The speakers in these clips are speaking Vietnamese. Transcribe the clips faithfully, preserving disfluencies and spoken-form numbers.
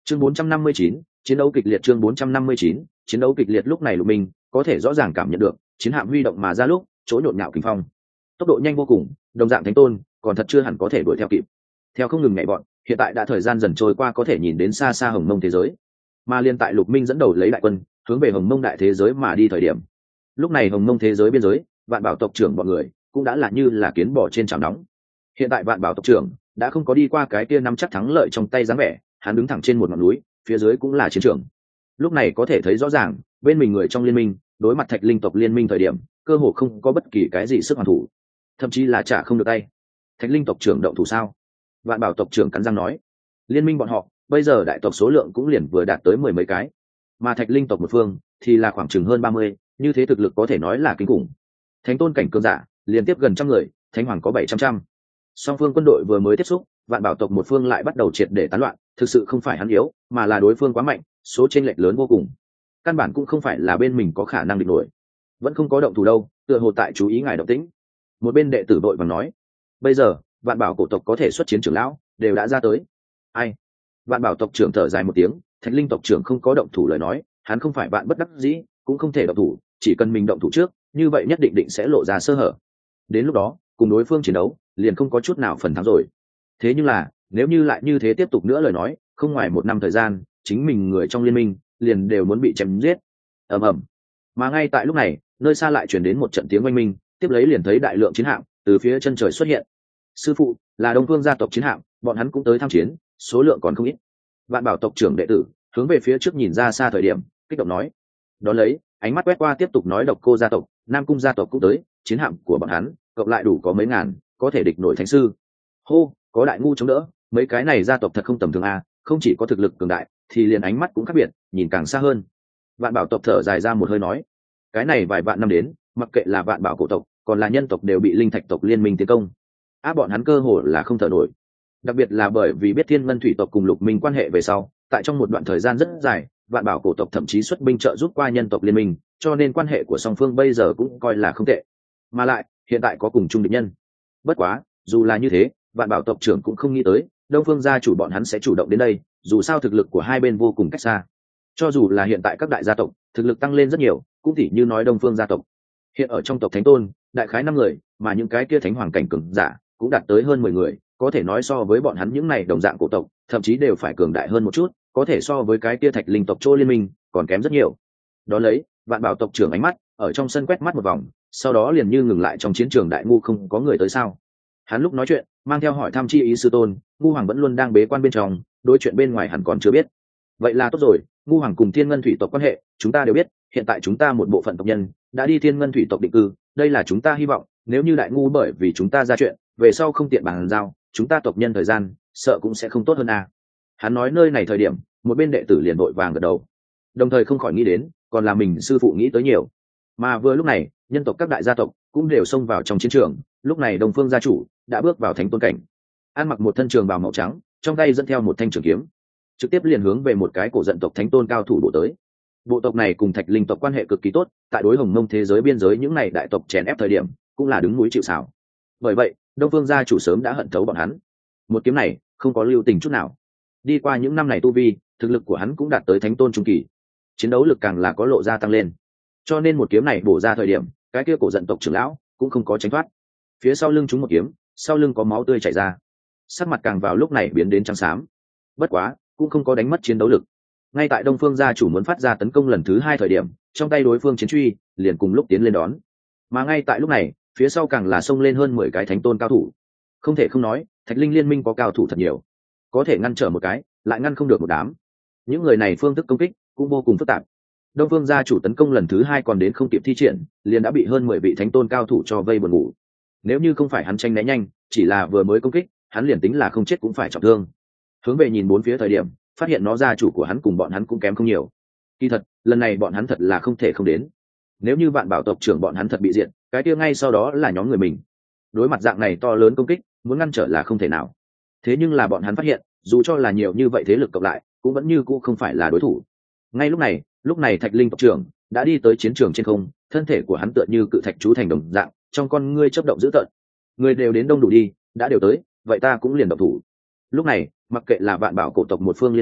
chương bốn trăm năm mươi chín, chiến đấu kịch liệt. Chương bốn trăm năm mươi chín, chiến đấu kịch liệt. Lúc này Lục Minh có thể rõ ràng cảm nhận được chiến hạm huy động mà ra lúc chỗ nhộn nhạo kinh phong, tốc độ nhanh vô cùng, đồng dạng thánh tôn còn thật chưa hẳn có thể đuổi theo kịp. Theo không ngừng nhảy bọn, hiện tại đã thời gian dần trôi qua, có thể nhìn đến xa xa Hồng Mông thế giới, mà liên tại Lục Minh dẫn đầu lấy đại quân hướng về Hồng Mông đại thế giới mà đi thời điểm, lúc này Hồng Mông thế giới biên giới, Vạn Bảo tộc trưởng bọn người cũng đã là như là kiến bò trên chảo nóng. Hiện tại Vạn Bảo tộc trưởng đã không có đi qua cái kia nắm chắc thắng lợi trong tay dáng vẻ, hắn đứng thẳng trên một ngọn núi, phía dưới cũng là chiến trường. Lúc này có thể thấy rõ ràng, bên mình người trong liên minh đối mặt Thạch Linh tộc liên minh thời điểm, cơ hồ không có bất kỳ cái gì sức hoàn thủ, thậm chí là trả không được tay. Thạch Linh tộc trưởng động thủ sao? Vạn Bảo tộc trưởng cắn răng nói. Liên minh bọn họ bây giờ đại tộc số lượng cũng liền vừa đạt tới mười mấy cái, mà Thạch Linh tộc một phương thì là khoảng chừng hơn ba mươi, như thế thực lực có thể nói là kinh khủng. Thánh tôn cảnh cường giả liên tiếp gần trăm người, thánh hoàng có bảy trăm trăm. Song phương quân đội vừa mới tiếp xúc, Vạn Bảo tộc một phương lại bắt đầu triệt để tán loạn, thực sự không phải hắn yếu, mà là đối phương quá mạnh, số chênh lệch lớn vô cùng. Căn bản cũng không phải là bên mình có khả năng địch nổi. Vẫn không có động thủ đâu, tựa hồ tại chú ý ngài động tĩnh. Một bên đệ tử đội vàng nói, bây giờ Vạn Bảo cổ tộc có thể xuất chiến trưởng lão đều đã ra tới. Ai? Vạn Bảo tộc trưởng thở dài một tiếng, Thạch Linh tộc trưởng không có động thủ lời nói, hắn không phải vạn bất đắc dĩ, cũng không thể động thủ, chỉ cần mình động thủ trước, như vậy nhất định định sẽ lộ ra sơ hở. Đến lúc đó, cùng đối phương chiến đấu, liền không có chút nào phần thắng rồi. Thế nhưng là, nếu như lại như thế tiếp tục nữa lời nói, không ngoài một năm thời gian, chính mình người trong liên minh liền đều muốn bị chém giết. Ầm ầm. Mà ngay tại lúc này, nơi xa lại truyền đến một trận tiếng oanh minh, tiếp lấy liền thấy đại lượng chiến hạm từ phía chân trời xuất hiện. Sư phụ, là Đông Phương gia tộc chiến hạm, bọn hắn cũng tới tham chiến, số lượng còn không ít. Vạn Bảo tộc trưởng đệ tử hướng về phía trước nhìn ra xa thời điểm, kích động nói. Đón lấy, ánh mắt quét qua tiếp tục nói Độc Cô gia tộc, Nam Cung gia tộc cũng tới, chiến hạm của bọn hắn cộng lại đủ có mấy ngàn, có thể địch nổi thánh sư. Hô, có đại ngu chống đỡ, mấy cái này gia tộc thật không tầm thường a, không chỉ có thực lực cường đại, thì liền ánh mắt cũng khác biệt, nhìn càng xa hơn. Vạn Bảo tộc thở dài ra một hơi nói, cái này vài vạn năm đến, mặc kệ là Vạn Bảo cổ tộc, còn là nhân tộc đều bị linh thạch tộc liên minh tiến công, áp bọn hắn cơ hồ là không thở nổi. Đặc biệt là bởi vì biết Thiên Ngân thủy tộc cùng Lục Minh quan hệ về sau, tại trong một đoạn thời gian rất dài, Vạn Bảo cổ tộc thậm chí xuất binh trợ giúp qua nhân tộc liên minh, cho nên quan hệ của song phương bây giờ cũng coi là không tệ. Mà lại, hiện tại có cùng chung địch nhân. Bất quá, dù là như thế, Vạn Bảo tộc trưởng cũng không nghĩ tới, Đông Phương gia chủ bọn hắn sẽ chủ động đến đây, dù sao thực lực của hai bên vô cùng cách xa. Cho dù là hiện tại các đại gia tộc, thực lực tăng lên rất nhiều, cũng tỉ như nói Đông Phương gia tộc. Hiện ở trong tộc Thánh Tôn, đại khái năm người, mà những cái kia thánh hoàng cảnh cường giả cũng đạt tới hơn mười người, có thể nói so với bọn hắn những này đồng dạng cổ tộc, thậm chí đều phải cường đại hơn một chút, có thể so với cái kia Thạch Linh tộc Trô liên minh, còn kém rất nhiều. Đó lấy, Vạn Bảo tộc trưởng ánh mắt ở trong sân quét mắt một vòng, sau đó liền như ngừng lại trong chiến trường đại ngu không có người tới sao? Hắn lúc nói chuyện, mang theo hỏi thăm chi ý sư tôn, ngu hoàng vẫn luôn đang bế quan bên trong, đối chuyện bên ngoài hẳn còn chưa biết. Vậy là tốt rồi, ngu hoàng cùng Thiên Ngân thủy tộc quan hệ, chúng ta đều biết, hiện tại chúng ta một bộ phận tộc nhân đã đi Thiên Ngân thủy tộc định cư, đây là chúng ta hy vọng, nếu như đại ngu bởi vì chúng ta ra chuyện, về sau không tiện bàn giao, chúng ta tộc nhân thời gian, sợ cũng sẽ không tốt hơn à. Hắn nói nơi này thời điểm, một bên đệ tử liền vội vàng gật đầu, đồng thời không khỏi nghĩ đến, còn là mình sư phụ nghĩ tới nhiều. Mà vừa lúc này, nhân tộc các đại gia tộc cũng đều xông vào trong chiến trường, lúc này Đông Phương gia chủ đã bước vào thánh tôn cảnh, ăn mặc một thân trường bào màu trắng, trong tay dẫn theo một thanh trường kiếm, trực tiếp liền hướng về một cái cổ dân tộc thánh tôn cao thủ bộ tới. Bộ tộc này cùng Thạch Linh tộc quan hệ cực kỳ tốt, tại đối Hồng Mông thế giới biên giới những này đại tộc chèn ép thời điểm, cũng là đứng núi chịu sào. Bởi vậy, Đông Phương gia chủ sớm đã hận thấu bọn hắn. Một kiếm này không có lưu tình chút nào. Đi qua những năm này tu vi, thực lực của hắn cũng đạt tới thánh tôn trung kỳ, chiến đấu lực càng là có lộ ra tăng lên. Cho nên một kiếm này bổ ra thời điểm, cái kia cổ dân tộc trưởng lão cũng không có tránh thoát. Phía sau lưng chúng một kiếm, sau lưng có máu tươi chảy ra, sắc mặt càng vào lúc này biến đến trắng xám. Bất quá, cũng không có đánh mất chiến đấu lực. Ngay tại Đông Phương gia chủ muốn phát ra tấn công lần thứ hai thời điểm, trong tay đối phương chiến truy liền cùng lúc tiến lên đón. Mà ngay tại lúc này, phía sau càng là xông lên hơn mười cái thánh tôn cao thủ. Không thể không nói, Thạch Linh liên minh có cao thủ thật nhiều, có thể ngăn trở một cái, lại ngăn không được một đám. Những người này phương thức công kích cũng vô cùng phức tạp. Đông Phương gia chủ tấn công lần thứ hai còn đến không kịp thi triển, liền đã bị hơn mười vị thánh tôn cao thủ cho vây buồn ngủ. Nếu như không phải hắn tranh né nhanh, chỉ là vừa mới công kích, hắn liền tính là không chết cũng phải trọng thương. Hướng về nhìn bốn phía thời điểm, phát hiện nó gia chủ của hắn cùng bọn hắn cũng kém không nhiều. Kỳ thật, lần này bọn hắn thật là không thể không đến. Nếu như Vạn Bảo tộc trưởng bọn hắn thật bị diệt, cái kia ngay sau đó là nhóm người mình. Đối mặt dạng này to lớn công kích, muốn ngăn trở là không thể nào. Thế nhưng là bọn hắn phát hiện, dù cho là nhiều như vậy thế lực cộng lại, cũng vẫn như cũ không phải là đối thủ. Ngay lúc này, lúc này Thạch Linh tộc trưởng đã đi tới chiến trường trên không, thân thể của hắn tựa như cự thạch chú thành đồng dạng, trong con ngươi chớp động dữ tợn. Người đều đến đông đủ đi, đã đều tới, vậy ta cũng liền động thủ. Lúc này, mặc kệ là Vạn Bảo cổ tộc một phương liên minh,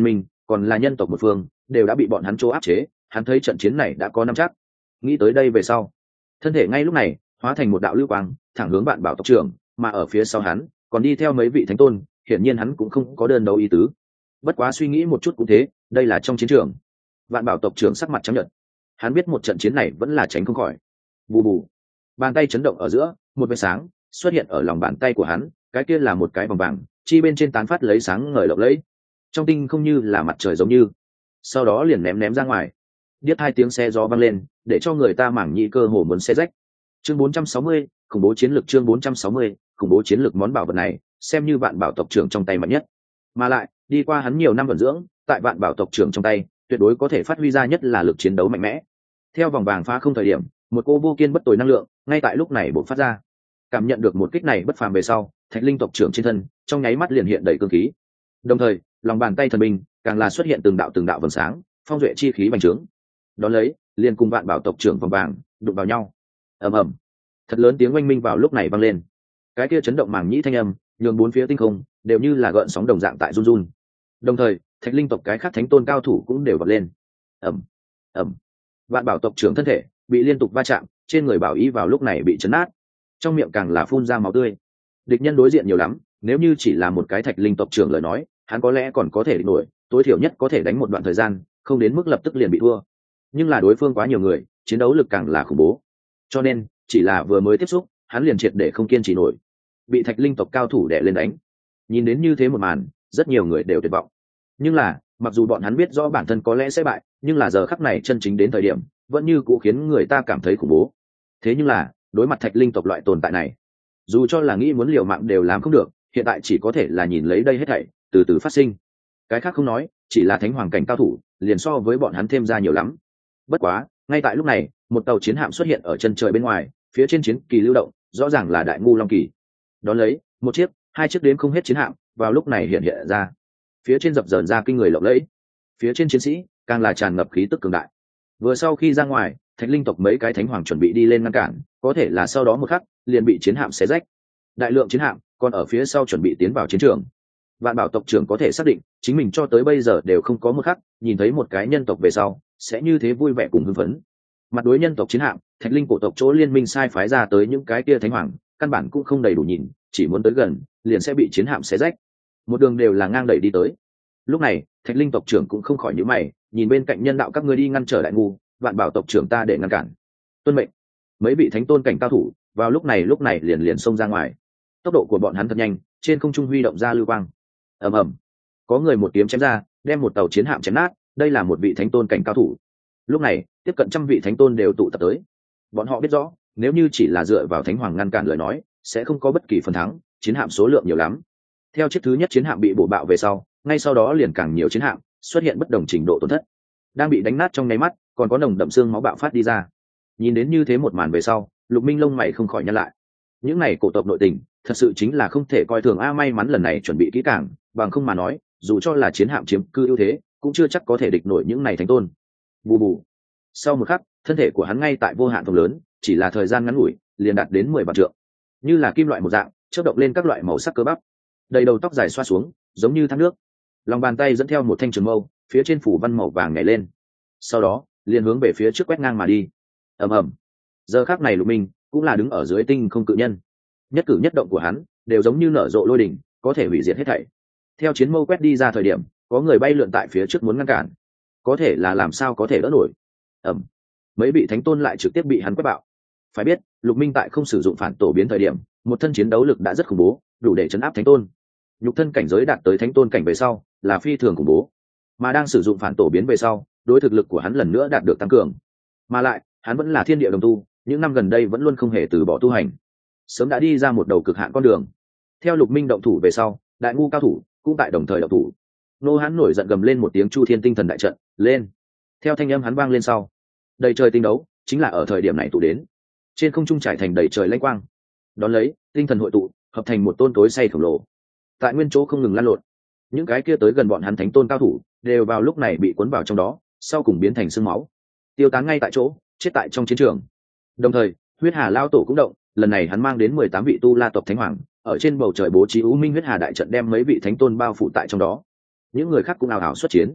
còn là nhân tộc một phương đều đã bị bọn hắn chỗ áp chế. Hắn thấy trận chiến này đã có nắm chắc, nghĩ tới đây về sau, thân thể ngay lúc này hóa thành một đạo lưu quang thẳng hướng Vạn Bảo tộc trưởng, mà ở phía sau hắn còn đi theo mấy vị thánh tôn. Hiển nhiên hắn cũng không có đơn đấu ý tứ, bất quá suy nghĩ một chút cũng thế, đây là trong chiến trường. Vạn Bảo tộc trưởng sắc mặt trắng nhợt, hắn biết một trận chiến này vẫn là tránh không khỏi. Bù bù, bàn tay chấn động ở giữa, một vệt sáng xuất hiện ở lòng bàn tay của hắn, cái kia là một cái vòng vàng, chi bên trên tán phát lấy sáng ngời lộng lẫy, trong tinh không như là mặt trời giống như. Sau đó liền ném ném ra ngoài, điếc hai tiếng xe gió vang lên, để cho người ta mảng nhị cơ hồ muốn xe rách. Chương bốn trăm sáu mươi, khủng bố chiến lược. Chương bốn trăm sáu mươi, khủng bố chiến lược. Món bảo vật này xem như Vạn Bảo tộc trưởng trong tay mạnh nhất, mà lại đi qua hắn nhiều năm vận dưỡng, tại Vạn Bảo tộc trưởng trong tay tuyệt đối có thể phát huy ra nhất là lực chiến đấu mạnh mẽ. Theo vòng vàng phá không thời điểm, một cô vô kiên bất tồi năng lượng ngay tại lúc này bộc phát ra. Cảm nhận được một kích này bất phàm về sau, Thạch Linh tộc trưởng trên thân trong nháy mắt liền hiện đầy cương khí, đồng thời lòng bàn tay thần binh càng là xuất hiện từng đạo từng đạo vầng sáng, phong duệ chi khí bành trướng. Đón lấy liền cùng Vạn Bảo tộc trưởng vòng vàng đụng vào nhau. Ầm ầm, thật lớn tiếng oanh minh vào lúc này vang lên, cái kia chấn động màng nhĩ thanh âm nhường bốn phía tinh không đều như là gợn sóng đồng dạng tại run run. Đồng thời Thạch Linh tộc cái khác thánh tôn cao thủ cũng đều vọt lên. Ầm ầm, Vạn Bảo tộc trưởng thân thể bị liên tục va chạm, trên người Bảo Y vào lúc này bị chấn nát, trong miệng càng là phun ra máu tươi. Địch nhân đối diện nhiều lắm, nếu như chỉ là một cái Thạch Linh tộc trưởng lời nói, hắn có lẽ còn có thể địch nổi, tối thiểu nhất có thể đánh một đoạn thời gian, không đến mức lập tức liền bị thua. Nhưng là đối phương quá nhiều người, chiến đấu lực càng là khủng bố, cho nên chỉ là vừa mới tiếp xúc, hắn liền triệt để không kiên trì nổi, bị Thạch Linh tộc cao thủ đè lên đánh. Nhìn đến như thế một màn, rất nhiều người đều tuyệt vọng. Nhưng là mặc dù bọn hắn biết rõ bản thân có lẽ sẽ bại, nhưng là giờ khắc này chân chính đến thời điểm vẫn như cũ khiến người ta cảm thấy khủng bố. Thế nhưng là đối mặt Thạch Linh tộc loại tồn tại này, dù cho là nghĩ muốn liều mạng đều làm không được, hiện tại chỉ có thể là nhìn lấy đây hết thảy từ từ phát sinh. Cái khác không nói, chỉ là thánh hoàng cảnh cao thủ liền so với bọn hắn thêm ra nhiều lắm. Bất quá ngay tại lúc này, một tàu chiến hạm xuất hiện ở chân trời bên ngoài, phía trên chiến kỳ lưu động, rõ ràng là Đại Ngu Long Kỳ. Đón lấy một chiếc, hai chiếc đếm không hết chiến hạm vào lúc này hiện hiện ra, phía trên dập dờn ra kinh người lộng lẫy, phía trên chiến sĩ càng là tràn ngập khí tức cường đại. Vừa sau khi ra ngoài, Thạch Linh tộc mấy cái thánh hoàng chuẩn bị đi lên ngăn cản, có thể là sau đó một khắc liền bị chiến hạm xé rách. Đại lượng chiến hạm còn ở phía sau chuẩn bị tiến vào chiến trường. Vạn Bảo tộc trưởng có thể xác định chính mình cho tới bây giờ đều không có một khắc nhìn thấy một cái nhân tộc về sau sẽ như thế vui vẻ cùng hưng phấn. Mặt đối nhân tộc chiến hạm, Thạch Linh cổ tộc chỗ liên minh sai phái ra tới những cái kia thánh hoàng căn bản cũng không đầy đủ nhìn, chỉ muốn tới gần liền sẽ bị chiến hạm xé rách, một đường đều là ngang đẩy đi tới. Lúc này Thạch Linh tộc trưởng cũng không khỏi nhíu mày, nhìn bên cạnh nhân đạo các ngươi đi ngăn trở Đại Ngu, Vạn Bảo tộc trưởng ta để ngăn cản. Tuân mệnh. Mấy vị thánh tôn cảnh cao thủ vào lúc này lúc này liền liền xông ra ngoài, tốc độ của bọn hắn thật nhanh, trên không trung huy động ra lưu quang. Ầm ầm, có người một kiếm chém ra, đem một tàu chiến hạm chém nát. Đây là một vị thánh tôn cảnh cao thủ. Lúc này tiếp cận trăm vị thánh tôn đều tụ tập tới, bọn họ biết rõ nếu như chỉ là dựa vào thánh hoàng ngăn cản lời nói sẽ không có bất kỳ phần thắng, chiến hạm số lượng nhiều lắm. Theo chiếc thứ nhất chiến hạm bị bổ bạo về sau, ngay sau đó liền càng nhiều chiến hạm xuất hiện bất đồng trình độ tổn thất, đang bị đánh nát trong nháy mắt còn có nồng đậm xương máu bạo phát đi ra. Nhìn đến như thế một màn về sau, Lục Minh lông mày không khỏi nhăn lại. Những này cổ tộc nội tình thật sự chính là không thể coi thường a, may mắn lần này chuẩn bị kỹ càng, bằng không mà nói dù cho là chiến hạm chiếm cư ưu thế cũng chưa chắc có thể địch nổi những này thánh tôn. Bù bù, sau một khắc thân thể của hắn ngay tại vô hạn phồng lớn, chỉ là thời gian ngắn ngủi liền đạt đến mười vạn trượng, như là kim loại một dạng chớp động lên các loại màu sắc cơ bắp, đầy đầu tóc dài xoa xuống giống như thác nước, lòng bàn tay dẫn theo một thanh trường mâu, phía trên phủ văn màu vàng nhảy lên, sau đó liền hướng về phía trước quét ngang mà đi. Ầm ầm, giờ khắc này Lục Minh cũng là đứng ở dưới tinh không cự nhân, nhất cử nhất động của hắn đều giống như nở rộ lôi đỉnh, có thể hủy diệt hết thảy. Theo chiến mâu quét đi ra thời điểm, có người bay lượn tại phía trước muốn ngăn cản, có thể là làm sao có thể đỡ nổi. Ầm, mấy vị thánh tôn lại trực tiếp bị hắn quét bạo. Phải biết Lục Minh tại không sử dụng phản tổ biến thời điểm, một thân chiến đấu lực đã rất khủng bố, đủ để chấn áp thánh tôn. Nhục thân cảnh giới đạt tới thánh tôn cảnh về sau là phi thường khủng bố, mà đang sử dụng phản tổ biến về sau, đối thực lực của hắn lần nữa đạt được tăng cường. Mà lại hắn vẫn là thiên địa đồng tu, những năm gần đây vẫn luôn không hề từ bỏ tu hành, sớm đã đi ra một đầu cực hạn con đường. Theo Lục Minh động thủ về sau, Đại Ngu cao thủ cũng tại đồng thời động thủ. Nô hắn nổi giận gầm lên một tiếng, Chu Thiên tinh thần đại trận lên. Theo thanh âm hắn vang lên sau, đầy trời tinh đấu chính là ở thời điểm này tụ đến, trên không trung trải thành đầy trời lãnh quang. Đón lấy tinh thần hội tụ hợp thành một tôn tối say khổng lồ, tại nguyên chỗ không ngừng lăn lộn. Những cái kia tới gần bọn hắn thánh tôn cao thủ đều vào lúc này bị cuốn vào trong đó, sau cùng biến thành xương máu, tiêu tán ngay tại chỗ, chết tại trong chiến trường. Đồng thời huyết hà lao tổ cũng động, lần này hắn mang đến mười tám vị tu la tộc thánh hoàng, ở trên bầu trời bố trí u minh huyết hà đại trận, đem mấy vị thánh tôn bao phủ tại trong đó. Những người khác cũng ào ào xuất chiến.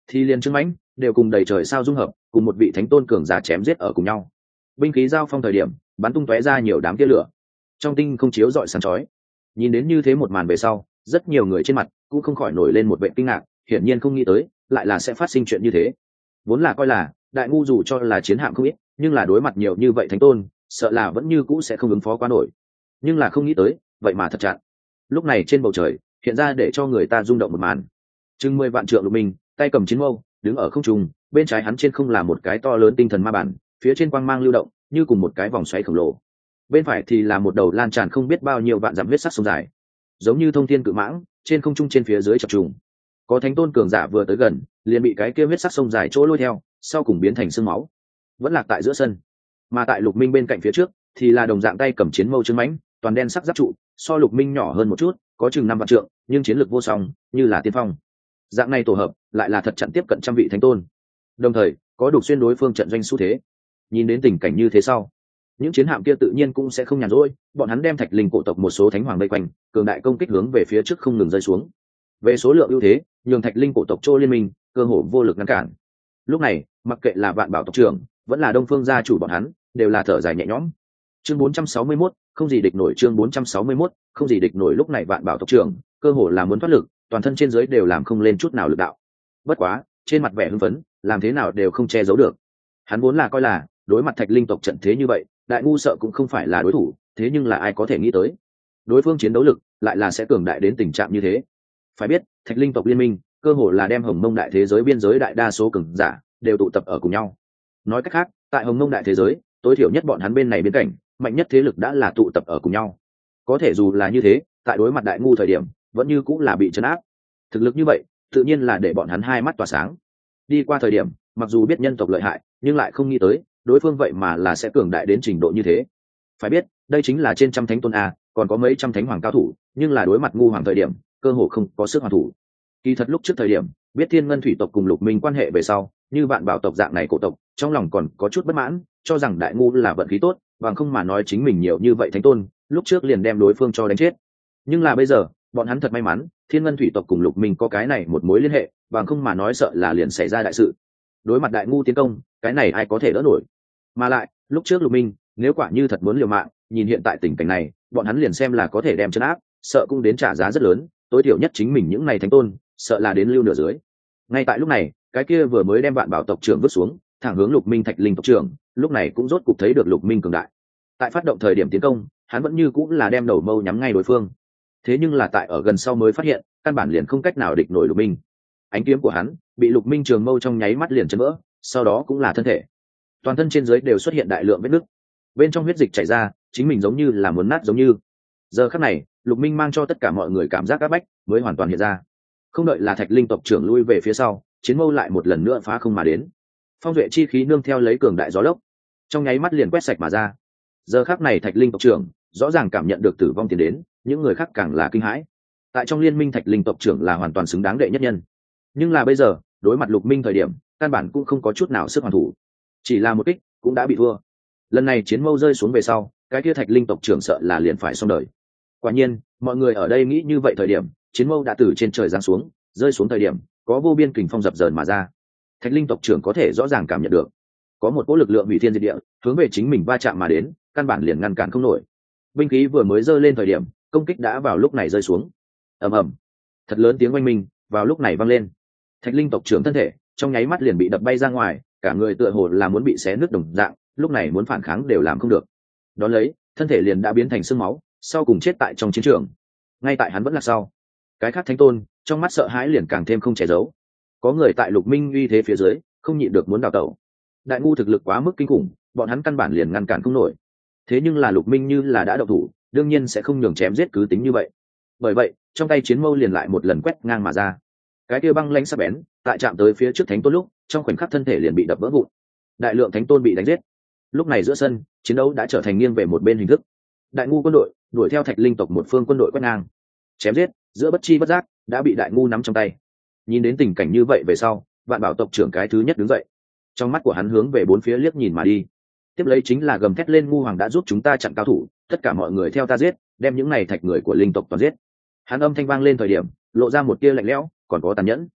thì liền trương mãnh đều cùng đầy trời sao dung hợp, cùng một vị thánh tôn cường giả chém giết ở cùng nhau. Binh khí giao phong thời điểm bắn tung tóe ra nhiều đám tia lửa, trong tinh không chiếu rọi sáng chói. Nhìn đến như thế một màn về sau, rất nhiều người trên mặt cũng không khỏi nổi lên một vẻ kinh ngạc, hiển nhiên không nghĩ tới lại là sẽ phát sinh chuyện như thế. Vốn là coi là đại ngu dù cho là chiến hạm không ít, nhưng là đối mặt nhiều như vậy thánh tôn, sợ là vẫn như cũ sẽ không ứng phó quá nổi. Nhưng là không nghĩ tới, vậy mà thật chặn. Lúc này trên bầu trời hiện ra để cho người ta rung động một màn. Chừng mười vạn trượng Lục Minh, tay cầm chiến mâu, đứng ở không trung, bên trái hắn trên không là một cái to lớn tinh thần ma bản, phía trên quang mang lưu động, như cùng một cái vòng xoáy khổng lồ. Bên phải thì là một đầu lan tràn không biết bao nhiêu vạn dặm huyết sắc sông dài, giống như thông thiên cự mãng, trên không trung trên phía dưới chập trùng. Có thánh tôn cường giả vừa tới gần, liền bị cái kia huyết sắc sông dài chỗ lôi theo, sau cùng biến thành xương máu, vẫn lạc tại giữa sân. Mà tại Lục Minh bên cạnh phía trước thì là đồng dạng tay cầm chiến mâu trương mãnh, toàn đen sắc giáp trụ, so Lục Minh nhỏ hơn một chút, có chừng năm vạn trượng, nhưng chiến lược vô song, như là tiên phong. Dạng này tổ hợp lại là thật chặn tiếp cận trăm vị thánh tôn, đồng thời có đục xuyên đối phương trận doanh xu thế. Nhìn đến tình cảnh như thế sau, những chiến hạm kia tự nhiên cũng sẽ không nhàn rỗi, bọn hắn đem thạch linh cổ tộc một số thánh hoàng vây quanh, cường đại công kích hướng về phía trước không ngừng rơi xuống. Về số lượng ưu thế, nhường thạch linh cổ tộc Trô liên minh cơ hồ vô lực ngăn cản. Lúc này mặc kệ là vạn bảo tộc trưởng vẫn là đông phương gia chủ, bọn hắn đều là thở dài nhẹ nhõm. Chương bốn trăm sáu mươi mốt, không gì địch nổi. Chương bốn trăm sáu mươi mốt, không gì địch nổi. Lúc này vạn bảo tộc trưởng cơ hồ là muốn thoát lực, toàn thân trên dưới đều làm không lên chút nào lực đạo. Bất quá trên mặt vẻ hưng phấn làm thế nào đều không che giấu được. Hắn vốn là coi là đối mặt thạch linh tộc trận thế như vậy, đại ngu sợ cũng không phải là đối thủ, thế nhưng là ai có thể nghĩ tới đối phương chiến đấu lực lại là sẽ cường đại đến tình trạng như thế. Phải biết thạch linh tộc liên minh cơ hồ là đem hồng mông đại thế giới biên giới đại đa số cường giả đều tụ tập ở cùng nhau. Nói cách khác, tại hồng mông đại thế giới, tối thiểu nhất bọn hắn bên này biên cảnh mạnh nhất thế lực đã là tụ tập ở cùng nhau. Có thể dù là như thế, tại đối mặt đại ngu thời điểm vẫn như cũng là bị trấn áp. Thực lực như vậy tự nhiên là để bọn hắn hai mắt tỏa sáng. Đi qua thời điểm mặc dù biết nhân tộc lợi hại, nhưng lại không nghĩ tới đối phương vậy mà là sẽ cường đại đến trình độ như thế. Phải biết đây chính là trên trăm thánh tôn a, còn có mấy trăm thánh hoàng cao thủ, nhưng là đối mặt ngu hoàng thời điểm cơ hồ không có sức hoàn thủ. Kỳ thật lúc trước thời điểm biết thiên ngân thủy tộc cùng Lục Minh quan hệ về sau, như vạn bảo tộc dạng này cổ tộc trong lòng còn có chút bất mãn, cho rằng đại ngu là vận khí tốt, bằng không mà nói chính mình nhiều như vậy thánh tôn lúc trước liền đem đối phương cho đánh chết. Nhưng là bây giờ bọn hắn thật may mắn, thiên ngân thủy tộc cùng Lục Minh có cái này một mối liên hệ, bằng không mà nói sợ là liền xảy ra đại sự. Đối mặt đại ngu tiến công, cái này ai có thể đỡ nổi. Mà lại lúc trước Lục Minh nếu quả như thật muốn liều mạng, nhìn hiện tại tình cảnh này bọn hắn liền xem là có thể đem chấn áp, sợ cũng đến trả giá rất lớn, tối thiểu nhất chính mình những này thánh tôn sợ là đến lưu nửa dưới. Ngay tại lúc này cái kia vừa mới đem vạn bảo tộc trưởng vứt xuống, thẳng hướng Lục Minh thạch linh tộc trưởng, lúc này cũng rốt cục thấy được Lục Minh cường đại. Tại phát động thời điểm tiến công, hắn vẫn như cũng là đem đầu mâu nhắm ngay đối phương, thế nhưng là tại ở gần sau mới phát hiện căn bản liền không cách nào địch nổi Lục Minh. Ánh kiếm của hắn bị Lục Minh trường mâu trong nháy mắt liền chấn vỡ, sau đó cũng là thân thể, toàn thân trên dưới đều xuất hiện đại lượng vết nứt, bên trong huyết dịch chảy ra, chính mình giống như là muốn nát giống như. Giờ khắc này Lục Minh mang cho tất cả mọi người cảm giác áp bách mới hoàn toàn hiện ra. Không đợi là thạch linh tộc trưởng lui về phía sau, chiến mâu lại một lần nữa phá không mà đến. Phong duệ chi khí nương theo lấy cường đại gió lốc, trong nháy mắt liền quét sạch mà ra. Giờ khắc này thạch linh tộc trưởng rõ ràng cảm nhận được tử vong tiến đến, những người khác càng là kinh hãi. Tại trong liên minh thạch linh tộc trưởng là hoàn toàn xứng đáng đệ nhất nhân, nhưng là bây giờ đối mặt Lục Minh thời điểm căn bản cũng không có chút nào sức hoàn thủ, chỉ là một kích cũng đã bị thua. Lần này chiến mâu rơi xuống về sau, cái kia thạch linh tộc trưởng sợ là liền phải xong đời. Quả nhiên mọi người ở đây nghĩ như vậy thời điểm, chiến mâu đã từ trên trời giáng xuống, rơi xuống thời điểm có vô biên kình phong dập dờn mà ra. Thạch linh tộc trưởng có thể rõ ràng cảm nhận được có một cỗ lực lượng hủy thiên diệt địa hướng về chính mình va chạm mà đến, căn bản liền ngăn cản không nổi. Binh khí vừa mới giơ lên thời điểm, công kích đã vào lúc này rơi xuống. Ầm ầm, thật lớn tiếng oanh minh vào lúc này vang lên. Thạch linh tộc trưởng thân thể trong nháy mắt liền bị đập bay ra ngoài, cả người tựa hồ là muốn bị xé nứt đồng dạng, lúc này muốn phản kháng đều làm không được. Đón lấy thân thể liền đã biến thành xương máu, sau cùng chết tại trong chiến trường. Ngay tại hắn vẫn là sau, cái khác thánh tôn trong mắt sợ hãi liền càng thêm không che giấu. Có người tại Lục Minh uy thế phía dưới không nhịn được muốn đào tẩu. Đại ngu thực lực quá mức kinh khủng, bọn hắn căn bản liền ngăn cản không nổi. Thế nhưng là Lục Minh như là đã động thủ, đương nhiên sẽ không nhường chém giết cứ tính như vậy. Bởi vậy trong tay chiến mâu liền lại một lần quét ngang mà ra. Cái kia băng lãnh sắc bén tại chạm tới phía trước thánh tôn lúc, trong khoảnh khắc thân thể liền bị đập vỡ vụn. Đại lượng thánh tôn bị đánh giết. Lúc này giữa sân chiến đấu đã trở thành nghiêng về một bên hình thức. Đại ngu quân đội đuổi theo thạch linh tộc một phương quân đội quét ngang, chém giết giữa bất chi bất giác đã bị đại ngu nắm trong tay. Nhìn đến tình cảnh như vậy về sau, vạn bảo tộc trưởng cái thứ nhất đứng dậy, trong mắt của hắn hướng về bốn phía liếc nhìn mà đi. Tiếp lấy chính là gầm thét lên: ngu hoàng đã giúp chúng ta chặn cao thủ, tất cả mọi người theo ta giết, đem những này thạch người của linh tộc toàn giết. Hắn âm thanh vang lên thời điểm lộ ra một tia lạnh lẽo, còn có tàn nhẫn.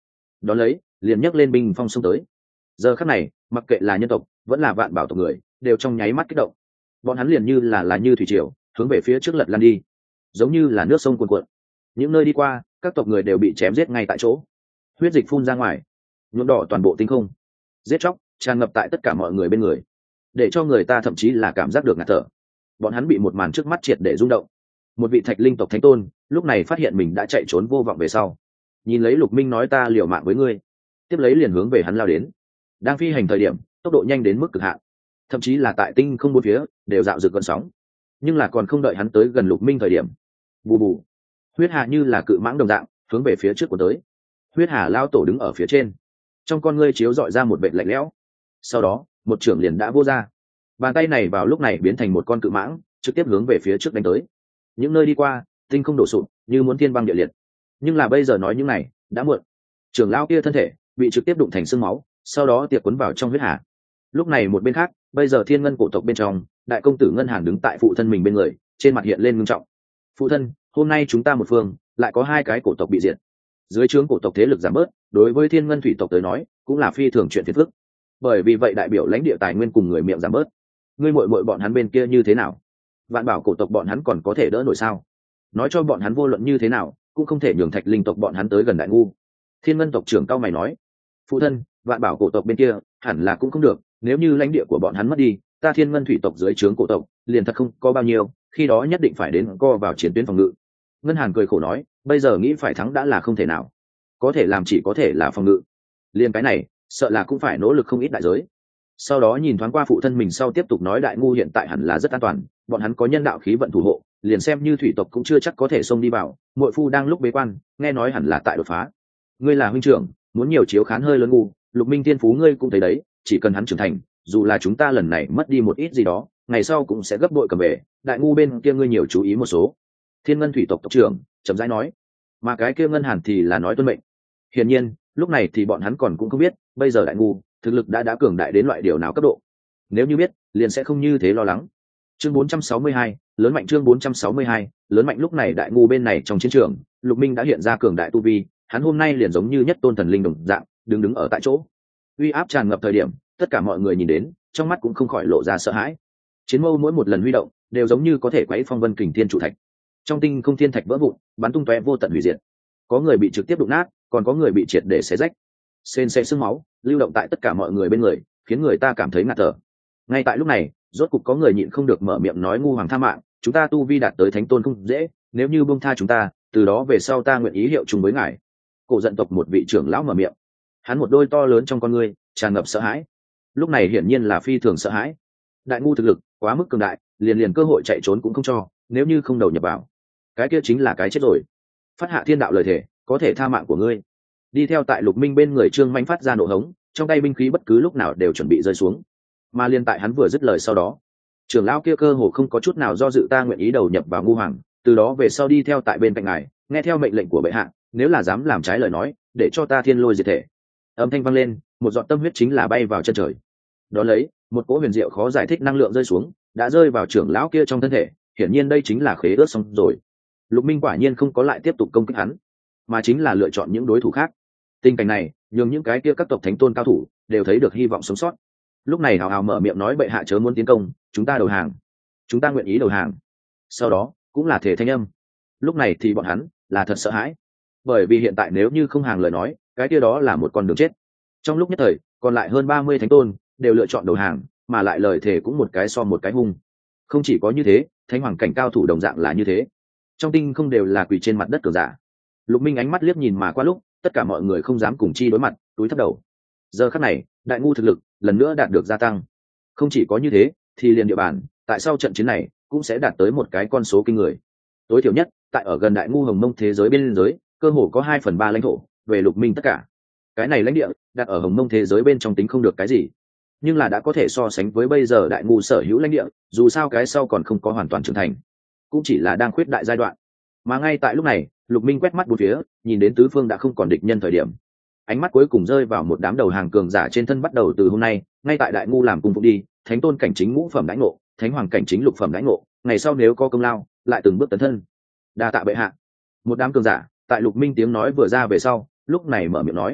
Đón lấy liền nhấc lên binh phong xông tới. Giờ khắc này mặc kệ là nhân tộc vẫn là vạn bảo tộc người đều trong nháy mắt kích động. Bọn hắn liền như là là như thủy triều hướng về phía trước lật lan đi, giống như là nước sông cuồn cuộn. Những nơi đi qua các tộc người đều bị chém giết ngay tại chỗ, huyết dịch phun ra ngoài, nhuộm đỏ toàn bộ tinh không, giết chóc tràn ngập tại tất cả mọi người bên người, để cho người ta thậm chí là cảm giác được ngạt thở. Bọn hắn bị một màn trước mắt triệt để rung động. Một vị thạch linh tộc thánh tôn lúc này phát hiện mình đã chạy trốn vô vọng về sau, nhìn lấy Lục Minh nói ta liều mạng với ngươi, tiếp lấy liền hướng về hắn lao đến. Đang phi hành thời điểm tốc độ nhanh đến mức cực hạn, thậm chí là tại tinh không bốn phía đều dạo rực gần sóng. Nhưng là còn không đợi hắn tới gần Lục Minh thời điểm, bù bù, huyết hà như là cự mãng đồng dạng hướng về phía trước của tới. Huyết hà lao tổ đứng ở phía trên, trong con ngươi chiếu dọi ra một vệt lạnh lẽo. Sau đó một trưởng liền đã vô ra, bàn tay này vào lúc này biến thành một con cự mãng trực tiếp hướng về phía trước đánh tới. Những nơi đi qua tinh không đổ sụp như muốn thiên băng địa liệt. Nhưng là bây giờ nói những này đã muộn. Trưởng lão kia thân thể bị trực tiếp đụng thành xương máu, sau đó tiệc cuốn vào trong huyết hà. Lúc này một bên khác, bây giờ thiên ngân cổ tộc bên trong đại công tử Ngân Hàn đứng tại phụ thân mình bên người, trên mặt hiện lên ngưng trọng. Phụ thân, hôm nay chúng ta một phương lại có hai cái cổ tộc bị diệt. Dưới trướng cổ tộc thế lực giảm bớt, đối với thiên ngân thủy tộc tới nói cũng là phi thường chuyện phiền phức. Bởi vì vậy đại biểu lãnh địa tài nguyên cùng người miệng giảm bớt. Ngươi muội muội bọn hắn bên kia như thế nào? Vạn bảo cổ tộc bọn hắn còn có thể đỡ nổi sao? Nói cho bọn hắn vô luận như thế nào cũng không thể nhường thạch linh tộc bọn hắn tới gần đại ngu. Thiên ngân tộc trưởng cao mày nói, phụ thân, vạn bảo cổ tộc bên kia hẳn là cũng không được, nếu như lãnh địa của bọn hắn mất đi, ta thiên ngân thủy tộc dưới trướng cổ tộc liền thật không có bao nhiêu, khi đó nhất định phải đến co vào chiến tuyến phòng ngự. Ngân Hàn cười khổ nói, bây giờ nghĩ phải thắng đã là không thể nào, có thể làm chỉ có thể là phòng ngự. Liên cái này sợ là cũng phải nỗ lực không ít đại giới. Sau đó nhìn thoáng qua phụ thân mình sau tiếp tục nói, đại ngu hiện tại hẳn là rất an toàn, bọn hắn có nhân đạo khí vận thủ hộ, liền xem như thủy tộc cũng chưa chắc có thể xông đi vào. Muội phu đang lúc bế quan, nghe nói hẳn là tại đột phá. Ngươi là huynh trưởng, muốn nhiều chiếu khán hơi lớn ngu, Lục Minh thiên phú ngươi cũng thấy đấy, chỉ cần hắn trưởng thành, dù là chúng ta lần này mất đi một ít gì đó, ngày sau cũng sẽ gấp bội cầm về. Đại ngu bên kia ngươi nhiều chú ý một số. Thiên ngân thủy tộc tộc trưởng chậm rãi nói, mà cái kia Ngân Hàn thì là nói tuân mệnh. Hiển nhiên lúc này thì bọn hắn còn cũng không biết, bây giờ đại ngu thực lực đã đã cường đại đến loại điều nào cấp độ. Nếu như biết liền sẽ không như thế lo lắng. Chương bốn trăm sáu mươi hai, lớn mạnh. Chương bốn trăm sáu mươi hai, lớn mạnh. Lúc này đại ngu bên này trong chiến trường, Lục Minh đã hiện ra cường đại tu vi, hắn hôm nay liền giống như nhất tôn thần linh đồng dạng đứng đứng ở tại chỗ, uy áp tràn ngập thời điểm, tất cả mọi người nhìn đến trong mắt cũng không khỏi lộ ra sợ hãi. Chiến mâu mỗi một lần huy động đều giống như có thể quấy phong vân kình thiên trụ thạch, trong tinh không thiên thạch vỡ vụn bắn tung tóe vô tận hủy diệt, có người bị trực tiếp đụng nát, còn có người bị triệt để xé rách, sền sệt sương máu lưu động tại tất cả mọi người bên người, khiến người ta cảm thấy ngạt thở. Ngay tại lúc này rốt cục có người nhịn không được mở miệng nói, ngu hoàng tha mạng, chúng ta tu vi đạt tới thánh tôn không dễ, nếu như buông tha chúng ta, từ đó về sau ta nguyện ý hiệu chung với ngài. Cổ dân tộc một vị trưởng lão mở miệng, hắn một đôi to lớn trong con ngươi tràn ngập sợ hãi, lúc này hiển nhiên là phi thường sợ hãi. Đại ngu thực lực quá mức cường đại, liền liền cơ hội chạy trốn cũng không cho, nếu như không đầu nhập vào, cái kia chính là cái chết rồi. Phát hạ thiên đạo lời thể, có thể tha mạng của ngươi. Đi theo tại Lục Minh bên người Trương Manh phát ra nổ hống, trong tay binh khí bất cứ lúc nào đều chuẩn bị rơi xuống. Mà liên tại hắn vừa dứt lời sau đó, trưởng lão kia cơ hồ không có chút nào do dự, ta nguyện ý đầu nhập vào ngu hoàng, từ đó về sau đi theo tại bên cạnh ngài, nghe theo mệnh lệnh của bệ hạ, nếu là dám làm trái lời nói, để cho ta thiên lôi diệt thể. Âm thanh vang lên, một giọt tâm huyết chính là bay vào chân trời. Đó lấy một cỗ huyền diệu khó giải thích năng lượng rơi xuống, đã rơi vào trưởng lão kia trong thân thể, hiển nhiên đây chính là khế ước xong rồi. Lục Minh quả nhiên không có lại tiếp tục công kích hắn, mà chính là lựa chọn những đối thủ khác. Tình cảnh này nhường những cái kia các tộc thánh tôn cao thủ đều thấy được hy vọng sống sót. Lúc này hào hào mở miệng nói, bệ hạ chớ muốn tiến công, chúng ta đầu hàng, chúng ta nguyện ý đầu hàng. Sau đó cũng là thể thanh âm. Lúc này thì bọn hắn là thật sợ hãi, bởi vì hiện tại nếu như không hàng lời nói, cái kia đó là một con đường chết. Trong lúc nhất thời còn lại hơn ba mươi thánh tôn đều lựa chọn đầu hàng, mà lại lời thề cũng một cái so một cái hung. Không chỉ có như thế, thánh hoàng cảnh cao thủ đồng dạng là như thế, trong tinh không đều là quỳ trên mặt đất cường giả. Lục Minh ánh mắt liếc nhìn mà qua lúc, tất cả mọi người không dám cùng chi đối mặt, túi thấp đầu. Giờ khắc này đại ngu thực lực lần nữa đạt được gia tăng. Không chỉ có như thế, thì liền địa bàn tại sau trận chiến này cũng sẽ đạt tới một cái con số kinh người. Tối thiểu nhất tại ở gần đại ngu hồng mông thế giới bên giới, cơ hồ có hai phần ba lãnh thổ về Lục Minh tất cả. Cái này lãnh địa đặt ở hồng mông thế giới bên trong tính không được cái gì, nhưng là đã có thể so sánh với bây giờ đại ngu sở hữu lãnh địa, dù sao cái sau còn không có hoàn toàn trưởng thành, cũng chỉ là đang khuyết đại giai đoạn. Mà ngay tại lúc này Lục Minh quét mắt bốn phía, nhìn đến tứ phương đã không còn địch nhân thời điểm, ánh mắt cuối cùng rơi vào một đám đầu hàng cường giả trên thân. Bắt đầu từ hôm nay, ngay tại đại ngu làm cung phục đi, thánh tôn cảnh chính ngũ phẩm đãi ngộ, thánh hoàng cảnh chính lục phẩm đãi ngộ, ngày sau nếu có công lao lại từng bước tấn thân. Đa tạ bệ hạ. Một đám cường giả tại Lục Minh tiếng nói vừa ra về sau, lúc này mở miệng nói,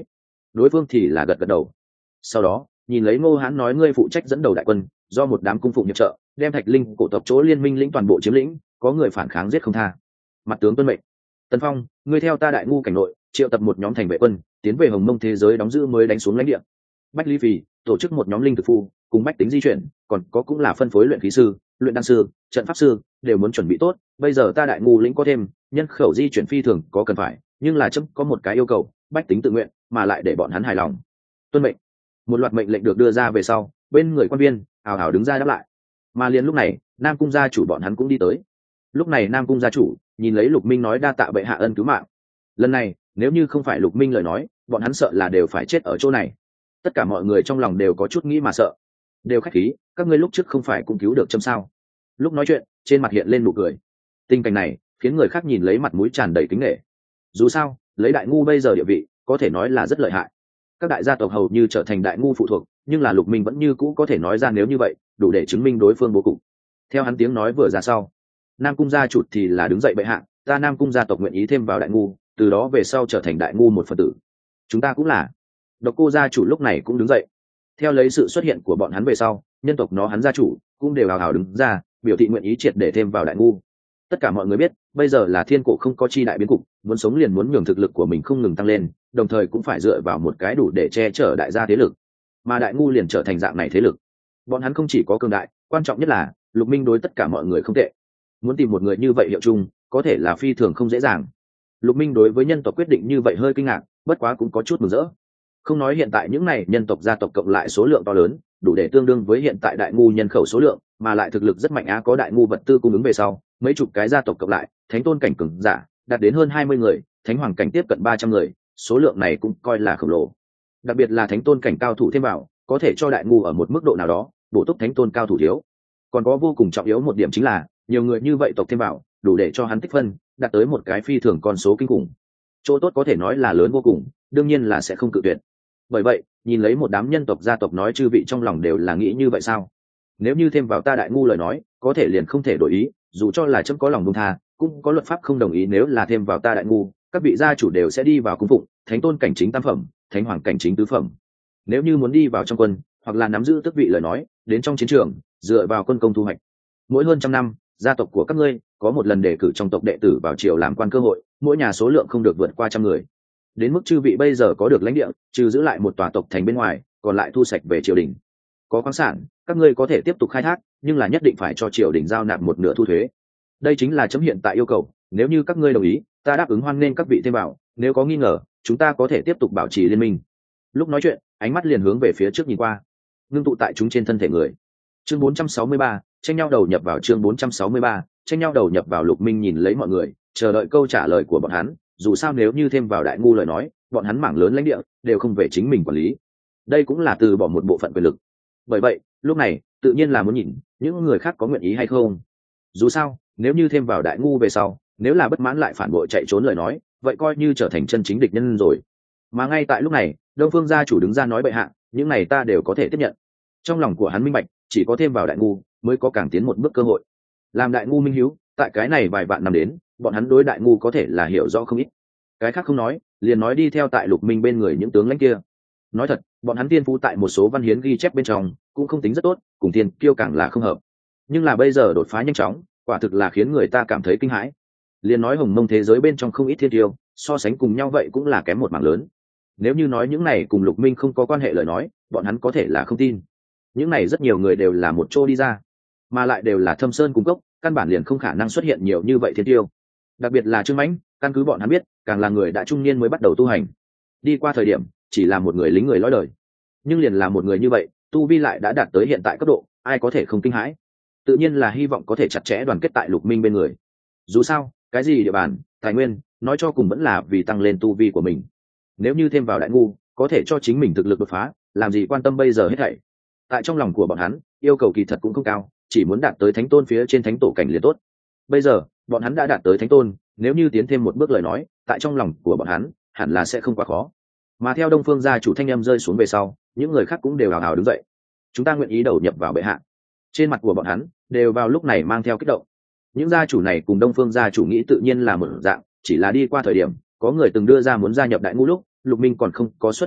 đối phương thì là gật gật đầu. Sau đó nhìn lấy Ngô Hán nói, ngươi phụ trách dẫn đầu đại quân, do một đám cung phụng hiệp trợ, đem Thạch Linh cổ tộc chỗ liên minh lĩnh toàn bộ chiếm lĩnh, có người phản kháng giết không tha. Mặt tướng tuân mệnh. Tần Phong, ngươi theo ta đại ngu cảnh nội, triệu tập một nhóm thành vệ quân, tiến về Hồng Mông thế giới đóng giữ mới đánh xuống lãnh địa. Bách Lý Phì tổ chức một nhóm linh thực phu, cùng bách tính di chuyển, còn có cũng là phân phối luyện khí sư, luyện đan sư, trận pháp sư, đều muốn chuẩn bị tốt. Bây giờ ta đại ngu lĩnh có thêm nhân khẩu di chuyển phi thường có cần phải, nhưng là chấm có một cái yêu cầu, bách tính tự nguyện, mà lại để bọn hắn hài lòng. Tuân mệnh. Một loạt mệnh lệnh được đưa ra về sau, bên người quan viên hào hào đứng ra đáp lại. Mà liền lúc này, Nam cung gia chủ bọn hắn cũng đi tới. Lúc này Nam cung gia chủ nhìn lấy Lục Minh nói, đa tạ bệ hạ ân cứu mạng. Lần này nếu như không phải Lục Minh lời nói, bọn hắn sợ là đều phải chết ở chỗ này. Tất cả mọi người trong lòng đều có chút nghĩ mà sợ, đều khách khí, các ngươi lúc trước không phải cũng cứu được châm sao? Lúc nói chuyện trên mặt hiện lên nụ cười. Tình cảnh này khiến người khác nhìn lấy mặt mũi tràn đầy kính nể. Dù sao lấy đại ngu bây giờ địa vị có thể nói là rất lợi hại, các đại gia tộc hầu như trở thành đại ngu phụ thuộc, nhưng là Lục Minh vẫn như cũ có thể nói ra nếu như vậy đủ để chứng minh đối phương bố cục. Theo hắn tiếng nói vừa ra sau, Nam cung gia chủ thì là đứng dậy, bệ hạ, ta Nam cung gia tộc nguyện ý thêm vào đại ngu, từ đó về sau trở thành đại ngu một phần tử. Chúng ta cũng là. Độc Cô gia chủ lúc này cũng đứng dậy. Theo lấy sự xuất hiện của bọn hắn về sau, nhân tộc nó hắn gia chủ cũng đều hào hào đứng ra biểu thị nguyện ý triệt để thêm vào đại ngu. Tất cả mọi người biết bây giờ là thiên cổ không có chi đại biến cục, muốn sống liền muốn nhường thực lực của mình không ngừng tăng lên, đồng thời cũng phải dựa vào một cái đủ để che chở đại gia thế lực, mà đại ngu liền trở thành dạng này thế lực. Bọn hắn không chỉ có cường đại, quan trọng nhất là Lục Minh đối tất cả mọi người không tệ. Muốn tìm một người như vậy hiệu chung có thể là phi thường không dễ dàng. Lục Minh đối với nhân tộc quyết định như vậy hơi kinh ngạc, bất quá cũng có chút mừng rỡ. Không nói hiện tại những này nhân tộc gia tộc cộng lại số lượng to lớn, đủ để tương đương với hiện tại đại ngu nhân khẩu số lượng, mà lại thực lực rất mạnh á, có đại ngu vật tư cung ứng về sau, mấy chục cái gia tộc cộng lại, thánh tôn cảnh cường giả đạt đến hơn hai mươi người, thánh hoàng cảnh tiếp cận ba trăm người, số lượng này cũng coi là khổng lồ. Đặc biệt là thánh tôn cảnh cao thủ thêm vào, có thể cho đại ngu ở một mức độ nào đó bổ túc thánh tôn cao thủ thiếu. Còn có vô cùng trọng yếu một điểm chính là, nhiều người như vậy tộc thêm vào, đủ để cho hắn tích phân đạt tới một cái phi thường con số kinh khủng. Chỗ tốt có thể nói là lớn vô cùng, đương nhiên là sẽ không cự tuyệt. Bởi vậy nhìn lấy một đám nhân tộc gia tộc nói, chư vị trong lòng đều là nghĩ như vậy sao? Nếu như thêm vào ta đại ngu lời nói, có thể liền không thể đổi ý, dù cho là chấm có lòng buông tha, cũng có luật pháp không đồng ý. Nếu là thêm vào ta đại ngu, các vị gia chủ đều sẽ đi vào cung phụng thánh tôn cảnh chính tam phẩm, thánh hoàng cảnh chính tứ phẩm. Nếu như muốn đi vào trong quân hoặc là nắm giữ tước vị lời nói, đến trong chiến trường dựa vào quân công thu hoạch. Mỗi hơn trăm năm, gia tộc của các ngươi có một lần đề cử trong tộc đệ tử vào triều làm quan cơ hội, mỗi nhà số lượng không được vượt qua trăm người. Đến mức chư vị bây giờ có được lãnh địa, trừ giữ lại một tòa tộc thành bên ngoài, còn lại thu sạch về triều đình. Có khoáng sản các ngươi có thể tiếp tục khai thác, nhưng là nhất định phải cho triều đình giao nạp một nửa thu thuế. Đây chính là chấm hiện tại yêu cầu, nếu như các ngươi đồng ý, ta đáp ứng hoan nghênh các vị thêm vào, nếu có nghi ngờ, chúng ta có thể tiếp tục bảo trì liên minh. Lúc nói chuyện ánh mắt liền hướng về phía trước nhìn qua, ngưng tụ tại chúng trên thân thể người. Chương bốn trăm sáu mươi ba, tranh nhau đầu nhập vào. Chương bốn trăm sáu mươi ba, tranh nhau đầu nhập vào. Lục Minh nhìn lấy mọi người, chờ đợi câu trả lời của bọn hắn. Dù sao nếu như thêm vào đại ngu lời nói, bọn hắn mảng lớn lãnh địa đều không về chính mình quản lý, đây cũng là từ bỏ một bộ phận quyền lực. Bởi vậy lúc này tự nhiên là muốn nhìn những người khác có nguyện ý hay không. Dù sao nếu như thêm vào đại ngu về sau, nếu là bất mãn lại phản bội chạy trốn lời nói, vậy coi như trở thành chân chính địch nhân rồi. Mà ngay tại lúc này, Đông Phương gia chủ đứng ra nói, bệ hạ, những này ta đều có thể tiếp nhận. Trong lòng của hắn minh bạch, chỉ có thêm vào đại ngu mới có càng tiến một bước cơ hội. Làm đại ngu minh hiếu, tại cái này vài vạn năm đến, bọn hắn đối đại ngu có thể là hiểu rõ không ít. Cái khác không nói, liền nói đi theo tại Lục Minh bên người những tướng lãnh kia. Nói thật, bọn hắn tiên phú tại một số văn hiến ghi chép bên trong cũng không tính rất tốt, cùng tiên kiêu càng là không hợp. Nhưng là bây giờ đột phá nhanh chóng, quả thực là khiến người ta cảm thấy kinh hãi. Liền nói Hồng Mông thế giới bên trong không ít thiên tiêu, so sánh cùng nhau vậy cũng là kém một mảng lớn. Nếu như nói những này cùng Lục Minh không có quan hệ lời nói, bọn hắn có thể là không tin. Những này rất nhiều người đều là một chỗ đi ra, mà lại đều là thâm sơn cung cốc, căn bản liền không khả năng xuất hiện nhiều như vậy thiên tiêu. Đặc biệt là Trương Mãnh, căn cứ bọn hắn biết, càng là người đã trung niên mới bắt đầu tu hành, đi qua thời điểm chỉ là một người lính người lõi đời, nhưng liền là một người như vậy, tu vi lại đã đạt tới hiện tại cấp độ, ai có thể không kinh hãi. Tự nhiên là hy vọng có thể chặt chẽ đoàn kết tại Lục Minh bên người. Dù sao cái gì địa bàn, tài nguyên, nói cho cùng vẫn là vì tăng lên tu vi của mình. Nếu như thêm vào đại ngu, có thể cho chính mình thực lực đột phá, làm gì quan tâm bây giờ hết thảy. Tại trong lòng của bọn hắn, yêu cầu kỳ thật cũng không cao, chỉ muốn đạt tới thánh tôn phía trên thánh tổ cảnh liền tốt. Bây giờ bọn hắn đã đạt tới thánh tôn, nếu như tiến thêm một bước lời nói, tại trong lòng của bọn hắn hẳn là sẽ không quá khó. Mà theo Đông Phương gia chủ thanh âm rơi xuống về sau, những người khác cũng đều hào hào đứng dậy. Chúng ta nguyện ý đầu nhập vào bệ hạ. Trên mặt của bọn hắn đều vào lúc này mang theo kích động. Những gia chủ này cùng Đông Phương gia chủ nghĩ tự nhiên là một dạng, chỉ là đi qua thời điểm có người từng đưa ra muốn gia nhập đại ngu lúc Lục Minh còn không có xuất quan,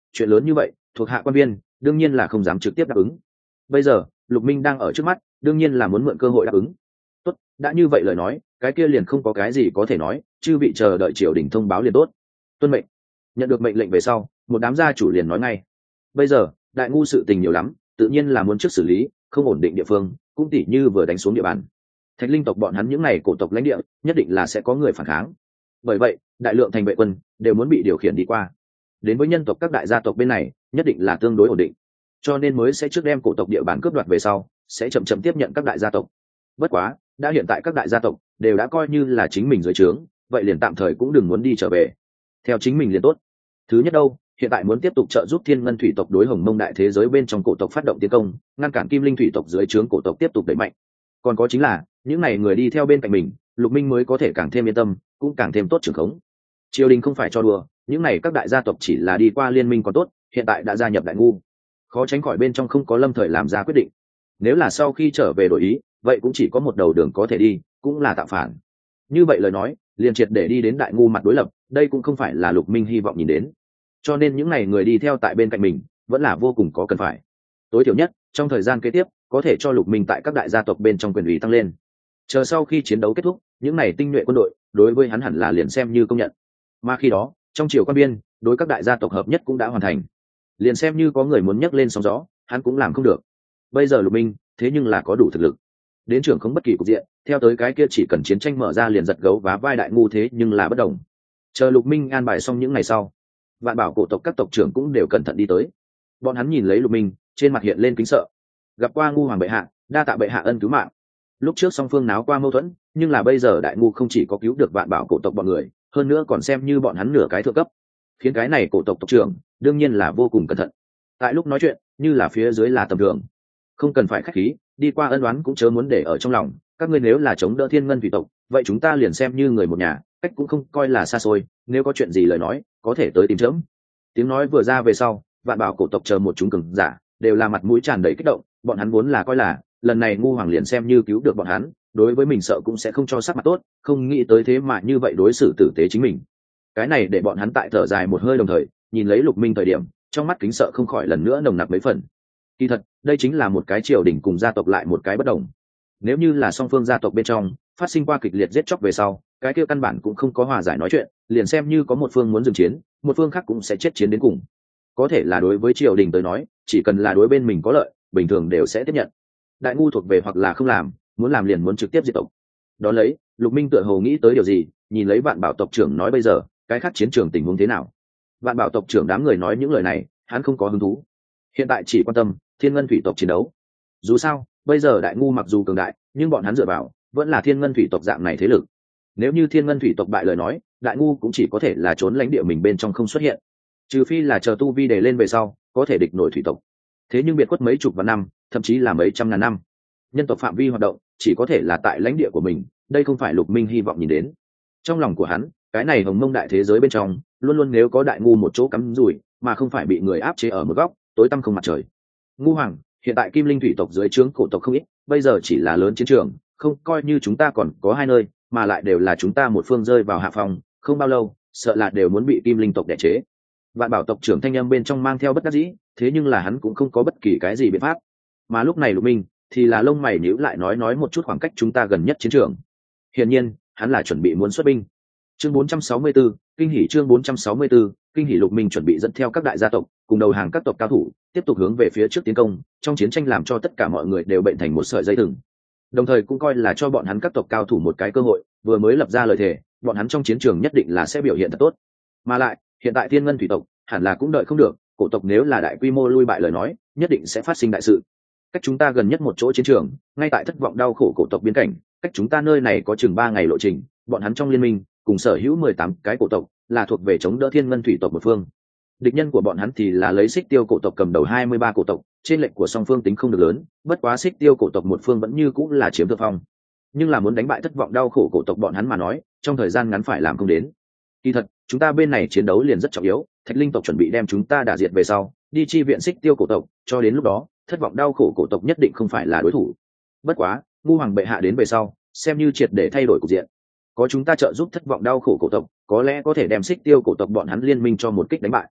chuyện lớn như vậy thuộc hạ quan viên đương nhiên là không dám trực tiếp đáp ứng. Bây giờ Lục Minh đang ở trước mắt, đương nhiên là muốn mượn cơ hội đáp ứng. Tốt, đã như vậy lời nói, cái kia liền không có cái gì có thể nói, chư vị chờ đợi triều đình thông báo liền tốt. Tuân mệnh. Nhận được mệnh lệnh về sau, một đám gia chủ liền nói ngay. Bây giờ đại ngu sự tình nhiều lắm, tự nhiên là muốn trước xử lý, không ổn định địa phương, cũng tỉ như vừa đánh xuống địa bàn. Thạch linh tộc bọn hắn những này cổ tộc lãnh địa, nhất định là sẽ có người phản kháng. Bởi vậy, đại lượng thành vệ quân đều muốn bị điều khiển đi qua. Đến với nhân tộc các đại gia tộc bên này, nhất định là tương đối ổn định, cho nên mới sẽ trước đem cổ tộc địa bàn cướp đoạt về sau, sẽ chậm chậm tiếp nhận các đại gia tộc. Bất quá, đã hiện tại các đại gia tộc đều đã coi như là chính mình dưới trướng, vậy liền tạm thời cũng đừng muốn đi trở về, theo chính mình liền tốt. Thứ nhất đâu, hiện tại muốn tiếp tục trợ giúp Thiên Ngân thủy tộc đối Hồng Mông đại thế giới bên trong cổ tộc phát động tiến công, ngăn cản Kim Linh thủy tộc dưới trướng cổ tộc tiếp tục đẩy mạnh. Còn có chính là, những này người đi theo bên cạnh mình, Lục Minh mới có thể càng thêm yên tâm, cũng càng thêm tốt trưởng khống. Triều đình không phải cho đùa, những này các đại gia tộc chỉ là đi qua liên minh còn tốt, hiện tại đã gia nhập đại ngu, khó tránh khỏi bên trong không có lâm thời làm ra quyết định. Nếu là sau khi trở về đổi ý, vậy cũng chỉ có một đầu đường có thể đi, cũng là tạo phản. Như vậy lời nói, liền triệt để đi đến đại ngu mặt đối lập, đây cũng không phải là Lục Minh hy vọng nhìn đến. Cho nên những ngày người đi theo tại bên cạnh mình vẫn là vô cùng có cần phải. Tối thiểu nhất trong thời gian kế tiếp có thể cho Lục Minh tại các đại gia tộc bên trong quyền ủy tăng lên. Chờ sau khi chiến đấu kết thúc, những này tinh nhuệ quân đội đối với hắn hẳn là liền xem như công nhận. Mà khi đó trong triều quan biên đối các đại gia tộc hợp nhất cũng đã hoàn thành, liền xem như có người muốn nhấc lên sóng gió, hắn cũng làm không được. Bây giờ Lục Minh thế nhưng là có đủ thực lực đến trưởng không bất kỳ cục diện, theo tới cái kia chỉ cần chiến tranh mở ra liền giật gấu vá vai đại ngu, thế nhưng là bất đồng. Chờ Lục Minh an bài xong những ngày sau, Vạn Bảo cổ tộc các tộc trưởng cũng đều cẩn thận đi tới. Bọn hắn nhìn lấy Lục Minh, trên mặt hiện lên kính sợ. Gặp qua ngu hoàng bệ hạ, đa tạ bệ hạ ân cứu mạng. Lúc trước song phương náo qua mâu thuẫn, nhưng là bây giờ đại ngu không chỉ có cứu được Vạn Bảo cổ tộc bọn người, hơn nữa còn xem như bọn hắn nửa cái thượng cấp, khiến cái này cổ tộc tộc trưởng đương nhiên là vô cùng cẩn thận. Tại lúc nói chuyện, như là phía dưới là tầm thường, không cần phải khách khí, đi qua ân oán cũng chớ muốn để ở trong lòng. Các ngươi nếu là chống đỡ Thiên Ngân thủy tộc, vậy chúng ta liền xem như người một nhà, cách cũng không coi là xa xôi, nếu có chuyện gì lời nói có thể tới tìm chớm. Tiếng nói vừa ra về sau, Vạn Bảo cổ tộc chờ một chúng cường giả đều là mặt mũi tràn đầy kích động. Bọn hắn vốn là coi là lần này ngu hoàng liền xem như cứu được bọn hắn, đối với mình sợ cũng sẽ không cho sắc mặt tốt, không nghĩ tới thế mà như vậy đối xử tử tế chính mình. Cái này để bọn hắn tại thở dài một hơi, đồng thời nhìn lấy Lục Minh thời điểm, trong mắt kính sợ không khỏi lần nữa nồng nặc mấy phần. Kỳ thật đây chính là một cái triều đình cùng gia tộc lại một cái bất đồng. Nếu như là song phương gia tộc bên trong phát sinh qua kịch liệt giết chóc về sau, cái kia căn bản cũng không có hòa giải nói chuyện, liền xem như có một phương muốn dừng chiến, một phương khác cũng sẽ chết chiến đến cùng. Có thể là đối với triều đình tới nói, chỉ cần là đối bên mình có lợi, bình thường đều sẽ tiếp nhận. Đại ngu thuộc về hoặc là không làm, muốn làm liền muốn trực tiếp diệt tộc. Đó lấy, Lục Minh tựa hồ nghĩ tới điều gì, nhìn lấy Vạn Bảo tộc trưởng nói bây giờ cái khác chiến trường tình huống thế nào. Vạn Bảo tộc trưởng đám người nói những lời này, hắn không có hứng thú, hiện tại chỉ quan tâm Thiên Ngân thủy tộc chiến đấu. Dù sao bây giờ đại ngu mặc dù cường đại, nhưng bọn hắn dựa vào vẫn là Thiên Ngân thủy tộc dạng này thế lực. Nếu như Thiên Ngân thủy tộc bại lời nói, đại ngu cũng chỉ có thể là trốn lãnh địa mình bên trong không xuất hiện, trừ phi là chờ tu vi đề lên về sau có thể địch nổi thủy tộc. Thế nhưng biệt khuất mấy chục vạn năm, thậm chí là mấy trăm ngàn năm, nhân tộc phạm vi hoạt động chỉ có thể là tại lãnh địa của mình, đây không phải Lục Minh hy vọng nhìn đến. Trong lòng của hắn, cái này Hồng Mông đại thế giới bên trong luôn luôn nếu có đại ngu một chỗ cắm rủi, mà không phải bị người áp chế ở một góc tối tăm không mặt trời. Ngu hoàng, hiện tại Kim Linh thủy tộc dưới trướng cổ tộc không ít, bây giờ chỉ là lớn chiến trường, không coi như chúng ta còn có hai nơi, mà lại đều là chúng ta một phương rơi vào hạ phòng, không bao lâu sợ là đều muốn bị Kim Linh tộc đè chế. Vạn Bảo tộc trưởng thanh âm bên trong mang theo bất đắc dĩ, thế nhưng là hắn cũng không có bất kỳ cái gì biện pháp. Mà lúc này Lục Minh thì là lông mày nhíu lại, nói nói một chút khoảng cách chúng ta gần nhất chiến trường. Hiển nhiên hắn là chuẩn bị muốn xuất binh. Chương bốn trăm sáu mươi tư, kinh hỉ. Chương bốn trăm sáu mươi tư, kinh hỉ. Lục Minh chuẩn bị dẫn theo các đại gia tộc cùng đầu hàng các tộc cao thủ tiếp tục hướng về phía trước tiến công, trong chiến tranh làm cho tất cả mọi người đều bệnh thành một sợi dây thừng, đồng thời cũng coi là cho bọn hắn các tộc cao thủ một cái cơ hội. Vừa mới lập ra lời thề, bọn hắn trong chiến trường nhất định là sẽ biểu hiện thật tốt. Mà lại hiện tại Thiên Ngân thủy tộc hẳn là cũng đợi không được, cổ tộc nếu là đại quy mô lui bại lời nói, nhất định sẽ phát sinh đại sự. Cách chúng ta gần nhất một chỗ chiến trường ngay tại thất vọng đau khổ cổ tộc biên cảnh, cách chúng ta nơi này có chừng ba ngày lộ trình. Bọn hắn trong liên minh cùng sở hữu mười tám cái cổ tộc, là thuộc về chống đỡ Thiên Ngân thủy tộc một phương. Địch nhân của bọn hắn thì là lấy Xích Tiêu cổ tộc cầm đầu hai mươi ba cổ tộc, trên lệnh của song phương tính không được lớn, bất quá Xích Tiêu cổ tộc một phương vẫn như cũng là chiếm thượng phong. Nhưng là muốn đánh bại thất vọng đau khổ cổ tộc bọn hắn mà nói, trong thời gian ngắn phải làm không đến. Kỳ thật chúng ta bên này chiến đấu liền rất trọng yếu, Thạch Linh tộc chuẩn bị đem chúng ta đả diệt về sau, đi chi viện Xích Tiêu cổ tộc, cho đến lúc đó thất vọng đau khổ cổ tộc nhất định không phải là đối thủ. Bất quá ngu hoàng bệ hạ đến về sau, xem như triệt để thay đổi cục diện, có chúng ta trợ giúp thất vọng đau khổ cổ tộc, có lẽ có thể đem Xích Tiêu cổ tộc bọn hắn liên minh cho một kích đánh bại.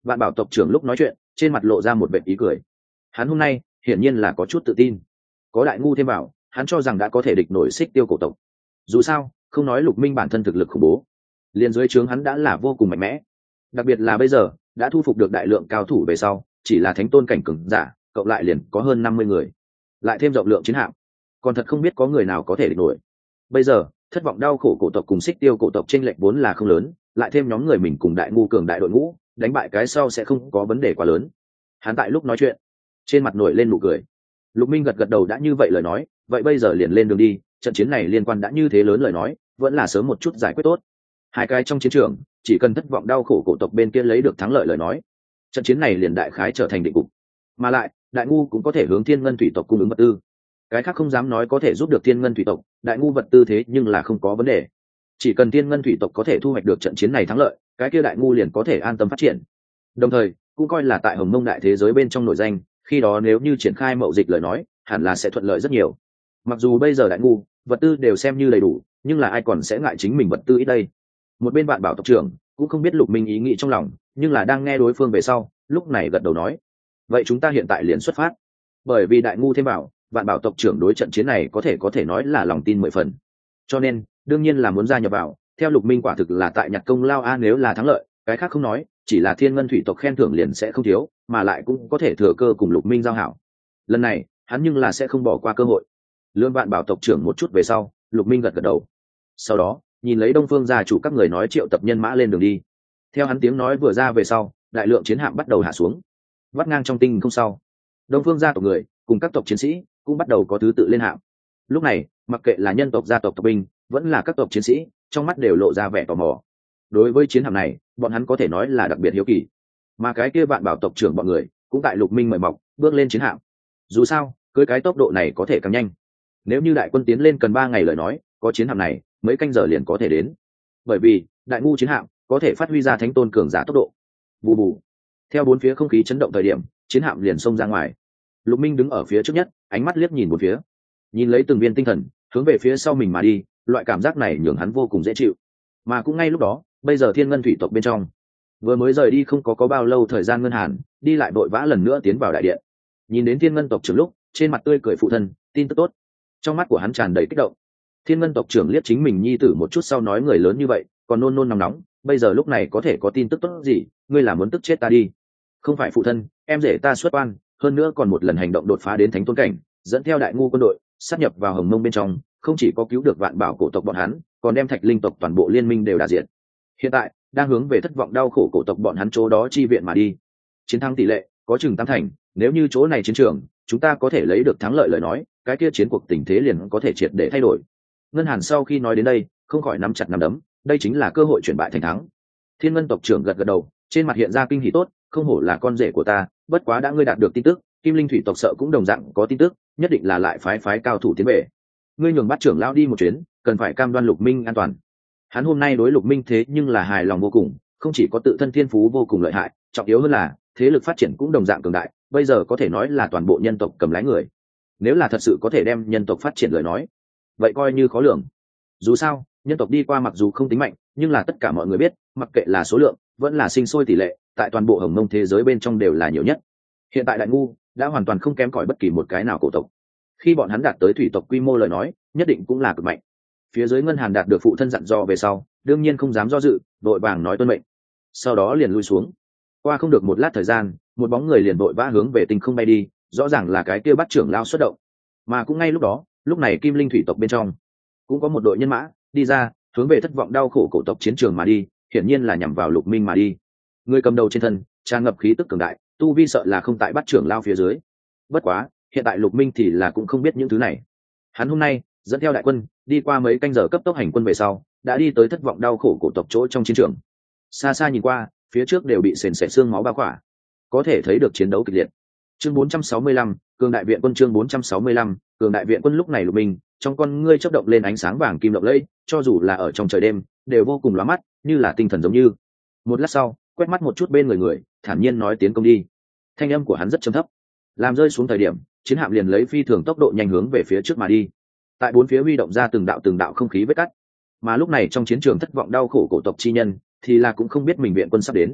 Vạn Bảo tộc trưởng lúc nói chuyện trên mặt lộ ra một vẻ ý cười. Hắn hôm nay hiển nhiên là có chút tự tin, có đại ngu thêm vào, hắn cho rằng đã có thể địch nổi Xích Tiêu cổ tộc. Dù sao không nói Lục Minh bản thân thực lực khủng bố, liền dưới trướng hắn đã là vô cùng mạnh mẽ, đặc biệt là bây giờ đã thu phục được đại lượng cao thủ về sau, chỉ là thánh tôn cảnh cường giả cộng lại liền có hơn năm mươi người, lại thêm rộng lượng chiến hạm, còn thật không biết có người nào có thể địch nổi. Bây giờ thất vọng đau khổ cổ tộc cùng Xích Tiêu cổ tộc chênh lệch vốn là không lớn, lại thêm nhóm người mình cùng đại ngu cường đại đội ngũ, đánh bại cái sau sẽ không có vấn đề quá lớn. Hắn tại lúc nói chuyện trên mặt nổi lên nụ cười. Lục Minh gật gật đầu, đã như vậy lời nói, vậy bây giờ liền lên đường đi, trận chiến này liên quan đã như thế lớn lời nói, vẫn là sớm một chút giải quyết tốt. Hai cái trong chiến trường, chỉ cần thất vọng đau khổ cổ tộc bên kia lấy được thắng lợi lời nói, trận chiến này liền đại khái trở thành định cục. Mà lại đại ngu cũng có thể hướng Thiên Ngân thủy tộc cung ứng vật tư, cái khác không dám nói có thể giúp được Thiên Ngân thủy tộc, đại ngu vật tư thế nhưng là không có vấn đề. Chỉ cần Thiên Ngân thủy tộc có thể thu hoạch được trận chiến này thắng lợi, cái kia đại ngu liền có thể an tâm phát triển. Đồng thời cũng coi là tại Hồng Mông đại thế giới bên trong nổi danh, khi đó nếu như triển khai mậu dịch lời nói, hẳn là sẽ thuận lợi rất nhiều. Mặc dù bây giờ đại ngu vật tư đều xem như đầy đủ, nhưng là ai còn sẽ ngại chính mình vật tư ít đây. Một bên Vạn Bảo tộc trưởng cũng không biết Lục Minh ý nghĩ trong lòng, nhưng là đang nghe đối phương về sau, lúc này gật đầu nói: vậy chúng ta hiện tại liền xuất phát. Bởi vì đại ngu thêm bảo, Vạn Bảo tộc trưởng đối trận chiến này có thể có thể nói là lòng tin mười phần, cho nên đương nhiên là muốn gia nhập vào. Theo Lục Minh quả thực là tại nhặt công lao a, nếu là thắng lợi, cái khác không nói, chỉ là Thiên Ngân thủy tộc khen thưởng liền sẽ không thiếu, mà lại cũng có thể thừa cơ cùng Lục Minh giao hảo. Lần này hắn nhưng là sẽ không bỏ qua cơ hội. Lương Vạn Bảo tộc trưởng một chút về sau, Lục Minh gật gật đầu. Sau đó nhìn lấy Đông Phương gia chủ các người nói triệu tập nhân mã lên đường đi. Theo hắn tiếng nói vừa ra về sau, đại lượng chiến hạm bắt đầu hạ xuống, vắt ngang trong tinh không. Sau Đông Phương gia tộc người cùng các tộc chiến sĩ cũng bắt đầu có thứ tự lên hạm. Lúc này mặc kệ là nhân tộc gia tộc tộc binh vẫn là các tộc chiến sĩ, trong mắt đều lộ ra vẻ tò mò. Đối với chiến hạm này, bọn hắn có thể nói là đặc biệt hiếu kỳ. Mà cái kia Vạn Bảo tộc trưởng bọn người cũng tại Lục Minh mời mọc bước lên chiến hạm. Dù sao cưới cái tốc độ này có thể càng nhanh, nếu như đại quân tiến lên cần ba ngày lời nói, có chiến hạm này mấy canh giờ liền có thể đến. Bởi vì đại ngu chiến hạm có thể phát huy ra thánh tôn cường giả tốc độ. Bù bù, theo bốn phía không khí chấn động thời điểm, chiến hạm liền xông ra ngoài. Lục Minh đứng ở phía trước nhất, ánh mắt liếc nhìn một phía, nhìn lấy từng viên tinh thần hướng về phía sau mình mà đi, loại cảm giác này nhường hắn vô cùng dễ chịu. Mà cũng ngay lúc đó, bây giờ Thiên Ngân thủy tộc bên trong vừa mới rời đi không có có bao lâu thời gian, Ngân Hàn đi lại vội vã lần nữa tiến vào đại điện. Nhìn đến Thiên Ngân tộc trưởng lúc, trên mặt tươi cười phụ thân, tin tức tốt. Trong mắt của hắn tràn đầy kích động. Thiên Ngân tộc trưởng liếc chính mình nhi tử một chút sau nói: người lớn như vậy còn nôn nôn nóng nóng, bây giờ lúc này có thể có tin tức tốt gì? Ngươi là muốn tức chết ta đi. Không phải phụ thân, em rể ta xuất quan, hơn nữa còn một lần hành động đột phá đến thánh tôn cảnh, dẫn theo đại ngu quân đội sát nhập vào Hồng Mông bên trong, không chỉ có cứu được Vạn Bảo cổ tộc bọn hắn, còn đem Thạch Linh tộc toàn bộ liên minh đều đả diệt. Hiện tại đang hướng về thất vọng đau khổ cổ tộc bọn hắn chỗ đó chi viện mà đi. Chiến thắng tỷ lệ có chừng tam thành, nếu như chỗ này chiến trường chúng ta có thể lấy được thắng lợi lời nói, cái kia chiến cuộc tình thế liền có thể triệt để thay đổi. Ngân Hàn sau khi nói đến đây, không khỏi nắm chặt nắm đấm, đây chính là cơ hội chuyển bại thành thắng. Thiên Ngân tộc trưởng gật gật đầu, trên mặt hiện ra kinh hỉ. Tốt, không hổ là con rể của ta, bất quá đã ngươi đạt được tin tức, Kim Linh thủy tộc sợ cũng đồng dạng có tin tức, nhất định là lại phái phái cao thủ tiến về. Ngươi nhường Bát trưởng lão đi một chuyến, cần phải cam đoan Lục Minh an toàn. Hắn hôm nay đối Lục Minh thế nhưng là hài lòng vô cùng, không chỉ có tự thân thiên phú vô cùng lợi hại, trọng yếu hơn là thế lực phát triển cũng đồng dạng cường đại, bây giờ có thể nói là toàn bộ nhân tộc cầm lái người. Nếu là thật sự có thể đem nhân tộc phát triển lời nói, vậy coi như khó lường. Dù sao nhân tộc đi qua mặc dù không tính mạnh, nhưng là tất cả mọi người biết, mặc kệ là số lượng vẫn là sinh sôi tỷ lệ, tại toàn bộ Hồng Mông thế giới bên trong đều là nhiều nhất. Hiện tại đại ngu đã hoàn toàn không kém cỏi bất kỳ một cái nào cổ tộc, khi bọn hắn đạt tới thủy tộc quy mô lời nói, nhất định cũng là cực mạnh. Phía dưới Ngân Hàn đạt được phụ thân dặn dò về sau, đương nhiên không dám do dự, đội vàng nói tuân mệnh, sau đó liền lui xuống. Qua không được một lát thời gian, một bóng người liền vội vã hướng về tinh không bay đi, rõ ràng là cái kia Bát trưởng lao xuất động. Mà cũng ngay lúc đó, lúc này Kim Linh thủy tộc bên trong cũng có một đội nhân mã đi ra, hướng về thất vọng đau khổ cổ tộc chiến trường mà đi, hiển nhiên là nhằm vào Lục Minh mà đi. Người cầm đầu trên thân tràn ngập khí tức cường đại, tu vi sợ là không tại Bát trưởng lao phía dưới. Bất quá hiện tại Lục Minh thì là cũng không biết những thứ này. Hắn hôm nay dẫn theo đại quân đi qua mấy canh giờ cấp tốc hành quân về sau, đã đi tới thất vọng đau khổ cổ tộc chỗ trong chiến trường. Xa xa nhìn qua, phía trước đều bị sền sệt xương máu bao khỏa, có thể thấy được chiến đấu kịch liệt. Chương bốn trăm sáu mươi lăm, cường đại viện quân. Chương bốn trăm sáu mươi lăm, cường đại viện quân. Lúc này Lục Minh trong con ngươi chớp động lên ánh sáng vàng kim lộng lẫy, cho dù là ở trong trời đêm đều vô cùng lóa mắt, như là tinh thần giống như. Một lát sau, quét mắt một chút bên người người, thản nhiên nói: tiến công đi. Thanh âm của hắn rất trầm thấp, làm rơi xuống thời điểm, chiến hạm liền lấy phi thường tốc độ nhanh hướng về phía trước mà đi. Tại bốn phía huy động ra từng đạo từng đạo không khí vết cắt. Mà lúc này trong chiến trường thất vọng đau khổ cổ tộc chi nhân thì là cũng không biết mình viện quân sắp đến.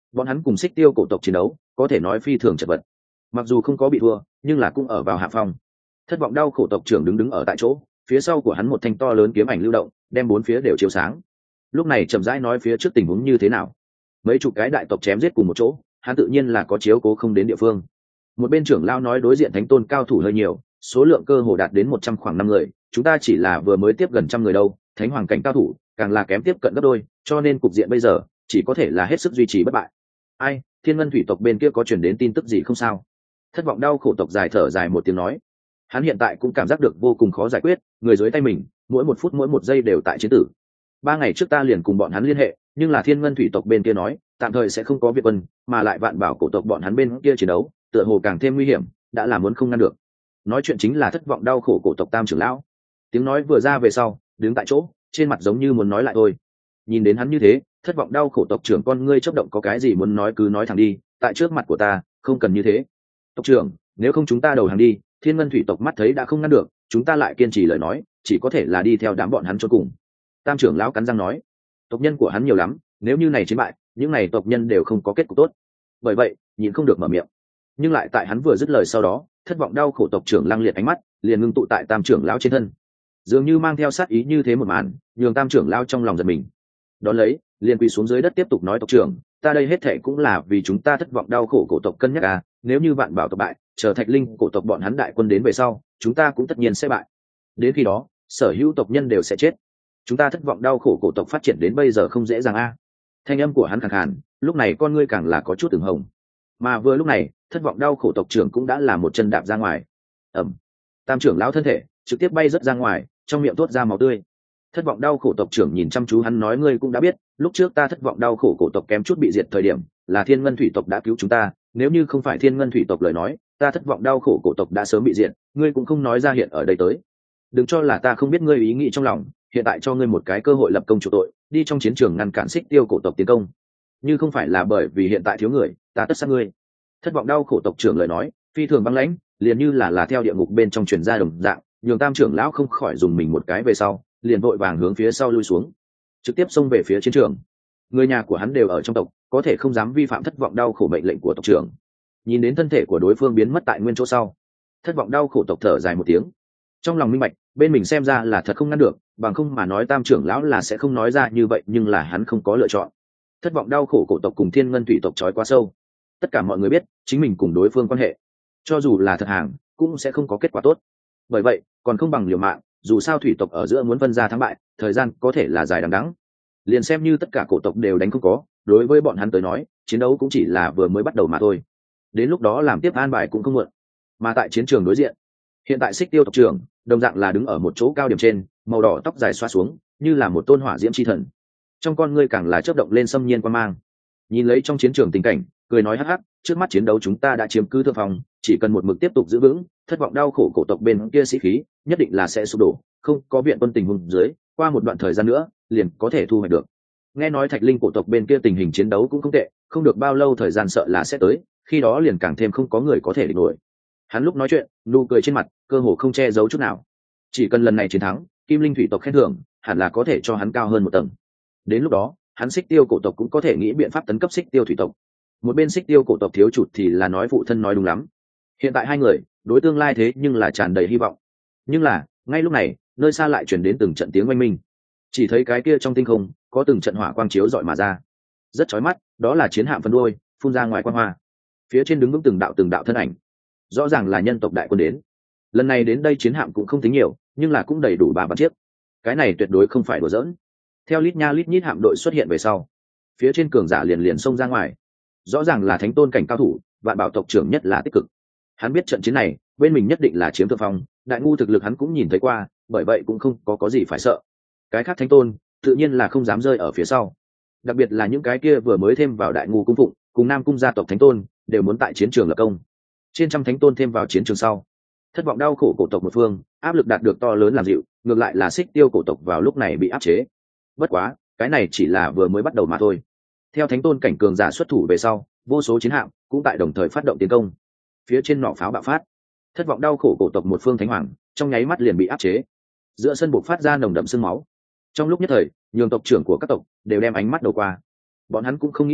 bọn hắn cùng xích tiêu cổ tộc chiến đấu có thể nói phi thường chật vật, mặc dù không có bị thua nhưng là cũng ở vào hạ phong. Thất vọng đau khổ tộc trưởng đứng đứng ở tại chỗ, phía sau của hắn một thanh to lớn kiếm ảnh lưu động đem bốn phía đều chiếu sáng. Lúc này chậm rãi nói phía trước tình huống như thế nào. Mấy chục cái đại tộc chém giết cùng một chỗ, hắn tự nhiên là có chiếu cố không đến địa phương. Một bên trưởng lao nói đối diện thánh tôn cao thủ hơi nhiều, số lượng cơ hồ đạt đến một trăm khoảng năm người, chúng ta chỉ là vừa mới tiếp gần trăm người đâu, thánh hoàng cảnh cao thủ càng là kém tiếp cận gấp đôi, cho nên cục diện bây giờ chỉ có thể là hết sức duy trì bất bại. Ai, thiên ngân thủy tộc bên kia có truyền đến tin tức gì không sao? Thất vọng đau khổ tộc dài thở dài một tiếng nói, hắn hiện tại cũng cảm giác được vô cùng khó giải quyết, người dưới tay mình mỗi một phút mỗi một giây đều tại chiến tử. Ba ngày trước ta liền cùng bọn hắn liên hệ, nhưng là thiên ngân thủy tộc bên kia nói tạm thời sẽ không có viện quân, mà lại vạn bảo cổ tộc bọn hắn bên kia chiến đấu tựa hồ càng thêm nguy hiểm, đã là muốn không ngăn được. Nói chuyện chính là thất vọng đau khổ cổ tộc tam trưởng lão. Tiếng nói vừa ra về sau, đứng tại chỗ trên mặt giống như muốn nói lại thôi. Nhìn đến hắn như thế, thất vọng đau khổ tộc trưởng con ngươi chớp động, có cái gì muốn nói cứ nói thẳng đi, tại trước mặt của ta không cần như thế. Tộc trưởng, nếu không chúng ta đầu hàng đi, thiên ngân thủy tộc mắt thấy đã không ngăn được, chúng ta lại kiên trì lời nói chỉ có thể là đi theo đám bọn hắn cho cùng. Tam trưởng lão cắn răng nói, tộc nhân của hắn nhiều lắm, nếu như này chiến bại, những này tộc nhân đều không có kết cục tốt. Bởi vậy nhìn không được mở miệng, nhưng lại tại hắn vừa dứt lời sau đó, thất vọng đau khổ tộc trưởng lăng liệt ánh mắt liền ngưng tụ tại tam trưởng lão trên thân, dường như mang theo sát ý như thế một màn nhường tam trưởng lão trong lòng giật mình. Đón lấy liền quỳ xuống dưới đất tiếp tục nói, tộc trưởng, ta đây hết thệ cũng là vì chúng ta thất vọng đau khổ cổ tộc cân nhắc à, nếu như vạn bảo tộc bại, chờ thạch linh cổ tộc bọn hắn đại quân đến về sau, chúng ta cũng tất nhiên sẽ bại. Đến khi đó sở hữu tộc nhân đều sẽ chết. Chúng ta thất vọng đau khổ cổ tộc phát triển đến bây giờ không dễ dàng a. À. Thanh âm của hắn khàn khàn, lúc này con ngươi càng là có chút ửng hồng. Mà vừa lúc này thất vọng đau khổ tộc trưởng cũng đã là một chân đạp ra ngoài. Ẩm. Tam trưởng lão thân thể trực tiếp bay rớt ra ngoài, trong miệng tuốt ra máu tươi. Thất vọng đau khổ tộc trưởng nhìn chăm chú hắn nói, ngươi cũng đã biết, lúc trước ta thất vọng đau khổ cổ tộc kém chút bị diệt thời điểm, là thiên ngân thủy tộc đã cứu chúng ta, nếu như không phải thiên ngân thủy tộc lời nói, ta thất vọng đau khổ cổ tộc đã sớm bị diệt, ngươi cũng không nói ra hiện ở đây tới. Đừng cho là ta không biết ngươi ý nghĩ trong lòng, hiện tại cho ngươi một cái cơ hội lập công chủ tội, đi trong chiến trường ngăn cản xích tiêu cổ tộc tiến công. Như không phải là bởi vì hiện tại thiếu người, ta tất sát ngươi. Thất vọng đau khổ tộc trưởng lời nói phi thường băng lãnh, liền như là là theo địa ngục bên trong truyền ra đồng dạng, nhường tam trưởng lão không khỏi dùng mình một cái, về sau liền vội vàng hướng phía sau lui xuống, trực tiếp xông về phía chiến trường. Người nhà của hắn đều ở trong tộc, có thể không dám vi phạm thất vọng đau khổ mệnh lệnh của tộc trưởng. Nhìn đến thân thể của đối phương biến mất tại nguyên chỗ sau, thất vọng đau khổ tộc thở dài một tiếng, trong lòng minh bạch bên mình xem ra là thật không ngăn được, bằng không mà nói tam trưởng lão là sẽ không nói ra như vậy, nhưng là hắn không có lựa chọn. Thất vọng đau khổ cổ tộc cùng thiên ngân thủy tộc trói quá sâu, tất cả mọi người biết chính mình cùng đối phương quan hệ, cho dù là thật hàng cũng sẽ không có kết quả tốt. Bởi vậy còn không bằng liều mạng, dù sao thủy tộc ở giữa muốn phân ra thắng bại, thời gian có thể là dài đằng đẵng. Liền xem như tất cả cổ tộc đều đánh không có, đối với bọn hắn tới nói chiến đấu cũng chỉ là vừa mới bắt đầu mà thôi, đến lúc đó làm tiếp an bài cũng không muộn. Mà tại chiến trường đối diện, hiện tại xích tiêu tộc trưởng đồng dạng là đứng ở một chỗ cao điểm trên, màu đỏ tóc dài xoa xuống như là một tôn hỏa diễm chi thần, trong con ngươi càng là chớp động lên xâm nhiên quan mang. Nhìn lấy trong chiến trường tình cảnh, cười nói hắc hắc, trước mắt chiến đấu chúng ta đã chiếm cứ thượng phòng, chỉ cần một mực tiếp tục giữ vững, thất vọng đau khổ cổ tộc bên kia sĩ khí nhất định là sẽ sụp đổ, không có viện quân tình huống dưới, qua một đoạn thời gian nữa liền có thể thu hoạch được. Nghe nói thạch linh cổ tộc bên kia tình hình chiến đấu cũng không tệ, không được bao lâu thời gian sợ là sẽ tới, khi đó liền càng thêm không có người có thể địch nổi. Hắn lúc nói chuyện nụ cười trên mặt cơ hồ không che giấu chút nào, chỉ cần lần này chiến thắng, kim linh thủy tộc khen thưởng hẳn là có thể cho hắn cao hơn một tầng. Đến lúc đó hắn xích tiêu cổ tộc cũng có thể nghĩ biện pháp tấn cấp xích tiêu thủy tộc. Một bên xích tiêu cổ tộc thiếu chủ thì là nói phụ thân nói đúng lắm, hiện tại hai người đối tương lai thế nhưng là tràn đầy hy vọng. Nhưng là ngay lúc này nơi xa lại chuyển đến từng trận tiếng oanh minh, chỉ thấy cái kia trong tinh không có từng trận hỏa quang chiếu dọi mà ra, rất chói mắt, đó là chiến hạm phân đuôi phun ra ngoài quang hoa, phía trên đứng vững từng đạo từng đạo thân ảnh, rõ ràng là nhân tộc đại quân đến. Lần này đến đây chiến hạm cũng không tính nhiều, nhưng là cũng đầy đủ ba vạn chiếc, cái này tuyệt đối không phải đùa giỡn. Theo lít nha lít nhít hạm đội xuất hiện về sau, phía trên cường giả liền liền xông ra ngoài, rõ ràng là thánh tôn cảnh cao thủ, vạn bảo tộc trưởng nhất là tích cực. Hắn biết trận chiến này bên mình nhất định là chiếm thượng phong, đại ngu thực lực hắn cũng nhìn thấy qua, bởi vậy cũng không có có gì phải sợ. Cái khác thánh tôn tự nhiên là không dám rơi ở phía sau, đặc biệt là những cái kia vừa mới thêm vào đại ngu cung phụng cùng nam cung gia tộc thánh tôn đều muốn tại chiến trường lập công. Trên trăm thánh tôn thêm vào chiến trường sau, thất vọng đau khổ cổ tộc một phương áp lực đạt được to lớn làm dịu, ngược lại là xích tiêu cổ tộc vào lúc này bị áp chế. Bất quá cái này chỉ là vừa mới bắt đầu mà thôi, theo thánh tôn cảnh cường giả xuất thủ về sau, vô số chiến hạm cũng tại đồng thời phát động tiến công. Phía trên nỏ pháo bạo phát, thất vọng đau khổ cổ tộc một phương thánh hoàng trong nháy mắt liền bị áp chế, giữa sân buộc phát ra nồng đậm sương máu. Trong lúc nhất thời nhường tộc trưởng của các tộc đều đem ánh mắt đầu qua, bọn hắn cũng không nghĩ tới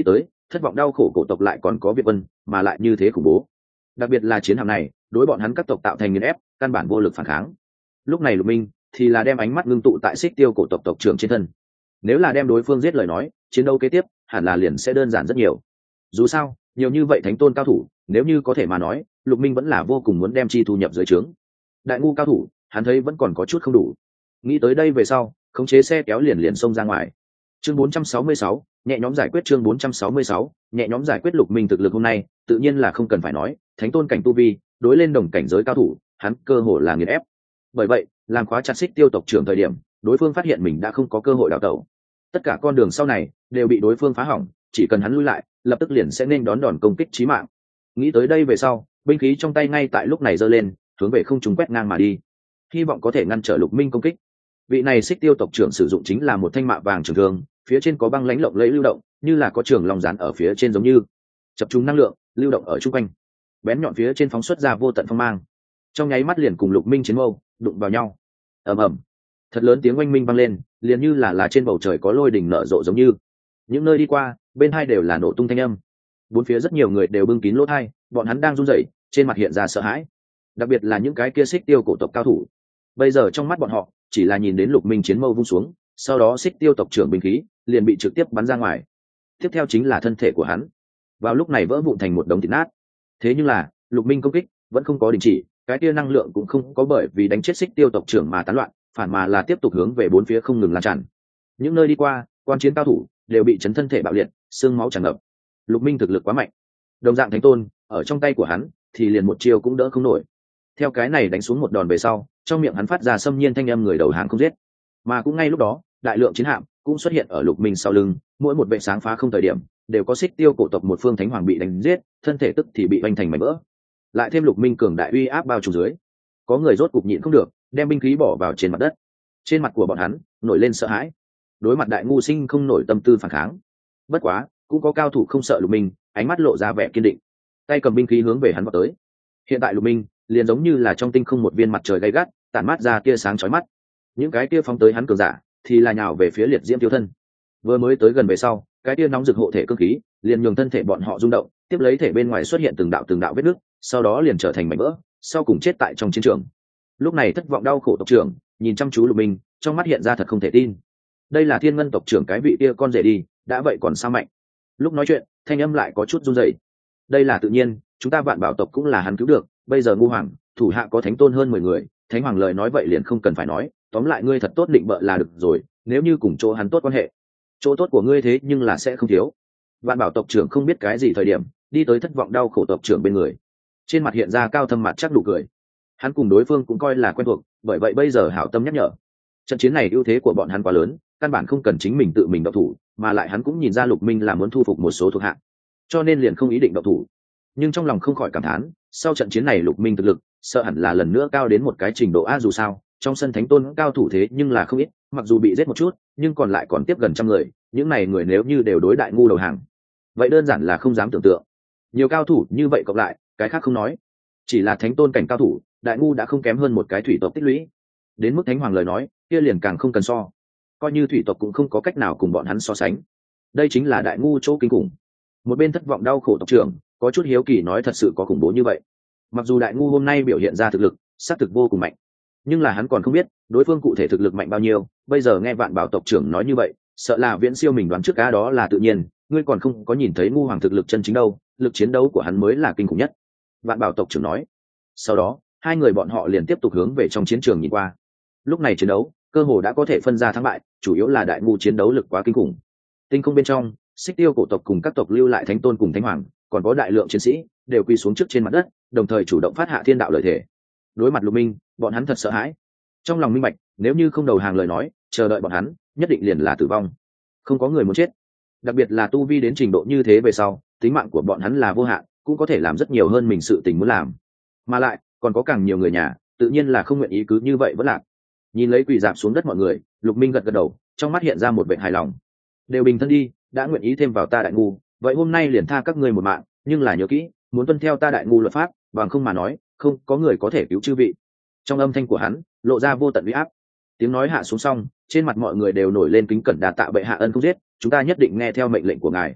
thất vọng đau khổ cổ tộc lại còn có việt quân mà lại như thế khủng bố. Đặc biệt là chiến hạm này đối bọn hắn các tộc tạo thành nghiền ép, căn bản vô lực phản kháng. Lúc này Lục Minh thì là đem ánh mắt ngưng tụ tại Xích Tiêu cổ tộc tộc trưởng trên thân. Nếu là đem đối phương giết lời nói, chiến đấu kế tiếp hẳn là liền sẽ đơn giản rất nhiều. Dù sao nhiều như vậy thánh tôn cao thủ, nếu như có thể mà nói, Lục Minh vẫn là vô cùng muốn đem chi thu nhập dưới trướng. Đại ngu cao thủ hắn thấy vẫn còn có chút không đủ. Nghĩ tới đây về sau, khống chế xe kéo liền liền xông ra ngoài. Chương bốn trăm sáu mươi sáu, nhẹ nhóm giải quyết. Chương bốn trăm sáu mươi sáu, nhẹ nhóm giải quyết. Lục Minh thực lực hôm nay tự nhiên là không cần phải nói, thánh tôn cảnh tu vi đối lên đồng cảnh giới cao thủ, hắn cơ hội là nghiền ép. Bởi vậy làm khóa chặt Xích Tiêu tộc trưởng thời điểm, đối phương phát hiện mình đã không có cơ hội đào tẩu. Tất cả con đường sau này đều bị đối phương phá hỏng, chỉ cần hắn lui lại lập tức liền sẽ nên đón đòn công kích chí mạng. Nghĩ tới đây về sau, binh khí trong tay ngay tại lúc này giơ lên, hướng về không trung quét ngang mà đi, hy vọng có thể ngăn trở Lục Minh công kích. Vị này Xích Tiêu tộc trưởng sử dụng chính là một thanh mạ vàng trường thương, phía trên có băng lãnh lộng lẫy lưu động, như là có trường long dán ở phía trên, giống như chập trùng năng lượng lưu động ở chung quanh, bén nhọn phía trên phóng xuất ra vô tận phong mang, trong nháy mắt liền cùng Lục Minh chiến mâu đụng vào nhau. Ầm ầm, thật lớn tiếng oanh minh vang lên, liền như là là trên bầu trời có lôi đình nở rộ, giống như những nơi đi qua bên hai đều là nổ tung thanh âm. Bốn phía rất nhiều người đều bưng kín lỗ tai, bọn hắn đang run rẩy, trên mặt hiện ra sợ hãi. Đặc biệt là những cái kia Xích Tiêu cổ tộc cao thủ, bây giờ trong mắt bọn họ chỉ là nhìn đến Lục Minh chiến mâu vung xuống, sau đó Xích Tiêu tộc trưởng binh khí liền bị trực tiếp bắn ra ngoài, tiếp theo chính là thân thể của hắn vào lúc này vỡ vụn thành một đống thịt nát. Thế nhưng là Lục Minh công kích vẫn không có đình chỉ, cái tia năng lượng cũng không có bởi vì đánh chết Xích Tiêu tộc trưởng mà tán loạn, phản mà là tiếp tục hướng về bốn phía không ngừng lan tràn. Những nơi đi qua, quan chiến cao thủ đều bị chấn thân thể bạo liệt, xương máu tràn ngập. Lục Minh thực lực quá mạnh, đồng dạng thánh tôn ở trong tay của hắn thì liền một chiêu cũng đỡ không nổi. Theo cái này đánh xuống một đòn về sau, trong miệng hắn phát ra xâm nhiên thanh âm người đầu hàng không giết. Mà cũng ngay lúc đó, đại lượng chiến hạm cũng xuất hiện ở Lục Minh sau lưng, mỗi một vệ sáng phá không thời điểm đều có Xích Tiêu cổ tộc một phương thánh hoàng bị đánh giết, thân thể tức thì bị vành thành mảnh vỡ. Lại thêm Lục Minh cường đại uy áp bao trùm dưới, có người rốt cục nhịn không được, đem binh khí bỏ vào trên mặt đất. Trên mặt của bọn hắn nổi lên sợ hãi, đối mặt đại ngu sinh không nổi tâm tư phản kháng. Bất quá cũng có cao thủ không sợ Lục Minh, ánh mắt lộ ra vẻ kiên định, tay cầm binh khí hướng về hắn vọt tới. Hiện tại Lục Minh liền giống như là trong tinh không một viên mặt trời gay gắt, tản mát ra tia sáng chói mắt. Những cái tia phóng tới hắn cường giả thì là nhào về phía liệt diễm tiêu thân. Vừa mới tới gần về sau, cái tia nóng rực hộ thể cương khí liền nhường thân thể bọn họ rung động, tiếp lấy thể bên ngoài xuất hiện từng đạo từng đạo vết nứt, sau đó liền trở thành mảnh vỡ, sau cùng chết tại trong chiến trường. Lúc này thất vọng đau khổ tộc trưởng nhìn chăm chú Lục Minh, trong mắt hiện ra thật không thể tin. Đây là Thiên Ngân tộc trưởng cái vị kia con rể đi, đã vậy còn sao mạnh. Lúc nói chuyện thanh âm lại có chút run rẩy. Đây là tự nhiên, chúng ta Vạn Bảo tộc cũng là hắn cứu được, bây giờ ngu hoàng thủ hạ có thánh tôn hơn mười người, thánh hoàng lời nói vậy liền không cần phải nói, tóm lại ngươi thật tốt định bợ là được rồi, nếu như cùng chỗ hắn tốt quan hệ, chỗ tốt của ngươi thế nhưng là sẽ không thiếu. Vạn Bảo tộc trưởng không biết cái gì thời điểm đi tới thất vọng đau khổ tộc trưởng bên người, trên mặt hiện ra cao thâm mặt chắc đủ cười. Hắn cùng đối phương cũng coi là quen thuộc, bởi vậy bây giờ hảo tâm nhắc nhở, trận chiến này ưu thế của bọn hắn quá lớn, căn bản không cần chính mình tự mình động thủ, mà lại hắn cũng nhìn ra Lục Minh là muốn thu phục một số thuộc hạ, cho nên liền không ý định động thủ. Nhưng trong lòng không khỏi cảm thán, sau trận chiến này Lục Minh thực lực sợ hẳn là lần nữa cao đến một cái trình độ a, dù sao trong sân thánh tôn cao thủ thế nhưng là không ít, mặc dù bị giết một chút nhưng còn lại còn tiếp gần trăm người, những này người nếu như đều đối đại ngu đầu hàng, vậy đơn giản là không dám tưởng tượng. Nhiều cao thủ như vậy cộng lại, cái khác không nói, chỉ là thánh tôn cảnh cao thủ, đại ngu đã không kém hơn một cái thủy tộc tích lũy, đến mức thánh hoàng lời nói kia liền càng không cần so, coi như thủy tộc cũng không có cách nào cùng bọn hắn so sánh. Đây chính là đại ngu chỗ kinh khủng. Một bên thất vọng đau khổ tộc trưởng có chút hiếu kỳ nói, thật sự có khủng bố như vậy? Mặc dù đại ngu hôm nay biểu hiện ra thực lực xác thực vô cùng mạnh, nhưng là hắn còn không biết đối phương cụ thể thực lực mạnh bao nhiêu. Bây giờ nghe Vạn Bảo tộc trưởng nói như vậy, sợ là viễn siêu mình đoán trước cá, đó là tự nhiên, ngươi còn không có nhìn thấy ngu hoàng thực lực chân chính đâu, lực chiến đấu của hắn mới là kinh khủng nhất, Vạn Bảo tộc trưởng nói. Sau đó hai người bọn họ liền tiếp tục hướng về trong chiến trường nhìn qua. Lúc này chiến đấu cơ hồ đã có thể phân ra thắng bại, chủ yếu là đại ngu chiến đấu lực quá kinh khủng. Tinh không bên trong, Xích Tiêu cổ tộc cùng các tộc lưu lại thánh tôn cùng thánh hoàng, còn có đại lượng chiến sĩ đều quỳ xuống trước trên mặt đất, đồng thời chủ động phát hạ thiên đạo lợi thể. Đối mặt Lục Minh, bọn hắn thật sợ hãi, trong lòng minh bạch, nếu như không đầu hàng lời nói, chờ đợi bọn hắn nhất định liền là tử vong. Không có người muốn chết, đặc biệt là tu vi đến trình độ như thế về sau, tính mạng của bọn hắn là vô hạn, cũng có thể làm rất nhiều hơn mình sự tình muốn làm, mà lại còn có càng nhiều người nhà, tự nhiên là không nguyện ý cứ như vậy vẫn lạc. Nhìn lấy quỳ dạp xuống đất mọi người, Lục Minh gật gật đầu, trong mắt hiện ra một vẻ hài lòng. Đều bình thân đi, đã nguyện ý thêm vào ta đại ngu, vậy hôm nay liền tha các ngươi một mạng, nhưng là nhớ kỹ, muốn tuân theo ta đại ngu luật pháp, bằng không mà nói, không có người có thể cứu chư vị. Trong âm thanh của hắn lộ ra vô tận uy áp. Tiếng nói hạ xuống xong, trên mặt mọi người đều nổi lên kính cẩn đà tạ bệ hạ ân không giết, chúng ta nhất định nghe theo mệnh lệnh của ngài.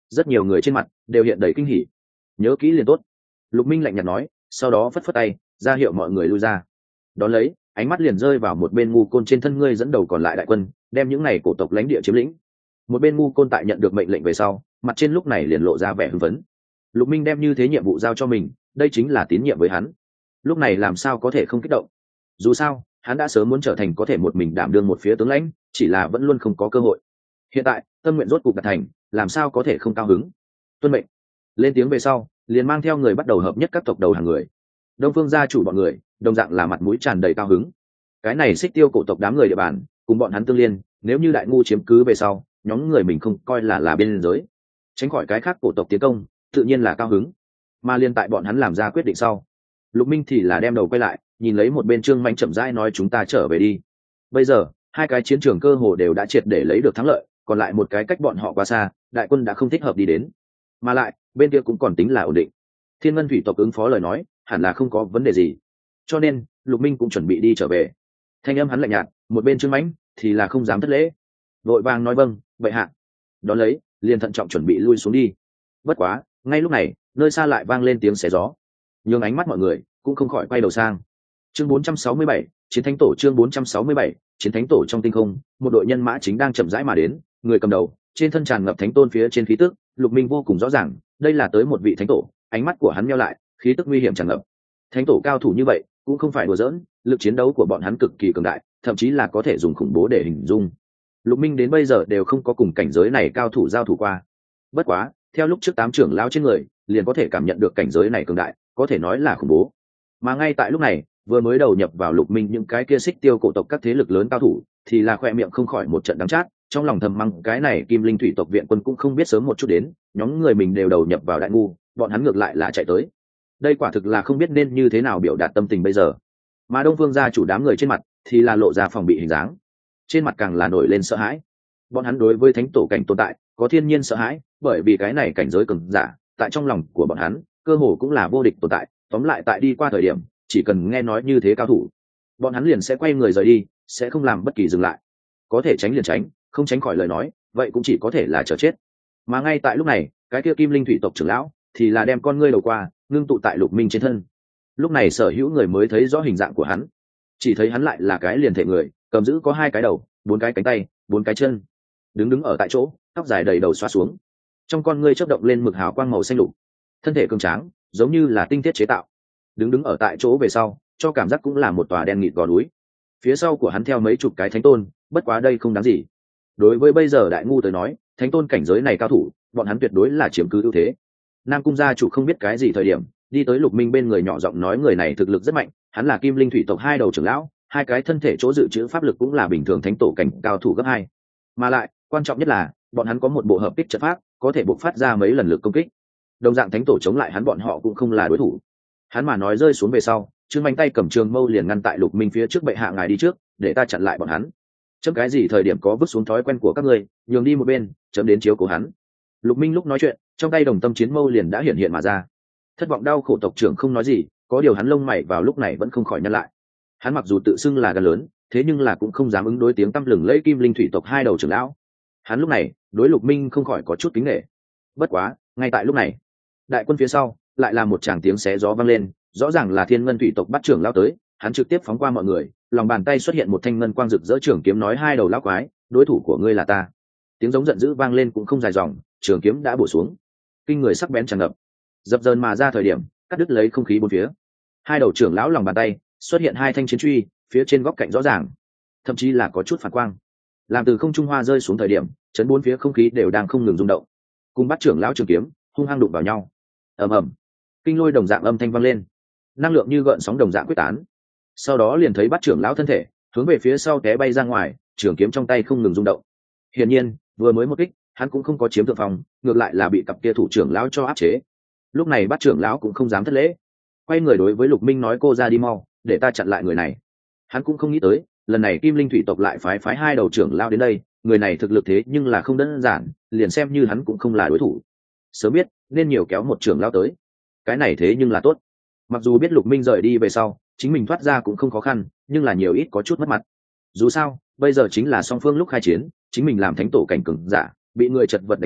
rất nhiều người trên mặt đều hiện đầy kinh hỉ. Nhớ kỹ liền tốt. Lục Minh lạnh nhạt nói, sau đó phất phất tay ra hiệu mọi người lui ra. Đón lấy ánh mắt liền rơi vào một bên ngu côn trên thân, ngươi dẫn đầu còn lại đại quân đem những này cổ tộc lãnh địa chiếm lĩnh. Một bên ngu côn tại nhận được mệnh lệnh về sau, mặt trên lúc này liền lộ ra vẻ hưng phấn. Lục Minh đem như thế nhiệm vụ giao cho mình, đây chính là tín nhiệm với hắn, lúc này làm sao có thể không kích động. Dù sao hắn đã sớm muốn trở thành có thể một mình đảm đương một phía tướng lãnh, chỉ là vẫn luôn không có cơ hội. Hiện tại tâm nguyện rốt cục đạt thành, làm sao có thể không cao hứng. Tuân mệnh. Lên tiếng về sau liền mang theo người bắt đầu hợp nhất các tộc đầu hàng người. Đông Phương gia chủ bọn người đồng dạng là mặt mũi tràn đầy cao hứng. Cái này xích tiêu cổ tộc đám người địa bàn cùng bọn hắn tương liên, nếu như đại ngu chiếm cứ về sau, nhóm người mình không coi là là biên giới, tránh khỏi cái khác cổ tộc tiến công, tự nhiên là cao hứng. Mà liên tại bọn hắn làm ra quyết định sau, Lục Minh thì là đem đầu quay lại, nhìn lấy một bên Trương Mạnh chậm rãi nói, chúng ta trở về đi. Bây giờ hai cái chiến trường cơ hồ đều đã triệt để lấy được thắng lợi, còn lại một cái cách bọn họ quá xa, đại quân đã không thích hợp đi đến, mà lại bên kia cũng còn tính là ổn định. Thiên Ngân thủy tộc ứng phó lời nói hẳn là không có vấn đề gì, cho nên Lục Minh cũng chuẩn bị đi trở về. Thanh âm hắn lạnh nhạt, một bên Trương Mạnh thì là không dám thất lễ, vội vàng nói vâng vậy hạ. Đón lấy liền thận trọng chuẩn bị lui xuống đi. Bất quá ngay lúc này nơi xa lại vang lên tiếng xé gió, nhưng ánh mắt mọi người cũng không khỏi quay đầu sang. Chương bốn trăm sáu mươi bảy, chiến thánh tổ. Chương bốn trăm sáu mươi bảy, chiến thánh tổ. Trong tinh không, một đội nhân mã chính đang chậm rãi mà đến, người cầm đầu trên thân tràn ngập thánh tôn phía trên khí tức. Lục Minh vô cùng rõ ràng, đây là tới một vị thánh tổ. Ánh mắt của hắn nheo lại, khí tức nguy hiểm tràn ngập. Thánh tổ cao thủ như vậy cũng không phải đùa giỡn, lực chiến đấu của bọn hắn cực kỳ cường đại, thậm chí là có thể dùng khủng bố để hình dung. Lục Minh đến bây giờ đều không có cùng cảnh giới này cao thủ giao thủ qua. Bất quá theo lúc trước tám trưởng lão trên người liền có thể cảm nhận được cảnh giới này cường đại, có thể nói là khủng bố. Mà ngay tại lúc này, vừa mới đầu nhập vào Lục Minh những cái kia xích tiêu cổ tộc các thế lực lớn cao thủ thì là khoe miệng không khỏi một trận đắng chát, trong lòng thầm mắng cái này Kim Linh thủy tộc viện quân cũng không biết sớm một chút đến, nhóm người mình đều đầu nhập vào đại ngu, bọn hắn ngược lại là chạy tới. Đây quả thực là không biết nên như thế nào biểu đạt tâm tình bây giờ. Mà Đông Phương gia chủ đám người trên mặt thì là lộ ra phòng bị hình dáng, trên mặt càng là nổi lên sợ hãi. Bọn hắn đối với thánh tổ cảnh tồn tại có thiên nhiên sợ hãi, bởi vì cái này cảnh giới cường giả tại trong lòng của bọn hắn cơ hồ cũng là vô địch tồn tại. Tóm lại tại đi qua thời điểm, chỉ cần nghe nói như thế cao thủ, bọn hắn liền sẽ quay người rời đi, sẽ không làm bất kỳ dừng lại. Có thể tránh liền tránh, không tránh khỏi lời nói vậy cũng chỉ có thể là chờ chết. Mà ngay tại lúc này, cái kia Kim Linh thủy tộc trưởng lão thì là đem con ngươi đầu qua ngưng tụ tại Lục Minh trên thân. Lúc này sở hữu người mới thấy rõ hình dạng của hắn, chỉ thấy hắn lại là cái liền thể người, cầm giữ có hai cái đầu, bốn cái cánh tay, bốn cái chân, đứng đứng ở tại chỗ, tóc dài đầy đầu xóa xuống, trong con ngươi chớp động lên mực hào quang màu xanh lục, thân thể cường tráng giống như là tinh thiết chế tạo, đứng đứng ở tại chỗ về sau cho cảm giác cũng là một tòa đen nghịt gò núi. Phía sau của hắn theo mấy chục cái thánh tôn, bất quá đây không đáng gì. Đối với bây giờ đại ngu tới nói, thánh tôn cảnh giới này cao thủ, bọn hắn tuyệt đối là chiếm cứ ưu thế. Nam cung gia chủ không biết cái gì thời điểm đi tới Lục Minh bên người, nhỏ giọng nói, người này thực lực rất mạnh, hắn là Kim Linh thủy tộc hai đầu trưởng lão, hai cái thân thể chỗ dự trữ pháp lực cũng là bình thường thánh tổ cảnh cao thủ gấp hai, mà lại quan trọng nhất là bọn hắn có một bộ hợp kích trận pháp, có thể bộc phát ra mấy lần lực công kích. Đồng dạng thánh tổ chống lại hắn, bọn họ cũng không là đối thủ. Hắn mà nói rơi xuống về sau, Trương Mạnh tay cầm trường mâu liền ngăn tại Lục Minh phía trước, bệ hạ ngài đi trước, để ta chặn lại bọn hắn. Chấm cái gì thời điểm có vứt xuống thói quen của các ngươi, nhường đi một bên, chấm đến chiếu cố hắn. Lục Minh lúc nói chuyện, trong tay đồng tâm chiến mâu liền đã hiện hiện mà ra. Thất vọng đau khổ tộc trưởng không nói gì, có điều hắn lông mày vào lúc này vẫn không khỏi nhăn lại. Hắn mặc dù tự xưng là gan lớn, thế nhưng là cũng không dám ứng đối tiếng tăm lừng lẫy Kim Linh thủy tộc hai đầu trưởng lão. Hắn lúc này đối Lục Minh không khỏi có chút kính nể. Bất quá ngay tại lúc này, đại quân phía sau lại là một tràng tiếng xé gió vang lên, rõ ràng là Thiên Ngân thủy tộc bắt trưởng lão tới. Hắn trực tiếp phóng qua mọi người, lòng bàn tay xuất hiện một thanh ngân quang rực rỡ trường kiếm, nói, hai đầu lão quái, đối thủ của ngươi là ta. Tiếng giống giận dữ vang lên cũng không dài dòng, trường kiếm đã bổ xuống, kinh người sắc bén tràn ngập, dập dờn mà ra thời điểm cắt đứt lấy không khí bốn phía. Hai đầu trưởng lão lòng bàn tay xuất hiện hai thanh chiến truy, phía trên góc cạnh rõ ràng, thậm chí là có chút phản quang, làm từ không trung hoa rơi xuống thời điểm chấn bốn phía không khí đều đang không ngừng rung động, cùng bắt trưởng lão trường kiếm hung hăng đụng vào nhau. Ầm ầm, kinh lôi đồng dạng âm thanh vang lên, năng lượng như gợn sóng đồng dạng quyết tán. Sau đó liền thấy bắt trưởng lão thân thể hướng về phía sau té bay ra ngoài, trường kiếm trong tay không ngừng rung động. Hiển nhiên vừa mới một kích hắn cũng không có chiếm thượng phong, ngược lại là bị cặp kia thủ trưởng lão cho áp chế. Lúc này bắt trưởng lão cũng không dám thất lễ, quay người đối với Lục Minh nói, cô ra đi mau, để ta chặn lại người này. Hắn cũng không nghĩ tới lần này Kim Linh thủy tộc lại phái phái hai đầu trưởng lão đến đây, người này thực lực thế nhưng là không đơn giản, liền xem như hắn cũng không là đối thủ. Sớm biết nên nhiều kéo một trưởng lão tới, cái này thế nhưng là tốt. Mặc dù biết Lục Minh rời đi về sau chính mình thoát ra cũng không khó khăn, nhưng là nhiều ít có chút mất mặt. Dù sao bây giờ chính là song phương lúc khai chiến, chính mình làm thánh tổ cảnh cường giả bị người chật vật đánh chạy,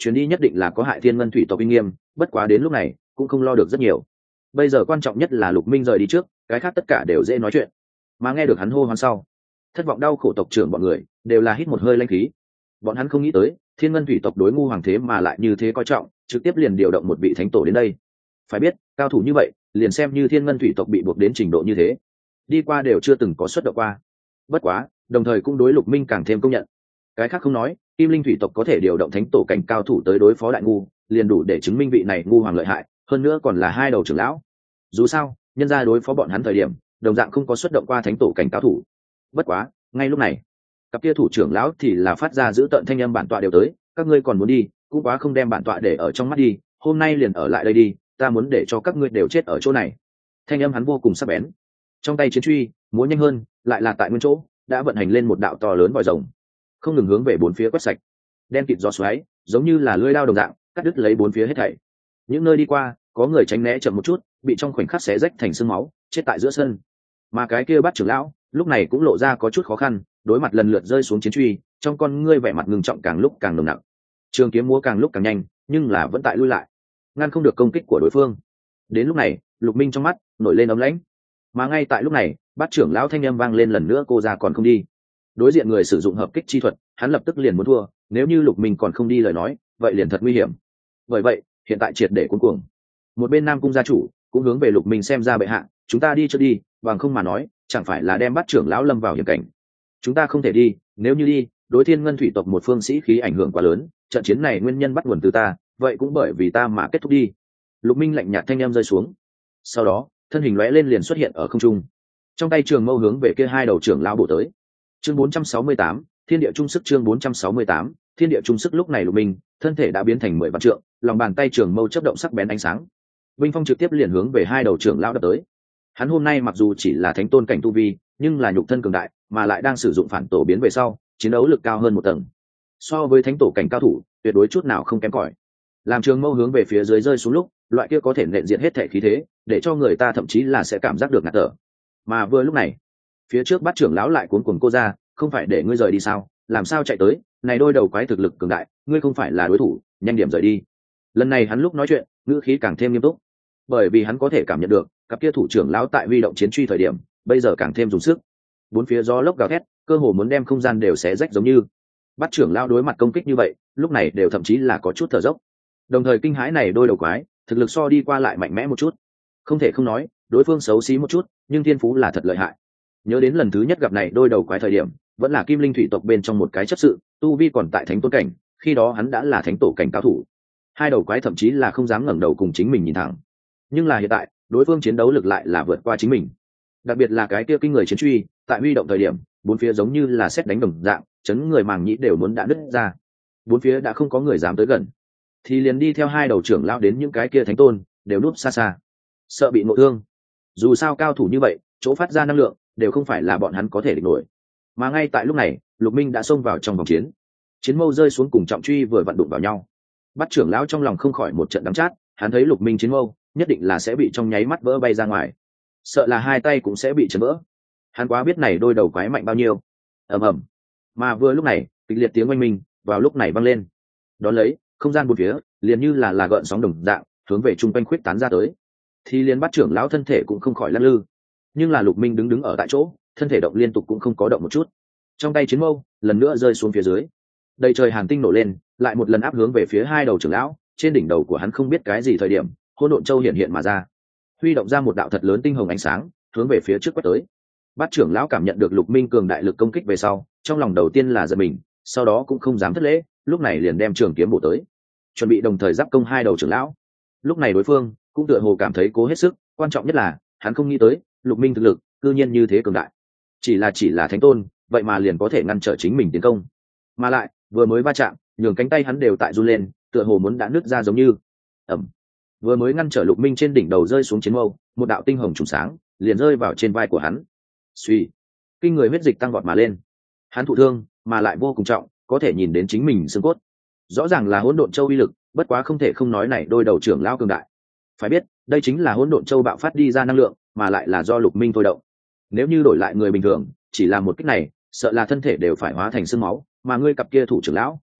chuyến đi nhất định là có hại thiên ngân thủy tộc uy nghiêm, bất quá đến lúc này cũng không lo được rất nhiều. Bây giờ quan trọng nhất là Lục Minh rời đi trước, cái khác tất cả đều dễ nói chuyện. Mà nghe được hắn hô hoán sau, thất vọng đau khổ tộc trưởng bọn người đều là hít một hơi lãnh khí. Bọn hắn không nghĩ tới thiên ngân thủy tộc đối ngu hoàng thế mà lại như thế coi trọng, trực tiếp liền điều động một vị thánh tổ đến đây. Phải biết cao thủ như vậy liền xem như thiên ngân thủy tộc bị buộc đến trình độ như thế, đi qua đều chưa từng có xuất động qua. Bất quá đồng thời cũng đối Lục Minh càng thêm công nhận. Cái khác không nói, kim linh thủy tộc có thể điều động thánh tổ cảnh cao thủ tới đối phó đại ngu, liền đủ để chứng minh vị này ngu hoàng lợi hại, hơn nữa còn là hai đầu trưởng lão. Dù sao nhân ra đối phó bọn hắn thời điểm đồng dạng không có xuất động qua thánh tổ cảnh cao thủ. Bất quá ngay lúc này cặp kia thủ trưởng lão thì là phát ra giữ tợn thanh âm, bản tọa đều tới, các ngươi còn muốn đi, cũng quá không đem bản tọa để ở trong mắt đi, hôm nay liền ở lại đây đi, ta muốn để cho các ngươi đều chết ở chỗ này. Thanh âm hắn vô cùng sắc bén, trong tay chiến truy múa nhanh hơn, lại là tại nguyên chỗ đã vận hành lên một đạo to lớn vòi rồng, không ngừng hướng về bốn phía quét sạch. Đen kịt gió xoáy giống như là lưỡi dao đồng dạng cắt đứt lấy bốn phía hết thảy. Những nơi đi qua có người tránh né chậm một chút, bị trong khoảnh khắc xé rách thành xương máu, chết tại giữa sân. Mà cái kia Bát trưởng lão lúc này cũng lộ ra có chút khó khăn, đối mặt lần lượt rơi xuống chiến truy, trong con ngươi vẻ mặt ngưng trọng càng lúc càng nồng nặng. Trường kiếm múa càng lúc càng nhanh, nhưng là vẫn tại lui lại, ngăn không được công kích của đối phương. Đến lúc này Lục Minh trong mắt nổi lên ấm lãnh. Mà ngay tại lúc này Bát trưởng lão thanh âm vang lên lần nữa, cô ra còn không đi. Đối diện người sử dụng hợp kích chi thuật, hắn lập tức liền muốn thua, nếu như Lục Minh còn không đi lời nói, vậy liền thật nguy hiểm. Bởi vậy hiện tại triệt để cuống cuồng. Một bên Nam cung gia chủ cũng hướng về Lục Minh xem ra, bệ hạ, chúng ta đi cho đi, bằng không mà nói chẳng phải là đem Bát trưởng lão lâm vào hiểm cảnh. Chúng ta không thể đi, nếu như đi, đối thiên ngân thủy tộc một phương sĩ khí ảnh hưởng quá lớn, trận chiến này nguyên nhân bắt nguồn từ ta, vậy cũng bởi vì ta mà kết thúc đi. Lục Minh lạnh nhạt thanh em rơi xuống, sau đó thân hình lóe lên liền xuất hiện ở không trung, trong tay trường mâu hướng về kia hai đầu trưởng lão bổ tới. Chương bốn trăm sáu mươi tám, thiên địa trung sức. Chương bốn trăm sáu mươi tám, thiên địa trung sức. Lúc này Lục Minh thân thể đã biến thành mười vạn trượng, lòng bàn tay trường mâu chớp động sắc bén ánh sáng, Vinh phong trực tiếp liền hướng về hai đầu trưởng lão đập tới. Hắn hôm nay mặc dù chỉ là thánh tôn cảnh tu vi, nhưng là nhục thân cường đại, mà lại đang sử dụng phản tổ biến về sau, chiến đấu lực cao hơn một tầng. So với thánh tổ cảnh cao thủ, tuyệt đối chút nào không kém cỏi. Làm trường mâu hướng về phía dưới rơi xuống lúc, loại kia có thể nện diện hết thể khí thế, để cho người ta thậm chí là sẽ cảm giác được ngạt thở. Mà vừa lúc này, phía trước Bát trưởng lão lại cuốn cuồng cô ra, không phải để ngươi rời đi sao? Làm sao chạy tới? Này đôi đầu quái thực lực cường đại, ngươi không phải là đối thủ, nhanh điểm rời đi. Lần này hắn lúc nói chuyện, ngữ khí càng thêm nghiêm túc, bởi vì hắn có thể cảm nhận được cặp kia thủ trưởng lão tại huy động chiến truy thời điểm bây giờ càng thêm dùng sức. Bốn phía gió lốc gào thét, cơ hồ muốn đem không gian đều xé rách giống như. Bát trưởng lão đối mặt công kích như vậy, lúc này đều thậm chí là có chút thở dốc, đồng thời kinh hãi này đôi đầu quái thực lực so đi qua lại mạnh mẽ một chút. Không thể không nói đối phương xấu xí một chút, nhưng thiên phú là thật lợi hại. Nhớ đến lần thứ nhất gặp này đôi đầu quái thời điểm, vẫn là kim linh thủy tộc bên trong một cái chấp sự, tu vi còn tại thánh tôn cảnh, khi đó hắn đã là thánh tổ cảnh cao thủ. Hai đầu quái thậm chí là không dám ngẩng đầu cùng chính mình nhìn thẳng. Nhưng là hiện tại đối phương chiến đấu lực lại là vượt qua chính mình, đặc biệt là cái kia kinh người chiến truy tại huy động thời điểm, bốn phía giống như là sét đánh đồng dạng, chấn người màng nhĩ đều muốn đã nứt ra. Bốn phía đã không có người dám tới gần, thì liền đi theo hai đầu trưởng lao đến những cái kia thánh tôn đều núp xa xa, sợ bị ngộ thương. Dù sao cao thủ như vậy, chỗ phát ra năng lượng đều không phải là bọn hắn có thể địch nổi. Mà ngay tại lúc này Lục Minh đã xông vào trong vòng chiến, chiến mâu rơi xuống cùng trọng truy vừa vặn đụng vào nhau. Bắt trưởng lão trong lòng không khỏi một trận đắng chát, hắn thấy Lục Minh chiến mâu nhất định là sẽ bị trong nháy mắt vỡ bay ra ngoài, sợ là hai tay cũng sẽ bị chấn vỡ. Hắn quá biết này đôi đầu quái mạnh bao nhiêu. Ầm ầm. Mà vừa lúc này kịch liệt tiếng oanh minh vào lúc này vang lên, đón lấy không gian bốn phía liền như là là gợn sóng đồng dạng hướng về trung quanh khuyết tán ra tới, thì liền Bắt trưởng lão thân thể cũng không khỏi lắc lư. Nhưng là Lục Minh đứng đứng ở tại chỗ, thân thể động liên tục cũng không có động một chút. Trong tay chiến mâu lần nữa rơi xuống phía dưới, đầy trời hàn tinh nổ lên, lại một lần áp hướng về phía hai đầu trưởng lão. Trên đỉnh đầu của hắn không biết cái gì thời điểm, hỗn độn châu hiện hiện mà ra, huy động ra một đạo thật lớn tinh hồng ánh sáng hướng về phía trước quét tới. Bát trưởng lão cảm nhận được Lục Minh cường đại lực công kích về sau, trong lòng đầu tiên là giật mình, sau đó cũng không dám thất lễ, lúc này liền đem trường kiếm bổ tới, chuẩn bị đồng thời giáp công hai đầu trưởng lão. Lúc này đối phương cũng tựa hồ cảm thấy cố hết sức, quan trọng nhất là hắn không nghĩ tới Lục Minh thực lực cư nhiên như thế cường đại, chỉ là chỉ là thánh tôn, vậy mà liền có thể ngăn trở chính mình tiến công, mà lại vừa mới va chạm, nhường cánh tay hắn đều tại run lên, tựa hồ muốn đã nứt ra giống như. Ẩm. Vừa mới ngăn trở Lục Minh trên đỉnh đầu rơi xuống chiến mâu, một đạo tinh hồng trùng sáng liền rơi vào trên vai của hắn. Suy, kinh người huyết dịch tăng vọt mà lên. Hắn thụ thương, mà lại vô cùng trọng, có thể nhìn đến chính mình xương cốt. Rõ ràng là hỗn độn châu uy lực, bất quá không thể không nói này đôi đầu trưởng lão cường đại. Phải biết, đây chính là hỗn độn châu bạo phát đi ra năng lượng, mà lại là do Lục Minh thôi động. Nếu như đổi lại người bình thường, chỉ là một kích này, sợ là thân thể đều phải hóa thành xương máu, mà ngươi cặp kia thủ trưởng lão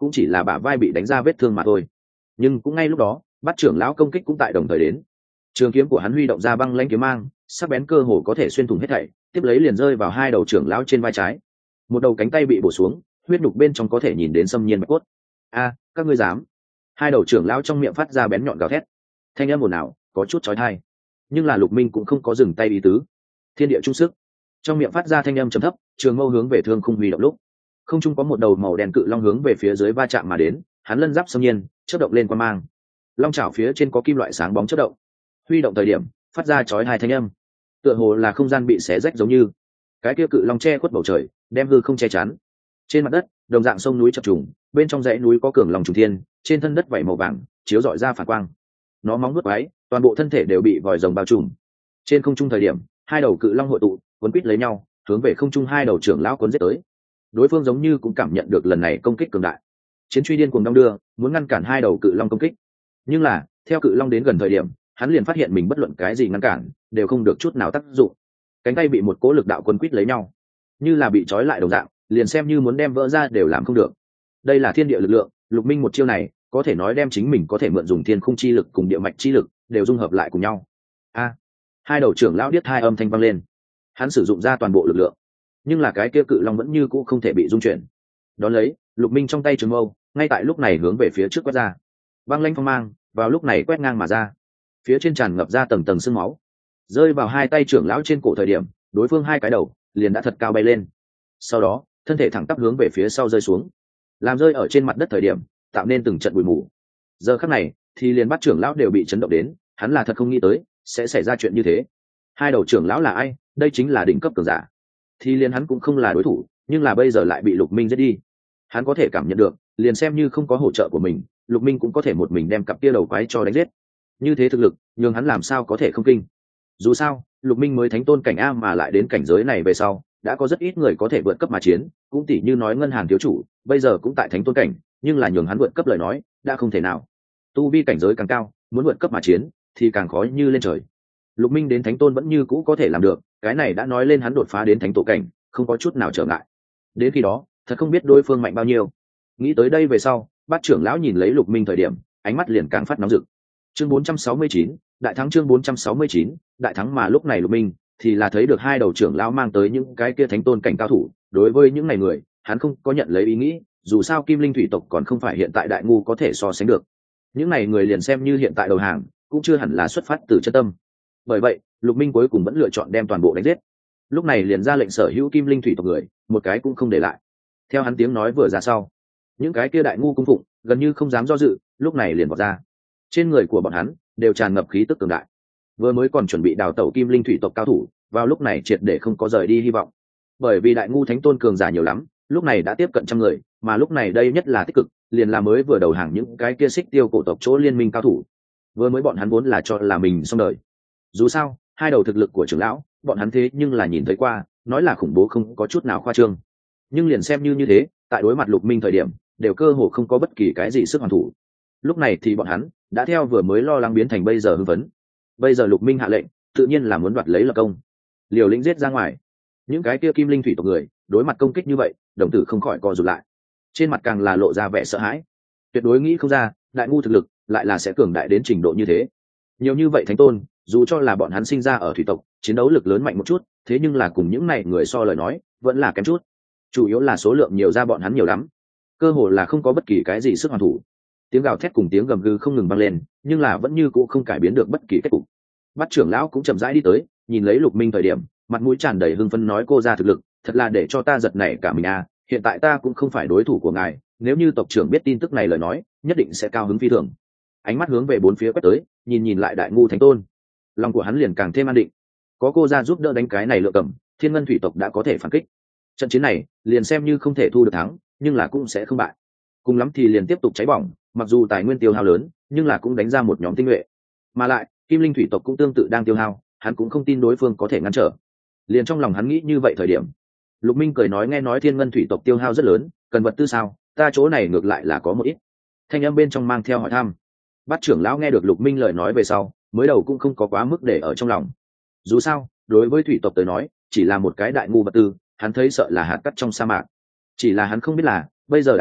cũng chỉ là bả vai bị đánh ra vết thương mà thôi. Nhưng cũng ngay lúc đó Bát trưởng lão công kích cũng tại đồng thời đến. Trường kiếm của hắn huy động ra băng lãnh kiếm mang, sắc bén cơ hồ có thể xuyên thủng hết thảy, tiếp lấy liền rơi vào hai đầu trưởng lão trên vai trái. Một đầu cánh tay bị bổ xuống, huyết nhục bên trong có thể nhìn đến xâm nhiên bạch cốt. A, các ngươi dám! Hai đầu trưởng lão trong miệng phát ra bén nhọn gào thét, thanh âm ồn ào, có chút chói tai. Nhưng là Lục Minh cũng không có dừng tay ý tứ. Thiên địa trung sức, trong miệng phát ra thanh âm trầm thấp, trường mâu hướng về thương khung huy động lúc, không trung có một đầu màu đen cự long hướng về phía dưới va chạm mà đến, hắn lân giáp xâm nhiên, chớp động lên qua mang. Long chảo phía trên có kim loại sáng bóng chớp động, huy động thời điểm phát ra chói hai thanh âm, tựa hồ là không gian bị xé rách giống như. Cái kia cự long che khuất bầu trời, đem hư không che chắn. Trên mặt đất đồng dạng sông núi chập trùng, bên trong dãy núi có cường lòng trùng thiên, trên thân đất vảy màu vàng chiếu rọi ra phản quang. Nó móng vuốt quái, toàn bộ thân thể đều bị vòi rồng bao trùm. Trên không trung thời điểm hai đầu cự long hội tụ, cuốn quít lấy nhau, hướng về không trung hai đầu trưởng lão cuốn giết tới. Đối phương giống như cũng cảm nhận được lần này công kích cường đại, chiến truy điên cuồng đong đưa, muốn ngăn cản hai đầu cự long công kích. Nhưng là theo cự long đến gần thời điểm, hắn liền phát hiện mình bất luận cái gì ngăn cản đều không được chút nào tác dụng. Cánh tay bị một cỗ lực đạo cuốn quít lấy nhau, như là bị trói lại đồng dạng, liền xem như muốn đem vỡ ra đều làm không được. Đây là thiên địa lực lượng, Lục Minh một chiêu này có thể nói đem chính mình có thể mượn dùng thiên khung chi lực cùng địa mạch chi lực đều dung hợp lại cùng nhau. A, hai đầu trưởng lão điếc hai âm thanh vang lên. Hắn sử dụng ra toàn bộ lực lượng, nhưng là cái kia cự long vẫn như cũ không thể bị dung chuyển. Đón lấy, Lục Minh trong tay trường mâu ngay tại lúc này hướng về phía trước quét ra. Băng lãnh phong mang vào lúc này quét ngang mà ra, phía trên tràn ngập ra tầng tầng sương máu, rơi vào hai tay trưởng lão trên cổ thời điểm, đối phương hai cái đầu liền đã thật cao bay lên, sau đó thân thể thẳng tắp hướng về phía sau rơi xuống, làm rơi ở trên mặt đất thời điểm tạo nên từng trận bụi mù. Giờ khắc này thì liền Bát trưởng lão đều bị chấn động đến, hắn là thật không nghĩ tới sẽ xảy ra chuyện như thế. Hai đầu trưởng lão là ai? Đây chính là đỉnh cấp cường giả, thì liền hắn cũng không là đối thủ, nhưng là bây giờ lại bị Lục Minh giết đi. Hắn có thể cảm nhận được, liền xem như không có hỗ trợ của mình, Lục Minh cũng có thể một mình đem cặp kia đầu quái cho đánh giết. Như thế thực lực, nhưng hắn làm sao có thể không kinh. Dù sao Lục Minh mới thánh tôn cảnh a, mà lại đến cảnh giới này về sau đã có rất ít người có thể vượt cấp mà chiến, cũng tỉ như nói Ngân Hàn thiếu chủ bây giờ cũng tại thánh tôn cảnh, nhưng là nhường hắn vượt cấp lời nói đã không thể nào. Tu vi cảnh giới càng cao, muốn vượt cấp mà chiến thì càng khó như lên trời. Lục Minh đến thánh tôn vẫn như cũ có thể làm được, cái này đã nói lên hắn đột phá đến thánh tổ cảnh không có chút nào trở ngại. Đến khi đó thật không biết đối phương mạnh bao nhiêu. Nghĩ tới đây về sau, Bát trưởng lão nhìn lấy Lục Minh thời điểm ánh mắt liền càng phát nóng rực. Chương bốn trăm sáu mươi chín, đại thắng. Chương bốn trăm sáu mươi chín, đại thắng. Mà lúc này Lục Minh thì là thấy được hai đầu trưởng lão mang tới những cái kia thánh tôn cảnh cao thủ. Đối với những này người, hắn không có nhận lấy ý nghĩ, dù sao Kim Linh thủy tộc còn không phải hiện tại đại ngu có thể so sánh được. Những này người liền xem như hiện tại đầu hàng, cũng chưa hẳn là xuất phát từ chân tâm. Bởi vậy, Lục Minh cuối cùng vẫn lựa chọn đem toàn bộ đánh giết. Lúc này liền ra lệnh sở hữu Kim Linh thủy tộc người, một cái cũng không để lại. Theo hắn tiếng nói vừa ra sau, những cái kia đại ngu cung phụng gần như không dám do dự, lúc này liền vọt ra. Trên người của bọn hắn đều tràn ngập khí tức cường đại. Vừa mới còn chuẩn bị đào tẩu Kim Linh thủy tộc cao thủ, vào lúc này triệt để không có rời đi hy vọng. Bởi vì đại ngu thánh tôn cường giả nhiều lắm, lúc này đã tiếp cận trăm người, mà lúc này đây nhất là tích cực, liền là mới vừa đầu hàng những cái kia xích tiêu cổ tộc chỗ liên minh cao thủ. Vừa mới bọn hắn vốn là cho là mình xong đời. Dù sao, hai đầu thực lực của trưởng lão, bọn hắn thế nhưng là nhìn thấy qua, nói là khủng bố không có chút nào khoa trương. Nhưng liền xem như như thế, tại đối mặt Lục Minh thời điểm, đều cơ hồ không có bất kỳ cái gì sức hoàn thủ. Lúc này thì bọn hắn đã theo vừa mới lo lắng biến thành bây giờ hưng phấn. Bây giờ Lục Minh hạ lệnh, tự nhiên là muốn đoạt lấy lập công, liều lĩnh giết ra ngoài. Những cái kia Kim Linh thủy tộc người đối mặt công kích như vậy, đồng tử không khỏi co rụt lại, trên mặt càng là lộ ra vẻ sợ hãi. Tuyệt đối nghĩ không ra đại ngu thực lực lại là sẽ cường đại đến trình độ như thế. Nhiều như vậy thánh tôn, dù cho là bọn hắn sinh ra ở thủy tộc, chiến đấu lực lớn mạnh một chút, thế nhưng là cùng những này người so lời nói vẫn là kém chút. Chủ yếu là số lượng nhiều ra bọn hắn nhiều lắm, cơ hồ là không có bất kỳ cái gì sức hoàn thủ. Tiếng gào thét cùng tiếng gầm gừ không ngừng vang lên, nhưng là vẫn như cũ không cải biến được bất kỳ kết cục. Bát trưởng lão cũng chậm rãi đi tới, nhìn lấy Lục Minh thời điểm, mặt mũi tràn đầy hưng phấn nói: cô ra thực lực thật là để cho ta giật nảy cả mình à, hiện tại ta cũng không phải đối thủ của ngài, nếu như tộc trưởng biết tin tức này lời nói nhất định sẽ cao hứng phi thường. Ánh mắt hướng về bốn phía quét tới, nhìn nhìn lại đại ngu thánh tôn, lòng của hắn liền càng thêm an định. Có cô ra giúp đỡ đánh cái này lựa cầm, Thiên Ngân thủy tộc đã có thể phản kích. Trận chiến này liền xem như không thể thu được thắng, nhưng là cũng sẽ không bại. Cùng lắm thì liền tiếp tục cháy bỏng, mặc dù tài nguyên tiêu hao lớn, nhưng là cũng đánh ra một nhóm tinh nhuệ. Mà lại Kim Linh thủy tộc cũng tương tự đang tiêu hao, hắn cũng không tin đối phương có thể ngăn trở. Liền trong lòng hắn nghĩ như vậy thời điểm, Lục Minh cười nói: nghe nói Thiên Ngân thủy tộc tiêu hao rất lớn, cần vật tư sao? Ta chỗ này ngược lại là có một ít. Thanh âm bên trong mang theo hỏi thăm. Bát trưởng lão nghe được Lục Minh lời nói về sau, mới đầu cũng không có quá mức để ở trong lòng. Dù sao, đối với thủy tộc tới nói, chỉ là một cái đại ngu vật tư, hắn thấy sợ là hạt cát trong sa mạc. Chỉ là hắn không biết là, bây giờ đại ngu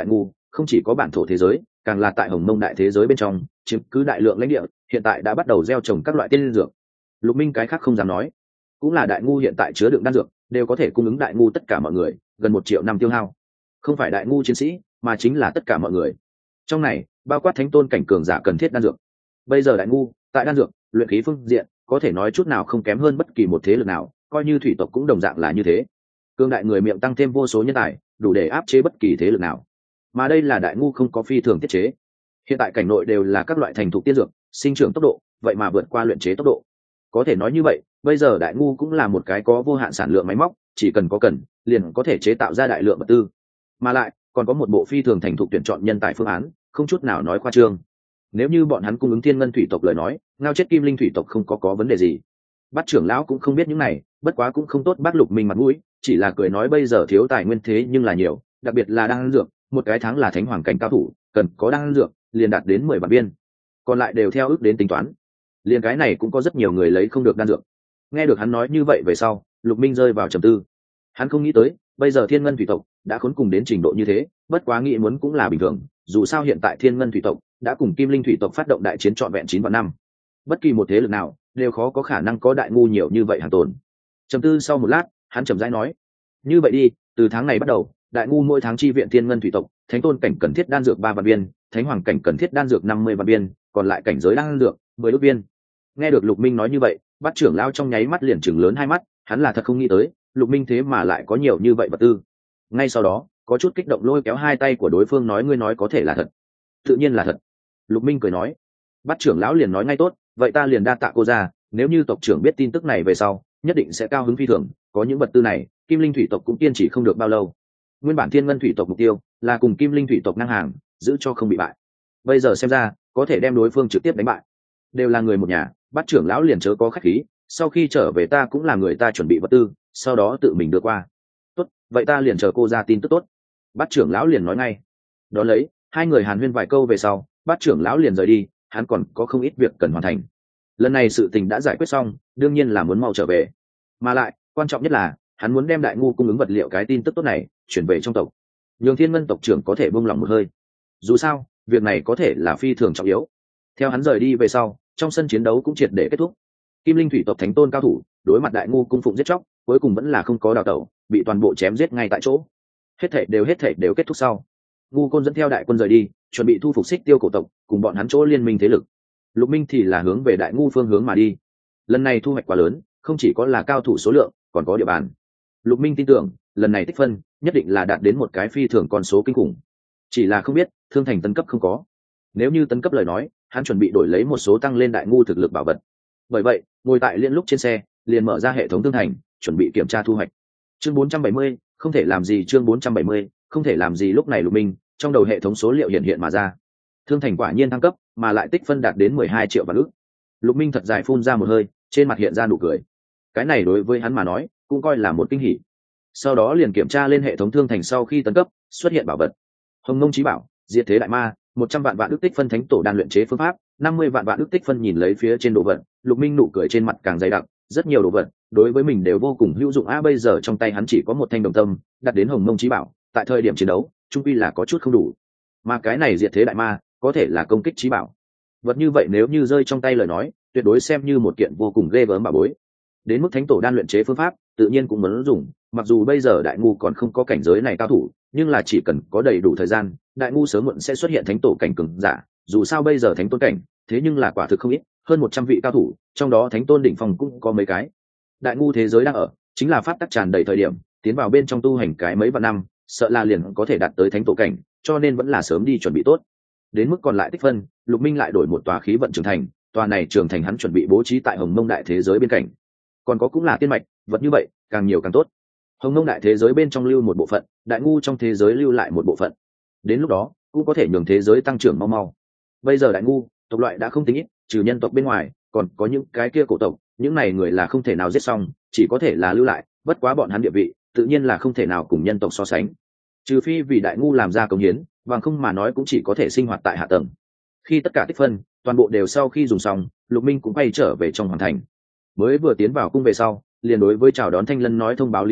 không chỉ có bản thổ thế giới, càng là tại hồng mông đại thế giới bên trong chiếm cứ đại lượng lãnh địa, hiện tại đã bắt đầu gieo trồng các loại tiên dược. Lục Minh cái khác không dám nói, cũng là đại ngu hiện tại chứa đựng đan dược đều có thể cung ứng đại ngu tất cả mọi người gần một triệu năm tiêu hao, không phải đại ngu chiến sĩ mà chính là tất cả mọi người. Trong này bao quát thánh tôn cảnh cường giả cần thiết đan dược. Bây giờ đại ngu tại đan dược luyện khí phương diện có thể nói chút nào không kém hơn bất kỳ một thế lực nào, coi như thủy tộc cũng đồng dạng là như thế. Cương đại người miệng tăng thêm vô số nhân tài, đủ để áp chế bất kỳ thế lực nào. Mà đây là đại ngu không có phi thường tiết chế. Hiện tại cảnh nội đều là các loại thành thục tiên dược, sinh trưởng tốc độ vậy mà vượt qua luyện chế tốc độ. Có thể nói như vậy, bây giờ đại ngu cũng là một cái có vô hạn sản lượng máy móc, chỉ cần có cần liền có thể chế tạo ra đại lượng vật tư. Mà lại còn có một bộ phi thường thành thục tuyển chọn nhân tài phương án, không chút nào nói khoa trương. Nếu như bọn hắn cung ứng thiên ngân thủy tộc lời nói, ngao chết kim linh thủy tộc không có có vấn đề gì. Bát trưởng lão cũng không biết những này, bất quá cũng không tốt bác Lục Minh mặt mũi, chỉ là cười nói bây giờ thiếu tài nguyên thế nhưng là nhiều, đặc biệt là đan dược, một cái tháng là thánh hoàng cảnh cao thủ, cần có đan dược liền đạt đến mười vạn viên, còn lại đều theo ước đến tính toán. Liền cái này cũng có rất nhiều người lấy không được đan dược. Nghe được hắn nói như vậy về sau, Lục Minh rơi vào trầm tư. Hắn không nghĩ tới, bây giờ thiên ngân thủy tộc đã khốn cùng đến trình độ như thế, bất quá nghĩ muốn cũng là bình thường, dù sao hiện tại thiên ngân thủy tộc đã cùng kim linh thủy tộc phát động đại chiến trọn vẹn chín vạn năm. Bất kỳ một thế lực nào đều khó có khả năng có đại ngu nhiều như vậy hàng tồn. Trầm tư sau một lát, hắn chậm rãi nói: "Như vậy đi, từ tháng này bắt đầu, đại ngu mỗi tháng chi viện thiên ngân thủy tộc, thánh tôn cảnh cần thiết đan dược ba vạn viên, thánh hoàng cảnh cần thiết đan dược năm mươi vạn viên, còn lại cảnh giới đan dược mười ước viên." Nghe được Lục Minh nói như vậy, Bát trưởng lão trong nháy mắt liền chừng lớn hai mắt, hắn là thật không nghĩ tới, Lục Minh thế mà lại có nhiều như vậy vật tư. Ngay sau đó, có chút kích động lôi kéo hai tay của đối phương nói: "Ngươi nói có thể là thật?" "Tự nhiên là thật." Lục Minh cười nói. Bát trưởng lão liền nói ngay: "Tốt, vậy ta liền đa tạ cô ra, nếu như tộc trưởng biết tin tức này về sau, nhất định sẽ cao hứng phi thường, có những vật tư này, Kim Linh thủy tộc cũng kiên trì không được bao lâu." Nguyên bản Thiên Ngân thủy tộc mục tiêu là cùng Kim Linh thủy tộc ngang hàng, giữ cho không bị bại. Bây giờ xem ra, có thể đem đối phương trực tiếp đánh bại. Đều là người một nhà, Bát trưởng lão liền chớ có khách khí, sau khi trở về ta cũng là người ta chuẩn bị vật tư, sau đó tự mình đưa qua. "Tốt, vậy ta liền chờ cô ra tin tức tốt." Bát trưởng lão liền nói ngay. Đó lấy, hai người hàn huyên vài câu về sau, Bát trưởng lão liền rời đi, hắn còn có không ít việc cần hoàn thành. Lần này sự tình đã giải quyết xong, đương nhiên là muốn mau trở về. Mà lại, quan trọng nhất là, hắn muốn đem đại ngu cung ứng vật liệu cái tin tức tốt này chuyển về trong tộc, nhường Thiên Ngân tộc trưởng có thể buông lòng một hơi. Dù sao, việc này có thể là phi thường trọng yếu. Theo hắn rời đi về sau, trong sân chiến đấu cũng triệt để kết thúc. Kim Linh thủy tộc thánh tôn cao thủ đối mặt đại ngu cung phụng giết chóc, cuối cùng vẫn là không có đào tẩu, bị toàn bộ chém giết ngay tại chỗ. Hết thảy đều hết thảy đều kết thúc sau, ngu côn dẫn theo đại quân rời đi, chuẩn bị thu phục Xích Tiêu cổ tộc cùng bọn hắn chỗ liên minh thế lực. Lục Minh thì là hướng về đại ngu phương hướng mà đi. Lần này thu hoạch quá lớn, không chỉ có là cao thủ số lượng, còn có địa bàn. Lục Minh tin tưởng, lần này tích phân nhất định là đạt đến một cái phi thường con số kinh khủng. Chỉ là không biết, thương thành tấn cấp không có. Nếu như tấn cấp lời nói, hắn chuẩn bị đổi lấy một số tăng lên đại ngu thực lực bảo vật. Bởi vậy, ngồi tại liên lúc trên xe, liền mở ra hệ thống thương thành, chuẩn bị kiểm tra thu hoạch. Chương bốn trăm bảy mươi, không thể làm gì. Chương bốn trăm bảy mươi, không thể làm gì. Lúc này Lục Minh, trong đầu hệ thống số liệu hiện hiện mà ra. Thương thành quả nhiên thăng cấp, mà lại tích phân đạt đến mười hai triệu vạn ức. Lục Minh thật dài phun ra một hơi, trên mặt hiện ra nụ cười. Cái này đối với hắn mà nói, cũng coi là một kinh hỉ. Sau đó liền kiểm tra lên hệ thống thương thành sau khi tấn cấp, xuất hiện bảo vật. Hồng Mông Chí Bảo, Diệt Thế Đại Ma, một trăm vạn vạn ức tích phân thánh tổ đan luyện chế phương pháp, năm mươi vạn vạn ức tích phân. Nhìn lấy phía trên đồ vật, Lục Minh nụ cười trên mặt càng dày đặc, rất nhiều đồ vật, đối với mình đều vô cùng hữu dụng. A bây giờ trong tay hắn chỉ có một thanh đồng tâm, đặt đến Hồng Mông Chí Bảo, tại thời điểm chiến đấu, trung quy là có chút không đủ. Mà cái này Diệt Thế Đại Ma, có thể là công kích chí bảo. Vật như vậy nếu như rơi trong tay lời nói, tuyệt đối xem như một kiện vô cùng ghê gớm bảo bối. Đến mức thánh tổ đan luyện chế phương pháp, tự nhiên cũng muốn dùng, mặc dù bây giờ đại ngu còn không có cảnh giới này cao thủ, nhưng là chỉ cần có đầy đủ thời gian, đại ngu sớm muộn sẽ xuất hiện thánh tổ cảnh cường giả, dù sao bây giờ thánh tôn cảnh, thế nhưng là quả thực không ít, hơn một trăm vị cao thủ, trong đó thánh tôn đỉnh phong cũng có mấy cái. Đại ngu thế giới đang ở, chính là pháp tắc tràn đầy thời điểm, tiến vào bên trong tu hành cái mấy vạn năm, sợ là liền có thể đạt tới thánh tổ cảnh, cho nên vẫn là sớm đi chuẩn bị tốt. Đến mức còn lại tích phân, Lục Minh lại đổi một tòa khí vận trường thành, tòa này trường thành hắn chuẩn bị bố trí tại Hồng Mông đại thế giới bên cạnh. Còn có cũng là tiên mạch, vật như vậy, càng nhiều càng tốt. Hồng Mông đại thế giới bên trong lưu một bộ phận, đại ngu trong thế giới lưu lại một bộ phận. Đến lúc đó, cũng có thể nhường thế giới tăng trưởng mau mau. Bây giờ đại ngu, tộc loại đã không tính ít, trừ nhân tộc bên ngoài, còn có những cái kia cổ tộc, những này người là không thể nào giết xong, chỉ có thể là lưu lại, bất quá bọn hắn địa vị, tự nhiên là không thể nào cùng nhân tộc so sánh. Trừ phi vì đại ngu làm ra công hiến, bằng không mà nói cũng chỉ có thể sinh hoạt tại hạ tầng. Khi tất cả tích phân toàn bộ đều sau khi dùng xong, Lục Minh cũng quay trở về trong hoàng thành. Mới vừa tiến vào cung về sau, liền đối với chào đón Thanh Lân nói thông báo Lý Vân,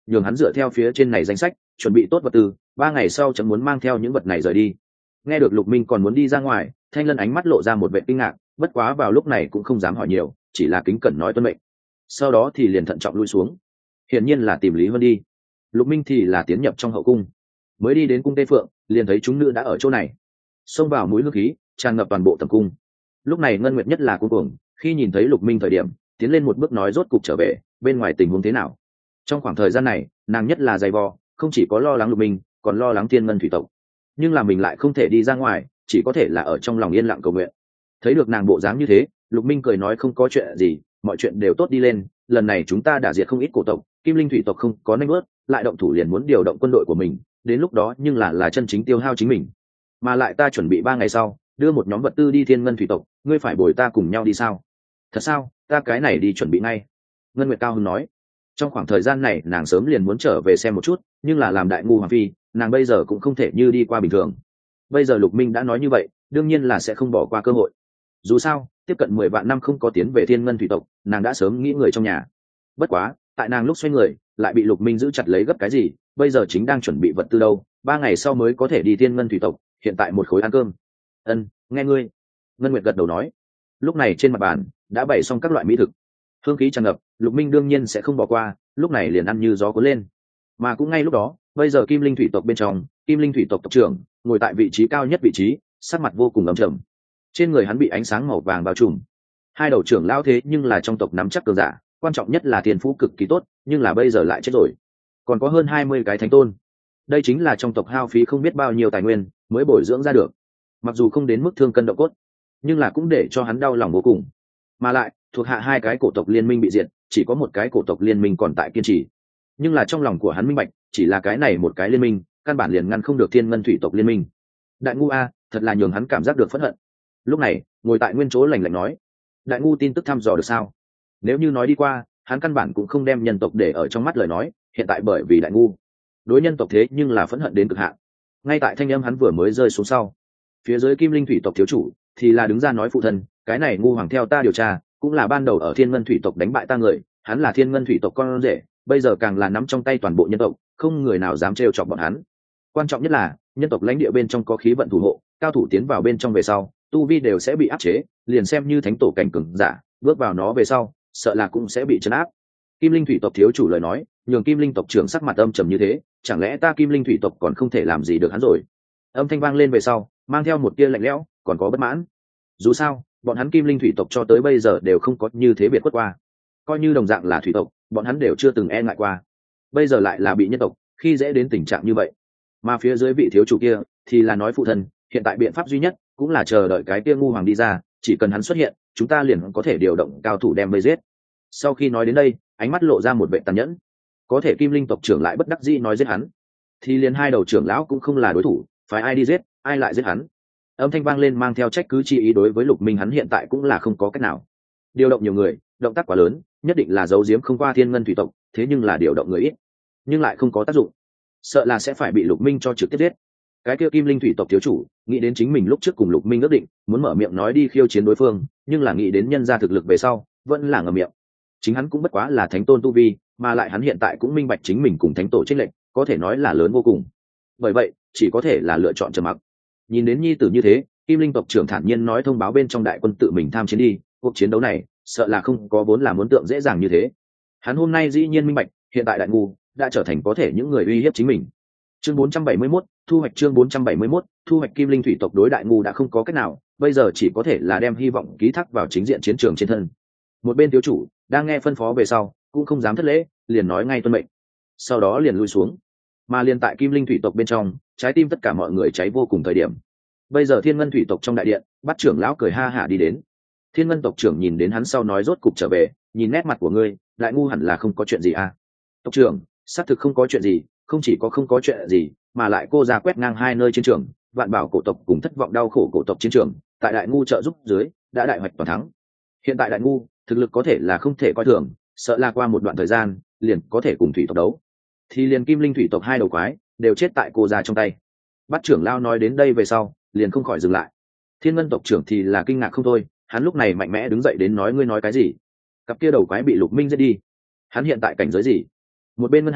nhường hắn dựa theo phía trên này danh sách chuẩn bị tốt vật tư, ba ngày sau chẳng muốn mang theo những vật này rời đi. Nghe được Lục Minh còn muốn đi ra ngoài, Thanh Lân ánh mắt lộ ra một vẻ kinh ngạc, bất quá vào lúc này cũng không dám hỏi nhiều, chỉ là kính cẩn nói tuân mệnh. Sau đó thì liền thận trọng lui xuống, hiển nhiên là tìm Lý Vân đi. Lục Minh thì là tiến nhập trong hậu cung, mới đi đến cung Tây Phượng, liền thấy chúng nữ đã ở chỗ này, xông vào mũi hương khí tràn ngập toàn bộ tầm cung. Lúc này Ngân Nguyệt nhất là cuống cuồng, khi nhìn thấy Lục Minh thời điểm, tiến lên một bước nói rốt cục trở về, bên ngoài tình huống thế nào. Trong khoảng thời gian này, nàng nhất là dày vò, không chỉ có lo lắng Lục Minh, còn lo lắng Thiên Ngân thủy tộc, nhưng là mình lại không thể đi ra ngoài, chỉ có thể là ở trong lòng yên lặng cầu nguyện. Thấy được nàng bộ dáng như thế, Lục Minh cười nói không có chuyện gì, mọi chuyện đều tốt đi lên, lần này chúng ta đã diệt không ít cổ tộc, Kim Linh thủy tộc không có nanh bớt, lại động thủ liền muốn điều động quân đội của mình, đến lúc đó nhưng là là chân chính tiêu hao chính mình. Mà lại ta chuẩn bị ba ngày sau đưa một nhóm vật tư đi Thiên Ngân thủy tộc, ngươi phải bồi ta cùng nhau đi sao? Thật sao? Ta cái này đi chuẩn bị ngay. Ngân Nguyệt Cao Hưng nói. Trong khoảng thời gian này nàng sớm liền muốn trở về xem một chút, nhưng là làm đại ngu hoàng phi, nàng bây giờ cũng không thể như đi qua bình thường. Bây giờ Lục Minh đã nói như vậy, đương nhiên là sẽ không bỏ qua cơ hội. Dù sao tiếp cận mười vạn năm không có tiến về Thiên Ngân thủy tộc, nàng đã sớm nghĩ người trong nhà. Bất quá tại nàng lúc xoay người lại bị Lục Minh giữ chặt lấy gấp cái gì, bây giờ chính đang chuẩn bị vật tư đâu, ba ngày sau mới có thể đi Thiên Ngân thủy tộc, hiện tại một khối ăn cơm. Ân, nghe ngươi. Ngân Nguyệt gật đầu nói. Lúc này trên mặt bàn đã bày xong các loại mỹ thực, hương khí tràn ngập, Lục Minh đương nhiên sẽ không bỏ qua, lúc này liền ăn như gió cuốn lên. Mà cũng ngay lúc đó, bây giờ Kim Linh thủy tộc bên trong, Kim Linh thủy tộc tộc trưởng ngồi tại vị trí cao nhất vị trí, sắc mặt vô cùng ấm trầm, trên người hắn bị ánh sáng màu vàng bao trùm. Hai đầu trưởng lão thế nhưng là trong tộc nắm chắc cường giả, quan trọng nhất là tiền phú cực kỳ tốt, nhưng là bây giờ lại chết rồi. Còn có hơn hai mươi cái thánh tôn, đây chính là trong tộc hao phí không biết bao nhiêu tài nguyên mới bồi dưỡng ra được. Mặc dù không đến mức thương cân động cốt, nhưng là cũng để cho hắn đau lòng vô cùng. Mà lại thuộc hạ hai cái cổ tộc liên minh bị diệt, chỉ có một cái cổ tộc liên minh còn tại kiên trì. Nhưng là trong lòng của hắn minh bạch, chỉ là cái này một cái liên minh căn bản liền ngăn không được Thiên Ngân thủy tộc liên minh. Đại ngu a, thật là nhường hắn cảm giác được phẫn hận. Lúc này ngồi tại nguyên chỗ lạnh lạnh nói, đại ngu tin tức thăm dò được sao? Nếu như nói đi qua, hắn căn bản cũng không đem nhân tộc để ở trong mắt lời nói, hiện tại bởi vì đại ngu đối nhân tộc thế nhưng là phẫn hận đến cực hạn. Ngay tại thanh âm hắn vừa mới rơi xuống sau, phía dưới Kim Linh thủy tộc thiếu chủ thì là đứng ra nói, phụ thân, cái này ngu hoàng theo ta điều tra cũng là ban đầu ở Thiên Ngân thủy tộc đánh bại ta người, hắn là Thiên Ngân thủy tộc con rể, bây giờ càng là nắm trong tay toàn bộ nhân tộc, không người nào dám trêu chọc bọn hắn. Quan trọng nhất là nhân tộc lãnh địa bên trong có khí vận thủ hộ, cao thủ tiến vào bên trong về sau tu vi đều sẽ bị áp chế, liền xem như thánh tổ cảnh cường giả bước vào nó về sau sợ là cũng sẽ bị trấn áp. Kim Linh thủy tộc thiếu chủ lời nói nhường Kim Linh tộc trưởng sắc mặt âm trầm như thế, chẳng lẽ ta Kim Linh thủy tộc còn không thể làm gì được hắn rồi? Âm thanh vang lên về sau mang theo một tia lạnh lẽo, còn có bất mãn. Dù sao bọn hắn Kim Linh thủy tộc cho tới bây giờ đều không có như thế biệt quất qua, coi như đồng dạng là thủy tộc bọn hắn đều chưa từng e ngại qua, bây giờ lại là bị nhân tộc khi dễ đến tình trạng như vậy. Mà phía dưới vị thiếu chủ kia thì là nói, phụ thân, hiện tại biện pháp duy nhất cũng là chờ đợi cái kia ngu hoàng đi ra, chỉ cần hắn xuất hiện chúng ta liền có thể điều động cao thủ đem vây giết. Sau khi nói đến đây ánh mắt lộ ra một vẻ tàn nhẫn, có thể Kim Linh tộc trưởng lại bất đắc dĩ nói giết hắn thì liền hai đầu trưởng lão cũng không là đối thủ, phải ai đi giết ai lại giết hắn. Âm thanh vang lên mang theo trách cứ chi ý, đối với Lục Minh hắn hiện tại cũng là không có cách nào. Điều động nhiều người động tác quá lớn, nhất định là giấu giếm không qua Thiên Ngân thủy tộc, thế nhưng là điều động người ít nhưng lại không có tác dụng, sợ là sẽ phải bị Lục Minh cho trực tiếp giết. Cái kia Kim Linh thủy tộc thiếu chủ nghĩ đến chính mình lúc trước cùng Lục Minh ước định muốn mở miệng nói đi khiêu chiến đối phương, nhưng là nghĩ đến nhân gia thực lực về sau vẫn là ngậm miệng. Chính hắn cũng bất quá là thánh tôn tu vi, mà lại hắn hiện tại cũng minh bạch chính mình cùng thánh tổ chênh lệch có thể nói là lớn vô cùng, bởi vậy chỉ có thể là lựa chọn trầm mặc. Nhìn đến nhi tử như thế, Kim Linh tộc trưởng thản nhiên nói, thông báo bên trong đại quân tự mình tham chiến đi, cuộc chiến đấu này sợ là không có vốn là muốn tượng dễ dàng như thế. Hắn hôm nay dĩ nhiên minh bạch, hiện tại đại ngu đã trở thành có thể những người uy hiếp chính mình. Chương bốn trăm bảy mươi mốt, thu hoạch. Chương bốn trăm bảy mươi mốt, thu hoạch. Kim Linh thủy tộc đối đại ngu đã không có cách nào, bây giờ chỉ có thể là đem hy vọng ký thác vào chính diện chiến trường trên thân. Một bên thiếu chủ đang nghe phân phó về sau cũng không dám thất lễ, liền nói ngay tuân mệnh, sau đó liền lui xuống. Mà liền tại Kim Linh thủy tộc bên trong, trái tim tất cả mọi người cháy vô cùng thời điểm, bây giờ Thiên Ngân thủy tộc trong đại điện, Bát trưởng lão cười ha hả đi đến. Thiên Ngân tộc trưởng nhìn đến hắn sau nói, rốt cục trở về, nhìn nét mặt của ngươi, đại ngu hẳn là không có chuyện gì à? Tộc trưởng, xác thực không có chuyện gì, không chỉ có không có chuyện gì, mà lại cô ra quét ngang hai nơi chiến trường, Vạn Bảo cổ tộc cùng Thất Vọng đau khổ cổ tộc chiến trường, tại đại ngu trợ giúp dưới đã đại hoạch toàn thắng. Hiện tại đại ngu thực lực có thể là không thể coi thường, sợ là qua một đoạn thời gian liền có thể cùng thủy tộc đấu, thì liền Kim Linh thủy tộc hai đầu quái đều chết tại cô ra trong tay. Bát trưởng lao nói đến đây về sau liền không khỏi dừng lại. Thiên Ngân tộc trưởng thì là kinh ngạc không thôi, hắn lúc này mạnh mẽ đứng dậy đến nói, ngươi nói cái gì? Cặp kia đầu quái bị Lục Minh giết đi, hắn hiện tại cảnh giới gì? Một bên Ngân Hàn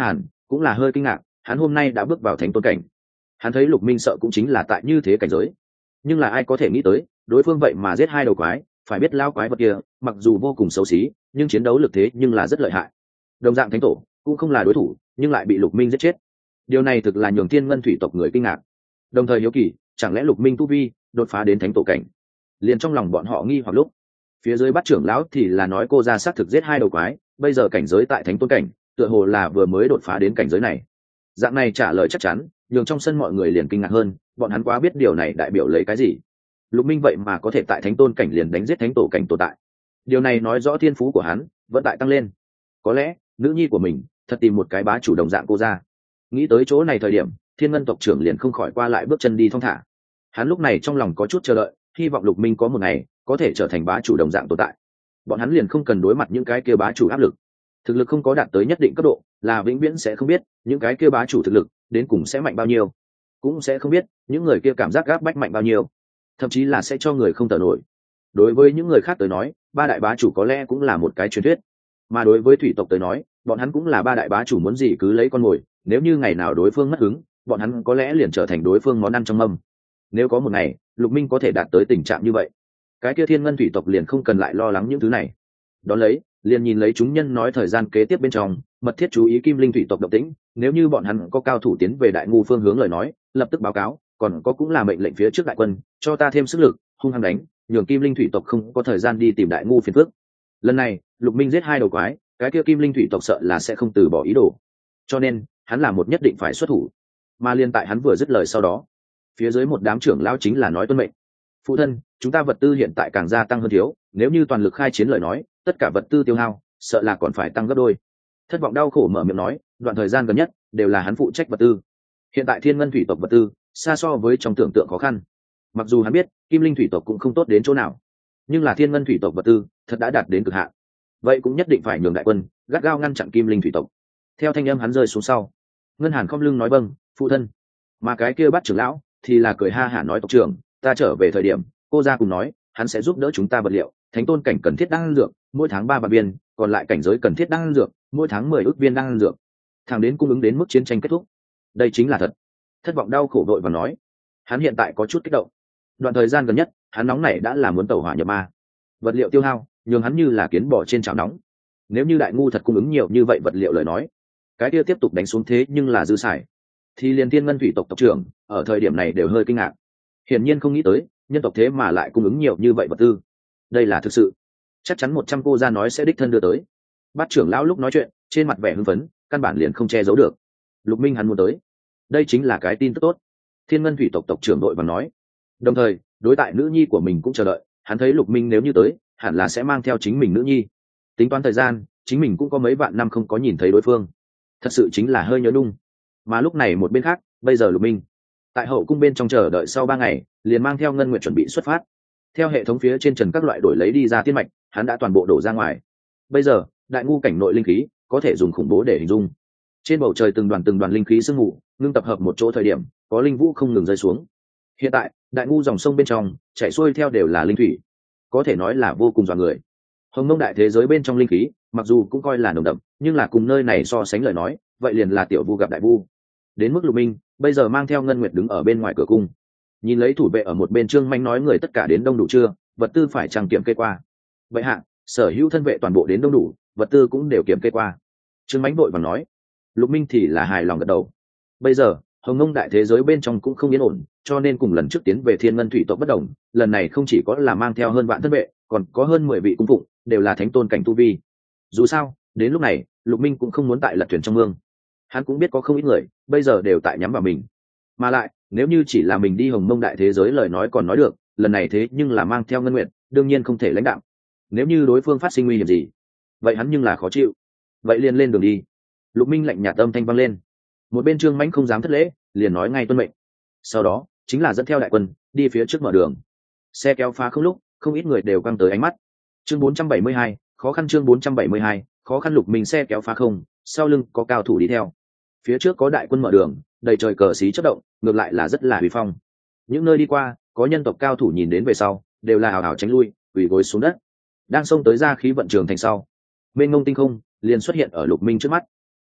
cũng là hơi kinh ngạc, hắn hôm nay đã bước vào thánh tôn cảnh. Hắn thấy Lục Minh sợ cũng chính là tại như thế cảnh giới, nhưng là ai có thể nghĩ tới đối phương vậy mà giết hai đầu quái. Phải biết lao quái vật kia mặc dù vô cùng xấu xí, nhưng chiến đấu lực thế nhưng là rất lợi hại. Đồng dạng thánh tổ cũng không là đối thủ, nhưng lại bị Lục Minh giết chết. Điều này thực là nhường thiên ngân thủy tộc người kinh ngạc, đồng thời hiếu kỳ chẳng lẽ Lục Minh tu vi đột phá đến thánh tổ cảnh. Liền trong lòng bọn họ nghi hoặc lúc, phía dưới bắt trưởng lão thì là nói cô ra xác thực giết hai đầu quái, bây giờ cảnh giới tại thánh tôn cảnh, tựa hồ là vừa mới đột phá đến cảnh giới này. Dạng này trả lời chắc chắn nhường trong sân mọi người liền kinh ngạc hơn, bọn hắn quá biết điều này đại biểu lấy cái gì. Lục Minh vậy mà có thể tại thánh tôn cảnh liền đánh giết thánh tổ cảnh tồn tại, điều này nói rõ thiên phú của hắn vẫn tại tăng lên. Có lẽ nữ nhi của mình thật tìm một cái bá chủ đồng dạng cô ra. Nghĩ tới chỗ này thời điểm, thiên ngân tộc trưởng liền không khỏi qua lại bước chân đi thong thả. Hắn lúc này trong lòng có chút chờ đợi, hy vọng Lục Minh có một ngày có thể trở thành bá chủ đồng dạng tồn tại, bọn hắn liền không cần đối mặt những cái kia bá chủ áp lực. Thực lực không có đạt tới nhất định cấp độ là vĩnh viễn sẽ không biết những cái kia bá chủ thực lực đến cùng sẽ mạnh bao nhiêu, cũng sẽ không biết những người kia cảm giác gáp bách mạnh bao nhiêu, thậm chí là sẽ cho người không thở nổi. Đối với những người khác tới nói, ba đại bá chủ có lẽ cũng là một cái truyền thuyết, mà đối với thủy tộc tới nói, bọn hắn cũng là ba đại bá chủ muốn gì cứ lấy con mồi. Nếu như ngày nào đối phương mất hứng, bọn hắn có lẽ liền trở thành đối phương món ăn trong mâm. Nếu có một ngày Lục Minh có thể đạt tới tình trạng như vậy, cái kia thiên ngân thủy tộc liền không cần lại lo lắng những thứ này. Đón lấy liền nhìn lấy chúng nhân nói thời gian kế tiếp bên trong mật thiết chú ý kim linh thủy tộc động tĩnh, nếu như bọn hắn có cao thủ tiến về đại ngu phương hướng lời nói, lập tức báo cáo, còn có cũng là mệnh lệnh phía trước đại quân cho ta thêm sức lực, hung hăng đánh, nhường kim linh thủy tộc không có thời gian đi tìm đại ngu phiền phức. Lần này Lục Minh giết hai đầu quái, cái kia kim linh thủy tộc sợ là sẽ không từ bỏ ý đồ, cho nên hắn là một nhất định phải xuất thủ. Mà liên tại hắn vừa dứt lời sau đó, phía dưới một đám trưởng lão chính là nói tuân mệnh. Phụ thân, chúng ta vật tư hiện tại càng gia tăng hơn thiếu, nếu như toàn lực khai chiến lời nói, tất cả vật tư tiêu hao sợ là còn phải tăng gấp đôi. Thất vọng đau khổ mở miệng nói, đoạn thời gian gần nhất đều là hắn phụ trách vật tư. Hiện tại thiên ngân thủy tộc vật tư xa so với trong tưởng tượng khó khăn. Mặc dù hắn biết kim linh thủy tộc cũng không tốt đến chỗ nào, nhưng là thiên ngân thủy tộc vật tư thật đã đạt đến cực hạn, vậy cũng nhất định phải nhường đại quân gắt gao ngăn chặn kim linh thủy tộc. Theo thanh âm hắn rơi xuống sau, Ngân Hàn khom lưng nói vâng phụ thân. Mà cái kia bắt trưởng lão thì là cười ha hả nói, tộc trưởng, ta trở về thời điểm cô ra cùng nói hắn sẽ giúp đỡ chúng ta vật liệu, thánh tôn cảnh cần thiết đan dược mỗi tháng ba vạn viên, còn lại cảnh giới cần thiết đan dược mỗi tháng mười ước viên đan dược, thẳng đến cung ứng đến mức chiến tranh kết thúc. Đây chính là thật. Thất vọng đau khổ đội và nói, hắn hiện tại có chút kích động. Đoạn thời gian gần nhất hắn nóng này đã là muốn tẩu hỏa nhập ma, vật liệu tiêu hao nhường hắn như là kiến bò trên chảo nóng. Nếu như đại ngu thật cung ứng nhiều như vậy vật liệu lời nói, cái kia tiếp tục đánh xuống thế nhưng là dư xài. Thì liền thiên ngân thủy tộc tộc trưởng ở thời điểm này đều hơi kinh ngạc, hiển nhiên không nghĩ tới nhân tộc thế mà lại cung ứng nhiều như vậy vật tư. Đây là thực sự, chắc chắn một trăm cô ra nói sẽ đích thân đưa tới. Bát trưởng lão lúc nói chuyện trên mặt vẻ hưng phấn căn bản liền không che giấu được. Lục Minh hắn muốn tới, đây chính là cái tin tức tốt. Thiên ngân thủy tộc tộc trưởng đội và nói, đồng thời đối tại nữ nhi của mình cũng chờ đợi. Hắn thấy Lục Minh nếu như tới hẳn là sẽ mang theo chính mình nữ nhi. Tính toán thời gian, chính mình cũng có mấy vạn năm không có nhìn thấy đối phương, thật sự chính là hơi nhớ nung. Mà lúc này một bên khác, bây giờ Lục Minh tại hậu cung bên trong chờ đợi sau ba ngày liền mang theo ngân nguyện chuẩn bị xuất phát. Theo hệ thống phía trên trần các loại đổi lấy đi ra tiên mạch, hắn đã toàn bộ đổ ra ngoài. Bây giờ đại ngu cảnh nội linh khí có thể dùng khủng bố để hình dung. Trên bầu trời từng đoàn từng đoàn linh khí sương mù ngưng tập hợp một chỗ, thời điểm có linh vũ không ngừng rơi xuống. Hiện tại đại ngu dòng sông bên trong chảy xuôi theo đều là linh thủy, có thể nói là vô cùng dọa người. Hồng Mông đại thế giới bên trong linh khí mặc dù cũng coi là nồng đậm, nhưng là cùng nơi này so sánh lời nói, vậy liền là tiểu vu gặp đại vu. Đến mức Lục Minh bây giờ mang theo ngân nguyệt đứng ở bên ngoài cửa cung, nhìn lấy thủ vệ ở một bên trương manh nói, người tất cả đến đông đủ chưa, vật tư phải trang kiểm kê qua. Vậy hạ, sở hữu thân vệ toàn bộ đến đông đủ, vật tư cũng đều kiểm kê qua. Trương manh vội vàng nói. Lục Minh thì là hài lòng gật đầu. Bây giờ Hồng Mông đại thế giới bên trong cũng không yên ổn, cho nên cùng lần trước tiến về thiên ngân thủy tộc bất đồng, lần này không chỉ có là mang theo hơn vạn thân vệ, còn có hơn mười vị cung phụng, đều là thánh tôn cảnh tu vi. Dù sao đến lúc này Lục Minh cũng không muốn tại lật thuyền trong mương. Hắn cũng biết có không ít người bây giờ đều tại nhắm vào mình, mà lại nếu như chỉ là mình đi Hồng Mông đại thế giới lời nói còn nói được, lần này thế nhưng là mang theo ngân nguyện, đương nhiên không thể lãnh đạo. Nếu như đối phương phát sinh nguy hiểm gì, vậy hắn nhưng là khó chịu. Vậy liền lên đường đi. Lục Minh lạnh nhạt âm thanh vang lên. Một bên Trương Mãnh không dám thất lễ, liền nói ngay tuân mệnh. Sau đó chính là dẫn theo đại quân đi phía trước mở đường. Xe kéo phá không lúc, không ít người đều căng tới ánh mắt. Chương bốn trăm bảy mươi hai, khó khăn. Chương bốn trăm bảy mươi hai, khó khăn. Lục Minh xe kéo phá không, sau lưng có cao thủ đi theo. Phía trước có đại quân mở đường, đầy trời cờ xí chớp động, ngược lại là rất là uy phong. Những nơi đi qua, có nhân tộc cao thủ nhìn đến về sau, đều là hào hào tránh lui, quỳ gối xuống đất. Đang xông tới ra khí vận trường thành sau, mênh mông tinh không liền xuất hiện ở Lục Minh trước mắt.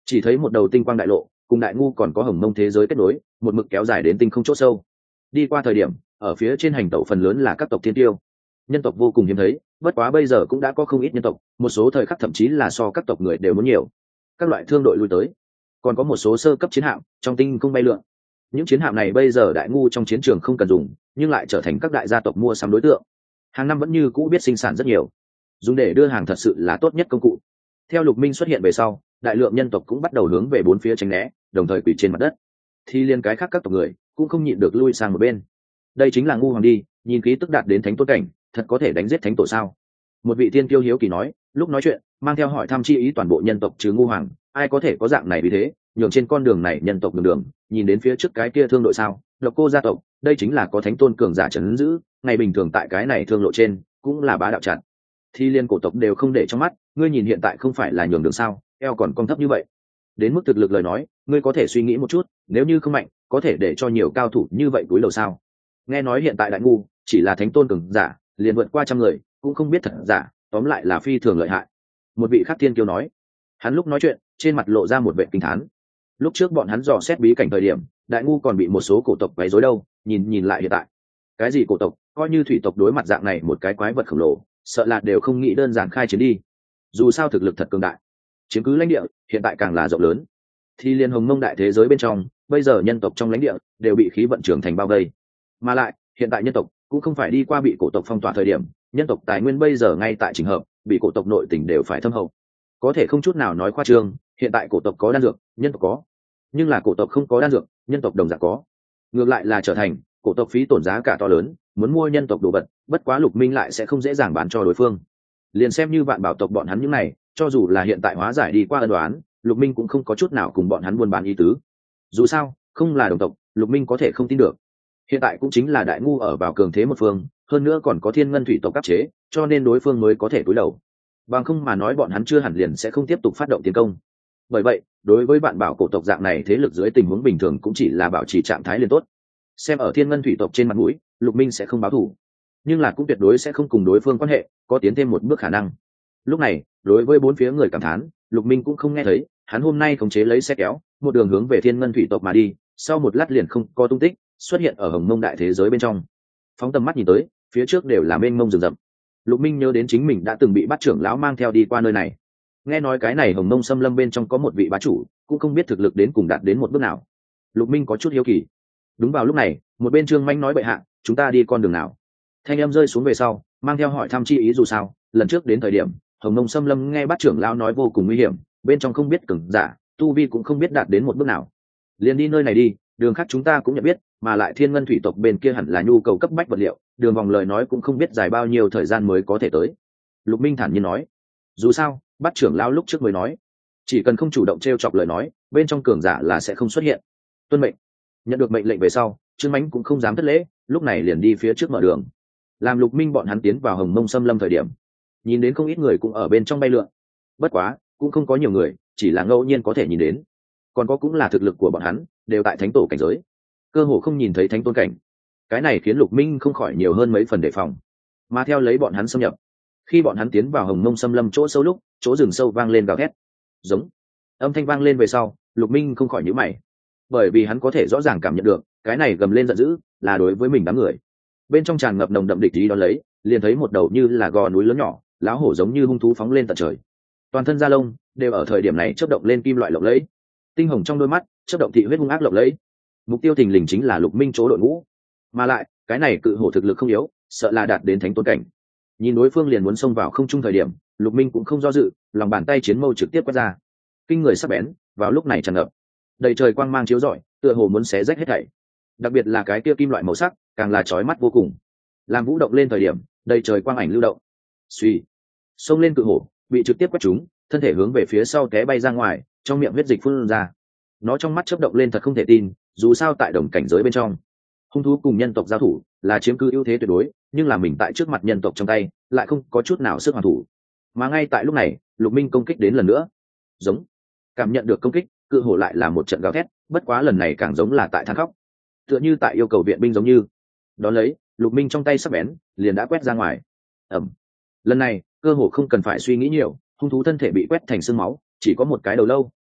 chỉ thấy một đầu tinh quang đại lộ cùng đại ngu còn có hồng mông thế giới kết nối, một mực kéo dài đến tinh không chỗ sâu. Đi qua thời điểm ở phía trên hành tẩu phần lớn là các tộc thiên tiêu, nhân tộc vô cùng hiếm thấy, bất quá bây giờ cũng đã có không ít nhân tộc, một số thời khắc thậm chí là so các tộc người đều muốn nhiều. Các loại thương đội lui tới, còn có một số sơ cấp chiến hạm trong tinh không bay lượn. Những chiến hạm này bây giờ đại ngu trong chiến trường không cần dùng, nhưng lại trở thành các đại gia tộc mua sắm đối tượng, hàng năm vẫn như cũ biết sinh sản rất nhiều, dùng để đưa hàng thật sự là tốt nhất công cụ. Theo Lục Minh xuất hiện về sau, đại lượng nhân tộc cũng bắt đầu hướng về bốn phía tránh né, đồng thời quỳ trên mặt đất. Thì liên cái khác các tộc người cũng không nhịn được lui sang một bên. Đây chính là ngu hoàng đi, nhìn khí tức đạt đến thánh tôn cảnh, thật có thể đánh giết thánh tổ sao? Một vị tiên tiêu hiếu kỳ nói, lúc nói chuyện mang theo hỏi thăm chi ý toàn bộ nhân tộc trừ ngu hoàng, ai có thể có dạng này vì thế, nhường trên con đường này nhân tộc đường đường, nhìn đến phía trước cái kia thương đội sao? Lộc Cô gia tộc, đây chính là có thánh tôn cường giả trấn giữ, ngày bình thường tại cái này thương lộ trên cũng là bá đạo chặt. Thì liên cổ tộc đều không để trong mắt, ngươi nhìn hiện tại không phải là nhường đường sao, eo còn cong thấp như vậy. Đến mức thực lực lời nói, ngươi có thể suy nghĩ một chút, nếu như không mạnh, có thể để cho nhiều cao thủ như vậy cúi đầu sao? Nghe nói hiện tại đại ngu chỉ là thánh tôn cường giả, liền vượt qua trăm người, cũng không biết thật giả, tóm lại là phi thường lợi hại. Một vị khác tiên kiêu nói, hắn lúc nói chuyện trên mặt lộ ra một vẻ kinh thán. Lúc trước bọn hắn dò xét bí cảnh thời điểm, đại ngu còn bị một số cổ tộc quấy rối đâu, nhìn nhìn lại hiện tại, cái gì cổ tộc, coi như thủy tộc đối mặt dạng này một cái quái vật khổng lồ, sợ là đều không nghĩ đơn giản khai chiến đi. Dù sao thực lực thật cường đại, chiếm cứ lãnh địa hiện tại càng là rộng lớn. Thì liên hồng mông đại thế giới bên trong, bây giờ nhân tộc trong lãnh địa đều bị khí vận trưởng thành bao vây, mà lại hiện tại nhân tộc cũng không phải đi qua bị cổ tộc phong tỏa thời điểm, nhân tộc tài nguyên bây giờ ngay tại trình hợp, bị cổ tộc nội tình đều phải thâm hậu, có thể không chút nào nói khoa trương. Hiện tại cổ tộc có đan dược, nhân tộc có, nhưng là cổ tộc không có đan dược, nhân tộc đồng dạng có. Ngược lại là trở thành cổ tộc phí tổn giá cả to lớn, muốn mua nhân tộc đồ vật, bất quá Lục Minh lại sẽ không dễ dàng bán cho đối phương. Liền xem như vạn bảo tộc bọn hắn những này, cho dù là hiện tại hóa giải đi qua ân đoán, Lục Minh cũng không có chút nào cùng bọn hắn buôn bán ý tứ. Dù sao không là đồng tộc, Lục Minh có thể không tin được. Hiện tại cũng chính là đại ngu ở vào cường thế một phương, hơn nữa còn có thiên ngân thủy tộc áp chế, cho nên đối phương mới có thể cúi đầu. Bằng không mà nói bọn hắn chưa hẳn liền sẽ không tiếp tục phát động tiến công. Bởi vậy đối với vạn bảo cổ tộc dạng này thế lực dưới tình huống bình thường cũng chỉ là bảo trì trạng thái liền tốt. Xem ở thiên ngân thủy tộc trên mặt mũi, Lục Minh sẽ không báo thù, nhưng là cũng tuyệt đối sẽ không cùng đối phương quan hệ có tiến thêm một bước khả năng. Lúc này đối với bốn phía người cảm thán, Lục Minh cũng không nghe thấy, hắn hôm nay khống chế lấy xe kéo một đường hướng về thiên ngân thủy tộc mà đi, sau một lát liền không có tung tích, xuất hiện ở hồng mông đại thế giới bên trong. Phóng tầm mắt nhìn tới, phía trước đều là mênh mông rừng rậm. Lục Minh nhớ đến chính mình đã từng bị Bát trưởng lão mang theo đi qua nơi này, nghe nói cái này hồng mông xâm lâm bên trong có một vị bá chủ, cũng không biết thực lực đến cùng đạt đến một bước nào. Lục Minh có chút hiếu kỳ. Đúng vào lúc này, một bên Trương Manh nói, bệ hạ, chúng ta đi con đường nào? Thanh em rơi xuống về sau, mang theo hỏi thăm chi ý. Dù sao lần trước đến thời điểm hồng mông xâm lâm nghe Bát trưởng lão nói vô cùng nguy hiểm, bên trong không biết cường giả, tu vi cũng không biết đạt đến một bước nào, liền đi nơi này đi. Đường khác chúng ta cũng nhận biết, mà lại thiên ngân thủy tộc bên kia hẳn là nhu cầu cấp bách vật liệu, đường vòng lời nói cũng không biết dài bao nhiêu thời gian mới có thể tới. Lục Minh thản nhiên nói, dù sao Bát trưởng lão lúc trước mới nói, chỉ cần không chủ động t r e o chọc lời nói, bên trong cường giả là sẽ không xuất hiện. Tuân mệnh. Nhận được mệnh lệnh về sau, Trương Mánh cũng không dám thất lễ, lúc này liền đi phía trước mở đường, làm Lục Minh bọn hắn tiến vào hồng mông xâm lâm thời điểm, nhìn đến không ít người cũng ở bên trong bay lượn. Bất quá cũng không có nhiều người, chỉ là ngẫu nhiên có thể nhìn đến, còn có cũng là thực lực của bọn hắn đều tại thánh tổ cảnh giới, cơ hồ không nhìn thấy thánh tôn cảnh. Cái này khiến Lục Minh không khỏi nhiều hơn mấy phần đề phòng, mà theo lấy bọn hắn xâm nhập, khi bọn hắn tiến vào hồng mông xâm lâm chỗ sâu lúc, chỗ rừng sâu vang lên gào thét giống. Âm thanh vang lên về sau, Lục Minh không khỏi nhíu mày, bởi vì hắn có thể rõ ràng cảm nhận được cái này gầm lên giận dữ là đối với mình đám người. Bên trong tràn ngập nồng đậm địch ý, đó lấy liền thấy một đầu như là gò núi lớn nhỏ lão hổ giống như hung thú phóng lên tận trời, toàn thân da lông đều ở thời điểm này chớp động lên kim loại lộng lẫy, tinh hồng trong đôi mắt chớp động thị huyết hung ác lộng lẫy. Mục tiêu thình lình chính là Lục Minh chỗ đội ngũ, mà lại cái này cự hổ thực lực không yếu, sợ là đạt đến thánh tôn cảnh. Nhìn đối phương liền muốn xông vào không trung thời điểm, Lục Minh cũng không do dự, lòng bàn tay chiến mâu trực tiếp quét ra, kinh người sắc bén vào lúc này tràn ngập, đầy trời quang mang chiếu rọi, tựa hồ muốn xé rách hết thảy. Đặc biệt là cái kia kim loại màu sắc càng là chói mắt vô cùng, làm vũ động lên thời điểm đầy trời quang ảnh lưu động. Suy, xông lên cự hổ bị trực tiếp quét trúng, thân thể hướng về phía sau té bay ra ngoài, trong miệng huyết dịch phun ra. Nó trong mắt chớp động lên thật không thể tin, dù sao tại đồng cảnh giới bên trong, hung thú cùng nhân tộc giao thủ là chiếm cứ ưu thế tuyệt đối, nhưng là mình tại trước mặt nhân tộc trong tay lại không có chút nào sức hoàn thủ. Mà ngay tại lúc này, Lục Minh công kích đến lần nữa, giống. Cảm nhận được công kích, cự hổ lại là một trận gào thét, bất quá lần này càng giống là tại than khóc, tựa như tại yêu cầu viện binh giống như. Đó lấy, Lục Minh trong tay sắc bén liền đã quét ra ngoài. Ầm. Lần này cơ hồ không cần phải suy nghĩ nhiều, hung thú thân thể bị quét thành xương máu, chỉ có một cái đầu lâu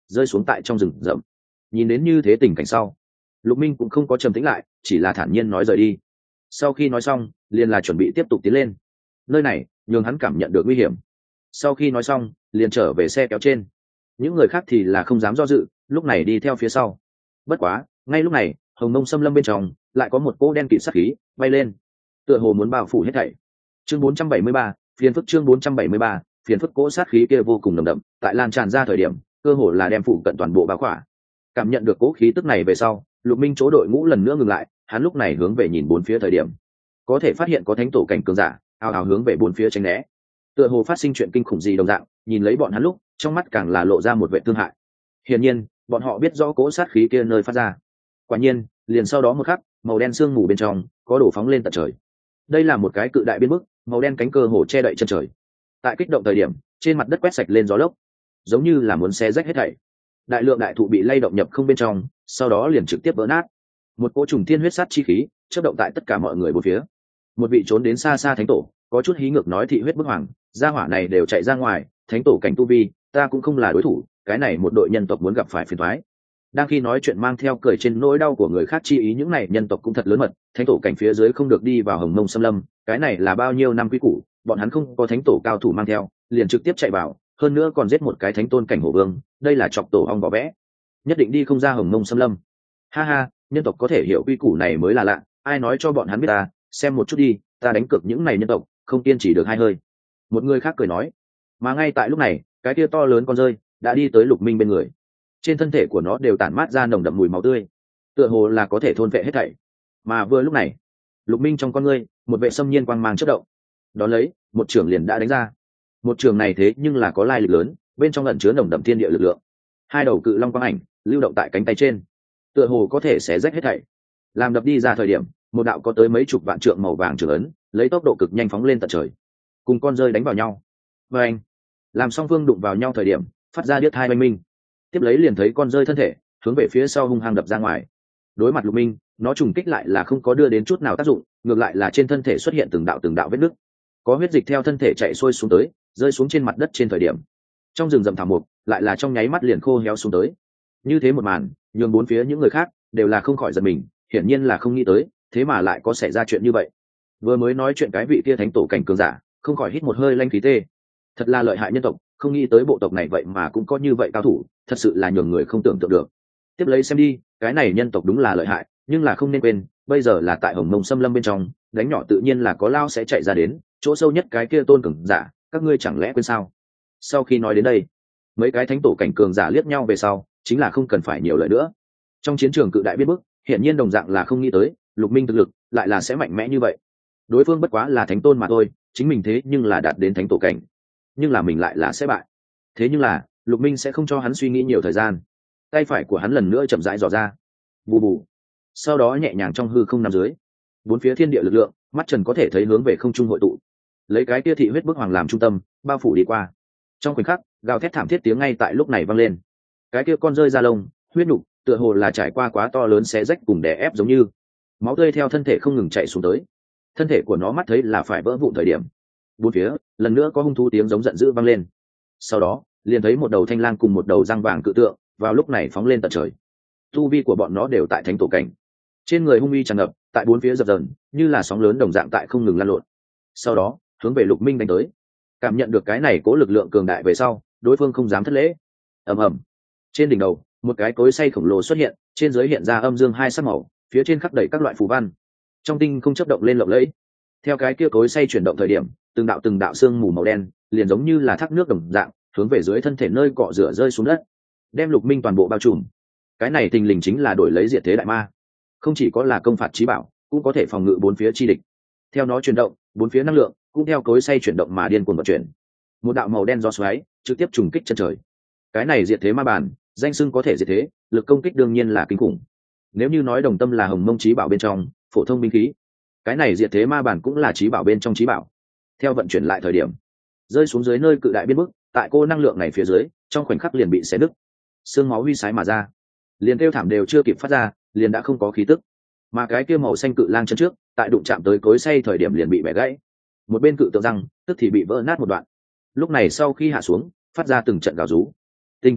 rơi xuống tại trong rừng rậm. Nhìn đến như thế tình cảnh sau, Lục Minh cũng không có trầm tĩnh lại, chỉ là thản nhiên nói rời đi. Sau khi nói xong, liền là chuẩn bị tiếp tục tiến lên. Nơi này nhường hắn cảm nhận được nguy hiểm. Sau khi nói xong, liền trở về xe kéo trên. Những người khác thì là không dám do dự, lúc này đi theo phía sau. Bất quá, ngay lúc này, hồng mông xâm lâm bên trong lại có một cỗ đen kịt sát khí bay lên, tựa hồ muốn bao phủ hết thảy. Chương bốn trăm bảy mươi ba, phiền phức chương bốn trăm bảy mươi ba, phiền phức cỗ sát khí kia vô cùng nồng đậm, tại lan tràn ra thời điểm, cơ hồ là đem phủ cận toàn bộ bao khỏa. Cảm nhận được cỗ khí tức này về sau, Lục Minh chỗ đội ngũ lần nữa ngừng lại, hắn lúc này hướng về nhìn bốn phía thời điểm, có thể phát hiện có thánh tổ cảnh cường giả ào ào hướng về bốn phía tránh né, tựa hồ phát sinh chuyện kinh khủng gì đồng dạng. Nhìn lấy bọn hắn lúc, trong mắt càng là lộ ra một vẻ thương hại. Hiển nhiên, bọn họ biết rõ cỗ sát khí kia nơi phát ra. Quả nhiên, liền sau đó một khắc, màu đen sương mù bên trong có đổ phóng lên tận trời. Đây là một cái cự đại biên bức, màu đen cánh cơ hồ che đậy chân trời. Tại kích động thời điểm, trên mặt đất quét sạch lên gió lốc, giống như là muốn xé rách hết thảy. Đại lượng đại thụ bị lay động nhập không bên trong, sau đó liền trực tiếp vỡ nát. Một cỗ trùng thiên huyết sát chi khí chớp động tại tất cả mọi người bốn phía. Một vị trốn đến xa xa thánh tổ có chút hí ngược nói: thị huyết bức hoàng, gia hỏa này đều chạy ra ngoài, thánh tổ cảnh tu vi, ta cũng không là đối thủ, cái này một đội nhân tộc muốn gặp phải phiền toái. Đang khi nói chuyện mang theo cười trên nỗi đau của người khác chi ý, những này nhân tộc cũng thật lớn mật, thánh tổ cảnh phía dưới không được đi vào hồng mông xâm lâm, cái này là bao nhiêu năm quý củ, bọn hắn không có thánh tổ cao thủ mang theo, liền trực tiếp chạy vào, hơn nữa còn giết một cái thánh tôn cảnh hổ vương, đây là chọc tổ ong vỏ vẽ, nhất định đi không ra hồng mông xâm lâm. Ha ha, nhân tộc có thể hiểu quy củ này mới là lạ, ai nói cho bọn hắn biết ta, xem một chút đi, ta đánh cược những này nhân tộc không kiên trì được hai hơi. Một người khác cười nói. Mà ngay tại lúc này, cái kia to lớn con rơi đã đi tới Lục Minh bên người. Trên thân thể của nó đều tản mát ra nồng đậm mùi máu tươi, tựa hồ là có thể thôn vệ hết thảy. Mà vừa lúc này, Lục Minh trong con ngươi một vệ xâm nhiên quang mang chớp động, đón lấy một trường liền đã đánh ra. Một trường này thế nhưng là có lai lịch lớn, bên trong ẩn chứa nồng đậm thiên địa lực lượng. Hai đầu cự long quang ảnh lưu động tại cánh tay trên, tựa hồ có thể xé rách hết thảy. Làm đập đi ra thời điểm, một đạo có tới mấy chục vạn trượng màu vàng trường ấn lấy tốc độ cực nhanh phóng lên tận trời, cùng con rơi đánh vào nhau. Và anh làm song phương đụng vào nhau thời điểm, phát ra điếc tai oanh minh. Tiếp lấy liền thấy con rơi thân thể hướng về phía sau hung hăng đập ra ngoài. Đối mặt Lục Minh, nó trùng kích lại là không có đưa đến chút nào tác dụng, ngược lại là trên thân thể xuất hiện từng đạo từng đạo vết nứt, có huyết dịch theo thân thể chạy xuôi xuống tới, rơi xuống trên mặt đất. Trên thời điểm, trong rừng rậm thảo mục lại là trong nháy mắt liền khô héo xuống tới. Như thế một màn nhường bốn phía những người khác đều là không khỏi giật mình, hiển nhiên là không nghĩ tới thế mà lại có xảy ra chuyện như vậy. Vừa mới nói chuyện cái vị kia thánh tổ cảnh cường giả không khỏi hít một hơi lanh khí tê, thật là lợi hại nhân tộc, không nghĩ tới bộ tộc này vậy mà cũng có như vậy cao thủ, thật sự là nhường người không tưởng tượng được. Tiếp lấy xem đi, cái này nhân tộc đúng là lợi hại, nhưng là không nên quên, bây giờ là tại hồng mông xâm lâm bên trong, đánh nhỏ tự nhiên là có lao sẽ chạy ra đến chỗ sâu nhất cái kia tôn cường giả, các ngươi chẳng lẽ quên sao? Sau khi nói đến đây, mấy cái thánh tổ cảnh cường giả liếc nhau về sau, chính là không cần phải nhiều lời nữa. Trong chiến trường cự đại biết bức, hiển nhiên đồng dạng là không nghĩ tới Lục Minh thực lực lại là sẽ mạnh mẽ như vậy. Đối phương bất quá là thánh tôn mà thôi, chính mình thế nhưng là đạt đến thánh tổ cảnh, nhưng là mình lại là sẽ bại. Thế nhưng là Lục Minh sẽ không cho hắn suy nghĩ nhiều thời gian, tay phải của hắn lần nữa chậm rãi dò ra, bù bù, sau đó nhẹ nhàng trong hư không nằm dưới, bốn phía thiên địa lực lượng mắt trần có thể thấy hướng về không trung hội tụ, lấy cái tia thị huyết bức hoàng làm trung tâm bao phủ đi qua. Trong khoảnh khắc, gào thét thảm thiết tiếng ngay tại lúc này vang lên. Cái kia con rơi da lông huyết nục tựa hồ là trải qua quá to lớn xé rách cùng đè ép, giống như máu tươi theo thân thể không ngừng chạy xuống tới, thân thể của nó mắt thấy là phải vỡ vụn thời điểm, bốn phía lần nữa có hung thú tiếng giống giận dữ vang lên. Sau đó liền thấy một đầu thanh lang cùng một đầu răng vàng cự tượng vào lúc này phóng lên tận trời. Tu vi của bọn nó đều tại thánh tổ cảnh, trên người hung uy tràn ngập, tại bốn phía dập dờn như là sóng lớn đồng dạng tại không ngừng lan lộn. Sau đó hướng về Lục Minh đánh tới. Cảm nhận được cái này cố lực lượng cường đại về sau, đối phương không dám thất lễ. Ầm ầm, trên đỉnh đầu một cái cối xay khổng lồ xuất hiện, trên dưới hiện ra âm dương hai sắc màu, phía trên khắc đầy các loại phù văn, trong tinh không chớp động lên lộng lẫy. Theo cái kia cối xay chuyển động thời điểm, từng đạo từng đạo xương mù màu đen liền giống như là thác nước đồng dạng hướng về dưới thân thể nơi cọ rửa rơi xuống đất, đem Lục Minh toàn bộ bao trùm. Cái này tình lình chính là đổi lấy diệt thế đại ma, không chỉ có là công phạt chí bảo, cũng có thể phòng ngự bốn phía chi địch. Theo nó chuyển động, bốn phía năng lượng cũng theo cối xay chuyển động mà điên cuồng vận chuyển. Một đạo màu đen gió xoáy trực tiếp trùng kích chân trời. Cái này diệt thế ma bản, danh xưng có thể diệt thế, lực công kích đương nhiên là kinh khủng. Nếu như nói đồng tâm là hồng mông chí bảo bên trong phổ thông binh khí, cái này diệt thế ma bản cũng là chí bảo bên trong chí bảo. Theo vận chuyển lại thời điểm, rơi xuống dưới nơi cự đại biên bức, tại cô năng lượng này phía dưới, trong khoảnh khắc liền bị xé nứt, xương máu huy sái mà ra, liền kêu thảm đều chưa kịp phát ra, liền đã không có khí tức. Mà cái kia màu xanh cự lang chân trước, tại đụng chạm tới cối xay thời điểm liền bị bẻ gãy, một bên cự tượng răng tức thì bị vỡ nát một đoạn. Lúc này sau khi hạ xuống, phát ra từng trận gào rú. Tình cảnh này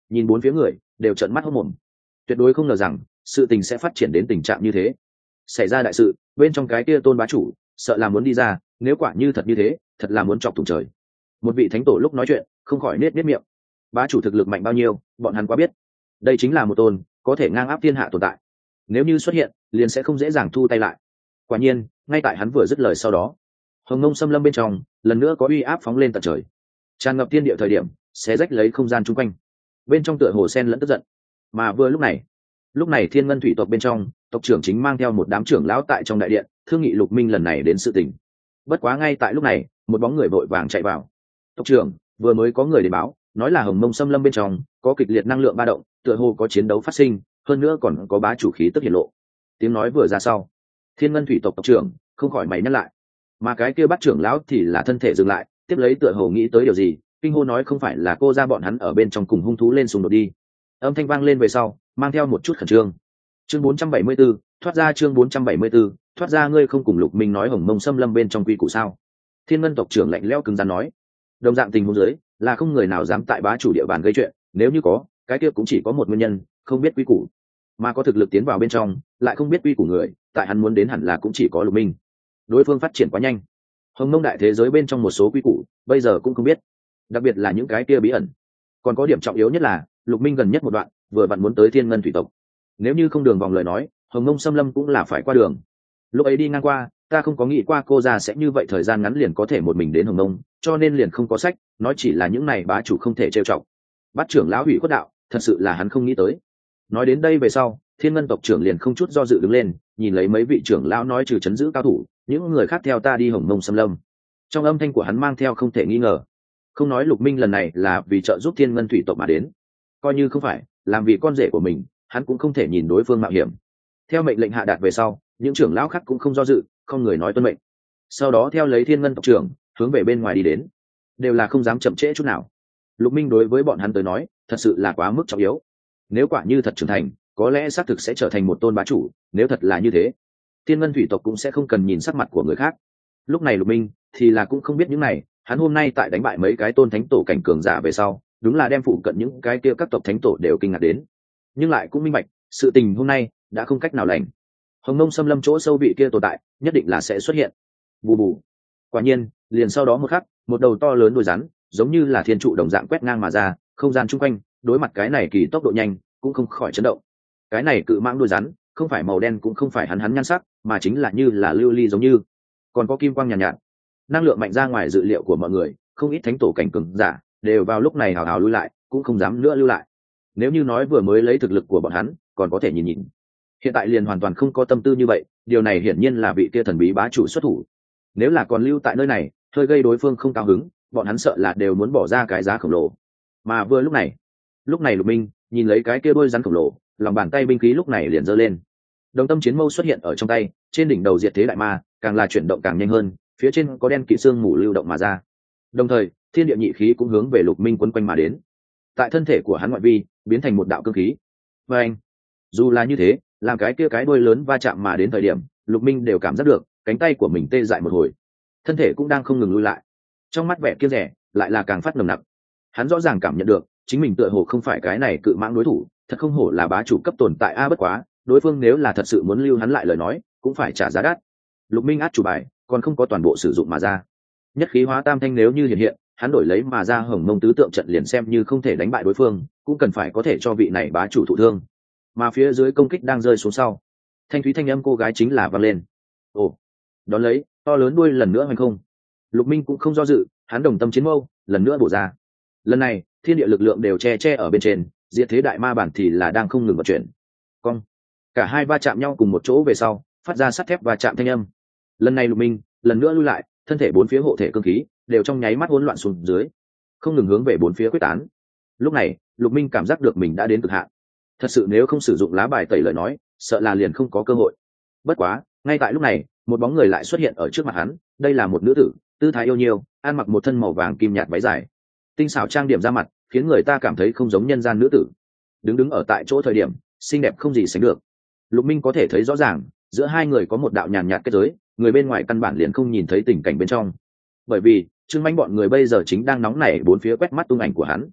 nhìn bốn phía người đều trợn mắt hốt mồm, tuyệt đối không ngờ rằng sự tình sẽ phát triển đến tình trạng như thế. Xảy ra đại sự, bên trong cái kia tôn bá chủ sợ là muốn đi ra, nếu quả như thật như thế, thật là muốn chọc thủng trời. Một vị thánh tổ lúc nói chuyện không khỏi nết nết miệng. Bá chủ thực lực mạnh bao nhiêu, bọn hắn quá biết. Đây chính là một tôn có thể ngang áp thiên hạ tồn tại, nếu như xuất hiện liền sẽ không dễ dàng thu tay lại. Quả nhiên, ngay tại hắn vừa dứt lời sau đó, hồng ngông xâm lâm bên trong lần nữa có uy áp phóng lên tận trời, tràn ngập thiên địa thời điểm xé rách lấy không gian chung quanh, bên trong tựa hồ sen lẫn tức giận. Mà vừa lúc này lúc này thiên ngân thủy tộc bên trong tộc trưởng chính mang theo một đám trưởng lão tại trong đại điện thương nghị Lục Minh lần này đến sự tình. Bất quá ngay tại lúc này một bóng người vội vàng chạy vào. Tộc trưởng, vừa mới có người đến báo, nói là hồng mông xâm lâm bên trong có kịch liệt năng lượng ba động, tựa hồ có chiến đấu phát sinh, hơn nữa còn có bá chủ khí tức hiển lộ. Tiếng nói vừa ra sau, thiên ngân thủy tộc tộc trưởng không khỏi mày nhắc lại, mà cái kia bắt trưởng lão thì là thân thể dừng lại, tiếp lấy tựa hồ nghĩ tới điều gì, kinh hô nói không phải là cô ra bọn hắn ở bên trong cùng hung thú lên xung đột đi. Âm thanh vang lên về sau mang theo một chút khẩn trương. Chương bốn trăm bảy mươi 4, thoát ra chương bốn trăm bảy mươi 4, thoát ra ngươi không cùng Lục Minh nói hồng mông xâm lâm bên trong quy củ sao? Thiên ngân tộc trưởng lạnh lẽo cứng rắn nói. Đồng dạng tình huống dưới là không người nào dám tại bá chủ địa bàn gây chuyện, nếu như có, cái kia cũng chỉ có một nguyên nhân, không biết quy củ. Mà có thực lực tiến vào bên trong, lại không biết quy củ người, tại hắn muốn đến hẳn là cũng chỉ có Lục Minh. Đối phương phát triển quá nhanh, hồng mông đại thế giới bên trong một số quy củ bây giờ cũng không biết, đặc biệt là những cái kia bí ẩn. Còn có điểm trọng yếu nhất là Lục Minh gần nhất một đoạn vừa vặn muốn tới thiên ngân thủy tộc, nếu như không đường vòng lời nói, hồng mông xâm lâm cũng là phải qua đường. Lúc ấy đi ngang qua, ta không có nghĩ qua cô già sẽ như vậy thời gian ngắn liền có thể một mình đến hồng mông, cho nên liền không có sách nói, chỉ là những này bá chủ không thể trêu chọc. Bắt trưởng lão hủy khuất đạo, thật sự là hắn không nghĩ tới. Nói đến đây về sau, thiên ngân tộc trưởng liền không chút do dự đứng lên, nhìn lấy mấy vị trưởng lão nói, trừ chấn giữ cao thủ, những người khác theo ta đi hồng mông xâm lâm. Trong âm thanh của hắn mang theo không thể nghi ngờ, không nói Lục Minh lần này là vì trợ giúp thiên ngân thủy tộc mà đến, coi như không phải làm vì con rể của mình, hắn cũng không thể nhìn đối phương mạo hiểm. Theo mệnh lệnh hạ đạt về sau, những trưởng lão khác cũng không do dự, không người nói tuân mệnh, sau đó theo lấy thiên ngân tộc trưởng hướng về bên ngoài đi đến, đều là không dám chậm trễ chút nào. Lục Minh đối với bọn hắn tới nói thật sự là quá mức trọng yếu, nếu quả như thật trưởng thành, có lẽ xác thực sẽ trở thành một tôn bá chủ. Nếu thật là như thế, thiên ngân thủy tộc cũng sẽ không cần nhìn sắc mặt của người khác. Lúc này Lục Minh thì là cũng không biết những này, hắn hôm nay tại đánh bại mấy cái tôn thánh tổ cảnh cường giả về sau, đúng là đem phụ cận những cái kia các tộc thánh tổ đều kinh ngạc đến, nhưng lại cũng minh bạch sự tình hôm nay đã không cách nào lành. Hồng mông xâm lâm chỗ sâu vị kia tồn tại nhất định là sẽ xuất hiện. Bù bù. Quả nhiên, liền sau đó một khắc, một đầu to lớn đuôi rắn giống như là thiên trụ đồng dạng quét ngang mà ra, không gian chung quanh đối mặt cái này kỳ tốc độ nhanh cũng không khỏi chấn động. Cái này cự mãng đuôi rắn không phải màu đen cũng không phải hắn hắn nhan sắc, mà chính là như là lưu ly giống như, còn có kim quang nhàn nhạt, nhạt, năng lượng mạnh ra ngoài dự liệu của mọi người. Không ít thánh tổ cảnh cường giả đều vào lúc này hào hào lui lại, cũng không dám nữa lưu lại. Nếu như nói vừa mới lấy thực lực của bọn hắn còn có thể nhìn nhìn, hiện tại liền hoàn toàn không có tâm tư như vậy. Điều này hiển nhiên là vị kia thần bí bá chủ xuất thủ. Nếu là còn lưu tại nơi này, hơi gây đối phương không cao hứng, bọn hắn sợ là đều muốn bỏ ra cái giá khổng lồ. Mà vừa lúc này lúc này Lục Minh nhìn lấy cái kia đôi rắn khổng lồ, lòng bàn tay binh khí lúc này liền giơ lên. Đồng tâm chiến mâu xuất hiện ở trong tay, trên đỉnh đầu diệt thế đại ma càng là chuyển động càng nhanh hơn, phía trên có đen kỵ xương mù lưu động mà ra. Đồng thời thiên địa nhị khí cũng hướng về Lục Minh quấn quanh mà đến, tại thân thể của hắn ngoại vi biến thành một đạo cương khí. Và anh, dù là như thế, làm cái kia cái đuôi lớn va chạm mà đến thời điểm, Lục Minh đều cảm giác được cánh tay của mình tê dại một hồi, thân thể cũng đang không ngừng lui lại. Trong mắt vẻ kiêng rẻ lại là càng phát nồng nặc. Hắn rõ ràng cảm nhận được chính mình tựa hồ không phải cái này cự mãng đối thủ, thật không hổ là bá chủ cấp tồn tại a. Bất quá đối phương nếu là thật sự muốn lưu hắn lại lời nói, cũng phải trả giá đắt. Lục Minh át chủ bài còn không có toàn bộ sử dụng mà ra. Nhất khí hóa tam thanh nếu như hiện hiện, hắn đổi lấy mà ra hồng mông tứ tượng trận liền xem như không thể đánh bại đối phương, cũng cần phải có thể cho vị này bá chủ thụ thương. Mà phía dưới công kích đang rơi xuống sau, thanh thúy thanh âm cô gái chính là vang lên. Ồ, đón lấy to lớn đuôi lần nữa hoành không. Lục Minh cũng không do dự, hắn đồng tâm chiến mâu lần nữa bổ ra. Lần này thiên địa lực lượng đều che che ở bên trên, diệt thế đại ma bản thì là đang không ngừng vận chuyển. Cong, cả hai va chạm nhau cùng một chỗ về sau, phát ra sắt thép va chạm thanh âm. Lần này Lục Minh lần nữa lui lại, thân thể bốn phía hộ thể cương khí đều trong nháy mắt hỗn loạn xuống dưới, không ngừng hướng về bốn phía quyết tán. Lúc này Lục Minh cảm giác được mình đã đến cực hạn, thật sự nếu không sử dụng lá bài tẩy lời nói, sợ là liền không có cơ hội. Bất quá ngay tại lúc này, một bóng người lại xuất hiện ở trước mặt hắn. Đây là một nữ tử, tư thái yêu nhiêu, ăn mặc một thân màu vàng kim nhạt váy dài, tinh xảo trang điểm ra mặt, khiến người ta cảm thấy không giống nhân gian nữ tử. Đứng đứng ở tại chỗ thời điểm, xinh đẹp không gì sánh được. Lục Minh có thể thấy rõ ràng, giữa hai người có một đạo nhàn nhạt kết giới, người bên ngoài căn bản liền không nhìn thấy tình cảnh bên trong. Bởi vì Trương Manh bọn người bây giờ chính đang nóng nảy bốn phía quét mắt tung ảnh của hắn.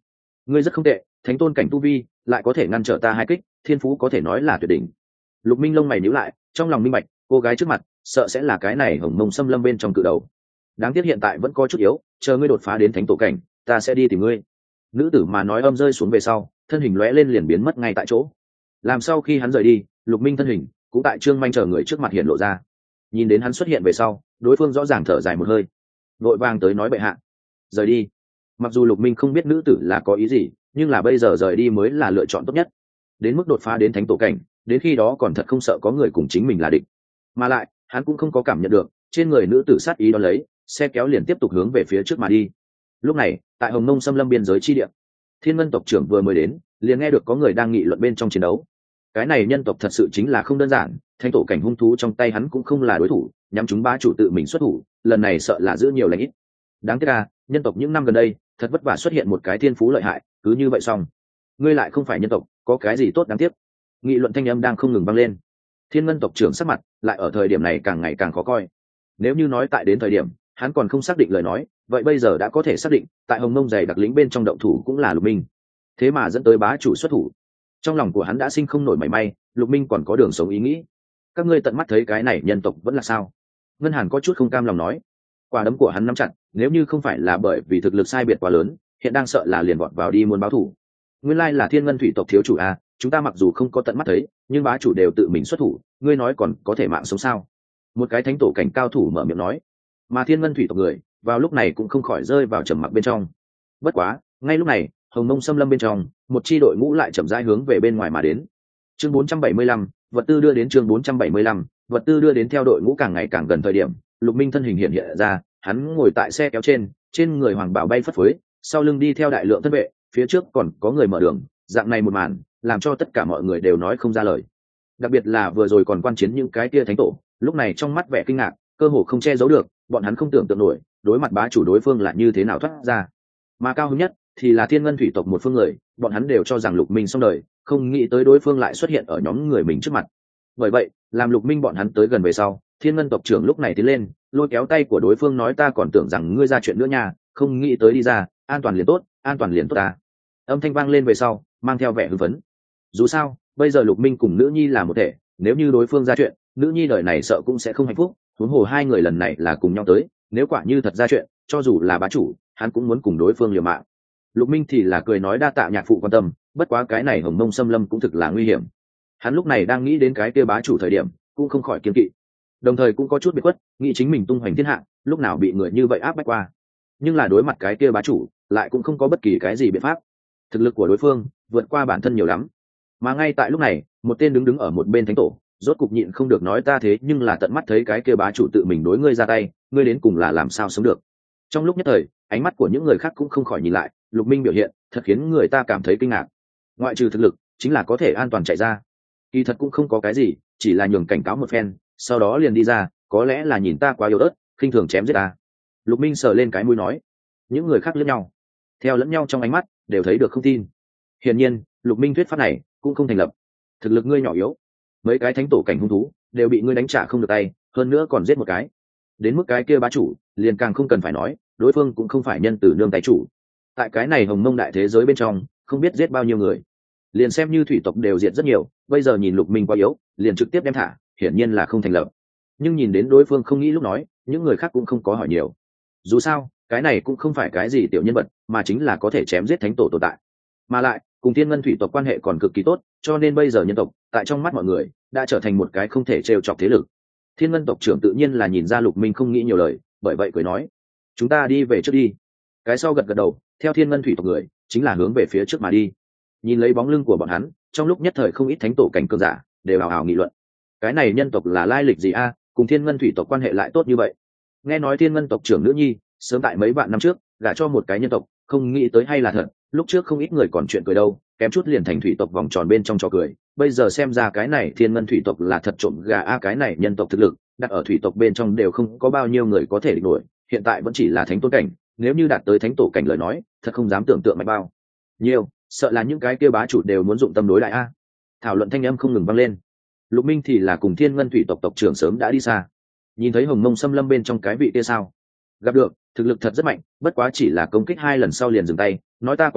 ngươi rất không tệ, thánh tôn cảnh tu vi lại có thể ngăn trở ta hai kích, thiên phú có thể nói là tuyệt đỉnh. Lục Minh lông mày nhíu lại, trong lòng minh bạch, cô gái trước mặt sợ sẽ là cái này hồng mông xâm lâm bên trong cự đầu. Đáng tiếc hiện tại vẫn có chút yếu, chờ ngươi đột phá đến thánh tổ cảnh, ta sẽ đi tìm ngươi. Nữ tử mà nói âm rơi xuống về sau, thân hình lóe lên liền biến mất ngay tại chỗ. Làm sau khi hắn rời đi, Lục Minh thân hình cũng tại Trương Manh chờ người trước mặt hiện lộ ra. Nhìn đến hắn xuất hiện về sau, đối phương rõ ràng thở dài một hơi, vội vàng tới nói bệ hạ rời đi. Mặc dù Lục Minh không biết nữ tử là có ý gì, nhưng là bây giờ rời đi mới là lựa chọn tốt nhất. Đến mức đột phá đến thánh tổ cảnh, đến khi đó còn thật không sợ có người cùng chính mình là địch. Mà lại hắn cũng không có cảm nhận được trên người nữ tử sát ý đó, lấy xe kéo liền tiếp tục hướng về phía trước mà đi. Lúc này tại Hồng Nông xâm lâm biên giới chi địa, Thiên Ngân tộc trưởng vừa mới đến, liền nghe được có người đang nghị luận bên trong chiến đấu. Cái này nhân tộc thật sự chính là không đơn giản, thánh tổ cảnh hung thú trong tay hắn cũng không là đối thủ, nhắm chúng bá chủ tự mình xuất thủ, lần này sợ là giữ nhiều lãnh ít. Đáng tiếc là nhân tộc những năm gần đây thật vất vả xuất hiện một cái thiên phú lợi hại, cứ như vậy xong. Ngươi lại không phải nhân tộc, có cái gì tốt đáng tiếc? Nghị luận thanh âm đang không ngừng vang lên. Thiên Ngân tộc trưởng sắc mặt lại ở thời điểm này càng ngày càng khó coi. Nếu như nói tại đến thời điểm hắn còn không xác định lời nói, vậy bây giờ đã có thể xác định, tại Hồng Mông dày đặc lính bên trong động thủ cũng là Lục Minh. Thế mà dẫn tới bá chủ xuất thủ, trong lòng của hắn đã sinh không nổi mảy may, Lục Minh còn có đường sống ý nghĩ. Các ngươi tận mắt thấy cái này nhân tộc vẫn là sao? Ngân Hàn có chút không cam lòng nói. Quả đấm của hắn nắm chặt, nếu như không phải là bởi vì thực lực sai biệt quá lớn, hiện đang sợ là liền vọt vào đi muốn báo thù. Nguyên lai là Thiên Ngân thủy tộc thiếu chủ à, chúng ta mặc dù không có tận mắt thấy, nhưng bá chủ đều tự mình xuất thủ, ngươi nói còn có thể mạng sống sao? Một cái thánh tổ cảnh cao thủ mở miệng nói. Mà Thiên Ngân thủy tộc người vào lúc này cũng không khỏi rơi vào trầm mặc bên trong. Bất quá ngay lúc này Hồng Mông xâm lâm bên trong một chi đội ngũ lại chậm rãi hướng về bên ngoài mà đến. Chương bốn trăm bảy mươi lăm, vật tư đưa đến. Chương bốn trăm bảy mươi lăm, vật tư đưa đến. Theo đội ngũ càng ngày càng gần thời điểm, Lục Minh thân hình hiện hiện ra, hắn ngồi tại xe kéo trên, trên người hoàng bảo bay phất phới, sau lưng đi theo đại lượng thân vệ, phía trước còn có người mở đường. Dạng này một màn làm cho tất cả mọi người đều nói không ra lời. Đặc biệt là vừa rồi còn quan chiến những cái kia thánh tổ, lúc này trong mắt vẻ kinh ngạc cơ hồ không che giấu được, bọn hắn không tưởng tượng nổi đối mặt bá chủ đối phương là như thế nào thoát ra. Mà cao hứng nhất thì là Thiên Ngân thủy tộc một phương người, bọn hắn đều cho rằng Lục Minh xong đời, không nghĩ tới đối phương lại xuất hiện ở nhóm người mình trước mặt. Bởi vậy làm Lục Minh bọn hắn tới gần về sau, Thiên Ngân tộc trưởng lúc này tiến lên lôi kéo tay của đối phương nói, ta còn tưởng rằng ngươi ra chuyện nữa nha, không nghĩ tới đi ra, an toàn liền tốt, an toàn liền tốt ta. Âm thanh vang lên về sau mang theo vẻ hưng phấn. Dù sao bây giờ Lục Minh cùng nữ nhi là một thể, nếu như đối phương ra chuyện, nữ nhi đời này sợ cũng sẽ không hạnh phúc, huống hồ hai người lần này là cùng nhau tới, nếu quả như thật ra chuyện, cho dù là bá chủ hắn cũng muốn cùng đối phương liều mạng. Lục Minh thì là cười nói, đa tạ nhạc phụ quan tâm, bất quá cái này Hồng Mông xâm lâm cũng thực là nguy hiểm. Hắn lúc này đang nghĩ đến cái kia bá chủ thời điểm cũng không khỏi kiêng kỵ, đồng thời cũng có chút biệt khuất, nghĩ chính mình tung hoành thiên hạ lúc nào bị người như vậy áp bách qua. Nhưng là đối mặt cái kia bá chủ lại cũng không có bất kỳ cái gì biện pháp, thực lực của đối phương vượt qua bản thân nhiều lắm. Mà ngay tại lúc này một tên đứng đứng ở một bên thánh tổ rốt cục nhịn không được nói, ta thế nhưng là tận mắt thấy cái kia bá chủ tự mình đối ngươi ra tay, ngươi đến cùng là làm sao sống được? Trong lúc nhất thời ánh mắt của những người khác cũng không khỏi nhìn lại, Lục Minh biểu hiện thật khiến người ta cảm thấy kinh ngạc. Ngoại trừ thực lực chính là có thể an toàn chạy ra, kỳ thật cũng không có cái gì, chỉ là nhường cảnh cáo một phen sau đó liền đi ra, có lẽ là nhìn ta quá yếu ớt, khinh thường chém giết ta. Lục Minh sờ lên cái mũi nói. Những người khác lẫn nhau theo lẫn nhau trong ánh mắt đều thấy được không tin. Hiển nhiên Lục Minh thuyết pháp này cũng không thành lập, thực lực ngươi nhỏ yếu, mấy cái thánh tổ cảnh hung thú đều bị ngươi đánh trả không được tay, hơn nữa còn giết một cái, đến mức cái kia bá chủ liền càng không cần phải nói, đối phương cũng không phải nhân từ nương tay chủ. Tại cái này Hồng Mông đại thế giới bên trong không biết giết bao nhiêu người, liền xem như thủy tộc đều diệt rất nhiều, bây giờ nhìn Lục Minh quá yếu liền trực tiếp đem thả, hiển nhiên là không thành lập. Nhưng nhìn đến đối phương không nghĩ lúc nói, những người khác cũng không có hỏi nhiều. Dù sao cái này cũng không phải cái gì tiểu nhân vật, mà chính là có thể chém giết thánh tổ tồn tại, mà lại cùng Thiên Ngân thủy tộc quan hệ còn cực kỳ tốt, cho nên bây giờ nhân tộc tại trong mắt mọi người đã trở thành một cái không thể trêu chọc thế lực. Thiên Ngân tộc trưởng tự nhiên là nhìn ra Lục Minh không nghĩ nhiều lời, bởi vậy cười nói, chúng ta đi về trước đi. Cái sau gật gật đầu, theo Thiên Ngân thủy tộc người chính là hướng về phía trước mà đi. Nhìn lấy bóng lưng của bọn hắn, trong lúc nhất thời không ít thánh tổ cảnh cường giả đều hào hào nghị luận, cái này nhân tộc là lai lịch gì a, cùng Thiên Ngân thủy tộc quan hệ lại tốt như vậy. Nghe nói Thiên Ngân tộc trưởng nữ nhi sớm tại mấy vạn năm trước gả cho một cái nhân tộc, không nghĩ tới hay là thật, lúc trước không ít người còn chuyện cười đâu, kém chút liền thành thủy tộc vòng tròn bên trong trò cười, bây giờ xem ra cái này Thiên Ngân thủy tộc là thật trộm gà a. Cái này nhân tộc thực lực đặt ở thủy tộc bên trong đều không có bao nhiêu người có thể địch nổi, hiện tại vẫn chỉ là thánh tôn cảnh, nếu như đạt tới thánh tổ cảnh lời nói thật không dám tưởng tượng mạnh bao nhiều, sợ là những cái kia bá chủ đều muốn dụng tâm đối đại a. Thảo luận thanh âm không ngừng vang lên. Lục Minh thì là cùng Thiên Ngân thủy tộc tộc trưởng sớm đã đi xa, nhìn thấy Hồng Mông xâm lâm bên trong cái vị kia sao gặp được, thực lực thật rất mạnh, bất quá chỉ là công kích hai lần sau liền dừng tay, nói ta quá yếu,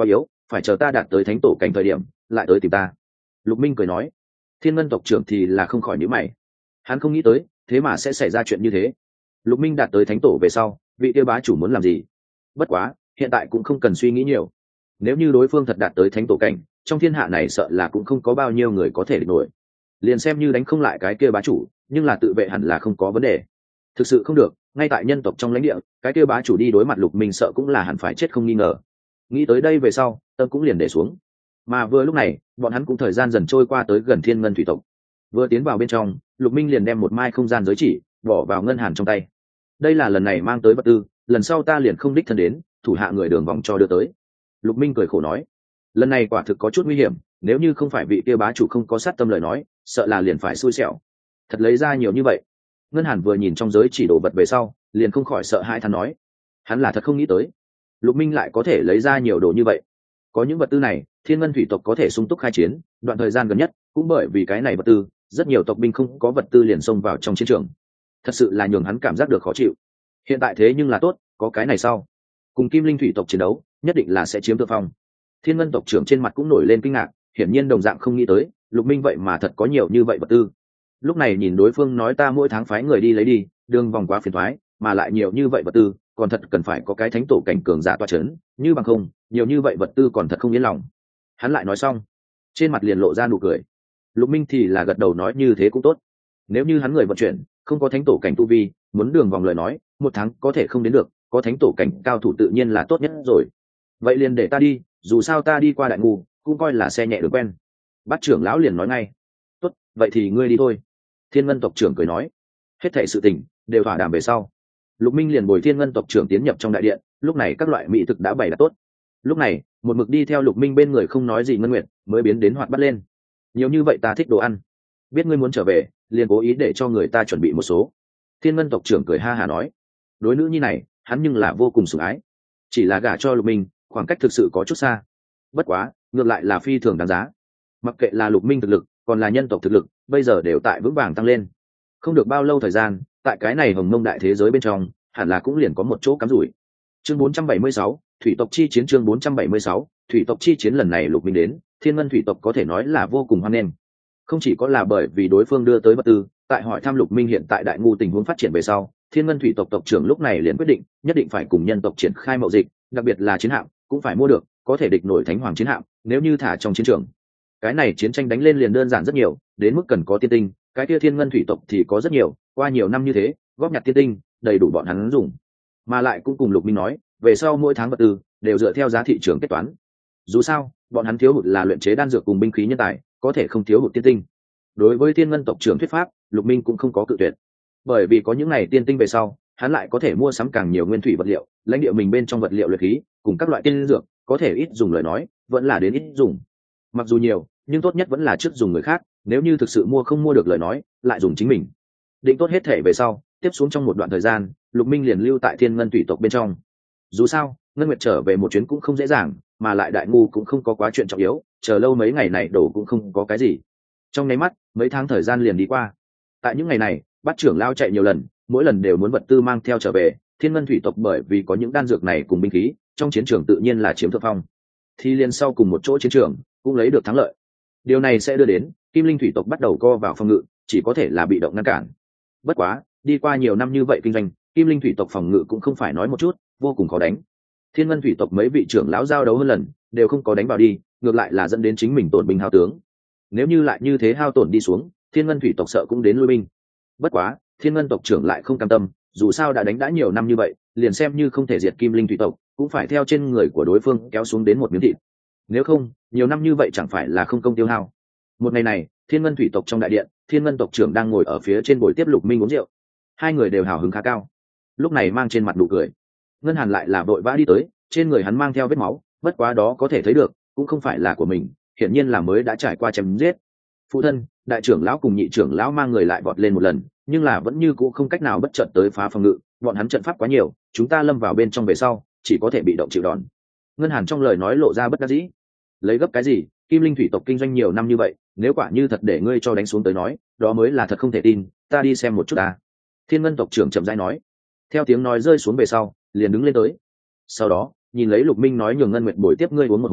phải chờ ta đạt tới thánh tổ cảnh thời điểm lại tới tìm ta. Lục Minh cười nói. Thiên Ngân tộc trưởng thì là không khỏi nhíu mày, hắn không nghĩ tới thế mà sẽ xảy ra chuyện như thế. Lục Minh đạt tới thánh tổ về sau, vị kia bá chủ muốn làm gì? Bất quá hiện tại cũng không cần suy nghĩ nhiều, nếu như đối phương thật đạt tới thánh tổ cảnh, trong thiên hạ này sợ là cũng không có bao nhiêu người có thể địch nổi. Liền xem như đánh không lại cái kia bá chủ, nhưng là tự vệ hẳn là không có vấn đề. Thực sự không được, ngay tại nhân tộc trong lãnh địa, cái kia bá chủ đi đối mặt Lục Minh sợ cũng là hẳn phải chết không nghi ngờ. Nghĩ tới đây về sau, tâm cũng liền để xuống. Mà vừa lúc này, bọn hắn cũng thời gian dần trôi qua tới gần Thiên Ngân thủy tộc. Vừa tiến vào bên trong, Lục Minh liền đem một mai không gian giới chỉ bỏ vào Ngân Hàn trong tay. Đây là lần này mang tới vật tư, lần sau ta liền không đích thân đến, thủ hạ người đường vòng cho đưa tới. Lục Minh cười khổ nói, lần này quả thực có chút nguy hiểm, nếu như không phải vị kia bá chủ không có sát tâm lời nói, sợ là liền phải xui xẻo. Thật lấy ra nhiều như vậy. Ngân Hàn vừa nhìn trong giới chỉ đồ vật về sau, liền không khỏi sợ hãi than nói, hắn là thật không nghĩ tới Lục Minh lại có thể lấy ra nhiều đồ như vậy. Có những vật tư này, Thiên Ngân thủy tộc có thể sung túc khai chiến, đoạn thời gian gần nhất cũng bởi vì cái này vật tư, rất nhiều tộc binh không có vật tư liền xông vào trong chiến trường, thật sự là nhường hắn cảm giác được khó chịu. Hiện tại thế nhưng là tốt, có cái này sau, cùng Kim Linh thủy tộc chiến đấu nhất định là sẽ chiếm thượng phong. Thiên Ngân tộc trưởng trên mặt cũng nổi lên kinh ngạc, hiển nhiên đồng dạng không nghĩ tới Lục Minh vậy mà thật có nhiều như vậy vật tư. Lúc này nhìn đối phương nói ta mỗi tháng phái người đi lấy đi, đường vòng quá phiền toái, mà lại nhiều như vậy vật tư, còn thật cần phải có cái thánh tổ cảnh cường giả toa chấn, như bằng không, nhiều như vậy vật tư còn thật không yên lòng. Hắn lại nói xong, trên mặt liền lộ ra nụ cười. Lục Minh thì là gật đầu nói như thế cũng tốt. Nếu như hắn người vận chuyển không có thánh tổ cảnh tu vi, muốn đường vòng lời nói, một tháng có thể không đến được, có thánh tổ cảnh cao thủ tự nhiên là tốt nhất rồi. Vậy liền để ta đi, dù sao ta đi qua đại ngu, cũng coi là xe nhẹ đường quen. Bát trưởng lão liền nói ngay. Tốt, vậy thì ngươi đi thôi. Thiên Ngân tộc trưởng cười nói. Hết thảy sự tình đều thỏa đàm về sau, Lục Minh liền bồi Thiên Ngân tộc trưởng tiến nhập trong đại điện. Lúc này các loại mỹ thực đã bày đặt tốt. Lúc này một mực đi theo Lục Minh bên người không nói gì Ngân Nguyệt mới biến đến hoạt bắt lên. Nhiều như vậy ta thích đồ ăn, biết ngươi muốn trở về, liền cố ý để cho người ta chuẩn bị một số. Thiên Ngân tộc trưởng cười ha hà nói. Đối nữ nhi này hắn nhưng là vô cùng sủng ái, chỉ là gả cho Lục Minh khoảng cách thực sự có chút xa, bất quá ngược lại là phi thường đáng giá. Mặc kệ là Lục Minh thực lực còn là nhân tộc thực lực, bây giờ đều tại vững vàng tăng lên. Không được bao lâu thời gian, tại cái này hồng mông đại thế giới bên trong, hẳn là cũng liền có một chỗ cắm rủi. Chương bốn trăm bảy mươi sáu, thủy tộc chi chiến. Chương bốn trăm bảy mươi sáu, thủy tộc chi chiến. Lần này Lục Minh đến Thiên Ngân thủy tộc có thể nói là vô cùng hoan nghênh. Không chỉ có là bởi vì đối phương đưa tới vật tư, tại hỏi thăm Lục Minh hiện tại đại ngu tình huống phát triển về sau, Thiên Ngân thủy tộc tộc trưởng lúc này liền quyết định nhất định phải cùng nhân tộc triển khai mậu dịch, đặc biệt là chiến hạm cũng phải mua được, có thể địch nổi thánh hoàng chiến hạm. Nếu như thả trong chiến trường, cái này chiến tranh đánh lên liền đơn giản rất nhiều, đến mức cần có tiên tinh, cái kia Thiên Ngân thủy tộc thì có rất nhiều, qua nhiều năm như thế góp nhặt tiên tinh đầy đủ bọn hắn dùng. Mà lại cũng cùng Lục Minh nói, về sau mỗi tháng vật tư đều dựa theo giá thị trường kết toán. Dù sao bọn hắn thiếu hụt là luyện chế đan dược cùng binh khí nhân tài, có thể không thiếu hụt tiên tinh. Đối với Thiên Ngân tộc trưởng thuyết pháp, Lục Minh cũng không có cự tuyệt, bởi vì có những này tiên tinh về sau, hắn lại có thể mua sắm càng nhiều nguyên thủy vật liệu, lãnh địa mình bên trong vật liệu luyện khí cùng các loại tiên dược, có thể ít dùng lời nói vẫn là đến ít dùng. Mặc dù nhiều, nhưng tốt nhất vẫn là trước dùng người khác, nếu như thực sự mua không mua được lời nói, lại dùng chính mình. Định tốt hết thể về sau, tiếp xuống trong một đoạn thời gian, Lục Minh liền lưu tại Thiên Ngân thủy tộc bên trong. Dù sao Ngân Nguyệt trở về một chuyến cũng không dễ dàng, mà lại đại ngu cũng không có quá chuyện trọng yếu, chờ lâu mấy ngày này đổ cũng không có cái gì. Trong nháy mắt mấy tháng thời gian liền đi qua. Tại những ngày này Bát trưởng lao chạy nhiều lần, mỗi lần đều muốn vật tư mang theo trở về. Thiên Ngân thủy tộc bởi vì có những đan dược này cùng binh khí, trong chiến trường tự nhiên là chiếm thượng phong, thì liền sau cùng một chỗ chiến trường cũng lấy được thắng lợi. Điều này sẽ đưa đến Kim Linh thủy tộc bắt đầu co vào phòng ngự, chỉ có thể là bị động ngăn cản. Bất quá đi qua nhiều năm như vậy kinh doanh, Kim Linh thủy tộc phòng ngự cũng không phải nói một chút, vô cùng khó đánh. Thiên Ngân thủy tộc mấy vị trưởng lão giao đấu hơn lần đều không có đánh vào đi, ngược lại là dẫn đến chính mình tổn binh hao tướng. Nếu như lại như thế hao tổn đi xuống, Thiên Ngân thủy tộc sợ cũng đến lui binh. Bất quá Thiên Ngân tộc trưởng lại không cam tâm, dù sao đã đánh đã nhiều năm như vậy, liền xem như không thể diệt Kim Linh thủy tộc, cũng phải theo trên người của đối phương kéo xuống đến một miếng thịt. Nếu không, nhiều năm như vậy chẳng phải là không công tiêu hao. Một ngày này, Thiên Ngân thủy tộc trong đại điện, Thiên Ngân tộc trưởng đang ngồi ở phía trên bồi tiếp Lục Minh uống rượu. Hai người đều hào hứng khá cao, lúc này mang trên mặt nụ cười. Ngân Hàn lại là vội vã đi tới, trên người hắn mang theo vết máu, bất quá đó có thể thấy được cũng không phải là của mình, hiển nhiên là mới đã trải qua chém giết. Phụ thân, đại trưởng lão cùng nhị trưởng lão mang người lại vọt lên một lần, nhưng là vẫn như cũ không cách nào bất chợt tới phá phòng ngự, bọn hắn trận pháp quá nhiều, chúng ta lâm vào bên trong về sau chỉ có thể bị động chịu đòn. Ngân Hàn trong lời nói lộ ra bất đắc dĩ. Lấy gấp cái gì, Kim Linh thủy tộc kinh doanh nhiều năm như vậy, nếu quả như thật để ngươi cho đánh xuống tới nói, đó mới là thật không thể tin, ta đi xem một chút ta. Thiên Ngân tộc trưởng chậm rãi nói. Theo tiếng nói rơi xuống về sau, liền đứng lên tới. Sau đó nhìn lấy Lục Minh nói nhường Ngân Nguyệt bồi tiếp ngươi uống một hồi,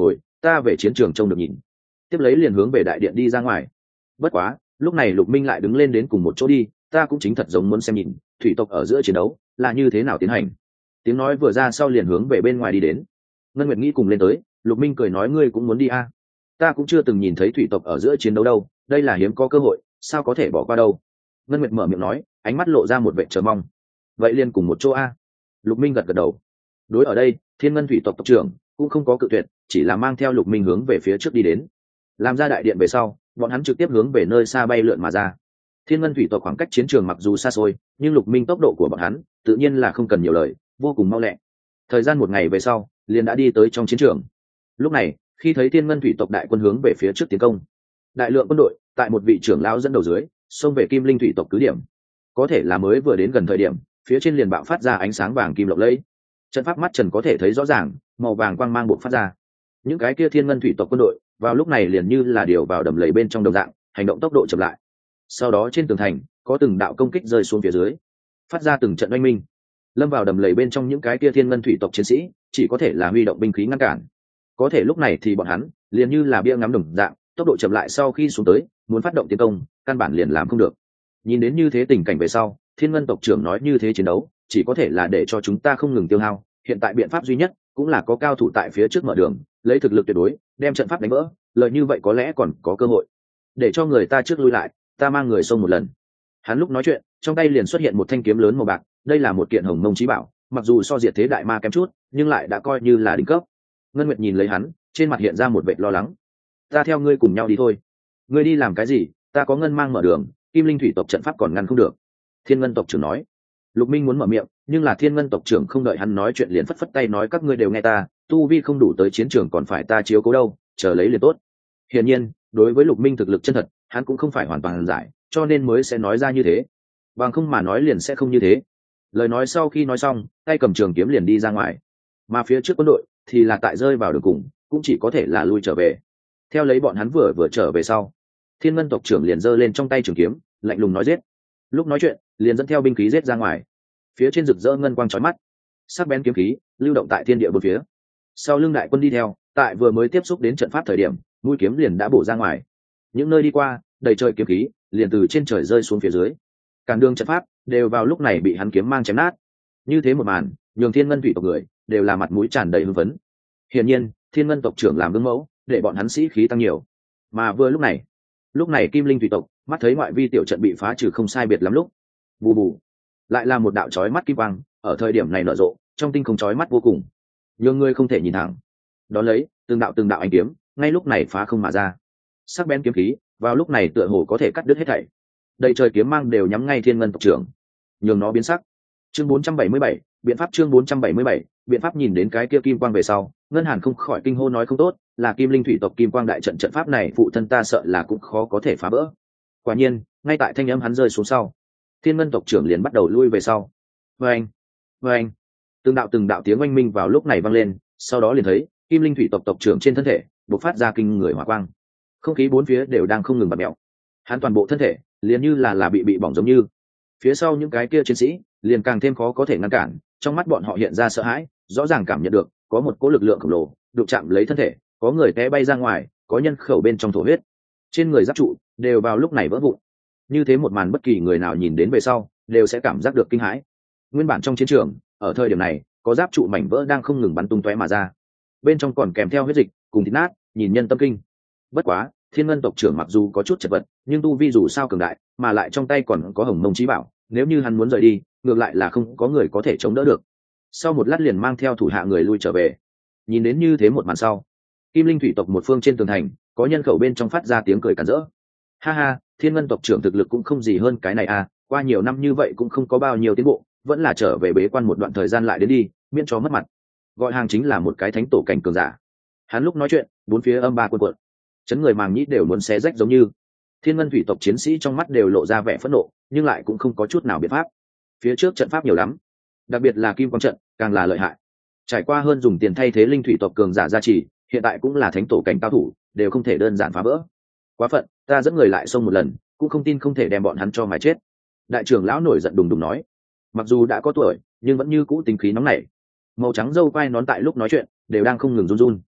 ta về chiến trường trông được nhìn. Tiếp lấy liền hướng về đại điện đi ra ngoài. Bất quá lúc này Lục Minh lại đứng lên đến cùng một chỗ đi, ta cũng chính thật giống muốn xem nhìn thủy tộc ở giữa chiến đấu là như thế nào tiến hành. Tiếng nói vừa ra sau liền hướng về bên ngoài đi đến. Ngân Nguyệt nghĩ cùng lên tới. Lục Minh cười nói ngươi cũng muốn đi à? Ta cũng chưa từng nhìn thấy thủy tộc ở giữa chiến đấu đâu, đây là hiếm có cơ hội, sao có thể bỏ qua đâu. Ngân Nguyệt mở miệng nói, ánh mắt lộ ra một vẻ chờ mong. Vậy liền cùng một chỗ a. À? Lục Minh gật gật đầu. Đối ở đây Thiên Ngân thủy tộc tộc trưởng cũng không có cự tuyệt, chỉ là mang theo Lục Minh hướng về phía trước đi đến. Làm ra đại điện về sau, bọn hắn trực tiếp hướng về nơi xa bay lượn mà ra. Thiên Ngân thủy tộc khoảng cách chiến trường mặc dù xa xôi, nhưng Lục Minh tốc độ của bọn hắn tự nhiên là không cần nhiều lời, vô cùng mau lẹ. Thời gian một ngày về sau, liền đã đi tới trong chiến trường. Lúc này, khi thấy Thiên Ngân thủy tộc đại quân hướng về phía trước tiến công, đại lượng quân đội tại một vị trưởng lão dẫn đầu dưới, xông về Kim Linh thủy tộc cứ điểm. Có thể là mới vừa đến gần thời điểm, phía trên liền bạo phát ra ánh sáng vàng kim lộng lẫy. Trận pháp mắt trần có thể thấy rõ ràng, màu vàng quang mang bộc phát ra. Những cái kia Thiên Ngân thủy tộc quân đội, vào lúc này liền như là điều vào đầm lầy bên trong đồng dạng, hành động tốc độ chậm lại. Sau đó trên tường thành, có từng đạo công kích rơi xuống phía dưới, phát ra từng trận oanh minh. Lâm vào đầm lầy bên trong những cái kia Thiên Ngân thủy tộc chiến sĩ, chỉ có thể là huy động binh khí ngăn cản. Có thể lúc này thì bọn hắn liền như là bia ngắm đồng dạng, tốc độ chậm lại sau khi xuống tới, muốn phát động tiến công, căn bản liền làm không được. Nhìn đến như thế tình cảnh về sau, Thiên Ngân tộc trưởng nói như thế chiến đấu, chỉ có thể là để cho chúng ta không ngừng tiêu hao. Hiện tại biện pháp duy nhất cũng là có cao thủ tại phía trước mở đường, lấy thực lực tuyệt đối đem trận pháp đánh vỡ, lợi như vậy có lẽ còn có cơ hội. Để cho người ta trước lui lại, ta mang người xông một lần. Hắn lúc nói chuyện, trong tay liền xuất hiện một thanh kiếm lớn màu bạc, đây là một kiện hồng mông chí bảo, mặc dù so diệt thế đại ma kém chút, nhưng lại đã coi như là đỉnh cấp. Ngân Nguyệt nhìn lấy hắn, trên mặt hiện ra một vẻ lo lắng. Ta theo ngươi cùng nhau đi thôi. Ngươi đi làm cái gì? Ta có ngân mang mở đường, Kim Linh thủy tộc trận pháp còn ngăn không được. Thiên Ngân tộc trưởng nói. Lục Minh muốn mở miệng, nhưng là Thiên Ngân tộc trưởng không đợi hắn nói chuyện liền phất phất tay nói các ngươi đều nghe ta, tu vi không đủ tới chiến trường còn phải ta chiếu cố đâu, chờ lấy liền tốt. Hiển nhiên, đối với Lục Minh thực lực chân thật, hắn cũng không phải hoàn toàn giải, cho nên mới sẽ nói ra như thế. Bằng không mà nói liền sẽ không như thế. Lời nói sau khi nói xong, tay cầm trường kiếm liền đi ra ngoài. Mà phía trước quân đội thì là tại rơi vào đường cùng, cũng chỉ có thể là lui trở về. Theo lấy bọn hắn vừa vừa trở về sau, Thiên Ngân tộc trưởng liền giơ lên trong tay trường kiếm, lạnh lùng nói giết. Lúc nói chuyện, liền dẫn theo binh khí giết ra ngoài. Phía trên rực rỡ ngân quang chói mắt, sắc bén kiếm khí lưu động tại thiên địa bốn phía. Sau lưng đại quân đi theo, tại vừa mới tiếp xúc đến trận pháp thời điểm, mũi kiếm liền đã bổ ra ngoài. Những nơi đi qua, đầy trời kiếm khí liền từ trên trời rơi xuống phía dưới. Cản đường trận pháp đều vào lúc này bị hắn kiếm mang chém nát. Như thế một màn, nhường Thiên Ngân thủy tộc người đều là mặt mũi tràn đầy hưng phấn. Hiển nhiên, Thiên Ngân tộc trưởng làm gương mẫu, để bọn hắn sĩ khí tăng nhiều. Mà vừa lúc này, lúc này Kim Linh thủy tộc mắt thấy ngoại vi tiểu trận bị phá trừ không sai biệt lắm lúc, bù bù, lại là một đạo chói mắt kim quang, ở thời điểm này nở rộ, trong tinh không chói mắt vô cùng, nhường người không thể nhìn thẳng. Đón lấy, từng đạo từng đạo ánh kiếm, ngay lúc này phá không mà ra. Sắc bén kiếm khí, vào lúc này tựa hồ có thể cắt đứt hết thảy. Đầy trời kiếm mang đều nhắm ngay Thiên Ngân tộc trưởng, nhường nó biến sắc. Chương bốn trăm bảy mươi bảy, biện pháp chương bốn trăm bảy mươi bảy, biện pháp nhìn đến cái kia kim quang về sau, Ngân Hàn không khỏi kinh hô nói không tốt, là Kim Linh thủy tộc kim quang đại trận trận pháp này phụ thân ta sợ là cũng khó có thể phá vỡ. Quả nhiên, ngay tại thanh âm hắn rơi xuống sau, Thiên Ngân tộc trưởng liền bắt đầu lui về sau. Oeng, oeng, từng đạo từng đạo tiếng oanh minh vào lúc này vang lên, sau đó liền thấy Kim Linh thủy tộc tộc trưởng trên thân thể bộc phát ra kinh người hỏa quang, không khí bốn phía đều đang không ngừng bật mèo. Hắn toàn bộ thân thể liền như là là bị bị bỏng giống như. Phía sau những cái kia chiến sĩ liền càng thêm khó có thể ngăn cản, trong mắt bọn họ hiện ra sợ hãi, rõ ràng cảm nhận được có một cỗ lực lượng khổng lồ đụng chạm lấy thân thể, có người té bay ra ngoài, có nhân khẩu bên trong thổ huyết, trên người giáp trụ đều vào lúc này vỡ vụn. Như thế một màn bất kỳ người nào nhìn đến về sau đều sẽ cảm giác được kinh hãi. Nguyên bản trong chiến trường, ở thời điểm này, có giáp trụ mảnh vỡ đang không ngừng bắn tung tóe mà ra, bên trong còn kèm theo huyết dịch cùng thịt nát, nhìn nhân tâm kinh. Bất quá, Thiên Ngân tộc trưởng mặc dù có chút chật vật, nhưng tu vi dù sao cường đại, mà lại trong tay còn có hồng mông chí bảo, nếu như hắn muốn rời đi, ngược lại là không có người có thể chống đỡ được. Sau một lát liền mang theo thủ hạ người lui trở về. Nhìn đến như thế một màn sau, Kim Linh thủy tộc một phương trên tường thành, có nhân khẩu bên trong phát ra tiếng cười càn rỡ. Ha ha, Thiên Ngân tộc trưởng thực lực cũng không gì hơn cái này à, qua nhiều năm như vậy cũng không có bao nhiêu tiến bộ, vẫn là trở về bế quan một đoạn thời gian lại đến đi, miễn cho mất mặt. Gọi hàng chính là một cái thánh tổ cảnh cường giả. Hắn lúc nói chuyện, bốn phía âm ba cuộn cuộn, chấn người màng nhĩ đều muốn xé rách giống như. Thiên Ngân thủy tộc chiến sĩ trong mắt đều lộ ra vẻ phẫn nộ, nhưng lại cũng không có chút nào biện pháp. Phía trước trận pháp nhiều lắm, đặc biệt là kim quang trận càng là lợi hại. Trải qua hơn dùng tiền thay thế linh thủy tộc cường giả gia trì, hiện tại cũng là thánh tổ cảnh cao thủ, đều không thể đơn giản phá vỡ. Quá phận, ta dẫn người lại xông một lần, cũng không tin không thể đem bọn hắn cho mà chết. Đại trưởng lão nổi giận đùng đùng nói, mặc dù đã có tuổi, nhưng vẫn như cũ tính khí nóng nảy. Màu trắng râu quai nón tại lúc nói chuyện đều đang không ngừng run run.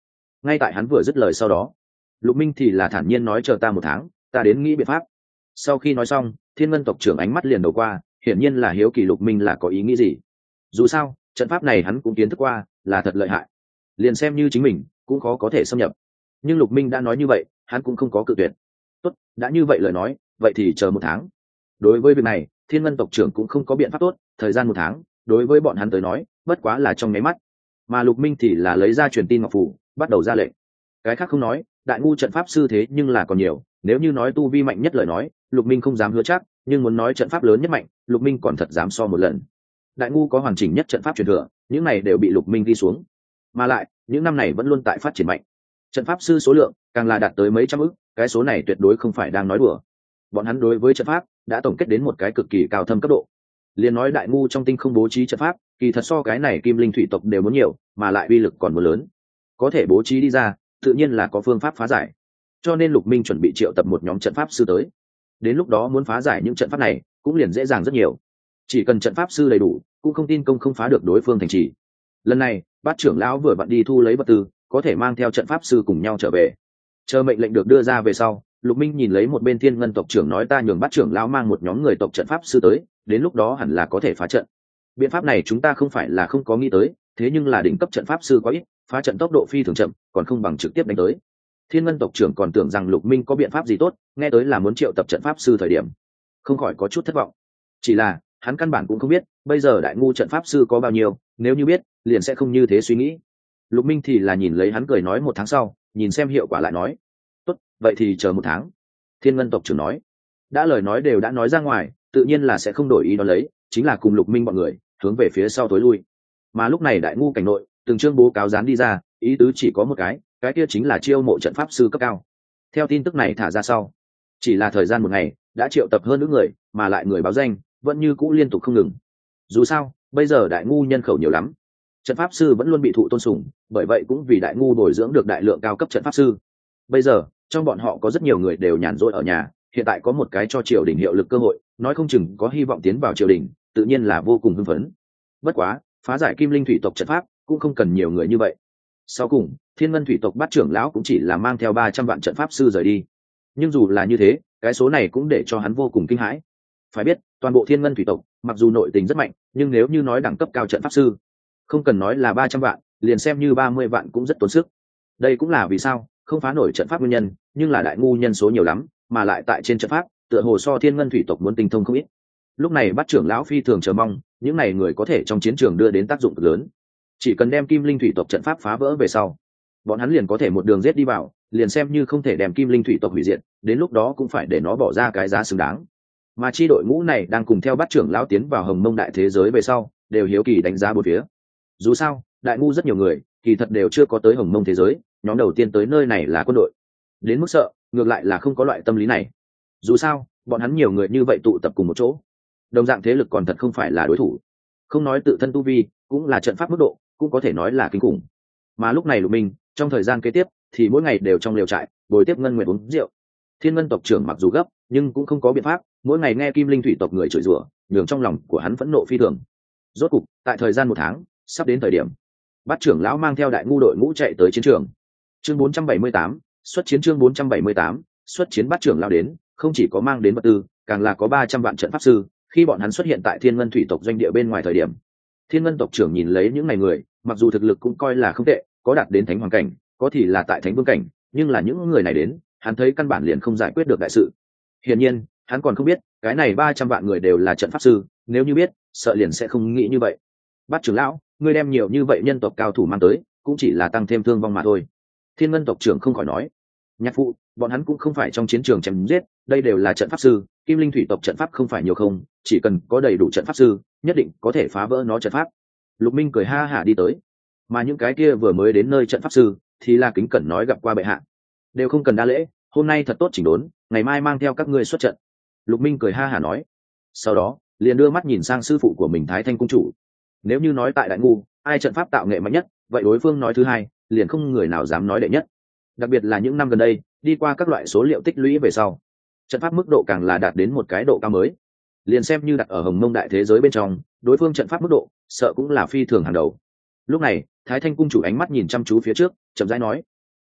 ngay tại hắn vừa dứt lời sau đó, Lục Minh thì là thản nhiên nói chờ ta một tháng, ta đến nghĩ biện pháp. Sau khi nói xong, Thiên Ngân tộc trưởng ánh mắt liền đầu qua, hiển nhiên là hiếu kỳ Lục Minh là có ý nghĩ gì. Dù sao, trận pháp này hắn cũng kiến thức qua, là thật lợi hại. Liền xem như chính mình, cũng khó có thể xâm nhập. Nhưng Lục Minh đã nói như vậy, hắn cũng không có cự tuyệt. Tốt, đã như vậy lời nói, vậy thì chờ một tháng. Đối với việc này, Thiên Ngân tộc trưởng cũng không có biện pháp tốt, thời gian một tháng, đối với bọn hắn tới nói, bất quá là trong nháy mắt. Mà Lục Minh thì là lấy ra truyền tin ngọc phù, bắt đầu ra lệnh. Cái khác không nói, đại ngu trận pháp sư thế nhưng là còn nhiều, nếu như nói tu vi mạnh nhất lời nói, Lục Minh không dám hứa chắc, nhưng muốn nói trận pháp lớn nhất mạnh, Lục Minh còn thật dám so một lần. Đại ngu có hoàn chỉnh nhất trận pháp truyền thừa, những này đều bị Lục Minh ghi xuống. Mà lại, những năm này vẫn luôn tại phát triển mạnh. Trận pháp sư số lượng càng là đạt tới mấy trăm ức, cái số này tuyệt đối không phải đang nói đùa. Bọn hắn đối với trận pháp đã tổng kết đến một cái cực kỳ cao thâm cấp độ. Liên nói đại ngu trong tinh không bố trí trận pháp, kỳ thật so cái này kim linh thủy tộc đều muốn nhiều, mà lại uy lực còn muốn lớn. Có thể bố trí đi ra, tự nhiên là có phương pháp phá giải. Cho nên Lục Minh chuẩn bị triệu tập một nhóm trận pháp sư tới. Đến lúc đó muốn phá giải những trận pháp này, cũng liền dễ dàng rất nhiều. Chỉ cần trận pháp sư đầy đủ, cũng không tin công không phá được đối phương thành trì. Lần này, Bát trưởng lão vừa vặn đi thu lấy vật tư, có thể mang theo trận pháp sư cùng nhau trở về. Chờ mệnh lệnh được đưa ra về sau, Lục Minh nhìn lấy một bên Thiên Ngân tộc trưởng nói ta nhường Bát trưởng lão mang một nhóm người tộc trận pháp sư tới, đến lúc đó hẳn là có thể phá trận. Biện pháp này chúng ta không phải là không có nghĩ tới, thế nhưng là đỉnh cấp trận pháp sư quá ít, phá trận tốc độ phi thường chậm, còn không bằng trực tiếp đánh tới. Thiên Ngân tộc trưởng còn tưởng rằng Lục Minh có biện pháp gì tốt, nghe tới là muốn triệu tập trận pháp sư thời điểm, không khỏi có chút thất vọng. Chỉ là, hắn căn bản cũng không biết, bây giờ đại ngu trận pháp sư có bao nhiêu, nếu như biết, liền sẽ không như thế suy nghĩ. Lục Minh thì là nhìn lấy hắn cười nói một tháng sau, nhìn xem hiệu quả lại nói. Tốt, vậy thì chờ một tháng. Thiên Ngân tộc trưởng nói. Đã lời nói đều đã nói ra ngoài, tự nhiên là sẽ không đổi ý đó lấy, chính là cùng Lục Minh bọn người, hướng về phía sau tối lui. Mà lúc này đại ngu cảnh nội, từng chương bố cáo dán đi ra, ý tứ chỉ có một cái, cái kia chính là chiêu mộ trận pháp sư cấp cao. Theo tin tức này thả ra sau, chỉ là thời gian một ngày, đã triệu tập hơn nữa người, mà lại người báo danh, vẫn như cũ liên tục không ngừng. Dù sao, bây giờ đại ngu nhân khẩu nhiều lắm, trận pháp sư vẫn luôn bị thụ tôn sùng, bởi vậy cũng vì đại ngu bồi dưỡng được đại lượng cao cấp trận pháp sư. Bây giờ, trong bọn họ có rất nhiều người đều nhàn rỗi ở nhà, hiện tại có một cái cho triều đình hiệu lực cơ hội, nói không chừng có hy vọng tiến vào triều đình, tự nhiên là vô cùng hưng phấn. Bất quá, phá giải kim linh thủy tộc trận pháp cũng không cần nhiều người như vậy. Sau cùng, Thiên Ngân thủy tộc Bát trưởng lão cũng chỉ là mang theo ba trăm vạn trận pháp sư rời đi. Nhưng dù là như thế, cái số này cũng để cho hắn vô cùng kinh hãi. Phải biết, toàn bộ Thiên Ngân thủy tộc, mặc dù nội tình rất mạnh, nhưng nếu như nói đẳng cấp cao trận pháp sư, không cần nói là ba trăm vạn, liền xem như ba mươi vạn cũng rất tốn sức. Đây cũng là vì sao không phá nổi trận pháp nguyên nhân, nhưng là đại ngu nhân số nhiều lắm, mà lại tại trên trận pháp, tựa hồ so Thiên Ngân thủy tộc muốn tinh thông không ít. Lúc này Bát trưởng lão phi thường chờ mong, những này người có thể trong chiến trường đưa đến tác dụng cực lớn. Chỉ cần đem kim linh thủy tộc trận pháp phá vỡ về sau, bọn hắn liền có thể một đường giết đi vào, liền xem như không thể đem kim linh thủy tộc hủy diệt, đến lúc đó cũng phải để nó bỏ ra cái giá xứng đáng. Mà chi đội ngũ này đang cùng theo Bát trưởng lão tiến vào Hồng Mông đại thế giới về sau, đều hiếu kỳ đánh giá bốn phía. Dù sao, đại ngu rất nhiều người, kỳ thật đều chưa có tới Hồng Mông thế giới, nhóm đầu tiên tới nơi này là quân đội. Đến mức sợ, ngược lại là không có loại tâm lý này. Dù sao, bọn hắn nhiều người như vậy tụ tập cùng một chỗ, đồng dạng thế lực còn thật không phải là đối thủ. Không nói tự thân tu vi, cũng là trận pháp mức độ, cũng có thể nói là kinh khủng. Mà lúc này Lục Minh, trong thời gian kế tiếp, thì mỗi ngày đều trong lều trại, bồi tiếp Ngân Nguyệt uống rượu. Thiên Ngân tộc trưởng mặc dù gấp, nhưng cũng không có biện pháp, mỗi ngày nghe Kim Linh thủy tộc người chửi rủa, nhường trong lòng của hắn phẫn nộ phi thường. Rốt cục, tại thời gian một tháng, sắp đến thời điểm, Bát trưởng lão mang theo đại ngu đội ngũ chạy tới chiến trường. Chương bốn trăm bảy mươi tám, xuất chiến chương bốn trăm bảy mươi tám, xuất chiến. Bát trưởng lão đến, không chỉ có mang đến vật tư, càng là có ba trăm vạn trận pháp sư. Khi bọn hắn xuất hiện tại Thiên Ngân thủy tộc doanh địa bên ngoài thời điểm, Thiên Ngân tộc trưởng nhìn lấy những ngày người, mặc dù thực lực cũng coi là không tệ, có đạt đến thánh hoàng cảnh, có thì là tại thánh vương cảnh, nhưng là những người này đến, hắn thấy căn bản liền không giải quyết được đại sự. Hiển nhiên, hắn còn không biết, cái này ba trăm vạn người đều là trận pháp sư, nếu như biết, sợ liền sẽ không nghĩ như vậy. Bát trưởng lão, ngươi đem nhiều như vậy nhân tộc cao thủ mang tới, cũng chỉ là tăng thêm thương vong mà thôi. Thiên Ngân tộc trưởng không khỏi nói. Nhạc phụ, bọn hắn cũng không phải trong chiến trường chém giết, đây đều là trận pháp sư, Kim Linh thủy tộc trận pháp không phải nhiều không, chỉ cần có đầy đủ trận pháp sư, nhất định có thể phá vỡ nó trận pháp. Lục Minh cười ha hả đi tới, mà những cái kia vừa mới đến nơi trận pháp sư thì là kính cẩn nói gặp qua bệ hạ, đều không cần đa lễ, hôm nay thật tốt chỉnh đốn, ngày mai mang theo các ngươi xuất trận. Lục Minh cười ha hả nói, sau đó liền đưa mắt nhìn sang sư phụ của mình Thái Thanh cung chủ. Nếu như nói tại đại ngu, ai trận pháp tạo nghệ mạnh nhất, vậy đối phương nói thứ hai, liền không người nào dám nói đệ nhất. Đặc biệt là những năm gần đây, đi qua các loại số liệu tích lũy về sau, trận pháp mức độ càng là đạt đến một cái độ cao mới. Liền xem như đặt ở Hồng Mông đại thế giới bên trong, đối phương trận pháp mức độ, sợ cũng là phi thường hàng đầu. Lúc này, Thái Thanh cung chủ ánh mắt nhìn chăm chú phía trước, chậm rãi nói: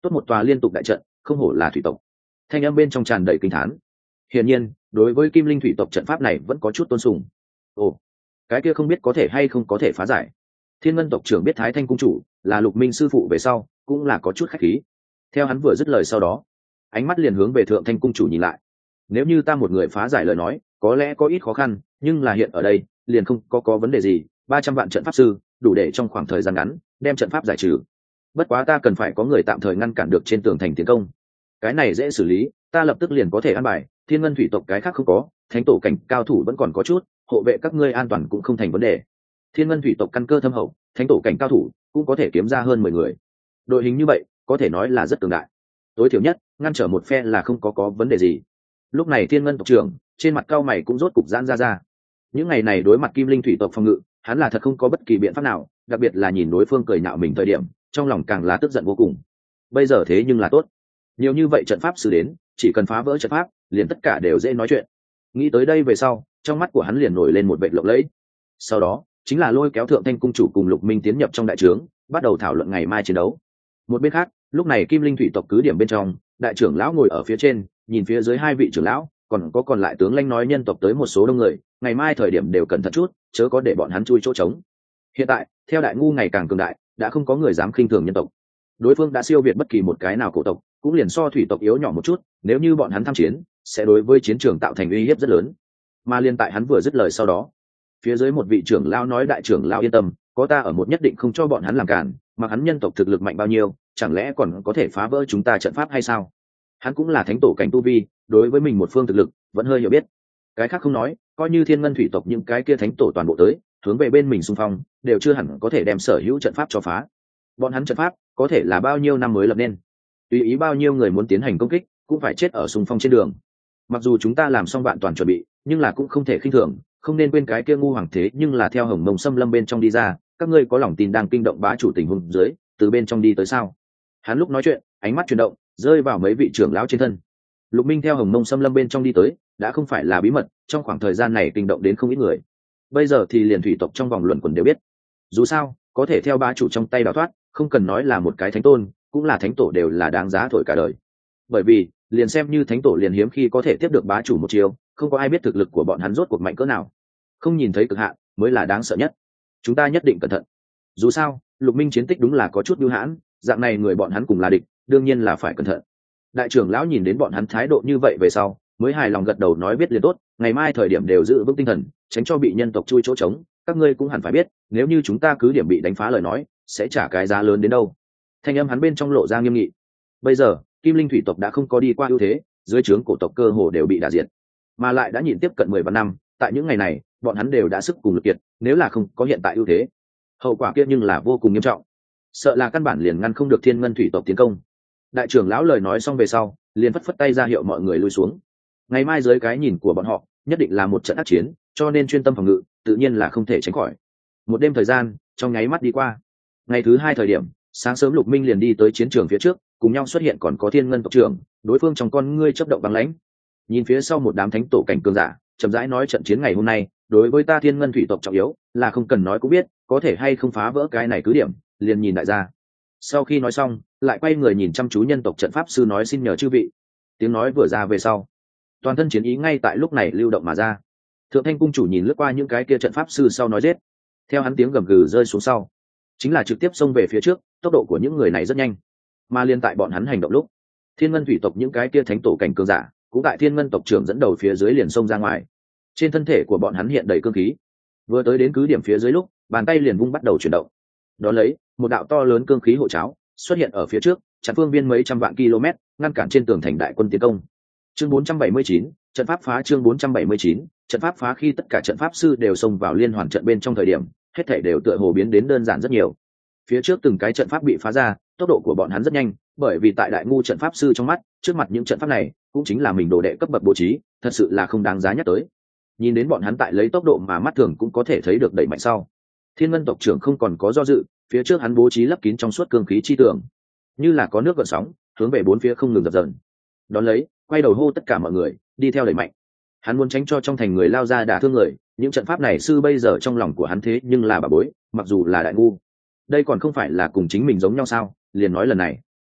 tốt một tòa liên tục đại trận, không hổ là thủy tộc. Thanh âm bên trong tràn đầy kinh thán. Hiển nhiên, đối với Kim Linh thủy tộc trận pháp này vẫn có chút tôn sùng. Ồ, cái kia không biết có thể hay không có thể phá giải. Thiên Ngân tộc trưởng biết Thái Thanh cung chủ là Lục Minh sư phụ về sau, cũng là có chút khách khí. Theo hắn vừa dứt lời sau đó, ánh mắt liền hướng về Thượng Thanh cung chủ nhìn lại. Nếu như ta một người phá giải lời nói, có lẽ có ít khó khăn, nhưng là hiện ở đây, liền không có có vấn đề gì. Ba trăm vạn trận pháp sư, đủ để trong khoảng thời gian ngắn đem trận pháp giải trừ. Bất quá ta cần phải có người tạm thời ngăn cản được trên tường thành tiến công. Cái này dễ xử lý, ta lập tức liền có thể an bài. Thiên Ngân thủy tộc cái khác không có, thánh tổ cảnh cao thủ vẫn còn có chút, hộ vệ các ngươi an toàn cũng không thành vấn đề. Thiên Ngân thủy tộc căn cơ thâm hậu, thánh tổ cảnh cao thủ cũng có thể kiếm ra hơn mười người. Đội hình như vậy có thể nói là rất cường đại, tối thiểu nhất ngăn trở một phe là không có có vấn đề gì. Lúc này Thiên Ngân tộc trưởng trên mặt cao mày cũng rốt cục giãn ra ra. Những ngày này đối mặt Kim Linh thủy tộc phòng ngự, hắn là thật không có bất kỳ biện pháp nào, đặc biệt là nhìn đối phương cười nhạo mình thời điểm, trong lòng càng là tức giận vô cùng. Bây giờ thế nhưng là tốt, nhiều như vậy trận pháp sư đến, chỉ cần phá vỡ trận pháp, liền tất cả đều dễ nói chuyện. Nghĩ tới đây về sau, trong mắt của hắn liền nổi lên một vệt lộng lẫy. Sau đó chính là lôi kéo Thượng Thanh cung chủ cùng Lục Minh tiến nhập trong đại trướng, bắt đầu thảo luận ngày mai chiến đấu. Một bên khác, lúc này Kim Linh thủy tộc cứ điểm bên trong, đại trưởng lão ngồi ở phía trên, nhìn phía dưới hai vị trưởng lão, còn có còn lại tướng lãnh nói nhân tộc tới một số đông người, ngày mai thời điểm đều cẩn thận chút, chớ có để bọn hắn chui chỗ trống. Hiện tại, theo đại ngu ngày càng cường đại, đã không có người dám khinh thường nhân tộc. Đối phương đã siêu việt bất kỳ một cái nào cổ tộc, cũng liền so thủy tộc yếu nhỏ một chút, nếu như bọn hắn tham chiến, sẽ đối với chiến trường tạo thành uy hiếp rất lớn. Mà liên tại hắn vừa dứt lời sau đó, phía dưới một vị trưởng lão nói đại trưởng lão yên tâm, có ta ở một nhất định không cho bọn hắn làm cản, mà hắn nhân tộc thực lực mạnh bao nhiêu, chẳng lẽ còn có thể phá vỡ chúng ta trận pháp hay sao? Hắn cũng là thánh tổ cảnh tu vi, đối với mình một phương thực lực vẫn hơi hiểu biết. Cái khác không nói, coi như Thiên Ngân thủy tộc những cái kia thánh tổ toàn bộ tới, hướng về bên mình xung phong, đều chưa hẳn có thể đem sở hữu trận pháp cho phá. Bọn hắn trận pháp có thể là bao nhiêu năm mới lập nên, tùy ý bao nhiêu người muốn tiến hành công kích, cũng phải chết ở xung phong trên đường. Mặc dù chúng ta làm xong vạn toàn chuẩn bị, nhưng là cũng không thể khinh thường, không nên quên cái kia ngu hoàng thế nhưng là theo Hồng Mông Xâm Lâm bên trong đi ra, các ngươi có lòng tin đang kinh động bá chủ tình huống dưới, từ bên trong đi tới sao? Hắn lúc nói chuyện, ánh mắt chuyển động, rơi vào mấy vị trưởng lão trên thân. Lục Minh theo Hồng Mông Xâm Lâm bên trong đi tới, đã không phải là bí mật, trong khoảng thời gian này kinh động đến không ít người. Bây giờ thì liền thủy tộc trong vòng luận quần đều biết. Dù sao, có thể theo bá chủ trong tay đào thoát, không cần nói là một cái thánh tôn, cũng là thánh tổ đều là đáng giá thổi cả đời. Bởi vì, liền xem như thánh tổ liền hiếm khi có thể tiếp được bá chủ một chiều, không có ai biết thực lực của bọn hắn rốt cuộc mạnh cỡ nào. Không nhìn thấy cực hạn mới là đáng sợ nhất. Chúng ta nhất định cẩn thận. Dù sao, Lục Minh chiến tích đúng là có chút bưu hãn, dạng này người bọn hắn cùng là địch, đương nhiên là phải cẩn thận. Đại trưởng lão nhìn đến bọn hắn thái độ như vậy về sau, mới hài lòng gật đầu nói biết liền tốt, ngày mai thời điểm đều giữ vững tinh thần, tránh cho bị nhân tộc chui chỗ trống. Các ngươi cũng hẳn phải biết, nếu như chúng ta cứ điểm bị đánh phá lời nói, sẽ trả cái giá lớn đến đâu. Thanh âm hắn bên trong lộ ra nghiêm nghị. Bây giờ, Kim Linh thủy tộc đã không có đi qua ưu thế, dưới trướng cổ tộc cơ hồ đều bị đả diệt, mà lại đã nhịn tiếp cận mười vạn năm. Tại những ngày này, bọn hắn đều đã sức cùng lực kiệt, nếu là không có hiện tại ưu thế, hậu quả kia nhưng là vô cùng nghiêm trọng, sợ là căn bản liền ngăn không được Thiên Ngân thủy tộc tiến công. Đại trưởng lão lời nói xong về sau, liền phất phất tay ra hiệu mọi người lui xuống. Ngày mai dưới cái nhìn của bọn họ, nhất định là một trận ác chiến, cho nên chuyên tâm phòng ngự, tự nhiên là không thể tránh khỏi. Một đêm thời gian, trong nháy mắt đi qua. Ngày thứ hai thời điểm, sáng sớm Lục Minh liền đi tới chiến trường phía trước, cùng nhau xuất hiện còn có Thiên Ngân tộc trưởng, đối phương trong con ngươi chớp động băng lãnh. Nhìn phía sau một đám thánh tổ cảnh cường giả, chậm rãi nói trận chiến ngày hôm nay, đối với ta Thiên Ngân thủy tộc trọng yếu, là không cần nói cũng biết, có thể hay không phá vỡ cái này cứ điểm, liền nhìn đại gia. Sau khi nói xong, lại quay người nhìn chăm chú nhân tộc trận pháp sư nói xin nhờ chư vị. Tiếng nói vừa ra về sau, toàn thân chiến ý ngay tại lúc này lưu động mà ra. Thượng Thanh cung chủ nhìn lướt qua những cái kia trận pháp sư sau nói giết. Theo hắn tiếng gầm gừ rơi xuống sau, chính là trực tiếp xông về phía trước, tốc độ của những người này rất nhanh. Mà liên tại bọn hắn hành động lúc, Thiên Ngân thủy tộc những cái kia thánh tổ cảnh cường giả, cũng tại Thiên Ngân tộc trưởng dẫn đầu phía dưới liền xông ra ngoài. Trên thân thể của bọn hắn hiện đầy cương khí. Vừa tới đến cứ điểm phía dưới lúc, bàn tay liền vung bắt đầu chuyển động. Đó lấy, một đạo to lớn cương khí hộ cháo xuất hiện ở phía trước, chặn phương viên mấy trăm vạn km, ngăn cản trên tường thành đại quân tiến công. Chương bốn trăm bảy mươi chín, trận pháp phá. Chương bốn trăm bảy mươi chín, trận pháp phá. Khi tất cả trận pháp sư đều xông vào liên hoàn trận bên trong thời điểm, hết thảy đều tựa hồ biến đến đơn giản rất nhiều. Phía trước từng cái trận pháp bị phá ra, tốc độ của bọn hắn rất nhanh, bởi vì tại đại ngu trận pháp sư trong mắt, trước mặt những trận pháp này cũng chính là mình đồ đệ cấp bậc bố trí, thật sự là không đáng giá nhắc tới. Nhìn đến bọn hắn tại lấy tốc độ mà mắt thường cũng có thể thấy được đẩy mạnh sau, Thiên Ngân tộc trưởng không còn có do dự, phía trước hắn bố trí lấp kín trong suốt cương khí chi tưởng, như là có nước gợn sóng, hướng về bốn phía không ngừng dập dờn. Đón lấy, quay đầu hô tất cả mọi người, đi theo đẩy mạnh. Hắn muốn tránh cho trong thành người lao ra đả thương người, những trận pháp này sư bây giờ trong lòng của hắn thế nhưng là bà bối, mặc dù là đại ngu. Đây còn không phải là cùng chính mình giống nhau sao, liền nói lần này.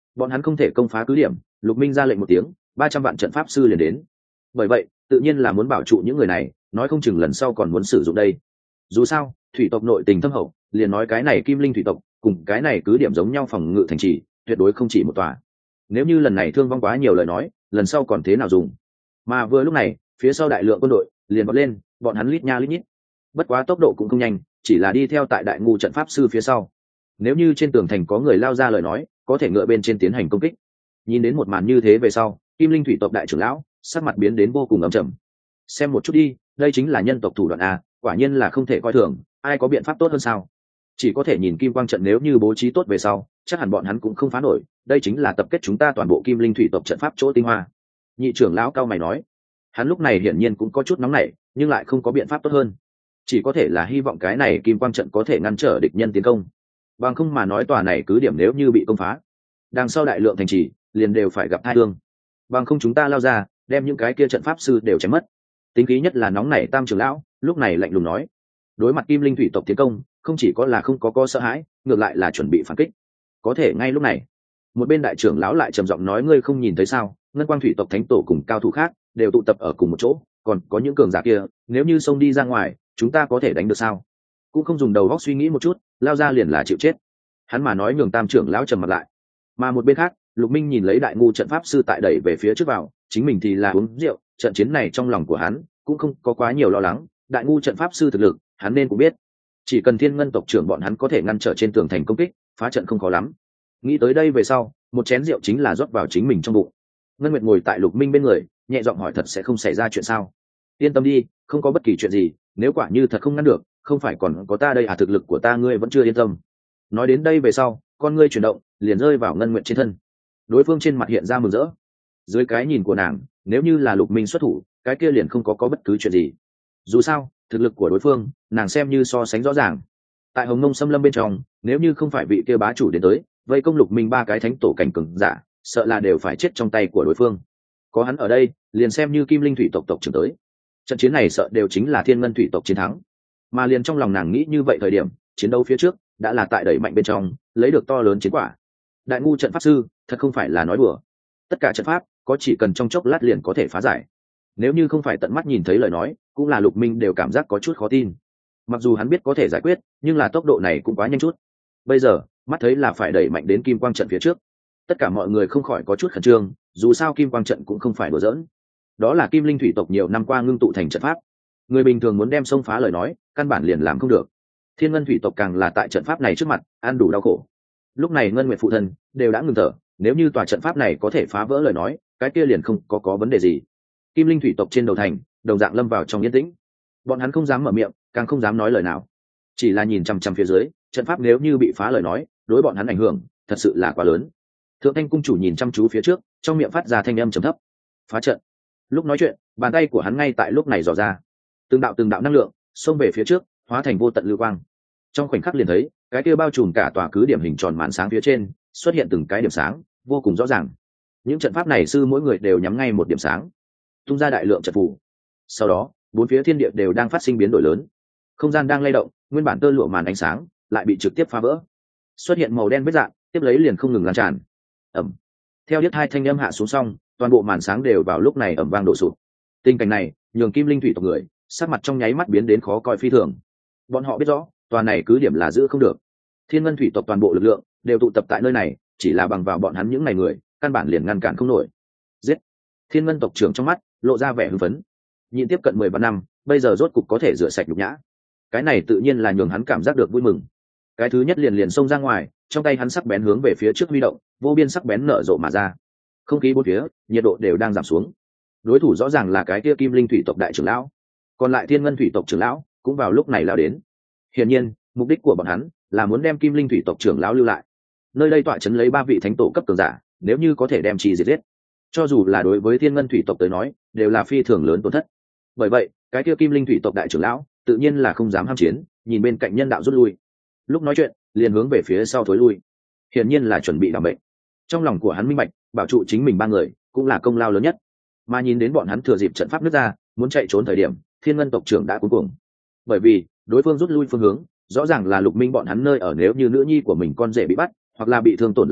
bọn hắn không thể công phá cứ điểm. Lục Minh ra lệnh một tiếng, ba trăm vạn trận pháp sư liền đến. Bởi vậy tự nhiên là muốn bảo trụ những người này, nói không chừng lần sau còn muốn sử dụng đây. Dù sao thủy tộc nội tình thâm hậu, liền nói cái này kim linh thủy tộc cùng cái này cứ điểm giống nhau, phòng ngự thành trì tuyệt đối không chỉ một tòa. Nếu như lần này thương vong quá nhiều lời nói, lần sau còn thế nào dùng. Mà vừa lúc này phía sau đại lượng quân đội liền vọt lên, bọn hắn lít nha lít nhít, bất quá tốc độ cũng không nhanh, chỉ là đi theo tại đại ngu trận pháp sư phía sau. Nếu như trên tường thành có người lao ra lời nói, có thể ngựa bên trên tiến hành công kích. Nhìn đến một màn như thế về sau, kim linh thủy tộc đại trưởng lão sắc mặt biến đến vô cùng âm trầm. Xem một chút đi, đây chính là nhân tộc thủ đoạn a, quả nhiên là không thể coi thường. Ai có biện pháp tốt hơn sao? Chỉ có thể nhìn kim quang trận, nếu như bố trí tốt về sau, chắc hẳn bọn hắn cũng không phá nổi. Đây chính là tập kết chúng ta toàn bộ kim linh thủy tộc trận pháp chỗ tinh hoa. Nhị trưởng lão cao mày nói. Hắn lúc này hiển nhiên cũng có chút nóng nảy, nhưng lại không có biện pháp tốt hơn, chỉ có thể là hy vọng cái này kim quang trận có thể ngăn trở địch nhân tiến công. Bằng không mà nói tòa này cứ điểm nếu như bị công phá, đằng sau đại lượng thành trì liền đều phải gặp tai thương. Bằng không chúng ta lao ra đem những cái kia trận pháp sư đều chém mất. Tính khí nhất là nóng nảy tam trưởng lão lúc này lạnh lùng nói. Đối mặt kim linh thủy tộc tiến công, không chỉ có là không có co sợ hãi, ngược lại là chuẩn bị phản kích. Có thể ngay lúc này một bên đại trưởng lão lại trầm giọng nói, ngươi không nhìn thấy sao, ngân quang thủy tộc thánh tổ cùng cao thủ khác đều tụ tập ở cùng một chỗ, còn có những cường giả kia, nếu như xông đi ra ngoài chúng ta có thể đánh được sao? Cũng không dùng đầu óc suy nghĩ một chút, lao ra liền là chịu chết. Hắn mà nói nhường tam trưởng lão trầm mặt lại. Mà một bên khác Lục Minh nhìn lấy đại ngu trận pháp sư tại đẩy về phía trước vào, chính mình thì là uống rượu. Trận chiến này trong lòng của hắn cũng không có quá nhiều lo lắng, đại ngu trận pháp sư thực lực hắn nên cũng biết, chỉ cần thiên ngân tộc trưởng bọn hắn có thể ngăn trở trên tường thành công kích, phá trận không khó lắm. Nghĩ tới đây về sau, một chén rượu chính là rót vào chính mình trong bụng. Ngân Nguyệt ngồi tại Lục Minh bên người, nhẹ giọng hỏi, thật sẽ không xảy ra chuyện sao? Yên tâm đi, không có bất kỳ chuyện gì, nếu quả như thật không ngăn được, không phải còn có ta đây à, thực lực của ta ngươi vẫn chưa yên tâm. Nói đến đây về sau, con ngươi chuyển động, liền rơi vào Ngân Nguyệt trên thân. Đối phương trên mặt hiện ra mừng rỡ. Dưới cái nhìn của nàng, nếu như là Lục Minh xuất thủ, cái kia liền không có có bất cứ chuyện gì. Dù sao thực lực của đối phương nàng xem như so sánh rõ ràng. Tại Hồng Nông Xâm Lâm bên trong, nếu như không phải vị kia bá chủ đến tới vây công Lục Minh ba cái thánh tổ cảnh cường giả, sợ là đều phải chết trong tay của đối phương. Có hắn ở đây, liền xem như kim linh thủy tộc tộc trưởng tới, trận chiến này sợ đều chính là thiên ngân thủy tộc chiến thắng. Mà liền trong lòng nàng nghĩ như vậy, thời điểm chiến đấu phía trước đã là tại đẩy mạnh bên trong lấy được to lớn chiến quả. Đại ngu trận pháp sư thật không phải là nói đùa, tất cả trận pháp có chỉ cần trong chốc lát liền có thể phá giải. Nếu như không phải tận mắt nhìn thấy lời nói, cũng là Lục Minh đều cảm giác có chút khó tin. Mặc dù hắn biết có thể giải quyết, nhưng là tốc độ này cũng quá nhanh chút. Bây giờ mắt thấy là phải đẩy mạnh đến kim quang trận phía trước, tất cả mọi người không khỏi có chút khẩn trương. Dù sao kim quang trận cũng không phải đùa giỡn, đó là kim linh thủy tộc nhiều năm qua ngưng tụ thành trận pháp, người bình thường muốn đem xông phá lời nói căn bản liền làm không được. Thiên ngân thủy tộc càng là tại trận pháp này trước mặt ăn đủ đau khổ. Lúc này Ngân Nguyệt phụ thân đều đã ngừng thở, nếu như tòa trận pháp này có thể phá vỡ lời nói, cái kia liền không có có vấn đề gì. Kim linh thủy tộc trên đầu thành đồng dạng lâm vào trong yên tĩnh, bọn hắn không dám mở miệng, càng không dám nói lời nào, chỉ là nhìn chằm chằm phía dưới. Trận pháp nếu như bị phá lời nói, đối bọn hắn ảnh hưởng thật sự là quá lớn. Thượng Thanh cung chủ nhìn chăm chú phía trước, trong miệng phát ra thanh âm trầm thấp. Phá trận. Lúc nói chuyện, bàn tay của hắn ngay tại lúc này dò ra, từng đạo từng đạo năng lượng xông về phía trước, hóa thành vô tận lưu quang. Trong khoảnh khắc liền thấy cái kia bao trùm cả tòa cứ điểm hình tròn màn sáng phía trên xuất hiện từng cái điểm sáng vô cùng rõ ràng. Những trận pháp này sư mỗi người đều nhắm ngay một điểm sáng, tung ra đại lượng trận phù. Sau đó bốn phía thiên địa đều đang phát sinh biến đổi lớn, không gian đang lay động, nguyên bản tơ lụa màn ánh sáng lại bị trực tiếp phá vỡ, xuất hiện màu đen vết dạn, tiếp lấy liền không ngừng lan tràn. Ẩm. Theo điếc hai thanh âm hạ xuống xong, toàn bộ màn sáng đều vào lúc này ẩm vang đổ sụp. Tình cảnh này nhường kim linh thủy tộc người sắc mặt trong nháy mắt biến đến khó coi phi thường. Bọn họ biết rõ tòa này cứ điểm là giữ không được, thiên ngân thủy tộc toàn bộ lực lượng đều tụ tập tại nơi này, chỉ là bằng vào bọn hắn những ngày người căn bản liền ngăn cản không nổi. Giết. Thiên ngân tộc trưởng trong mắt lộ ra vẻ hưng phấn, nhịn tiếp cận mười ba năm, bây giờ rốt cục có thể rửa sạch nhục nhã. Cái này tự nhiên là nhường hắn cảm giác được vui mừng. Cái thứ nhất liền liền xông ra ngoài, trong tay hắn sắc bén hướng về phía trước huy động, vô biên sắc bén nở rộ mà ra. Không khí bốn phía nhiệt độ đều đang giảm xuống. Đối thủ rõ ràng là cái kia kim linh thủy tộc đại trưởng lão, còn lại thiên ngân thủy tộc trưởng lão cũng vào lúc này lao đến. Hiển nhiên mục đích của bọn hắn là muốn đem kim linh thủy tộc trưởng lão lưu lại, nơi đây tọa chấn lấy ba vị thánh tổ cấp cường giả, nếu như có thể đem chi diệt giết, cho dù là đối với thiên ngân thủy tộc tới nói đều là phi thường lớn tổn thất. Bởi vậy cái kia kim linh thủy tộc đại trưởng lão tự nhiên là không dám ham chiến, nhìn bên cạnh nhân đạo rút lui, lúc nói chuyện liền hướng về phía sau thối lui, hiển nhiên là chuẩn bị đảm bệnh. Trong lòng của hắn minh bạch, bảo trụ chính mình ba người cũng là công lao lớn nhất. Mà nhìn đến bọn hắn thừa dịp trận pháp nứt ra muốn chạy trốn thời điểm, thiên ngân tộc trưởng đã cuối cùng, bởi vì đối phương rút lui phương hướng rõ ràng là Lục Minh bọn hắn nơi ở. Nếu như nữ nhi của mình con rể bị bắt hoặc là bị thương tổn lời nói,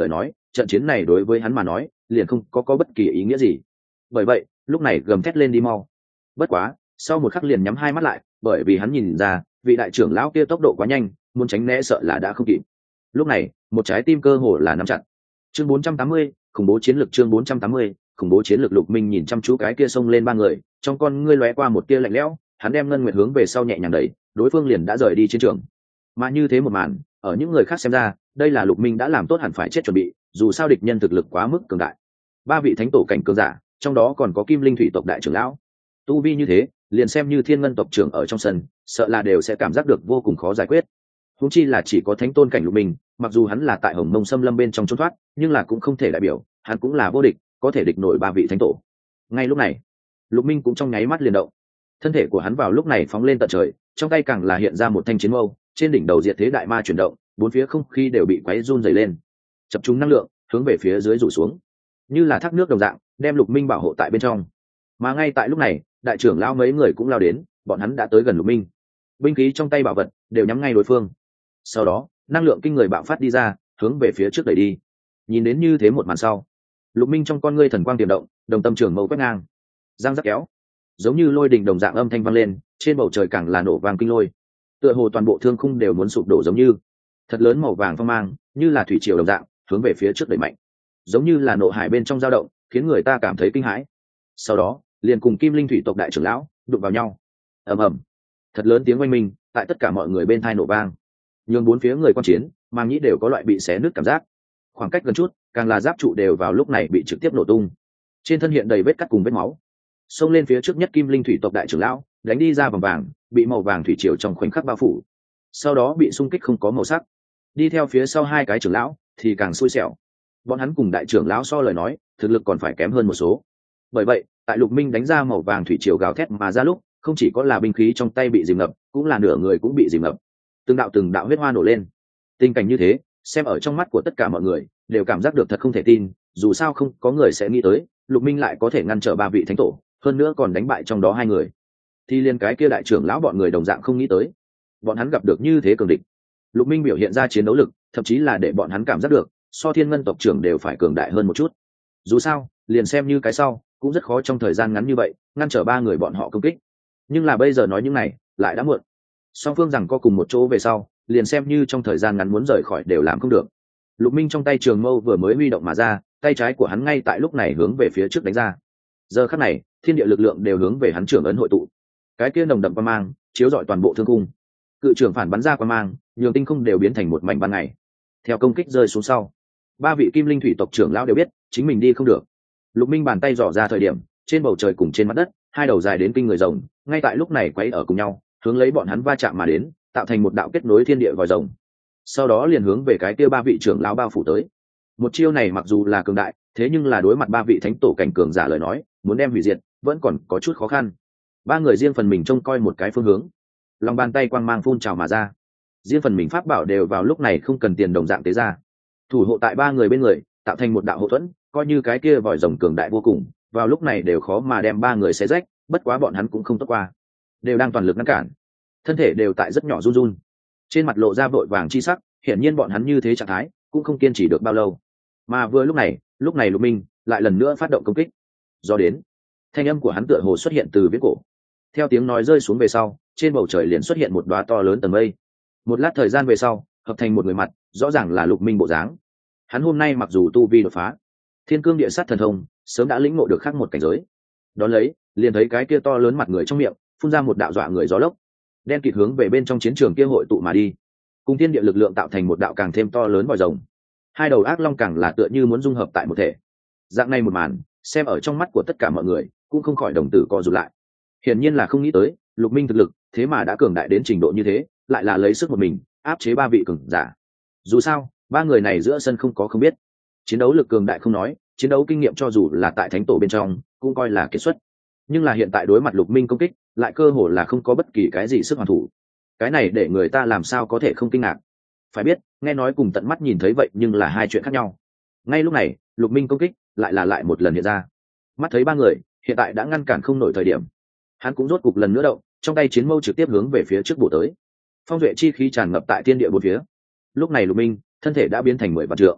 trận chiến này đối với hắn mà nói liền không có, có bất kỳ ý nghĩa gì. Bởi vậy lúc này gầm thét lên đi mau. Bất quá sau một khắc liền nhắm hai mắt lại, bởi vì hắn nhìn ra vị đại trưởng lão kia tốc độ quá nhanh, muốn tránh né sợ là đã không kịp. Lúc này một trái tim cơ hồ là nắm chặt. Chương bốn trăm tám mươi, khủng bố chiến lược. Chương bốn trăm tám mươi, khủng bố chiến lược. Lục Minh nhìn chăm chú cái kia xông lên ba người, trong con ngươi lóe qua một tia lạnh lẽo, hắn đem ngân nguyệt hướng về sau nhẹ nhàng đẩy, đối phương liền đã rời đi chiến trường. Mà như thế một màn, ở những người khác xem ra, đây là Lục Minh đã làm tốt hẳn phải chết chuẩn bị, dù sao địch nhân thực lực quá mức cường đại. Ba vị thánh tổ cảnh cường giả, trong đó còn có Kim Linh Thủy tộc đại trưởng lão. Tu vi như thế, liền xem như Thiên Ngân tộc trưởng ở trong sân, sợ là đều sẽ cảm giác được vô cùng khó giải quyết. Huống chi là chỉ có thánh tôn cảnh Lục Minh, mặc dù hắn là tại Hồng Mông Xâm Lâm bên trong trốn thoát, nhưng là cũng không thể đại biểu hắn cũng là vô địch, có thể địch nổi ba vị thánh tổ. Ngay lúc này, Lục Minh cũng trong nháy mắt liền động. Thân thể của hắn vào lúc này phóng lên tận trời, trong tay càng là hiện ra một thanh chiến mâu, trên đỉnh đầu diệt thế đại ma chuyển động, bốn phía không khí đều bị quấy run rẩy lên. Chập chúng năng lượng hướng về phía dưới rủ xuống, như là thác nước đồng dạng, đem Lục Minh bảo hộ tại bên trong. Mà ngay tại lúc này, đại trưởng lão mấy người cũng lao đến, bọn hắn đã tới gần Lục Minh. Binh khí trong tay bảo vật đều nhắm ngay đối phương. Sau đó, năng lượng kinh người bạo phát đi ra, hướng về phía trước đẩy đi. Nhìn đến như thế một màn sau, Lục Minh trong con ngươi thần quang tiềm động, đồng tâm trường mâu quét ngang, giang rắc kéo, giống như lôi đình đồng dạng âm thanh vang lên, trên bầu trời càng là nổ vang kinh lôi, tựa hồ toàn bộ thương khung đều muốn sụp đổ, giống như thật lớn màu vàng phong mang, như là thủy triều đồng dạng hướng về phía trước đẩy mạnh, giống như là nộ hải bên trong dao động, khiến người ta cảm thấy kinh hãi. Sau đó, liền cùng Kim Linh Thủy tộc đại trưởng lão đụng vào nhau. Ầm ầm, thật lớn tiếng oanh minh tại tất cả mọi người bên tai nổ vang, nhường bốn phía người quan chiến mang nhĩ đều có loại bị xé nứt cảm giác. Khoảng cách gần chút, càng là giáp trụ đều vào lúc này bị trực tiếp nổ tung, trên thân hiện đầy vết cắt cùng vết máu. Xông lên phía trước nhất Kim Linh Thủy tộc đại trưởng lão đánh đi ra vòng vàng, bị màu vàng thủy triều trong khoảnh khắc bao phủ, sau đó bị xung kích không có màu sắc. Đi theo phía sau hai cái trưởng lão thì càng xui xẻo, bọn hắn cùng đại trưởng lão so lời nói thực lực còn phải kém hơn một số. Bởi vậy tại Lục Minh đánh ra màu vàng thủy triều gào thét mà ra lúc, không chỉ có là binh khí trong tay bị dìm ngập, cũng là nửa người cũng bị dìm ngập, từng đạo từng đạo huyết hoa nổ lên. Tình cảnh như thế, xem ở trong mắt của tất cả mọi người đều cảm giác được thật không thể tin, dù sao không có người sẽ nghĩ tới Lục Minh lại có thể ngăn trở ba vị thánh tổ, hơn nữa còn đánh bại trong đó hai người. Thì liên cái kia đại trưởng lão bọn người đồng dạng không nghĩ tới bọn hắn gặp được như thế cường địch. Lục Minh biểu hiện ra chiến đấu lực, thậm chí là để bọn hắn cảm giác được so Thiên Ngân tộc trưởng đều phải cường đại hơn một chút. Dù sao liền xem như cái sau cũng rất khó trong thời gian ngắn như vậy ngăn trở ba người bọn họ công kích. Nhưng là bây giờ nói những này lại đã muộn, song phương rằng có cùng một chỗ về sau, liền xem như trong thời gian ngắn muốn rời khỏi đều làm không được. Lục Minh trong tay trường mâu vừa mới huy động mà ra, tay trái của hắn ngay tại lúc này hướng về phía trước đánh ra. Giờ khắc này thiên địa lực lượng đều hướng về hắn trưởng ấn hội tụ, cái kia nồng đậm quang mang chiếu rọi toàn bộ thương cung. Cự trưởng phản bắn ra quang mang, nhường tinh không đều biến thành một mảnh ban ngày. Theo công kích rơi xuống sau, ba vị Kim Linh Thủy tộc trưởng lão đều biết chính mình đi không được. Lục Minh bàn tay dò ra thời điểm, trên bầu trời cùng trên mặt đất hai đầu dài đến kinh người rồng ngay tại lúc này quấy ở cùng nhau, hướng lấy bọn hắn va chạm mà đến, tạo thành một đạo kết nối thiên địa vòi rồng. Sau đó liền hướng về cái kia ba vị trưởng lão bao phủ tới. Một chiêu này mặc dù là cường đại, thế nhưng là đối mặt ba vị thánh tổ cảnh cường giả lời nói, muốn đem hủy diệt vẫn còn có chút khó khăn. Ba người riêng phần mình trông coi một cái phương hướng, lòng bàn tay quang mang phun trào mà ra, riêng phần mình pháp bảo đều vào lúc này không cần tiền đồng dạng tế ra, thủ hộ tại ba người bên người, tạo thành một đạo hộ thuẫn, coi như cái kia vòi rồng cường đại vô cùng, vào lúc này đều khó mà đem ba người xé rách. Bất quá bọn hắn cũng không tốt qua, đều đang toàn lực ngăn cản, thân thể đều tại rất nhỏ run run, trên mặt lộ ra vội vàng chi sắc, hiển nhiên bọn hắn như thế trạng thái cũng không kiên trì được bao lâu. Mà vừa lúc này lúc này Lục Minh lại lần nữa phát động công kích. Do đến, thanh âm của hắn tựa hồ xuất hiện từ viễn cổ, theo tiếng nói rơi xuống về sau, trên bầu trời liền xuất hiện một đóa to lớn tầng mây. Một lát thời gian về sau, hợp thành một người mặt, rõ ràng là Lục Minh bộ dáng. Hắn hôm nay mặc dù tu vi đột phá thiên cương địa sát thần thông, sớm đã lĩnh ngộ được khác một cảnh giới. Đón lấy liền thấy cái kia to lớn mặt người trong miệng phun ra một đạo dọa người gió lốc, đen kịt hướng về bên trong chiến trường kia hội tụ mà đi, cùng thiên địa lực lượng tạo thành một đạo càng thêm to lớn vòi rồng. Hai đầu ác long càng là tựa như muốn dung hợp tại một thể. Dạng này một màn, xem ở trong mắt của tất cả mọi người cũng không khỏi đồng tử co rụt lại. Hiển nhiên là không nghĩ tới Lục Minh thực lực thế mà đã cường đại đến trình độ như thế, lại là lấy sức một mình áp chế ba vị cường giả. Dù sao ba người này giữa sân không có không biết, chiến đấu lực cường đại không nói, chiến đấu kinh nghiệm cho dù là tại thánh tổ bên trong cũng coi là kiệt xuất. Nhưng là hiện tại đối mặt Lục Minh công kích, lại cơ hồ là không có bất kỳ cái gì sức hoàn thủ. Cái này để người ta làm sao có thể không kinh ngạc. Phải biết, nghe nói cùng tận mắt nhìn thấy vậy nhưng là hai chuyện khác nhau. Ngay lúc này, Lục Minh công kích lại là lại một lần hiện ra. Mắt thấy ba người hiện tại đã ngăn cản không nổi thời điểm, hắn cũng rốt cục lần nữa động, trong tay chiến mâu trực tiếp hướng về phía trước bổ tới. Phong duệ chi khí tràn ngập tại thiên địa bốn phía. Lúc này Lục Minh thân thể đã biến thành mười vạn trượng,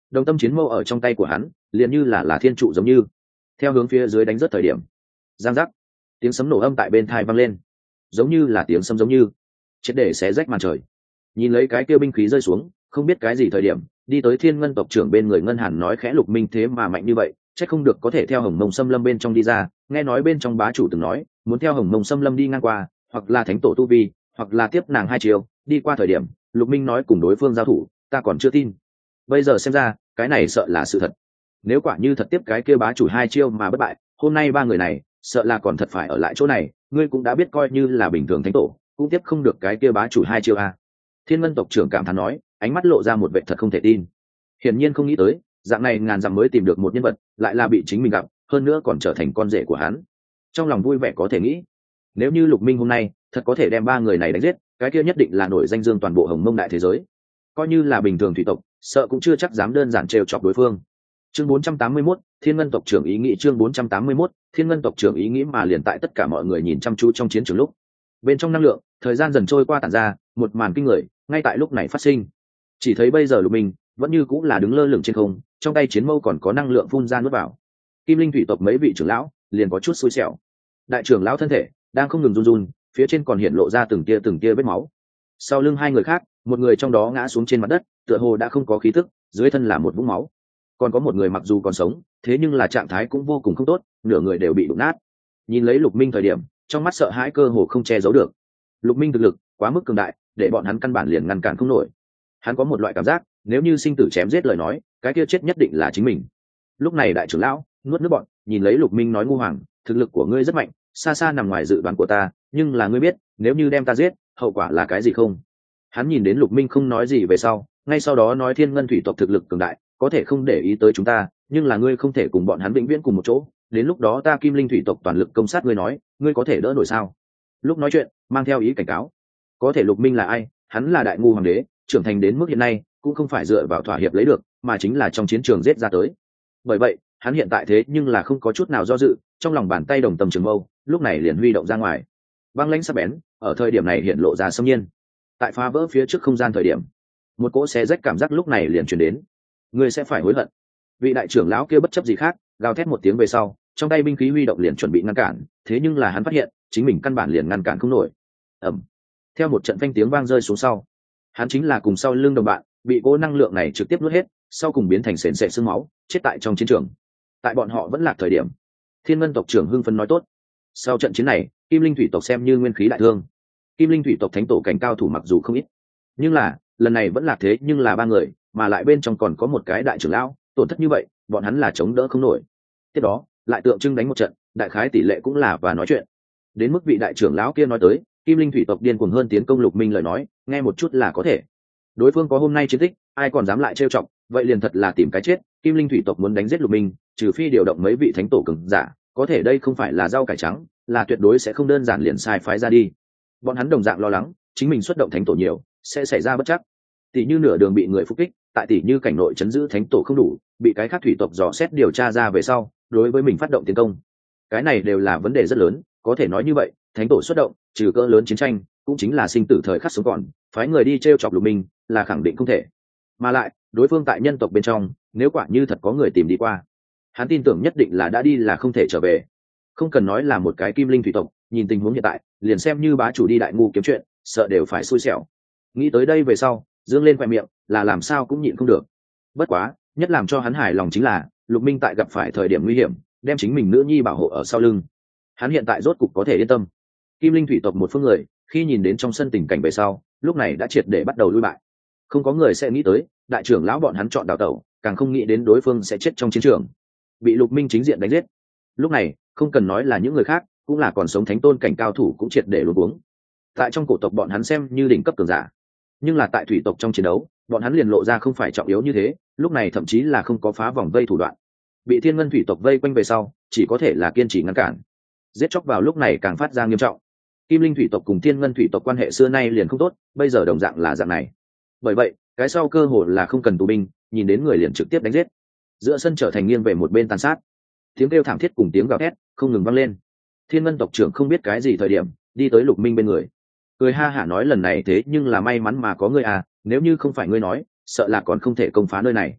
Đồng tâm chiến mâu ở trong tay của hắn liền như là là thiên trụ giống như theo hướng phía dưới đánh rất thời điểm, giang giác, tiếng sấm nổ âm tại bên thai vang lên, giống như là tiếng sấm giống như triệt để xé rách màn trời. Nhìn lấy cái kia binh khí rơi xuống, không biết cái gì thời điểm đi tới Thiên Ngân tộc trưởng bên người Ngân Hàn nói khẽ, Lục Minh thế mà mạnh như vậy, chắc không được có thể theo Hồng Mông Xâm Lâm bên trong đi ra. Nghe nói bên trong bá chủ từng nói muốn theo Hồng Mông Xâm Lâm đi ngang qua, hoặc là thánh tổ tu vi, hoặc là tiếp nàng hai chiều đi qua thời điểm Lục Minh nói cùng đối phương giao thủ, ta còn chưa tin. Bây giờ xem ra cái này sợ là sự thật. Nếu quả như thật tiếp cái kia bá chủ hai chiêu mà bất bại, hôm nay ba người này sợ là còn thật phải ở lại chỗ này. Ngươi cũng đã biết, coi như là bình thường thánh tổ cũng tiếp không được cái kia bá chủ hai chiêu a. Thiên Ngân tộc trưởng cảm thán nói, ánh mắt lộ ra một vẻ thật không thể tin. Hiển nhiên không nghĩ tới dạng này ngàn dặm mới tìm được một nhân vật, lại là bị chính mình gặp, hơn nữa còn trở thành con rể của hắn. Trong lòng vui vẻ có thể nghĩ, nếu như Lục Minh hôm nay thật có thể đem ba người này đánh giết, cái kia nhất định là nổi danh dương toàn bộ Hồng Mông đại thế giới. Coi như là bình thường thủy tộc sợ cũng chưa chắc dám đơn giản trêu chọc đối phương. Chương bốn trăm tám mươi mốt, Thiên Ngân tộc trưởng ý nghĩ. Chương bốn trăm tám mươi mốt, Thiên Ngân tộc trưởng ý nghĩ. Mà liền tại tất cả mọi người nhìn chăm chú trong chiến trường lúc, bên trong năng lượng thời gian dần trôi qua tản ra, một màn kinh người ngay tại lúc này phát sinh. Chỉ thấy bây giờ Lục Minh vẫn như cũng là đứng lơ lửng trên không, trong tay chiến mâu còn có năng lượng phun ra nuốt vào. Kim Linh thủy tộc mấy vị trưởng lão liền có chút xui xẻo. Đại trưởng lão thân thể đang không ngừng run run, phía trên còn hiện lộ ra từng tia từng tia vết máu. Sau lưng hai người khác, một người trong đó ngã xuống trên mặt đất, tựa hồ đã không có khí tức, dưới thân là một vũng máu. Còn có một người mặc dù còn sống, thế nhưng là trạng thái cũng vô cùng không tốt, nửa người đều bị đụng nát. Nhìn lấy Lục Minh thời điểm, trong mắt sợ hãi cơ hồ không che giấu được. Lục Minh thực lực quá mức cường đại, để bọn hắn căn bản liền ngăn cản không nổi. Hắn có một loại cảm giác, nếu như sinh tử chém giết lời nói, cái kia chết nhất định là chính mình. Lúc này đại trưởng lão nuốt nước bọt, nhìn lấy Lục Minh nói, ngu hoàng, thực lực của ngươi rất mạnh, xa xa nằm ngoài dự đoán của ta, nhưng là ngươi biết nếu như đem ta giết, hậu quả là cái gì không? Hắn nhìn đến Lục Minh không nói gì về sau, ngay sau đó nói, Thiên Ngân thủy tộc thực lực cường đại, có thể không để ý tới chúng ta, nhưng là ngươi không thể cùng bọn hắn vĩnh viễn cùng một chỗ, đến lúc đó ta Kim Linh thủy tộc toàn lực công sát ngươi, nói ngươi có thể đỡ nổi sao? Lúc nói chuyện mang theo ý cảnh cáo. Có thể Lục Minh là ai? Hắn là đại ngu hoàng đế, trưởng thành đến mức hiện nay cũng không phải dựa vào thỏa hiệp lấy được, mà chính là trong chiến trường giết ra tới. Bởi vậy hắn hiện tại thế nhưng là không có chút nào do dự, trong lòng bàn tay đồng tâm trường mâu lúc này liền huy động ra ngoài. Băng lãnh sắc bén ở thời điểm này hiện lộ ra xâm nhiên. Tại phá vỡ phía trước không gian thời điểm, một cỗ xé rách cảm giác lúc này liền truyền đến. Ngươi sẽ phải hối hận. Vị đại trưởng lão kia bất chấp gì khác, gào thét một tiếng về sau, trong tay binh khí huy động liền chuẩn bị ngăn cản, thế nhưng là hắn phát hiện chính mình căn bản liền ngăn cản không nổi. Ầm. Theo một trận phanh tiếng vang rơi xuống sau, hắn chính là cùng sau lưng đồng bạn bị cỗ năng lượng này trực tiếp nuốt hết, sau cùng biến thành sền sệt xương máu, chết tại trong chiến trường. Tại bọn họ vẫn lạc thời điểm, Thiên Ngân tộc trưởng hưng phấn nói, tốt. Sau trận chiến này, Kim Linh thủy tộc xem như nguyên khí đại thương. Kim Linh thủy tộc thánh tổ cảnh cao thủ mặc dù không ít, nhưng là lần này vẫn lạc thế nhưng là ba người, mà lại bên trong còn có một cái đại trưởng lão, tổn thất như vậy bọn hắn là chống đỡ không nổi. Tiếp đó lại tượng trưng đánh một trận, đại khái tỷ lệ cũng là và nói chuyện. Đến mức vị đại trưởng lão kia nói tới Kim Linh thủy tộc điên cuồng hơn tiến công Lục Minh lời nói, nghe một chút là có thể. Đối phương có hôm nay chiến tích, ai còn dám lại trêu chọc, vậy liền thật là tìm cái chết. Kim Linh thủy tộc muốn đánh giết Lục Minh, trừ phi điều động mấy vị thánh tổ cường giả, có thể đây không phải là rau cải trắng, là tuyệt đối sẽ không đơn giản liền sai phái ra đi. Bọn hắn đồng dạng lo lắng chính mình xuất động thánh tổ nhiều sẽ xảy ra bất chắc, tỷ như nửa đường bị người phục kích, tại tỷ như cảnh nội chấn giữ thánh tổ không đủ, bị cái khác thủy tộc dò xét điều tra ra về sau đối với mình phát động tiến công. Cái này đều là vấn đề rất lớn. Có thể nói như vậy, thánh tổ xuất động trừ cỡ lớn chiến tranh cũng chính là sinh tử thời khắc sống còn, phái người đi t r e o chọc Lục Minh là khẳng định không thể. Mà lại đối phương tại nhân tộc bên trong, nếu quả như thật có người tìm đi qua, hắn tin tưởng nhất định là đã đi là không thể trở về. Không cần nói là một cái Kim Linh thủy tộc, nhìn tình huống hiện tại liền xem như bá chủ đi đại ngu kiếm chuyện, sợ đều phải xui xẻo. Nghĩ tới đây về sau, dương lên khoe miệng là làm sao cũng nhịn không được. Bất quá nhất làm cho hắn hài lòng chính là Lục Minh tại gặp phải thời điểm nguy hiểm đem chính mình nữ nhi bảo hộ ở sau lưng, hắn hiện tại rốt cục có thể yên tâm. Kim Linh thủy tộc một phương người khi nhìn đến trong sân tình cảnh về sau, lúc này đã triệt để bắt đầu lui bại. Không có người sẽ nghĩ tới đại trưởng lão bọn hắn chọn đào tẩu, càng không nghĩ đến đối phương sẽ chết trong chiến trường, bị Lục Minh chính diện đánh giết. Lúc này không cần nói là những người khác, cũng là còn sống thánh tôn cảnh cao thủ cũng triệt để luống cuống. Tại trong cổ tộc bọn hắn xem như đỉnh cấp cường giả, nhưng là tại thủy tộc trong chiến đấu bọn hắn liền lộ ra không phải trọng yếu như thế, lúc này thậm chí là không có phá vòng vây thủ đoạn. Bị Thiên Ngân thủy tộc vây quanh về sau, chỉ có thể là kiên trì ngăn cản. Giết chóc vào lúc này càng phát ra nghiêm trọng. Kim Linh thủy tộc cùng Thiên Ngân thủy tộc quan hệ xưa nay liền không tốt, bây giờ đồng dạng là dạng này. Bởi vậy cái sau cơ hội là không cần tù binh, nhìn đến người liền trực tiếp đánh giết. Giữa sân trở thành nghiêng về một bên tàn sát, tiếng kêu thảm thiết cùng tiếng gào thét không ngừng vang lên. Thiên Ngân tộc trưởng không biết cái gì thời điểm đi tới Lục Minh bên người, cười ha hả nói, lần này thế nhưng là may mắn mà có ngươi à, nếu như không phải ngươi nói sợ là còn không thể công phá nơi này.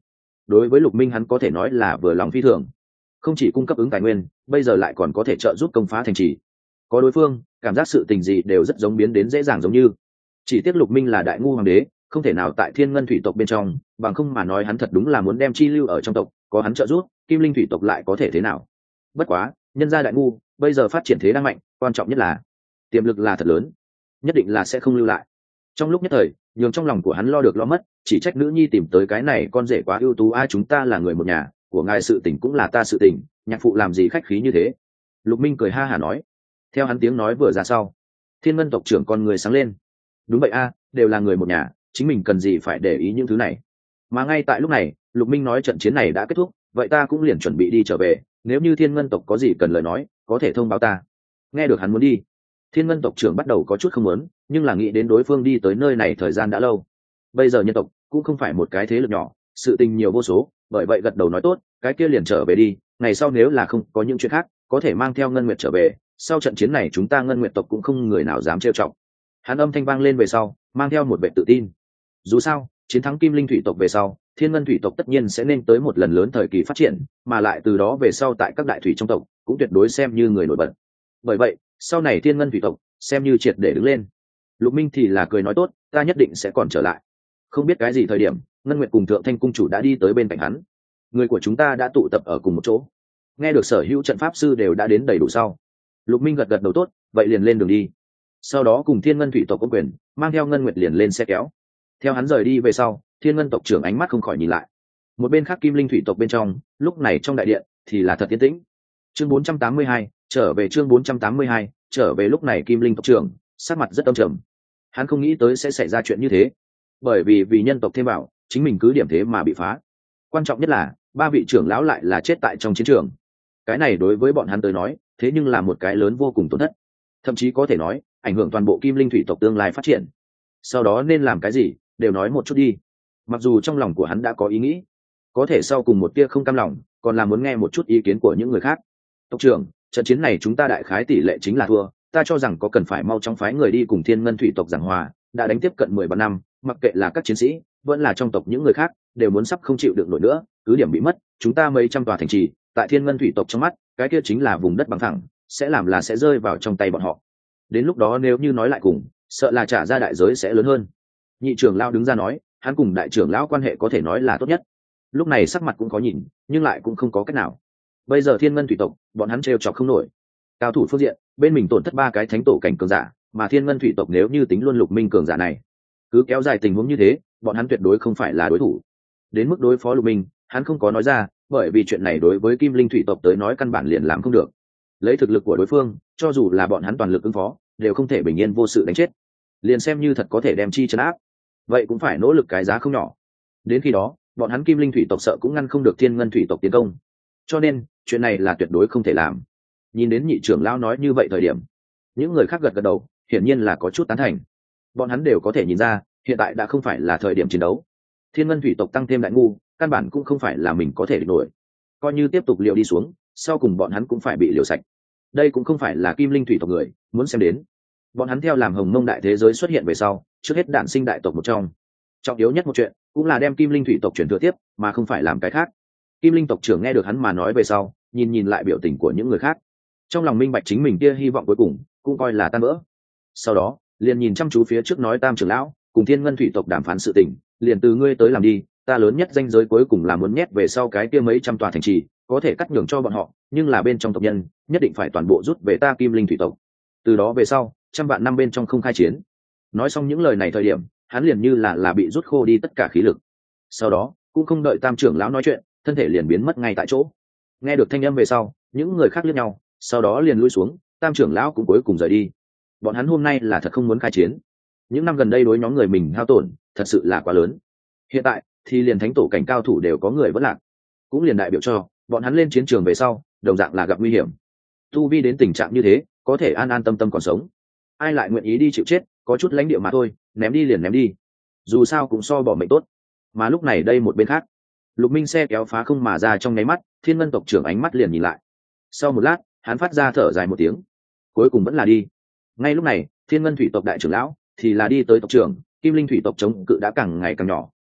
đối với Lục Minh hắn có thể nói là vừa lòng phi thường, không chỉ cung cấp ứng tài nguyên, bây giờ lại còn có thể trợ giúp công phá thành trì. Có đối phương, cảm giác sự tình gì đều rất giống biến đến dễ dàng giống như. Chỉ tiếc Lục Minh là đại ngu hoàng đế, không thể nào tại Thiên Ngân thủy tộc bên trong, bằng không mà nói hắn thật đúng là muốn đem chi lưu ở trong tộc, có hắn trợ giúp, Kim Linh thủy tộc lại có thể thế nào. Bất quá, nhân gia đại ngu, bây giờ phát triển thế đang mạnh, quan trọng nhất là tiềm lực là thật lớn, nhất định là sẽ không lưu lại. Trong lúc nhất thời, nhường trong lòng của hắn lo được lo mất, chỉ trách nữ nhi tìm tới cái này con rể quá ưu tú, ai chúng ta là người một nhà, của ngài sự tình cũng là ta sự tình, nhạc phụ làm gì khách khí như thế. Lục Minh cười ha hả nói. Theo hắn tiếng nói vừa ra sau, Thiên Ngân tộc trưởng con người sáng lên. Đúng vậy a, đều là người một nhà, chính mình cần gì phải để ý những thứ này. Mà ngay tại lúc này, Lục Minh nói trận chiến này đã kết thúc, vậy ta cũng liền chuẩn bị đi trở về, nếu như Thiên Ngân tộc có gì cần lời nói, có thể thông báo ta. Nghe được hắn muốn đi, Thiên Ngân tộc trưởng bắt đầu có chút không muốn, nhưng là nghĩ đến đối phương đi tới nơi này thời gian đã lâu. Bây giờ nhân tộc cũng không phải một cái thế lực nhỏ, sự tình nhiều vô số, bởi vậy gật đầu nói tốt, cái kia liền trở về đi, ngày sau nếu là không có những chuyện khác, có thể mang theo Ngân Nguyệt trở về, sau trận chiến này chúng ta Ngân Nguyệt tộc cũng không người nào dám trêu chọc. Hắn âm thanh vang lên về sau, mang theo một vẻ tự tin. Dù sao, chiến thắng Kim Linh thủy tộc về sau, Thiên Ngân thủy tộc tất nhiên sẽ nên tới một lần lớn thời kỳ phát triển, mà lại từ đó về sau tại các đại thủy trong tộc cũng tuyệt đối xem như người nổi bật. Bởi vậy, sau này Thiên Ngân thủy tộc xem như triệt để đứng lên. Lục Minh thì là cười nói tốt, ta nhất định sẽ còn trở lại. Không biết cái gì thời điểm, Ngân Nguyệt cùng Thượng Thanh cung chủ đã đi tới bên cạnh hắn. Người của chúng ta đã tụ tập ở cùng một chỗ. Nghe được sở hữu trận pháp sư đều đã đến đầy đủ sau, Lục Minh gật gật đầu tốt, vậy liền lên đường đi. Sau đó cùng Thiên Ngân thủy tộc có quyền, mang theo Ngân Nguyệt liền lên xe kéo. Theo hắn rời đi về sau, Thiên Ngân tộc trưởng ánh mắt không khỏi nhìn lại. Một bên khác Kim Linh thủy tộc bên trong, lúc này trong đại điện thì là thật yên tĩnh. Chương bốn trăm tám mươi hai, trở về chương bốn trăm tám mươi hai, trở về lúc này Kim Linh tộc trưởng, sắc mặt rất âm trầm. Hắn không nghĩ tới sẽ xảy ra chuyện như thế, bởi vì vì nhân tộc thêm vào, chính mình cứ điểm thế mà bị phá. Quan trọng nhất là, ba vị trưởng lão lại là chết tại trong chiến trường. Cái này đối với bọn hắn tới nói, thế nhưng là một cái lớn vô cùng tổn thất. Thậm chí có thể nói, ảnh hưởng toàn bộ Kim Linh thủy tộc tương lai phát triển. Sau đó nên làm cái gì, đều nói một chút đi. Mặc dù trong lòng của hắn đã có ý nghĩ, có thể sau cùng một tia không cam lòng, còn là muốn nghe một chút ý kiến của những người khác. Tộc trưởng, trận chiến này chúng ta đại khái tỷ lệ chính là thua, ta cho rằng có cần phải mau chóng phái người đi cùng Thiên Ngân thủy tộc giảng hòa, đã đánh tiếp cận mười ba năm, mặc kệ là các chiến sĩ, vẫn là trong tộc những người khác, đều muốn sắp không chịu được nổi nữa, cứ điểm bị mất, chúng ta mấy trăm tòa thành trì, tại Thiên Ngân thủy tộc trong mắt, cái kia chính là vùng đất bằng thẳng, sẽ làm là sẽ rơi vào trong tay bọn họ. Đến lúc đó nếu như nói lại cùng, sợ là trả ra đại giới sẽ lớn hơn. Nhị trưởng lão đứng ra nói, hắn cùng đại trưởng lão quan hệ có thể nói là tốt nhất. Lúc này sắc mặt cũng khó nhìn, nhưng lại cũng không có cách nào. Bây giờ Thiên Ngân thủy tộc, bọn hắn trêu chọc không nổi. Cao thủ phương diện, bên mình tổn thất ba cái thánh tổ cảnh cường giả, mà Thiên Ngân thủy tộc nếu như tính luôn Lục Minh cường giả này, cứ kéo dài tình huống như thế, bọn hắn tuyệt đối không phải là đối thủ. Đến mức đối phó Lục Minh, hắn không có nói ra, bởi vì chuyện này đối với Kim Linh thủy tộc tới nói căn bản liền làm không được. Lấy thực lực của đối phương, cho dù là bọn hắn toàn lực ứng phó, đều không thể bình yên vô sự đánh chết. Liền xem như thật có thể đem chi trấn áp, vậy cũng phải nỗ lực cái giá không nhỏ. Đến khi đó, bọn hắn Kim Linh thủy tộc sợ cũng ngăn không được Thiên Ngân thủy tộc tiến công. Cho nên, chuyện này là tuyệt đối không thể làm. Nhìn đến nhị trưởng lão nói như vậy thời điểm, những người khác gật gật đầu, hiển nhiên là có chút tán thành. Bọn hắn đều có thể nhìn ra, hiện tại đã không phải là thời điểm chiến đấu. Thiên Ngân thủy tộc tăng thêm đại ngu, căn bản cũng không phải là mình có thể địch nổi. Coi như tiếp tục liều đi xuống, sau cùng bọn hắn cũng phải bị liều sạch. Đây cũng không phải là Kim Linh thủy tộc người muốn xem đến. Bọn hắn theo làm Hồng Mông đại thế giới xuất hiện về sau, trước hết đản sinh đại tộc một trong. Trọng yếu nhất một chuyện, cũng là đem Kim Linh thủy tộc truyền thừa tiếp, mà không phải làm cái khác. Kim Linh tộc trưởng nghe được hắn mà nói về sau, nhìn nhìn lại biểu tình của những người khác, trong lòng minh bạch chính mình kia hy vọng cuối cùng cũng coi là tan vỡ. Sau đó liền nhìn chăm chú phía trước nói Tam trưởng lão cùng Thiên Ngân thủy tộc đàm phán sự tình, liền từ ngươi tới làm đi, ta lớn nhất danh giới cuối cùng là muốn nhét về sau cái kia mấy trăm tòa thành trì, có thể cắt nhường cho bọn họ, nhưng là bên trong tộc nhân nhất định phải toàn bộ rút về ta Kim Linh thủy tộc. Từ đó về sau, trăm vạn năm bên trong không khai chiến. Nói xong những lời này thời điểm, hắn liền như là là bị rút khô đi tất cả khí lực. Sau đó cũng không đợi Tam trưởng lão nói chuyện, thân thể liền biến mất ngay tại chỗ. Nghe được thanh âm về sau, những người khác liếc nhau, sau đó liền lui xuống. Tam trưởng lão cũng cuối cùng rời đi. Bọn hắn hôm nay là thật không muốn khai chiến. Những năm gần đây đối nhóm người mình hao tổn thật sự là quá lớn. Hiện tại thì liền thánh tổ cảnh cao thủ đều có người vẫn lạc, cũng liền đại biểu cho bọn hắn lên chiến trường về sau đồng dạng là gặp nguy hiểm. Tu vi đến tình trạng như thế, có thể an an tâm tâm còn sống, ai lại nguyện ý đi chịu chết? Có chút lãnh địa mà thôi, ném đi liền ném đi, dù sao cũng so bỏ mệnh tốt. Mà lúc này đây một bên khác, Lục Minh xe kéo phá không mà ra, trong nháy mắt Thiên Ngân tộc trưởng ánh mắt liền nhìn lại. Sau một lát, hắn phát ra thở dài một tiếng, cuối cùng vẫn là đi. Ngay lúc này, Thiên Ngân thủy tộc đại trưởng lão thì là đi tới tộc trưởng. Kim Linh thủy tộc chống cự đã càng ngày càng nhỏ,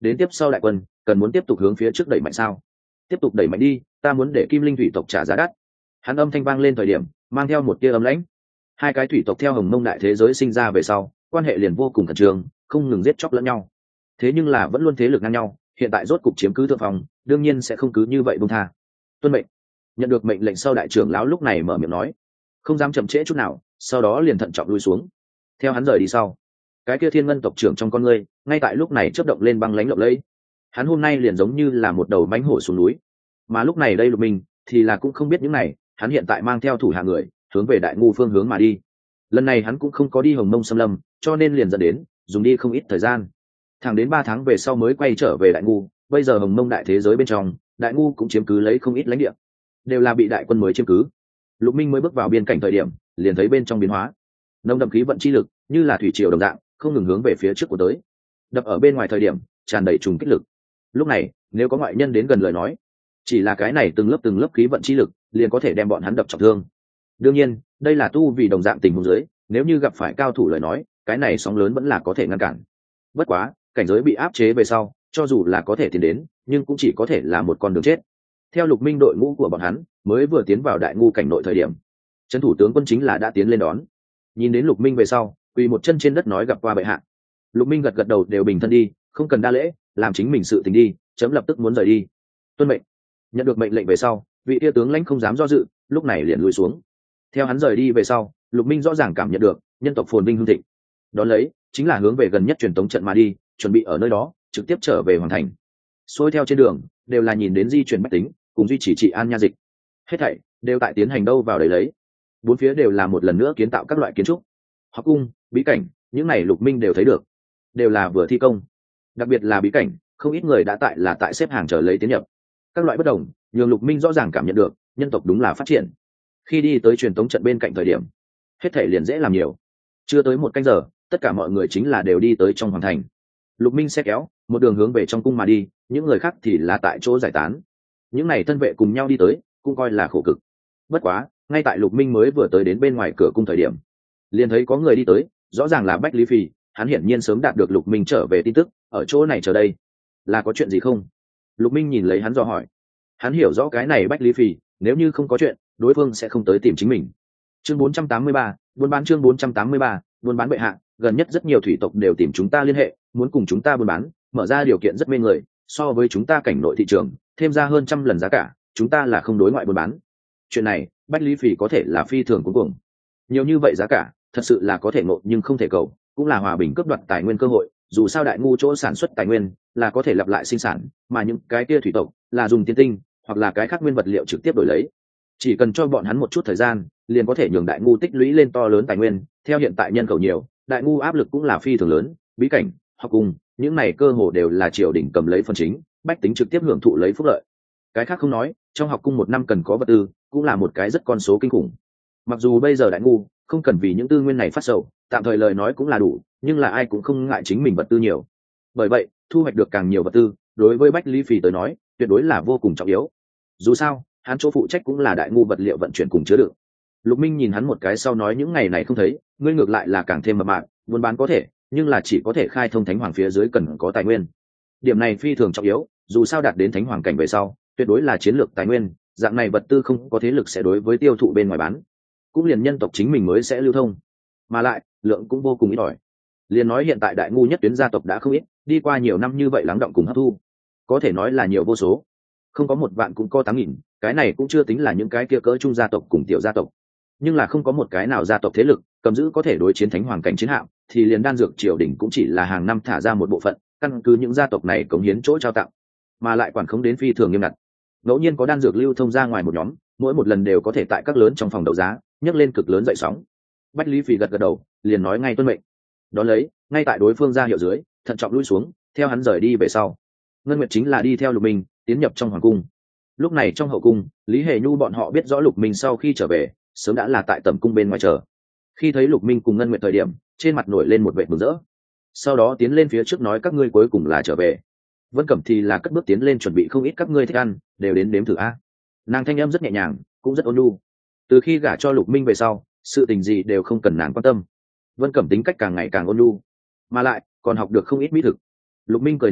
đến tiếp sau đại quân cần muốn tiếp tục hướng phía trước đẩy mạnh sao? Tiếp tục đẩy mạnh đi, ta muốn để Kim Linh thủy tộc trả giá đắt. Hắn âm thanh vang lên thời điểm mang theo một tia ấm lãnh. Hai cái thủy tộc theo Hồng Mông đại thế giới sinh ra về sau, quan hệ liền vô cùng khẩn trương, không ngừng giết chóc lẫn nhau. Thế nhưng là vẫn luôn thế lực ngang nhau, hiện tại rốt cục chiếm cứ thượng phòng, đương nhiên sẽ không cứ như vậy buông tha. Tuân mệnh. Nhận được mệnh lệnh sau, đại trưởng lão lúc này mở miệng nói, không dám chậm trễ chút nào, sau đó liền thận trọng lui xuống. Theo hắn rời đi sau, cái kia Thiên Ngân tộc trưởng trong con ngươi ngay tại lúc này chớp động lên băng lãnh lộng lẫy. Hắn hôm nay liền giống như là một đầu mãnh hổ xuống núi, mà lúc này đây Lục Minh thì là cũng không biết những này, hắn hiện tại mang theo thủ hạ người hướng về Đại Ngu phương hướng mà đi. Lần này hắn cũng không có đi Hồng Mông Xâm Lâm, cho nên liền dẫn đến dùng đi không ít thời gian, thẳng đến ba tháng về sau mới quay trở về Đại Ngu. Bây giờ Hồng Mông đại thế giới bên trong, Đại Ngu cũng chiếm cứ lấy không ít lãnh địa, đều là bị đại quân mới chiếm cứ. Lục Minh mới bước vào biên cảnh thời điểm, liền thấy bên trong biến hóa, nồng đậm khí vận chi lực như là thủy triều đồng dạng không ngừng hướng về phía trước của tới, đập ở bên ngoài thời điểm tràn đầy trùng kích lực. Lúc này nếu có ngoại nhân đến gần lời nói, chỉ là cái này từng lớp từng lớp khí vận chi lực liền có thể đem bọn hắn đập trọng thương. Đương nhiên đây là tu vì đồng dạng tình huống dưới, nếu như gặp phải cao thủ lời nói, cái này sóng lớn vẫn là có thể ngăn cản. Bất quá cảnh giới bị áp chế về sau, cho dù là có thể tiến đến, nhưng cũng chỉ có thể là một con đường chết. Theo Lục Minh đội ngũ của bọn hắn mới vừa tiến vào Đại Ngu cảnh nội thời điểm, trấn thủ tướng quân chính là đã tiến lên đón. Nhìn đến Lục Minh về sau, quỳ một chân trên đất nói gặp qua bệ hạ. Lục Minh gật gật đầu, đều bình thân đi, không cần đa lễ, làm chính mình sự tình đi, chấm lập tức muốn rời đi. Tuân mệnh. Nhận được mệnh lệnh về sau, vị tia tướng lãnh không dám do dự, lúc này liền lùi xuống. Theo hắn rời đi về sau, Lục Minh rõ ràng cảm nhận được nhân tộc phồn vinh hưng thịnh. Đón lấy chính là hướng về gần nhất truyền tống trận mà đi, chuẩn bị ở nơi đó trực tiếp trở về hoàn thành. Xuôi theo trên đường đều là nhìn đến di chuyển bách tính cùng duy trì trị an nha dịch, hết thảy đều tại tiến hành đâu vào đấy lấy. Bốn phía đều là một lần nữa kiến tạo các loại kiến trúc, học cung, bí cảnh, những này Lục Minh đều thấy được, đều là vừa thi công. Đặc biệt là bí cảnh, không ít người đã tại là tại xếp hàng chờ lấy tiến nhập. Các loại bất đồng nhường Lục Minh rõ ràng cảm nhận được nhân tộc đúng là phát triển. Khi đi tới truyền tống trận bên cạnh thời điểm, hết thảy liền dễ làm nhiều. Chưa tới một canh giờ, tất cả mọi người chính là đều đi tới trong hoàng thành. Lục Minh xe kéo một đường hướng về trong cung mà đi, những người khác thì là tại chỗ giải tán. Những này thân vệ cùng nhau đi tới cũng coi là khổ cực. Bất quá ngay tại Lục Minh mới vừa tới đến bên ngoài cửa cung thời điểm, liền thấy có người đi tới, rõ ràng là Bách Lý Phì. Hắn hiển nhiên sớm đạt được Lục Minh trở về tin tức, ở chỗ này chờ đây, là có chuyện gì không? Lục Minh nhìn lấy hắn dò hỏi. Hắn hiểu rõ cái này Bách Lý Phì, nếu như không có chuyện, đối phương sẽ không tới tìm chính mình. Chương bốn trăm tám mươi ba, buôn bán. Chương bốn trăm tám mươi ba, buôn bán bệ hạ. Gần nhất rất nhiều thủy tộc đều tìm chúng ta liên hệ, muốn cùng chúng ta buôn bán, mở ra điều kiện rất mê người, so với chúng ta cảnh nội thị trường thêm ra hơn trăm lần giá cả, chúng ta là không đối ngoại buôn bán. Chuyện này Bách Lý Phì có thể là phi thường cuối cùng, nhiều như vậy giá cả thật sự là có thể ngộ nhưng không thể cầu, cũng là hòa bình cướp đoạt tài nguyên cơ hội. Dù sao Đại Ngu chỗ sản xuất tài nguyên là có thể lặp lại sinh sản, mà những cái kia thủy tộc là dùng tiên tinh hoặc là cái khác nguyên vật liệu trực tiếp đổi lấy. Chỉ cần cho bọn hắn một chút thời gian, liền có thể nhường Đại Ngu tích lũy lên to lớn tài nguyên. Theo hiện tại nhân khẩu nhiều, Đại Ngu áp lực cũng là phi thường lớn, bí cảnh, học cung, những này cơ hồ đều là triều đình cầm lấy phần chính, bách tính trực tiếp hưởng thụ lấy phúc lợi. Cái khác không nói, trong học cung một năm cần có vật tư, cũng là một cái rất con số kinh khủng. Mặc dù bây giờ Đại Ngu không cần vì những tư nguyên này phát sầu, tạm thời lời nói cũng là đủ, nhưng là ai cũng không ngại chính mình vật tư nhiều. Bởi vậy thu hoạch được càng nhiều vật tư, đối với Bách Lý Phì tới nói tuyệt đối là vô cùng trọng yếu. Dù sao hắn chỗ phụ trách cũng là Đại Ngu vật liệu vận chuyển cùng chứa đựng. Lục Minh nhìn hắn một cái sau nói, những ngày này không thấy ngươi, ngược lại là càng thêm mập mạp, buôn bán có thể, nhưng là chỉ có thể khai thông thánh hoàng phía dưới cần có tài nguyên. Điểm này phi thường trọng yếu, dù sao đạt đến thánh hoàng cảnh về sau tuyệt đối là chiến lược tài nguyên, dạng này vật tư không có thế lực sẽ đối với tiêu thụ bên ngoài bán, cũng liền nhân tộc chính mình mới sẽ lưu thông, mà lại lượng cũng vô cùng ít ỏi. Liền nói hiện tại Đại Ngu nhất tuyến gia tộc đã không ít, đi qua nhiều năm như vậy lắng động cùng hấp thu, có thể nói là nhiều vô số, không có một vạn cũng có tám nghìn, cái này cũng chưa tính là những cái kia cỡ trung gia tộc cùng tiểu gia tộc. Nhưng là không có một cái nào gia tộc thế lực cầm giữ có thể đối chiến thánh hoàng cảnh chiến hạm, thì liền đan dược triều đình cũng chỉ là hàng năm thả ra một bộ phận, căn cứ những gia tộc này cống hiến chỗ trao tặng, mà lại quản khống đến phi thường nghiêm ngặt. Ngẫu nhiên có đan dược lưu thông ra ngoài một nhóm, mỗi một lần đều có thể tại các lớn trong phòng đấu giá nhấc lên cực lớn dậy sóng. Bách Lý Phì gật gật đầu, liền nói ngay tuân mệnh. Đón lấy ngay tại đối phương ra hiệu dưới, thận trọng lui xuống, theo hắn rời đi về sau, Ngân Nguyệt chính là đi theo Lục Minh tiến nhập trong hoàng cung. Lúc này trong hậu cung, Lý Hề Nhu bọn họ biết rõ Lục Minh sau khi trở về sớm đã là tại tầm cung bên ngoài chờ. Khi thấy Lục Minh cùng Ngân Nguyệt thời điểm, trên mặt nổi lên một vẻ mừng rỡ, sau đó tiến lên phía trước nói, các ngươi cuối cùng là trở về. Vân Cẩm thì là cất bước tiến lên chuẩn bị không ít các ngươi thích ăn, đều đến đếm thử a. Nàng thanh âm rất nhẹ nhàng, cũng rất ôn nhu. Từ khi gả cho Lục Minh về sau, sự tình gì đều không cần nàng quan tâm. Vân Cẩm tính cách càng ngày càng ôn nhu, mà lại còn học được không ít mỹ thực. Lục Minh cười nói, tốt,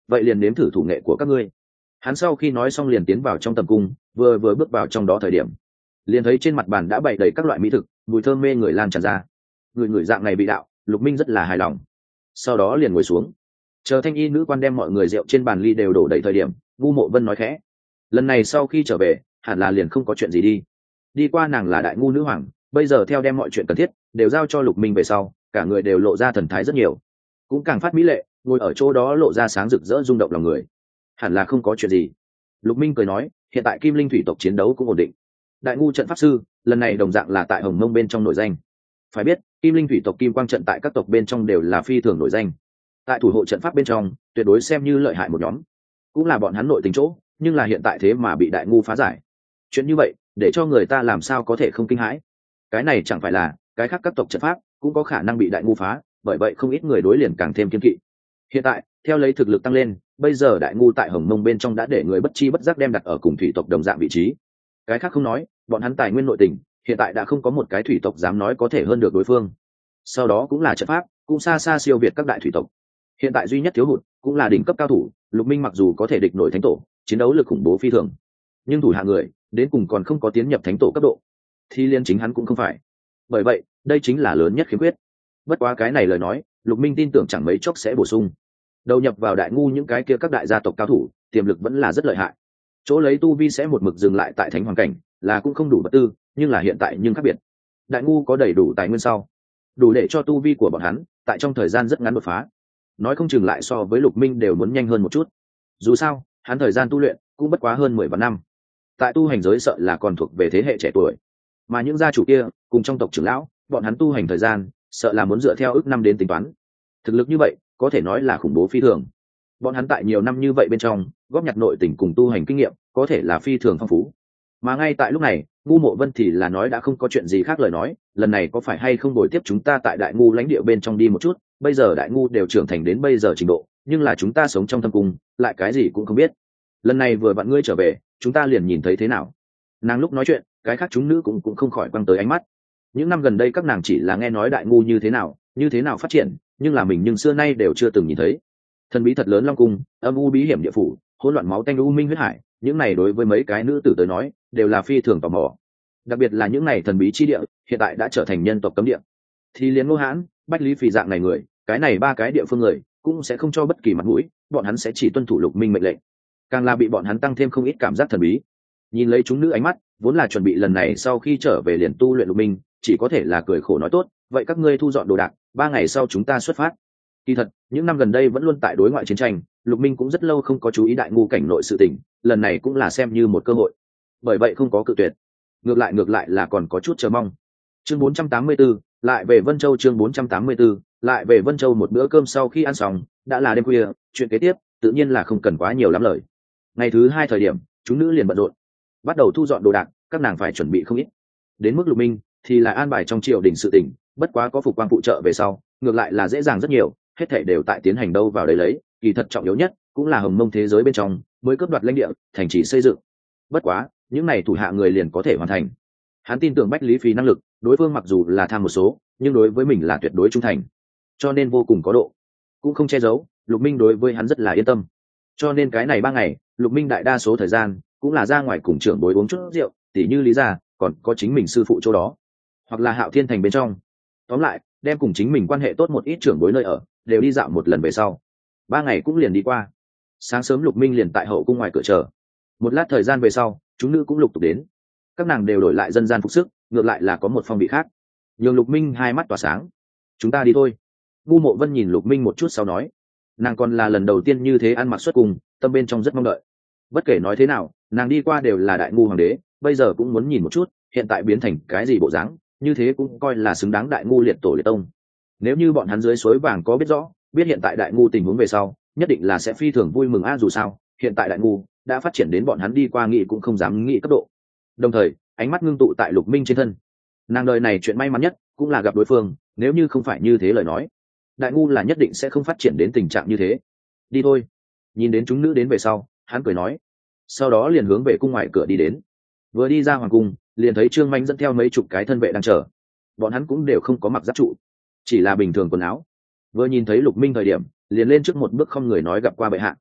vậy liền nếm thử thủ nghệ của các ngươi. Hắn sau khi nói xong liền tiến vào trong tầm cung, vừa vừa bước vào trong đó thời điểm liền thấy trên mặt bàn đã bày đầy các loại mỹ thực, mùi thơm mê người lan tràn ra. Người người dạng này bị đạo, Lục Minh rất là hài lòng. Sau đó liền ngồi xuống, chờ thanh y nữ quan đem mọi người rượu trên bàn ly đều đổ đầy thời điểm, Vu Mộ Vân nói khẽ: lần này sau khi trở về hẳn là liền không có chuyện gì đi. Đi qua nàng là đại ngu nữ hoàng, bây giờ theo đem mọi chuyện cần thiết đều giao cho Lục Minh về sau, cả người đều lộ ra thần thái rất nhiều, cũng càng phát mỹ lệ, ngồi ở chỗ đó lộ ra sáng rực rỡ rung động lòng người. Hẳn là không có chuyện gì. Lục Minh cười nói, hiện tại Kim Linh thủy tộc chiến đấu cũng ổn định. Đại ngu trận pháp sư lần này đồng dạng là tại Hồng Mông bên trong nổi danh. Phải biết Kim Linh thủy tộc kim quang trận tại các tộc bên trong đều là phi thường nổi danh, tại thủ hộ trận pháp bên trong tuyệt đối xem như lợi hại một nhóm, cũng là bọn hắn nội tình chỗ. Nhưng là hiện tại thế mà bị đại ngu phá giải, chuyện như vậy để cho người ta làm sao có thể không kinh hãi. Cái này chẳng phải là cái khác các tộc trận pháp cũng có khả năng bị đại ngu phá, bởi vậy không ít người đối liền càng thêm kiên kỵ. Hiện tại theo lấy thực lực tăng lên, bây giờ đại ngu tại Hồng Mông bên trong đã để người bất chi bất giác đem đặt ở cùng thủy tộc đồng dạng vị trí. Cái khác không nói, bọn hắn tài nguyên nội tình hiện tại đã không có một cái thủy tộc dám nói có thể hơn được đối phương. Sau đó cũng là trận pháp, cũng xa xa siêu việt các đại thủy tộc. Hiện tại duy nhất thiếu hụt cũng là đỉnh cấp cao thủ. Lục Minh mặc dù có thể địch nổi thánh tổ, chiến đấu lực khủng bố phi thường, nhưng thủ hạ người đến cùng còn không có tiến nhập thánh tổ cấp độ, thì liên chính hắn cũng không phải. Bởi vậy đây chính là lớn nhất khiếm khuyết. Bất quá cái này lời nói, Lục Minh tin tưởng chẳng mấy chốc sẽ bổ sung. Đầu nhập vào đại ngu những cái kia các đại gia tộc cao thủ, tiềm lực vẫn là rất lợi hại. Chỗ lấy tu vi sẽ một mực dừng lại tại thánh hoàng cảnh, là cũng không đủ vật tư, nhưng là hiện tại nhưng khác biệt. Đại ngu có đầy đủ tài nguyên sau, đủ để cho tu vi của bọn hắn tại trong thời gian rất ngắn đột phá. Nói không chừng lại so với Lục Minh đều muốn nhanh hơn một chút. Dù sao, hắn thời gian tu luyện cũng bất quá hơn mười vạn năm, tại tu hành giới sợ là còn thuộc về thế hệ trẻ tuổi, mà những gia chủ kia cùng trong tộc trưởng lão, bọn hắn tu hành thời gian sợ là muốn dựa theo ước năm đến tính toán. Thực lực như vậy có thể nói là khủng bố phi thường. Bọn hắn tại nhiều năm như vậy bên trong góp nhặt nội tình cùng tu hành kinh nghiệm có thể là phi thường phong phú. Mà ngay tại lúc này, Ngu Mộ Vân thì là nói đã không có chuyện gì khác lời nói, lần này có phải hay không bồi tiếp chúng ta tại đại ngu lãnh địa bên trong đi một chút, bây giờ đại ngu đều trưởng thành đến bây giờ trình độ, nhưng là chúng ta sống trong thâm cung lại cái gì cũng không biết. Lần này vừa bạn ngươi trở về, chúng ta liền nhìn thấy thế nào. Nàng lúc nói chuyện, cái khác chúng nữ cũng cũng không khỏi quăng tới ánh mắt. Những năm gần đây các nàng chỉ là nghe nói đại ngu như thế nào như thế nào phát triển, nhưng là mình nhưng xưa nay đều chưa từng nhìn thấy. Thần bí thật lớn long cung, âm u bí hiểm địa phủ, hỗn loạn máu tanh u minh huyết hải, những này đối với mấy cái nữ tử tới nói đều là phi thường tò mò. Đặc biệt là những này thần bí chi địa hiện tại đã trở thành nhân tộc cấm địa, thì liền Ngô Hãn, Bách Lý Phỉ dạng này người, cái này ba cái địa phương người cũng sẽ không cho bất kỳ mặt mũi, bọn hắn sẽ chỉ tuân thủ Lục Minh mệnh lệnh, càng là bị bọn hắn tăng thêm không ít cảm giác thần bí. Nhìn lấy chúng nữ ánh mắt, vốn là chuẩn bị lần này sau khi trở về liền tu luyện Lục Minh, chỉ có thể là cười khổ nói tốt, vậy các ngươi thu dọn đồ đạc, ba ngày sau chúng ta xuất phát. Kỳ thật những năm gần đây vẫn luôn tại đối ngoại chiến tranh, Lục Minh cũng rất lâu không có chú ý đại ngu cảnh nội sự tình, lần này cũng là xem như một cơ hội, bởi vậy không có cự tuyệt, ngược lại ngược lại là còn có chút chờ mong. Chương bốn trăm tám mươi tư, lại về Vân Châu. Chương bốn trăm tám mươi tư, lại về Vân Châu. Một bữa cơm sau khi ăn xong, đã là đêm khuya, chuyện kế tiếp tự nhiên là không cần quá nhiều lắm lời. Ngày thứ hai thời điểm, chúng nữ liền bận rộn, bắt đầu thu dọn đồ đạc, các nàng phải chuẩn bị không ít. Đến mức Lục Minh thì là an bài trong triều đình sự tình, bất quá có phục quang phụ trợ về sau, ngược lại là dễ dàng rất nhiều, hết thảy đều tại tiến hành đâu vào đấy lấy, kỳ thật trọng yếu nhất cũng là Hồng Mông thế giới bên trong mới cướp đoạt lãnh địa, thành trì xây dựng. Bất quá, những này thủ hạ người liền có thể hoàn thành. Hắn tin tưởng Bách Lý Phi năng lực, đối phương mặc dù là tham một số, nhưng đối với mình là tuyệt đối trung thành, cho nên vô cùng có độ, cũng không che giấu. Lục Minh đối với hắn rất là yên tâm, cho nên cái này ba ngày, Lục Minh đại đa số thời gian cũng là ra ngoài cùng trưởng bối uống chút rượu, tỉ như Lý gia, còn có chính mình sư phụ chỗ đó, hoặc là Hạo Thiên thành bên trong. Tóm lại, đem cùng chính mình quan hệ tốt một ít trưởng bối nơi ở đều đi dạo một lần về sau, ba ngày cũng liền đi qua. Sáng sớm Lục Minh liền tại hậu cung ngoài cửa chờ. Một lát thời gian về sau, chúng nữ cũng lục tục đến, các nàng đều đổi lại dân gian phục sức, ngược lại là có một phong vị khác, nhường Lục Minh hai mắt tỏa sáng. Chúng ta đi thôi. Ngu Mộ Vân nhìn Lục Minh một chút sau nói, nàng còn là lần đầu tiên như thế ăn mặc xuất cung, tâm bên trong rất mong đợi. Bất kể nói thế nào, nàng đi qua đều là đại ngu hoàng đế, bây giờ cũng muốn nhìn một chút hiện tại biến thành cái gì bộ dáng, như thế cũng coi là xứng đáng đại ngu liệt tổ liệt tông. Nếu như bọn hắn dưới suối vàng có biết rõ biết hiện tại đại ngu tình huống về sau, nhất định là sẽ phi thường vui mừng a, dù sao hiện tại đại ngu đã phát triển đến bọn hắn đi qua nghị cũng không dám nghĩ cấp độ. Đồng thời ánh mắt ngưng tụ tại Lục Minh trên thân, nàng đời này chuyện may mắn nhất cũng là gặp đối phương, nếu như không phải như thế lời nói, đại ngu là nhất định sẽ không phát triển đến tình trạng như thế. Đi thôi. Nhìn đến chúng nữ đến về sau, hắn cười nói, sau đó liền hướng về cung ngoài cửa đi đến. Vừa đi ra hoàng cung, liền thấy Trương Manh dẫn theo mấy chục cái thân vệ đang chờ, bọn hắn cũng đều không có mặc giáp trụ, chỉ là bình thường quần áo. Vừa nhìn thấy Lục Minh thời điểm, liền lên trước một bước không người nói gặp qua bệ hạ.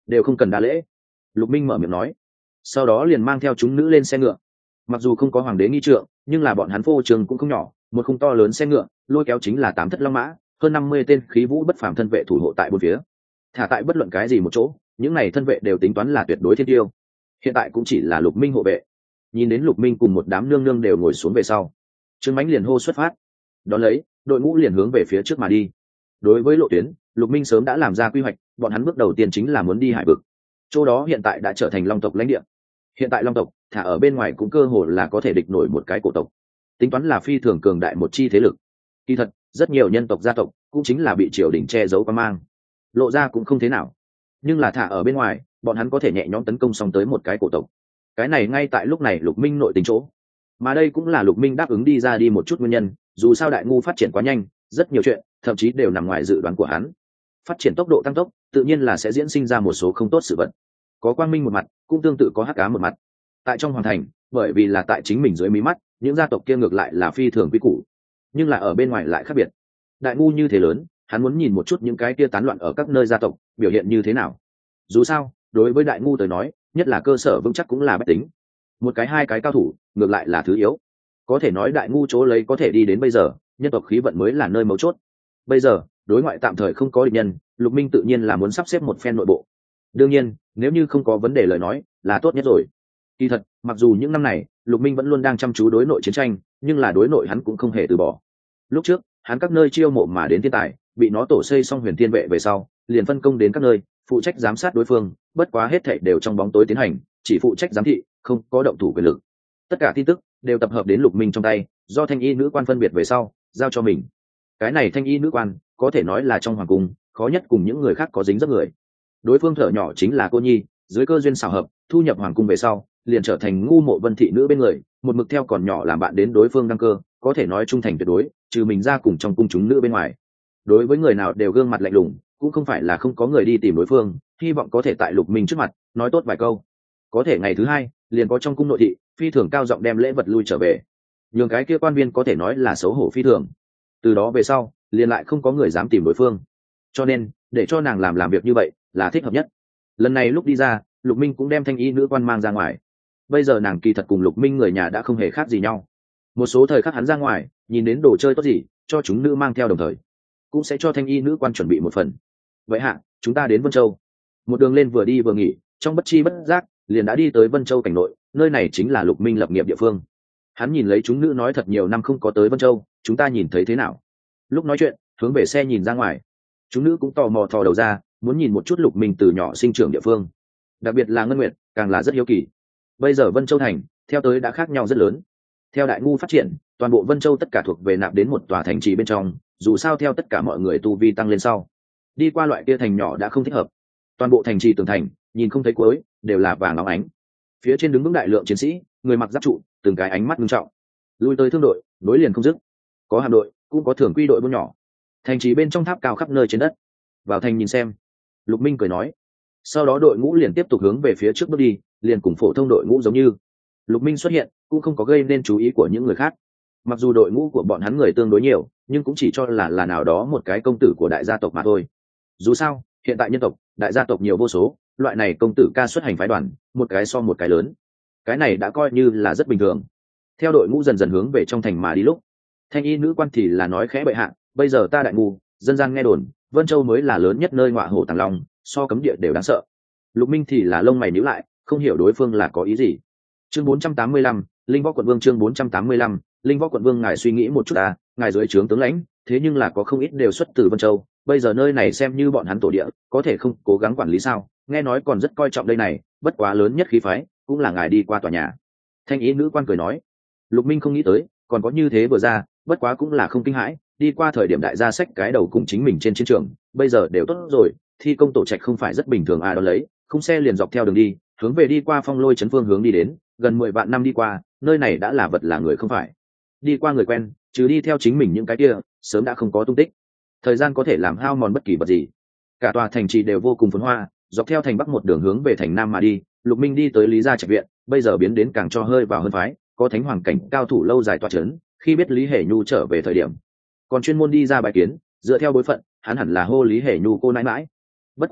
đều không cần đa lễ. Lục Minh mở miệng nói, sau đó liền mang theo chúng nữ lên xe ngựa. Mặc dù không có hoàng đế nghi trượng, nhưng là bọn hắn phô trường cũng không nhỏ, một khung to lớn xe ngựa lôi kéo chính là tám thất long mã, hơn năm mươi tên khí vũ bất phàm thân vệ thủ hộ tại bốn phía. Thả tại bất luận cái gì một chỗ, những này thân vệ đều tính toán là tuyệt đối thiên tiêu. Hiện tại cũng chỉ là Lục Minh hộ vệ. Nhìn đến Lục Minh cùng một đám nương nương đều ngồi xuống về sau, Trương Mãnh liền hô xuất phát. Đón lấy, đội ngũ liền hướng về phía trước mà đi. Đối với lộ tuyến, Lục Minh sớm đã làm ra quy hoạch, bọn hắn bước đầu tiên chính là muốn đi hải vực. Chỗ đó hiện tại đã trở thành Long tộc lãnh địa. Hiện tại Long tộc thả ở bên ngoài cũng cơ hồ là có thể địch nổi một cái cổ tộc, tính toán là phi thường cường đại một chi thế lực. Kỳ thật, rất nhiều nhân tộc gia tộc cũng chính là bị triều đình che giấu qua mang, lộ ra cũng không thế nào. Nhưng là thả ở bên ngoài, bọn hắn có thể nhẹ nhõm tấn công xong tới một cái cổ tộc. Cái này ngay tại lúc này Lục Minh nội tình chỗ, mà đây cũng là Lục Minh đáp ứng đi ra đi một chút nguyên nhân. Dù sao đại ngu phát triển quá nhanh, rất nhiều chuyện thậm chí đều nằm ngoài dự đoán của hắn. Phát triển tốc độ tăng tốc, tự nhiên là sẽ diễn sinh ra một số không tốt sự vật. Có quang minh một mặt, cũng tương tự có hắc ám một mặt. Tại trong hoàng thành, bởi vì là tại chính mình dưới mí mắt, những gia tộc kia ngược lại là phi thường quý củ, nhưng là ở bên ngoài lại khác biệt. Đại ngu như thế lớn, hắn muốn nhìn một chút những cái kia tán loạn ở các nơi gia tộc biểu hiện như thế nào. Dù sao, đối với đại ngu tới nói, nhất là cơ sở vững chắc cũng là bách tính. Một cái hai cái cao thủ, ngược lại là thứ yếu. Có thể nói đại ngu chỗ lấy có thể đi đến bây giờ, nhân tộc khí vận mới là nơi mấu chốt. Bây giờ, đối ngoại tạm thời không có địch nhân, Lục Minh tự nhiên là muốn sắp xếp một phen nội bộ. Đương nhiên, nếu như không có vấn đề lời nói, là tốt nhất rồi. Kỳ thật, mặc dù những năm này, Lục Minh vẫn luôn đang chăm chú đối nội chiến tranh, nhưng là đối nội hắn cũng không hề từ bỏ. Lúc trước, hắn các nơi chiêu mộ mà đến thiên tài, bị nó tổ xây xong Huyền Thiên vệ về sau, liền phân công đến các nơi, phụ trách giám sát đối phương, bất quá hết thảy đều trong bóng tối tiến hành, chỉ phụ trách giám thị, không có động thủ quyền lực. Tất cả tin tức đều tập hợp đến Lục Minh trong tay, do thanh y nữ quan phân biệt về sau, giao cho mình. Cái này thanh y nữ quan, có thể nói là trong hoàng cung, khó nhất cùng những người khác có dính dấp người. Đối phương thở nhỏ chính là cô nhi, dưới cơ duyên xảo hợp, thu nhập hoàng cung về sau, liền trở thành ngu mộ Vân thị nữ bên người, một mực theo còn nhỏ làm bạn đến đối phương đăng cơ, có thể nói trung thành tuyệt đối, trừ mình ra cùng trong cung chúng nữ bên ngoài. Đối với người nào đều gương mặt lạnh lùng, cũng không phải là không có người đi tìm đối phương, hy vọng có thể tại Lục Minh trước mặt nói tốt vài câu. Có thể ngày thứ hai, liền có trong cung nội thị phi thường cao giọng đem lễ vật lui trở về, nhường cái kia quan viên có thể nói là xấu hổ phi thường. Từ đó về sau, liền lại không có người dám tìm đối phương, cho nên để cho nàng làm làm việc như vậy là thích hợp nhất. Lần này lúc đi ra, Lục Minh cũng đem thanh y nữ quan mang ra ngoài. Bây giờ nàng kỳ thật cùng Lục Minh người nhà đã không hề khác gì nhau. Một số thời khắc hắn ra ngoài, nhìn đến đồ chơi tốt gì, cho chúng nữ mang theo, đồng thời cũng sẽ cho thanh y nữ quan chuẩn bị một phần. Vậy hạ, chúng ta đến Vân Châu. Một đường lên vừa đi vừa nghỉ, trong bất chi bất giác liền đã đi tới Vân Châu cảnh nội, nơi này chính là Lục Minh lập nghiệp địa phương. Hắn nhìn lấy chúng nữ nói thật nhiều năm không có tới Vân Châu, chúng ta nhìn thấy thế nào? Lúc nói chuyện, hướng về xe nhìn ra ngoài. Chúng nữ cũng tò mò thò đầu ra, muốn nhìn một chút Lục Minh từ nhỏ sinh trưởng địa phương. Đặc biệt là Ngân Nguyệt, càng là rất hiếu kỳ. Bây giờ Vân Châu thành, theo tới đã khác nhau rất lớn. Theo đại ngu phát triển, toàn bộ Vân Châu tất cả thuộc về nạp đến một tòa thành trì bên trong, dù sao theo tất cả mọi người tu vi tăng lên sau, đi qua loại kia thành nhỏ đã không thích hợp. Toàn bộ thành trì tường thành, nhìn không thấy cuối, đều là vàng óng ánh. Phía trên đứng vững đại lượng chiến sĩ, người mặc giáp trụ, từng cái ánh mắt nghiêm trọng. Lui tới thương đội, nối liền không dứt. Có hạm đội, cũng có thường quy đội buôn nhỏ. Thành trì bên trong tháp cao khắp nơi trên đất. Vào thành nhìn xem. Lục Minh cười nói. Sau đó đội ngũ liền tiếp tục hướng về phía trước bước đi, liền cùng phổ thông đội ngũ giống như. Lục Minh xuất hiện, cũng không có gây nên chú ý của những người khác. Mặc dù đội ngũ của bọn hắn người tương đối nhiều, nhưng cũng chỉ cho là là nào đó một cái công tử của đại gia tộc mà thôi. Dù sao, hiện tại nhân tộc, đại gia tộc nhiều vô số, loại này công tử ca xuất hành phái đoàn, một cái so một cái lớn. Cái này đã coi như là rất bình thường. Theo đội ngũ dần dần hướng về trong thành mà đi lúc, thanh y nữ quan thì là nói khẽ bệ hạ, bây giờ ta đại ngu, dân gian nghe đồn, Vân Châu mới là lớn nhất nơi ngọa hổ tàng long, so cấm địa đều đáng sợ. Lục Minh thì là lông mày nhíu lại, không hiểu đối phương là có ý gì. Chương bốn trăm tám mươi lăm, Linh Võ quận vương. Chương bốn trăm tám mươi lăm, Linh Võ quận vương. Ngài suy nghĩ một chút à, ngài dưới trướng tướng lãnh, thế nhưng là có không ít đều xuất từ Vân Châu, bây giờ nơi này xem như bọn hắn tổ địa, có thể không cố gắng quản lý sao? Nghe nói còn rất coi trọng đây này, bất quá lớn nhất khí phái cũng là ngài đi qua tòa nhà. Thanh ý nữ quan cười nói. Lục Minh không nghĩ tới còn có như thế vừa ra, bất quá cũng là không kinh hãi, đi qua thời điểm đại gia sách cái đầu cùng chính mình trên chiến trường, bây giờ đều tốt rồi, thi công tổ trạch không phải rất bình thường à. Đó lấy không xe liền dọc theo đường đi, hướng về đi qua Phong Lôi trấn phương hướng đi đến, gần mười vạn năm đi qua, nơi này đã là vật là người không phải. Đi qua người quen, chứ đi theo chính mình những cái kia, sớm đã không có tung tích. Thời gian có thể làm hao mòn bất kỳ vật gì. Cả tòa thành trì đều vô cùng phồn hoa, dọc theo thành bắc một đường hướng về thành nam mà đi. Lục Minh đi tới Lý Gia Trạch viện, bây giờ biến đến càng cho hơi vào hơn phái, có thánh hoàng cảnh cao thủ lâu dài tọa chấn. Khi biết Lý Hề Nhu trở về thời điểm, còn chuyên môn đi ra bài kiến, dựa theo bối phận, hắn hẳn là hô Lý Hề Nhu cô nãi mãi. Bất quá,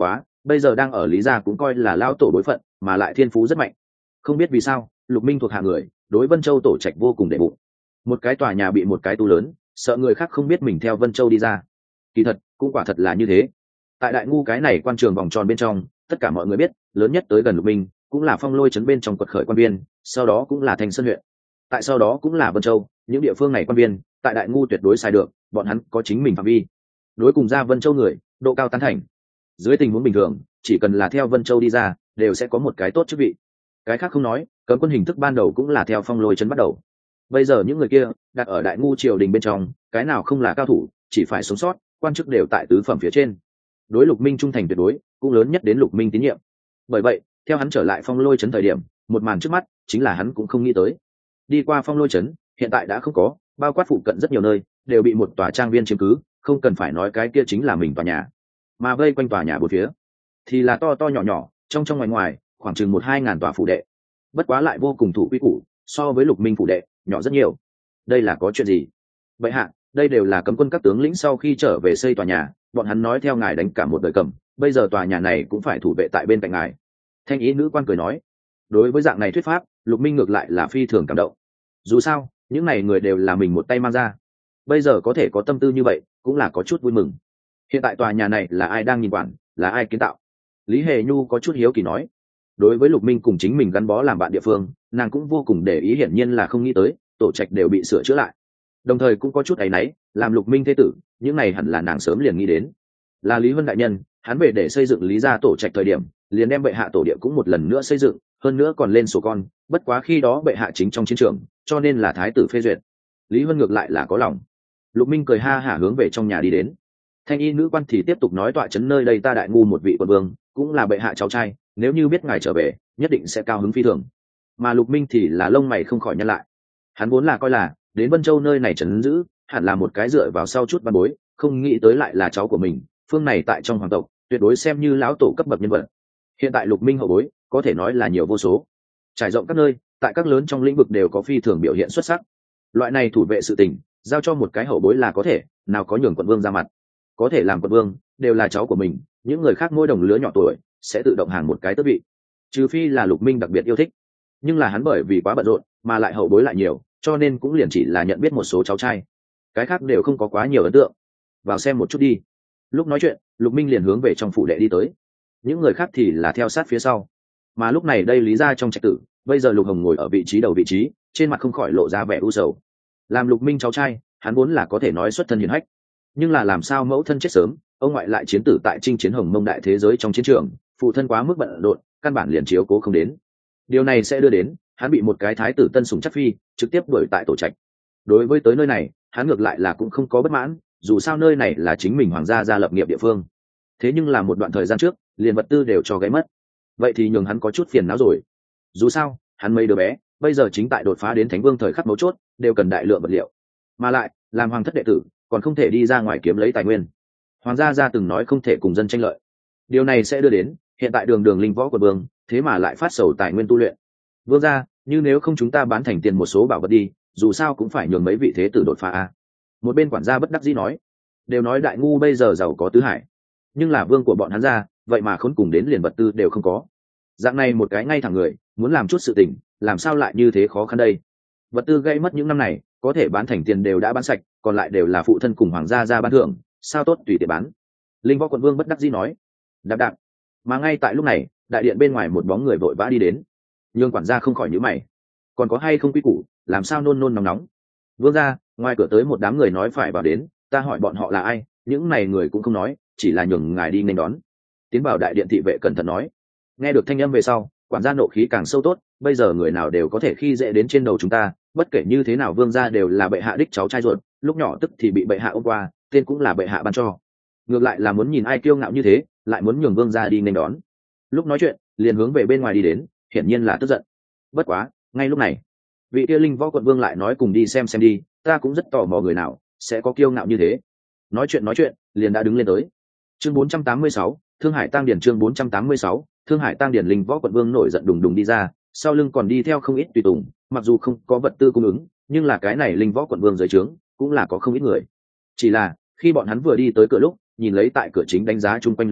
bây giờ đang ở lý gia cũng coi là lão tổ bối phận, mà lại thiên phú rất mạnh. Không biết vì sao Lục Minh thuộc hạ người đối Vân Châu tổ trạch vô cùng đệ bụng. Một cái tòa nhà bị một cái tu lớn, sợ người khác không biết mình theo Vân Châu đi ra. Kỳ thật cũng quả thật là như thế. Tại Đại Ngu cái này quan trường vòng tròn bên trong, tất cả mọi người biết lớn nhất tới gần Lục Minh cũng là Phong Lôi trấn bên trong quật khởi quan viên, sau đó cũng là Thành Sơn huyện, tại sau đó cũng là Vân Châu. Những địa phương này quan viên tại Đại Ngu tuyệt đối sai được, bọn hắn có chính mình phạm vi. Đối cùng ra Vân Châu người độ cao tán thành. Dưới tình huống bình thường chỉ cần là theo Vân Châu đi ra đều sẽ có một cái tốt chức vị. Cái khác không nói, cấm quân hình thức ban đầu cũng là theo Phong Lôi trấn bắt đầu. Bây giờ những người kia đặt ở Đại Ngu triều đình bên trong, cái nào không là cao thủ, chỉ phải sống sót, quan chức đều tại tứ phẩm phía trên. Đối Lục Minh trung thành tuyệt đối, cũng lớn nhất đến Lục Minh tín nhiệm. Bởi vậy theo hắn trở lại Phong Lôi trấn thời điểm, một màn trước mắt chính là hắn cũng không nghĩ tới. Đi qua Phong Lôi trấn hiện tại đã không có, bao quát phụ cận rất nhiều nơi đều bị một tòa trang viên chiếm cứ, không cần phải nói cái kia chính là mình tòa nhà, mà vây quanh tòa nhà bốn phía thì là to to nhỏ nhỏ, trong trong ngoài ngoài khoảng chừng một hai ngàn tòa phủ đệ, bất quá lại vô cùng thủ quy củ, so với Lục Minh phủ đệ nhỏ rất nhiều. Đây là có chuyện gì? Vậy hạ, đây đều là cấm quân các tướng lĩnh sau khi trở về xây tòa nhà, bọn hắn nói theo ngài đánh cả một đời cầm, bây giờ tòa nhà này cũng phải thủ vệ tại bên cạnh ngài. Thanh ý nữ quan cười nói. Đối với dạng này thuyết pháp, Lục Minh ngược lại là phi thường cảm động. Dù sao những này người đều là mình một tay mang ra, bây giờ có thể có tâm tư như vậy cũng là có chút vui mừng. Hiện tại tòa nhà này là ai đang nhìn quản, là ai kiến tạo? Lý Hề Nhu có chút hiếu kỳ nói. Đối với Lục Minh cùng chính mình gắn bó làm bạn địa phương, nàng cũng vô cùng để ý, hiển nhiên là không nghĩ tới tổ trạch đều bị sửa chữa lại, đồng thời cũng có chút áy náy, làm Lục Minh thế tử, những này hẳn là nàng sớm liền nghĩ đến. Là Lý Huân đại nhân, hắn về để xây dựng Lý gia tổ trạch thời điểm liền đem bệ hạ tổ địa cũng một lần nữa xây dựng, hơn nữa còn lên sổ con, bất quá khi đó bệ hạ chính trong chiến trường, cho nên là thái tử phê duyệt. Lý Huân ngược lại là có lòng. Lục Minh cười ha hả hướng về trong nhà đi đến. Thanh y nữ quan thì tiếp tục nói, tọa trấn nơi đây ta Đại Ngu một vị quận vương, cũng là bệ hạ cháu trai, nếu như biết ngài trở về nhất định sẽ cao hứng phi thường. Mà Lục Minh thì là lông mày không khỏi nhăn lại. Hắn vốn là coi là đến Vân Châu nơi này trấn giữ hẳn là một cái dựa vào sau chút văn bối, không nghĩ tới lại là cháu của mình, phương này tại trong hoàng tộc tuyệt đối xem như lão tổ cấp bậc nhân vật. Hiện tại Lục Minh hậu bối có thể nói là nhiều vô số, trải rộng các nơi, tại các lớn trong lĩnh vực đều có phi thường biểu hiện xuất sắc. Loại này thủ vệ sự tình giao cho một cái hậu bối là có thể, nào có nhường quận vương ra mặt. Có thể làm quận vương đều là cháu của mình, những người khác mỗi đồng lứa nhỏ tuổi sẽ tự động hàng một cái tước vị, trừ phi là Lục Minh đặc biệt yêu thích. Nhưng là hắn bởi vì quá bận rộn mà lại hậu bối lại nhiều, cho nên cũng liền chỉ là nhận biết một số cháu trai, cái khác đều không có quá nhiều ấn tượng. Vào xem một chút đi. Lúc nói chuyện Lục Minh liền hướng về trong phủ đệ đi tới, những người khác thì là theo sát phía sau. Mà lúc này đây Lý gia trong trạch tử, bây giờ Lục Hồng ngồi ở vị trí đầu vị trí, trên mặt không khỏi lộ ra vẻ u sầu. Làm Lục Minh cháu trai, hắn vốn là có thể nói xuất thân hiền hách, nhưng là làm sao mẫu thân chết sớm, ông ngoại lại chiến tử tại chinh chiến Hồng Mông đại thế giới trong chiến trường, phụ thân quá mức bận rộn, căn bản liền chiếu cố không đến. Điều này sẽ đưa đến hắn bị một cái thái tử tân sủng chắc phi trực tiếp đuổi tại tổ trạch. Đối với tới nơi này hắn ngược lại là cũng không có bất mãn, dù sao nơi này là chính mình hoàng gia gia lập nghiệp địa phương. Thế nhưng là một đoạn thời gian trước liền vật tư đều cho gáy mất, vậy thì nhường hắn có chút phiền não rồi. Dù sao hắn mấy đứa bé bây giờ chính tại đột phá đến thánh vương thời khắc mấu chốt, đều cần đại lượng vật liệu, mà lại làm hoàng thất đệ tử còn không thể đi ra ngoài kiếm lấy tài nguyên. Hoàng gia gia từng nói không thể cùng dân tranh lợi, điều này sẽ đưa đến hiện tại đường đường linh võ của vương thế mà lại phát sầu tài nguyên tu luyện. Vương gia, như nếu không chúng ta bán thành tiền một số bảo vật đi, dù sao cũng phải nhường mấy vị thế tử đột phá a. Một bên quản gia bất đắc dĩ nói. Đều nói Đại Ngu bây giờ giàu có tứ hải, nhưng là vương của bọn hắn ra vậy mà khốn cùng đến liền vật tư đều không có. Dạng này một cái ngay thẳng người muốn làm chút sự tình, làm sao lại như thế khó khăn đây? Vật tư gây mất những năm này có thể bán thành tiền đều đã bán sạch, còn lại đều là phụ thân cùng hoàng gia ra ban thưởng, sao tốt tùy tiện bán. Linh võ quận vương bất đắc dĩ nói. Đạp đạp. Mà ngay tại lúc này đại điện bên ngoài một bóng người vội vã đi đến, nhưng quản gia không khỏi nhíu mày. Còn có hay không quy củ, làm sao nôn nôn nóng nóng? Vương gia, ngoài cửa tới một đám người nói phải vào đến, ta hỏi bọn họ là ai, những này người cũng không nói, chỉ là nhường ngài đi nên đón. Tiến vào đại điện thị vệ cẩn thận nói. Nghe được thanh âm về sau, quản gia nộ khí càng sâu tốt, bây giờ người nào đều có thể khi dễ đến trên đầu chúng ta, bất kể như thế nào vương gia đều là bệ hạ đích cháu trai ruột, lúc nhỏ tức thì bị bệ hạ ôm qua, tên cũng là bệ hạ ban cho. Ngược lại là muốn nhìn ai kiêu ngạo như thế, lại muốn nhường vương gia đi nên đón. Lúc nói chuyện liền hướng về bên ngoài đi đến, hiển nhiên là tức giận. Bất quá ngay lúc này vị kia linh võ quận vương lại nói cùng đi xem xem đi, ta cũng rất tò mò người nào sẽ có kiêu ngạo như thế. Nói chuyện nói chuyện liền đã đứng lên tới. Chương bốn trăm tám mươi sáu, Thương Hải Tăng Điển. Chương bốn trăm tám mươi sáu, Thương Hải Tăng Điển. Linh võ quận vương nổi giận đùng đùng đi ra, sau lưng còn đi theo không ít tùy tùng, mặc dù không có vật tư cung ứng, nhưng là cái này linh võ quận vương dưới trướng cũng là có không ít người. Chỉ là khi bọn hắn vừa đi tới cửa lúc, nhìn lấy tại cửa chính đánh giá chung quanh Lục Minh,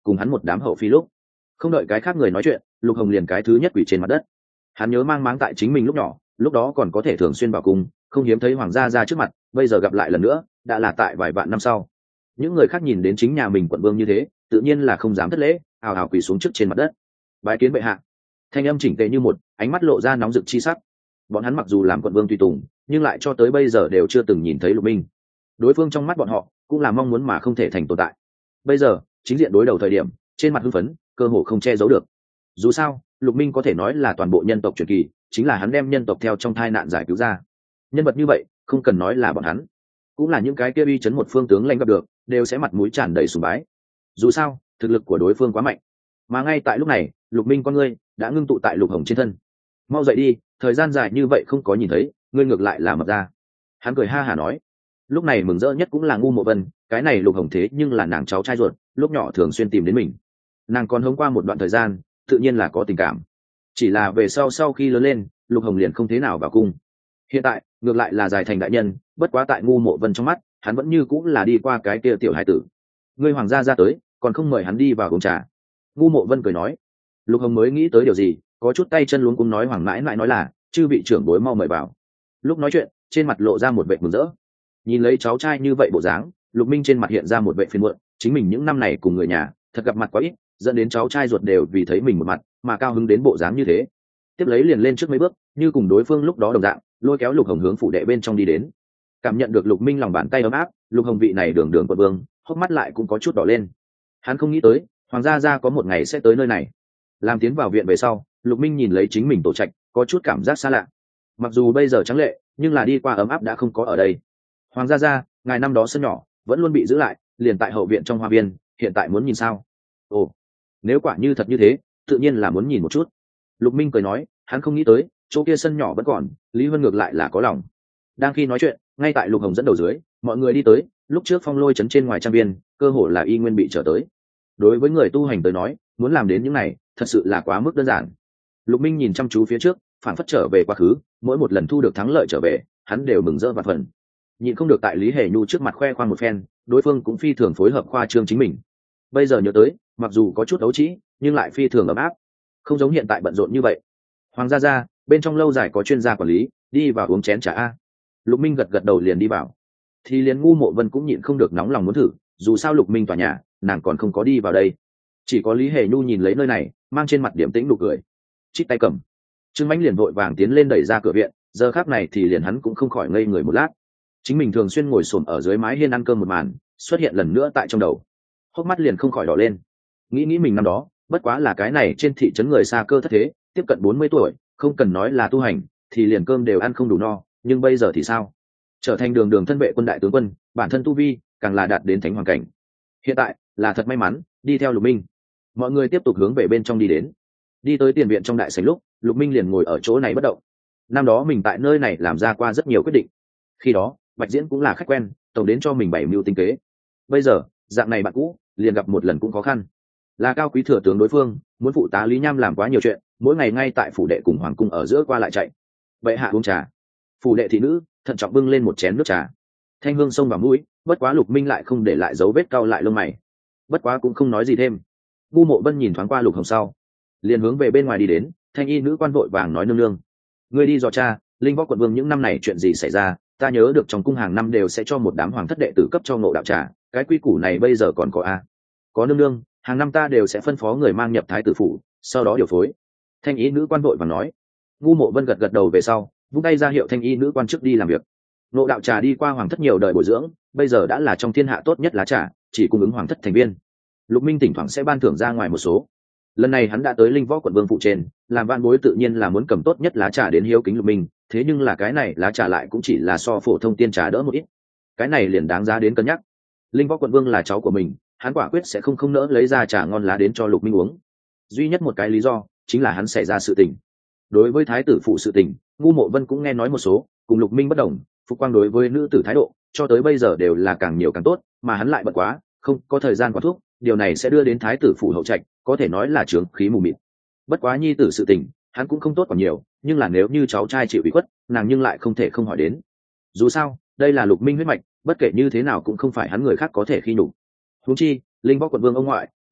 cùng hắn một đám hậu phi lúc. Không đợi cái khác người nói chuyện, Lục Hồng liền cái thứ nhất quỷ trên mặt đất. Hắn nhớ mang máng tại chính mình lúc nhỏ, lúc đó còn có thể thường xuyên vào cung, không hiếm thấy hoàng gia ra trước mặt, bây giờ gặp lại lần nữa đã là tại vài vạn năm sau. Những người khác nhìn đến chính nhà mình quận vương như thế, tự nhiên là không dám thất lễ, ào ào quỳ xuống trước trên mặt đất. Bái kiến bệ hạ. Thanh âm chỉnh tề như một, ánh mắt lộ ra nóng rực chi sắc. Bọn hắn mặc dù làm quận vương tùy tùng, nhưng lại cho tới bây giờ đều chưa từng nhìn thấy Lục Minh. Đối phương trong mắt bọn họ cũng là mong muốn mà không thể thành tồn tại. Bây giờ chính diện đối đầu thời điểm, trên mặt hưng phấn cơ hồ không che giấu được. Dù sao Lục Minh có thể nói là toàn bộ nhân tộc truyền kỳ, chính là hắn đem nhân tộc theo trong tai nạn giải cứu ra. Nhân vật như vậy không cần nói là bọn hắn, cũng là những cái kia uy chấn một phương tướng lãnh gặp được đều sẽ mặt mũi tràn đầy sùng bái. Dù sao thực lực của đối phương quá mạnh. Mà ngay tại lúc này, Lục Minh con ngươi đã ngưng tụ tại Lục Hồng trên thân. Mau dậy đi, thời gian dài như vậy không có nhìn thấy ngươi, ngược lại là mập ra. Hắn cười ha hả nói. Lúc này mừng rỡ nhất cũng là Ngu Mộ Vân, cái này Lục Hồng thế nhưng là nàng cháu trai ruột, lúc nhỏ thường xuyên tìm đến mình. Nàng còn hôm qua một đoạn thời gian tự nhiên là có tình cảm, chỉ là về sau sau khi lớn lên Lục Hồng liền không thế nào vào cung. Hiện tại ngược lại là dài thành đại nhân, bất quá tại Ngu Mộ Vân trong mắt hắn vẫn như cũng là đi qua cái kia tiểu hải tử. Ngươi hoàng gia ra tới còn không mời hắn đi vào uống trà. Ngu Mộ Vân cười nói. Lục Hồng mới nghĩ tới điều gì, có chút tay chân luống cuống nói hoàng mãi mãi nói là chư vị trưởng bối mau mời vào. Lúc nói chuyện trên mặt lộ ra một vẻ mừng rỡ. Nhìn lấy cháu trai như vậy bộ dáng, Lục Minh trên mặt hiện ra một vẻ phiền muộn, chính mình những năm này cùng người nhà thật gặp mặt quá ít, dẫn đến cháu trai ruột đều vì thấy mình một mặt mà cao hứng đến bộ dáng như thế. Tiếp lấy liền lên trước mấy bước, như cùng đối phương lúc đó đồng dạng, lôi kéo Lục Hồng hướng phủ đệ bên trong đi đến. Cảm nhận được Lục Minh lòng bàn tay ấm áp, Lục Hồng vị này đường đường quận vương, hốc mắt lại cũng có chút đỏ lên. Hắn không nghĩ tới hoàng gia gia có một ngày sẽ tới nơi này. Làm tiến vào viện về sau, Lục Minh nhìn lấy chính mình tổ trạch, có chút cảm giác xa lạ. Mặc dù bây giờ trắng lệ, nhưng là đi qua ấm áp đã không có ở đây. Hoàng gia gia, ngài năm đó sân nhỏ vẫn luôn bị giữ lại, liền tại hậu viện trong hoa viên, hiện tại muốn nhìn sao? Ồ, nếu quả như thật như thế, tự nhiên là muốn nhìn một chút. Lục Minh cười nói, hắn không nghĩ tới chỗ kia sân nhỏ vẫn còn, Lý Huân ngược lại là có lòng. Đang khi nói chuyện, ngay tại Lục Hồng dẫn đầu dưới, mọi người đi tới. Lúc trước Phong Lôi trấn trên ngoài trang viên, cơ hồ là y nguyên bị trở tới. Đối với người tu hành tới nói, muốn làm đến những này thật sự là quá mức đơn giản. Lục Minh nhìn chăm chú phía trước, phản phất trở về quá khứ, mỗi một lần thu được thắng lợi trở về, hắn đều mừng rỡ vạn phần. Nhịn không được tại Lý Hề Nhu trước mặt khoe khoang một phen, đối phương cũng phi thường phối hợp khoa trương chính mình. Bây giờ nhớ tới, mặc dù có chút ấu trĩ, nhưng lại phi thường ấm áp, không giống hiện tại bận rộn như vậy. Hoàng gia gia, bên trong lâu dài có chuyên gia quản lý, đi vào uống chén trà a. Lục Minh gật gật đầu liền đi vào. Thì liền Ngu Mộ Vân cũng nhịn không được nóng lòng muốn thử, dù sao Lục Minh tòa nhà, nàng còn không có đi vào đây. Chỉ có Lý Hề Nhu nhìn lấy nơi này, mang trên mặt điểm tĩnh nụ cười. Chít tay cầm. Trương Mãnh liền vội vàng tiến lên đẩy ra cửa viện, giờ khắc này thì liền hắn cũng không khỏi ngây người một lát. Chính mình thường xuyên ngồi xổm ở dưới mái hiên ăn cơm một màn, xuất hiện lần nữa tại trong đầu. Hốc mắt liền không khỏi đỏ lên. Nghĩ nghĩ mình năm đó, bất quá là cái này trên thị trấn người xa cơ thất thế, tiếp cận bốn mươi tuổi, không cần nói là tu hành, thì liền cơm đều ăn không đủ no, nhưng bây giờ thì sao? Trở thành đường đường thân vệ quân đại tướng quân, bản thân tu vi càng là đạt đến thánh hoàng cảnh. Hiện tại là thật may mắn, đi theo Lục Minh. Mọi người tiếp tục hướng về bên trong đi đến. Đi tới tiền viện trong đại sảnh lúc, Lục Minh liền ngồi ở chỗ này bất động. Năm đó mình tại nơi này làm ra qua rất nhiều quyết định. Khi đó, Bạch Diễn cũng là khách quen, tổng đến cho mình bảy mưu tinh kế. Bây giờ, dạng này bạn cũ, liền gặp một lần cũng khó khăn. Là cao quý thừa tướng đối phương, muốn phụ tá Lý Nham làm quá nhiều chuyện, mỗi ngày ngay tại phủ đệ cùng hoàng cung ở giữa qua lại chạy. Bệ hạ uống trà. Phủ đệ thị nữ thận trọng bưng lên một chén nước trà. Thanh hương xông vào mũi, bất quá Lục Minh lại không để lại dấu vết cau lại lông mày. Bất quá cũng không nói gì thêm. Ngu Mộ Vân nhìn thoáng qua Lục Hồng sau, liền hướng về bên ngoài đi đến. Thanh y nữ quan vội vàng nói nương nương, ngươi đi dò cha, Linh Võ quận vương những năm này chuyện gì xảy ra, ta nhớ được trong cung hàng năm đều sẽ cho một đám hoàng thất đệ tử cấp cho ngộ đạo trà, cái quy củ này bây giờ còn có a? Có nương nương, hàng năm ta đều sẽ phân phó người mang nhập thái tử phủ, sau đó điều phối. Thanh y nữ quan vội vàng nói. Ngu Mộ Vân gật gật đầu về sau, vung tay ra hiệu thanh y nữ quan trước đi làm việc. Ngộ đạo trà đi qua hoàng thất nhiều đời bồi dưỡng, bây giờ đã là trong thiên hạ tốt nhất lá trà, chỉ cung ứng hoàng thất thành viên. Lục Minh thỉnh thoảng sẽ ban thưởng ra ngoài một số. Lần này hắn đã tới Linh Võ quận vương phụ trên, làm van bối tự nhiên là muốn cầm tốt nhất lá trà đến hiếu kính Lục Minh, thế nhưng là cái này lá trà lại cũng chỉ là so phổ thông tiên trà đỡ một ít. Cái này liền đáng giá đến cân nhắc. Linh Võ quận vương là cháu của mình, hắn quả quyết sẽ không không nỡ lấy ra trà ngon lá đến cho Lục Minh uống. Duy nhất một cái lý do chính là hắn xảy ra sự tình. Đối với thái tử phụ sự tình, Ngu Mộ Vân cũng nghe nói một số, cùng Lục Minh bất đồng, Phục Quang đối với nữ tử thái độ cho tới bây giờ đều là càng nhiều càng tốt, mà hắn lại bận quá, không có thời gian quản thuốc, điều này sẽ đưa đến thái tử phụ hậu trạch, có thể nói là chướng khí mù mịt. Bất quá nhi tử sự tình, hắn cũng không tốt còn nhiều, nhưng là nếu như cháu trai chịu ủy khuất, nàng nhưng lại không thể không hỏi đến. Dù sao, đây là Lục Minh huyết mạch, bất kể như thế nào cũng không phải hắn người khác có thể khi nhục. Huống chi, Linh Võ quận vương ông ngoại,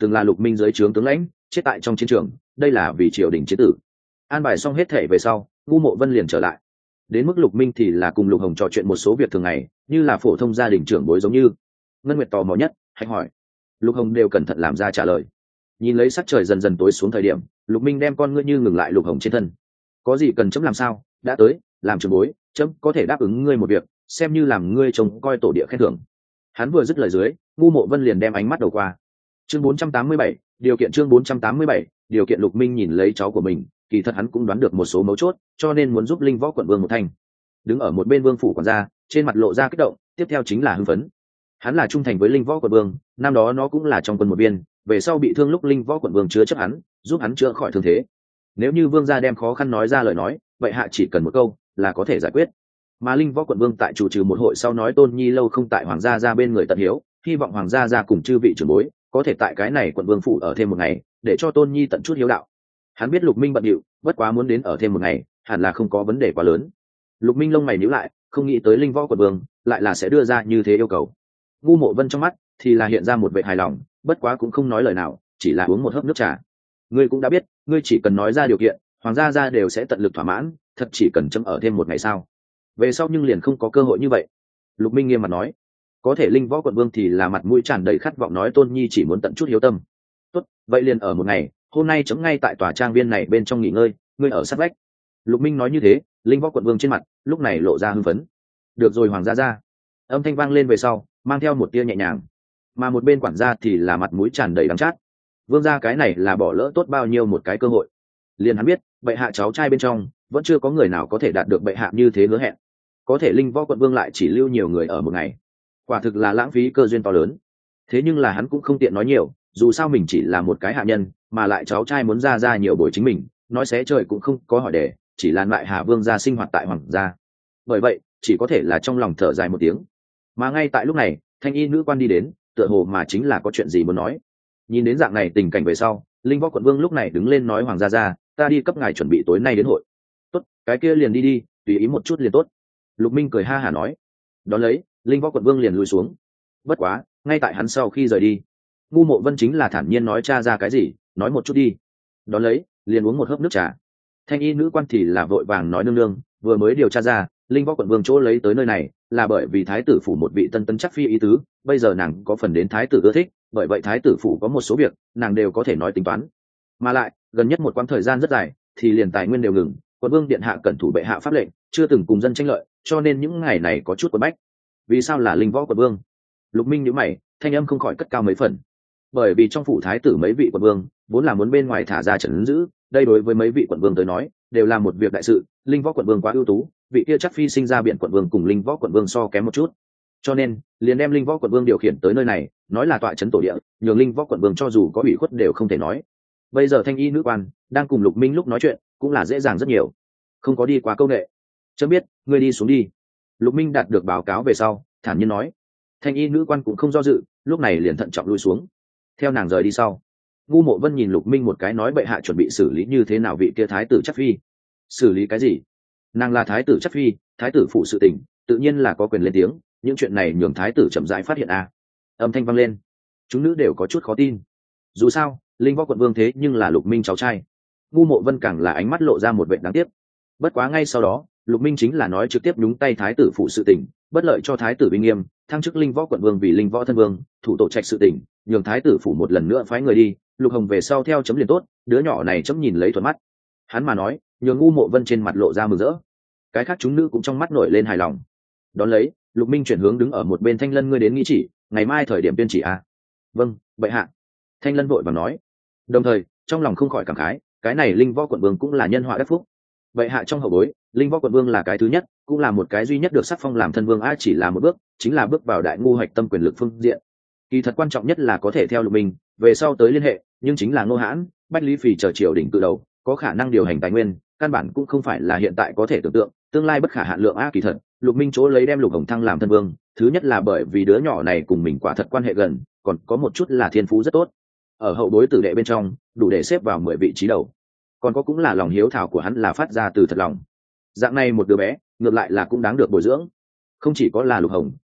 từng là Lục Minh dưới trướng tướng lãnh, chết tại trong chiến trường, đây là vì triều đình chiến tử. An bài xong hết thể về sau, Ngu Mộ Vân liền trở lại. Đến mức Lục Minh thì là cùng Lục Hồng trò chuyện một số việc thường ngày, như là phổ thông gia đình trưởng bối giống như. Ngân Nguyệt tò mò nhất, hãy hỏi. Lục Hồng đều cẩn thận làm ra trả lời. Nhìn lấy sắc trời dần dần tối xuống thời điểm, Lục Minh đem con ngươi như ngừng lại Lục Hồng trên thân. Có gì cần chấm làm sao, đã tới, làm trưởng bối, chấm có thể đáp ứng ngươi một việc, xem như làm ngươi trông coi tổ địa khen thưởng. Hắn vừa dứt lời dưới, Ngu Mộ Vân liền đem ánh mắt đầu qua. Chương bốn trăm tám mươi bảy, điều kiện chương bốn trăm tám mươi bảy, điều kiện. Lục Minh nhìn lấy cháu của mình, kỳ thật hắn cũng đoán được một số mấu chốt, cho nên muốn giúp Linh Võ quận vương một thanh. Đứng ở một bên vương phủ quản gia, trên mặt lộ ra kích động, tiếp theo chính là hưng phấn. Hắn là trung thành với Linh Võ quận vương, năm đó nó cũng là trong quân một viên, về sau bị thương lúc Linh Võ quận vương chứa chấp hắn, giúp hắn chữa khỏi thương thế. Nếu như vương gia đem khó khăn nói ra lời nói, vậy hạ chỉ cần một câu là có thể giải quyết. Mà Linh Võ quận vương tại chủ trì một hội sau nói Tôn Nhi lâu không tại hoàng gia ra bên người tận hiếu, hy vọng hoàng gia ra cùng chư vị trưởng bối có thể tại cái này quận vương phủ ở thêm một ngày, để cho Tôn Nhi tận chút hiếu đạo. Hắn biết Lục Minh bận rộn, bất quá muốn đến ở thêm một ngày, hẳn là không có vấn đề quá lớn. Lục Minh lông mày nhíu lại, không nghĩ tới Linh Võ quận vương lại là sẽ đưa ra như thế yêu cầu. Ngu Mộ Vân trong mắt thì là hiện ra một vẻ hài lòng, bất quá cũng không nói lời nào, chỉ là uống một hớp nước trà. Ngươi cũng đã biết, ngươi chỉ cần nói ra điều kiện, hoàng gia gia đều sẽ tận lực thỏa mãn, thật chỉ cần chấm ở thêm một ngày sao? Về sau nhưng liền không có cơ hội như vậy. Lục Minh nghiêm mặt nói. Có thể Linh Võ quận vương thì là mặt mũi tràn đầy khát vọng nói Tôn Nhi chỉ muốn tận chút hiếu tâm. Tốt, vậy liền ở một ngày, hôm nay chấm ngay tại tòa trang viên này bên trong nghỉ ngơi, ngươi ở sát vách. Lục Minh nói như thế, Linh Võ quận vương trên mặt lúc này lộ ra hưng phấn. Được rồi hoàng gia gia. Âm thanh vang lên về sau, mang theo một tia nhẹ nhàng. Mà một bên quản gia thì là mặt mũi tràn đầy đắng chát. Vương gia cái này là bỏ lỡ tốt bao nhiêu một cái cơ hội. Liền hắn biết, bệ hạ cháu trai bên trong vẫn chưa có người nào có thể đạt được bệ hạ như thế hứa hẹn. Có thể Linh Võ quận vương lại chỉ lưu nhiều người ở một ngày, quả thực là lãng phí cơ duyên to lớn. Thế nhưng là hắn cũng không tiện nói nhiều, dù sao mình chỉ là một cái hạ nhân, mà lại cháu trai muốn ra ra nhiều bồi chính mình, nói xé trời cũng không có hỏi đề, chỉ là lại Hà Vương gia sinh hoạt tại hoàng gia. Bởi vậy, chỉ có thể là trong lòng thở dài một tiếng. Mà ngay tại lúc này, thanh y nữ quan đi đến, tựa hồ mà chính là có chuyện gì muốn nói. Nhìn đến dạng này tình cảnh về sau, Linh Võ quận vương lúc này đứng lên nói hoàng gia gia, ta đi cấp ngài chuẩn bị tối nay đến hội. Tốt, cái kia liền đi đi, tùy ý một chút liền tốt. Lục Minh cười ha hả nói. Đón lấy, Linh Võ quận vương liền lùi xuống. Bất quá, ngay tại hắn sau khi rời đi, Ngu Mộ Vân chính là thản nhiên nói cha ra cái gì, nói một chút đi. Đón lấy, liền uống một hớp nước trà. Thanh y nữ quan thì là vội vàng nói nương nương, vừa mới điều tra ra, Linh Võ quận vương chỗ lấy tới nơi này là bởi vì thái tử phủ một vị tân tân chắc phi ý tứ, bây giờ nàng có phần đến thái tử ưa thích, bởi vậy thái tử phủ có một số việc nàng đều có thể nói tính toán. Mà lại, gần nhất một quãng thời gian rất dài, thì liền tài nguyên đều ngừng, quận vương điện hạ cẩn thủ bệ hạ pháp lệnh, chưa từng cùng dân tranh lợi, cho nên những ngày này có chút quấn bách. Vì sao là Linh Võ quận vương? Lục Minh nhíu mày, thanh âm không khỏi cất cao mấy phần. Bởi vì trong phủ thái tử mấy vị quận vương vốn là muốn bên ngoài thả ra trấn giữ, đây đối với mấy vị quận vương tới nói đều là một việc đại sự. Linh Võ quận vương quá ưu tú, vị kia chắc phi sinh ra biện quận vương cùng Linh Võ quận vương so kém một chút, cho nên liền đem Linh Võ quận vương điều khiển tới nơi này, nói là tọa trấn tổ địa, nhường Linh Võ quận vương cho dù có ủy khuất đều không thể nói. Bây giờ thanh y nữ quan đang cùng Lục Minh lúc nói chuyện cũng là dễ dàng rất nhiều, không có đi qua câu nệ. Chấm biết, ngươi đi xuống đi. Lục Minh đạt được báo cáo về sau thản nhiên nói. Thanh y nữ quan cũng không do dự, lúc này liền thận trọng lui xuống. Theo nàng rời đi sau, Ngu Mộ Vân nhìn Lục Minh một cái nói bệ hạ chuẩn bị xử lý như thế nào vị kia thái tử chắc phi. Xử lý cái gì? Nàng là thái tử chắc phi, thái tử phụ sự tình tự nhiên là có quyền lên tiếng, những chuyện này nhường thái tử chậm rãi phát hiện à. Âm thanh vang lên, chúng nữ đều có chút khó tin. Dù sao Linh Võ quận vương thế nhưng là Lục Minh cháu trai. Ngu Mộ Vân càng là ánh mắt lộ ra một vẻ đáng tiếc. Bất quá ngay sau đó, Lục Minh chính là nói trực tiếp nhúng tay thái tử phụ sự tình, bất lợi cho thái tử uy nghiêm, thăng chức Linh Võ quận vương vì Linh Võ thân vương, thủ tổ trạch sự tình, nhường thái tử phụ một lần nữa phái người đi, Lục Hồng về sau theo chấm liền tốt, đứa nhỏ này chấm nhìn lấy thuận mắt. Hắn mà nói, nhường Ngu Mộ Vân trên mặt lộ ra mừng rỡ. Cái khác chúng nữ cũng trong mắt nổi lên hài lòng. Đón lấy, Lục Minh chuyển hướng đứng ở một bên Thanh Lân, ngươi đến nghĩ chỉ, ngày mai thời điểm tuyên chỉ à? Vâng, bệ hạ. Thanh Lân vội vàng nói. Đồng thời, trong lòng không khỏi cảm khái, cái này Linh Võ quận vương cũng là nhân họa đắc phúc. Bệ hạ trong hậu bối, Linh Võ quận vương là cái thứ nhất, cũng là một cái duy nhất được sắc phong làm thân vương, a chỉ là một bước, chính là bước vào đại ngu hoạch tâm quyền lực phương diện. Kỳ thật quan trọng nhất là có thể theo Lục Minh, về sau tới liên hệ, nhưng chính là Ngô Hãn, Bách Lý Phì chờ triều đỉnh cự đầu, có khả năng điều hành tài nguyên, căn bản cũng không phải là hiện tại có thể tưởng tượng, tương lai bất khả hạn lượng a. Kỳ thật, Lục Minh chỗ lấy đem Lục Hồng thăng làm thân vương, thứ nhất là bởi vì đứa nhỏ này cùng mình quả thật quan hệ gần, còn có một chút là thiên phú rất tốt. Ở hậu bối tử đệ bên trong, đủ để xếp vào mười vị trí đầu. Còn có cũng là lòng hiếu thảo của hắn là phát ra từ thật lòng. Dạng này một đứa bé, ngược lại là cũng đáng được bồi dưỡng. Không chỉ có là Lục Hồng,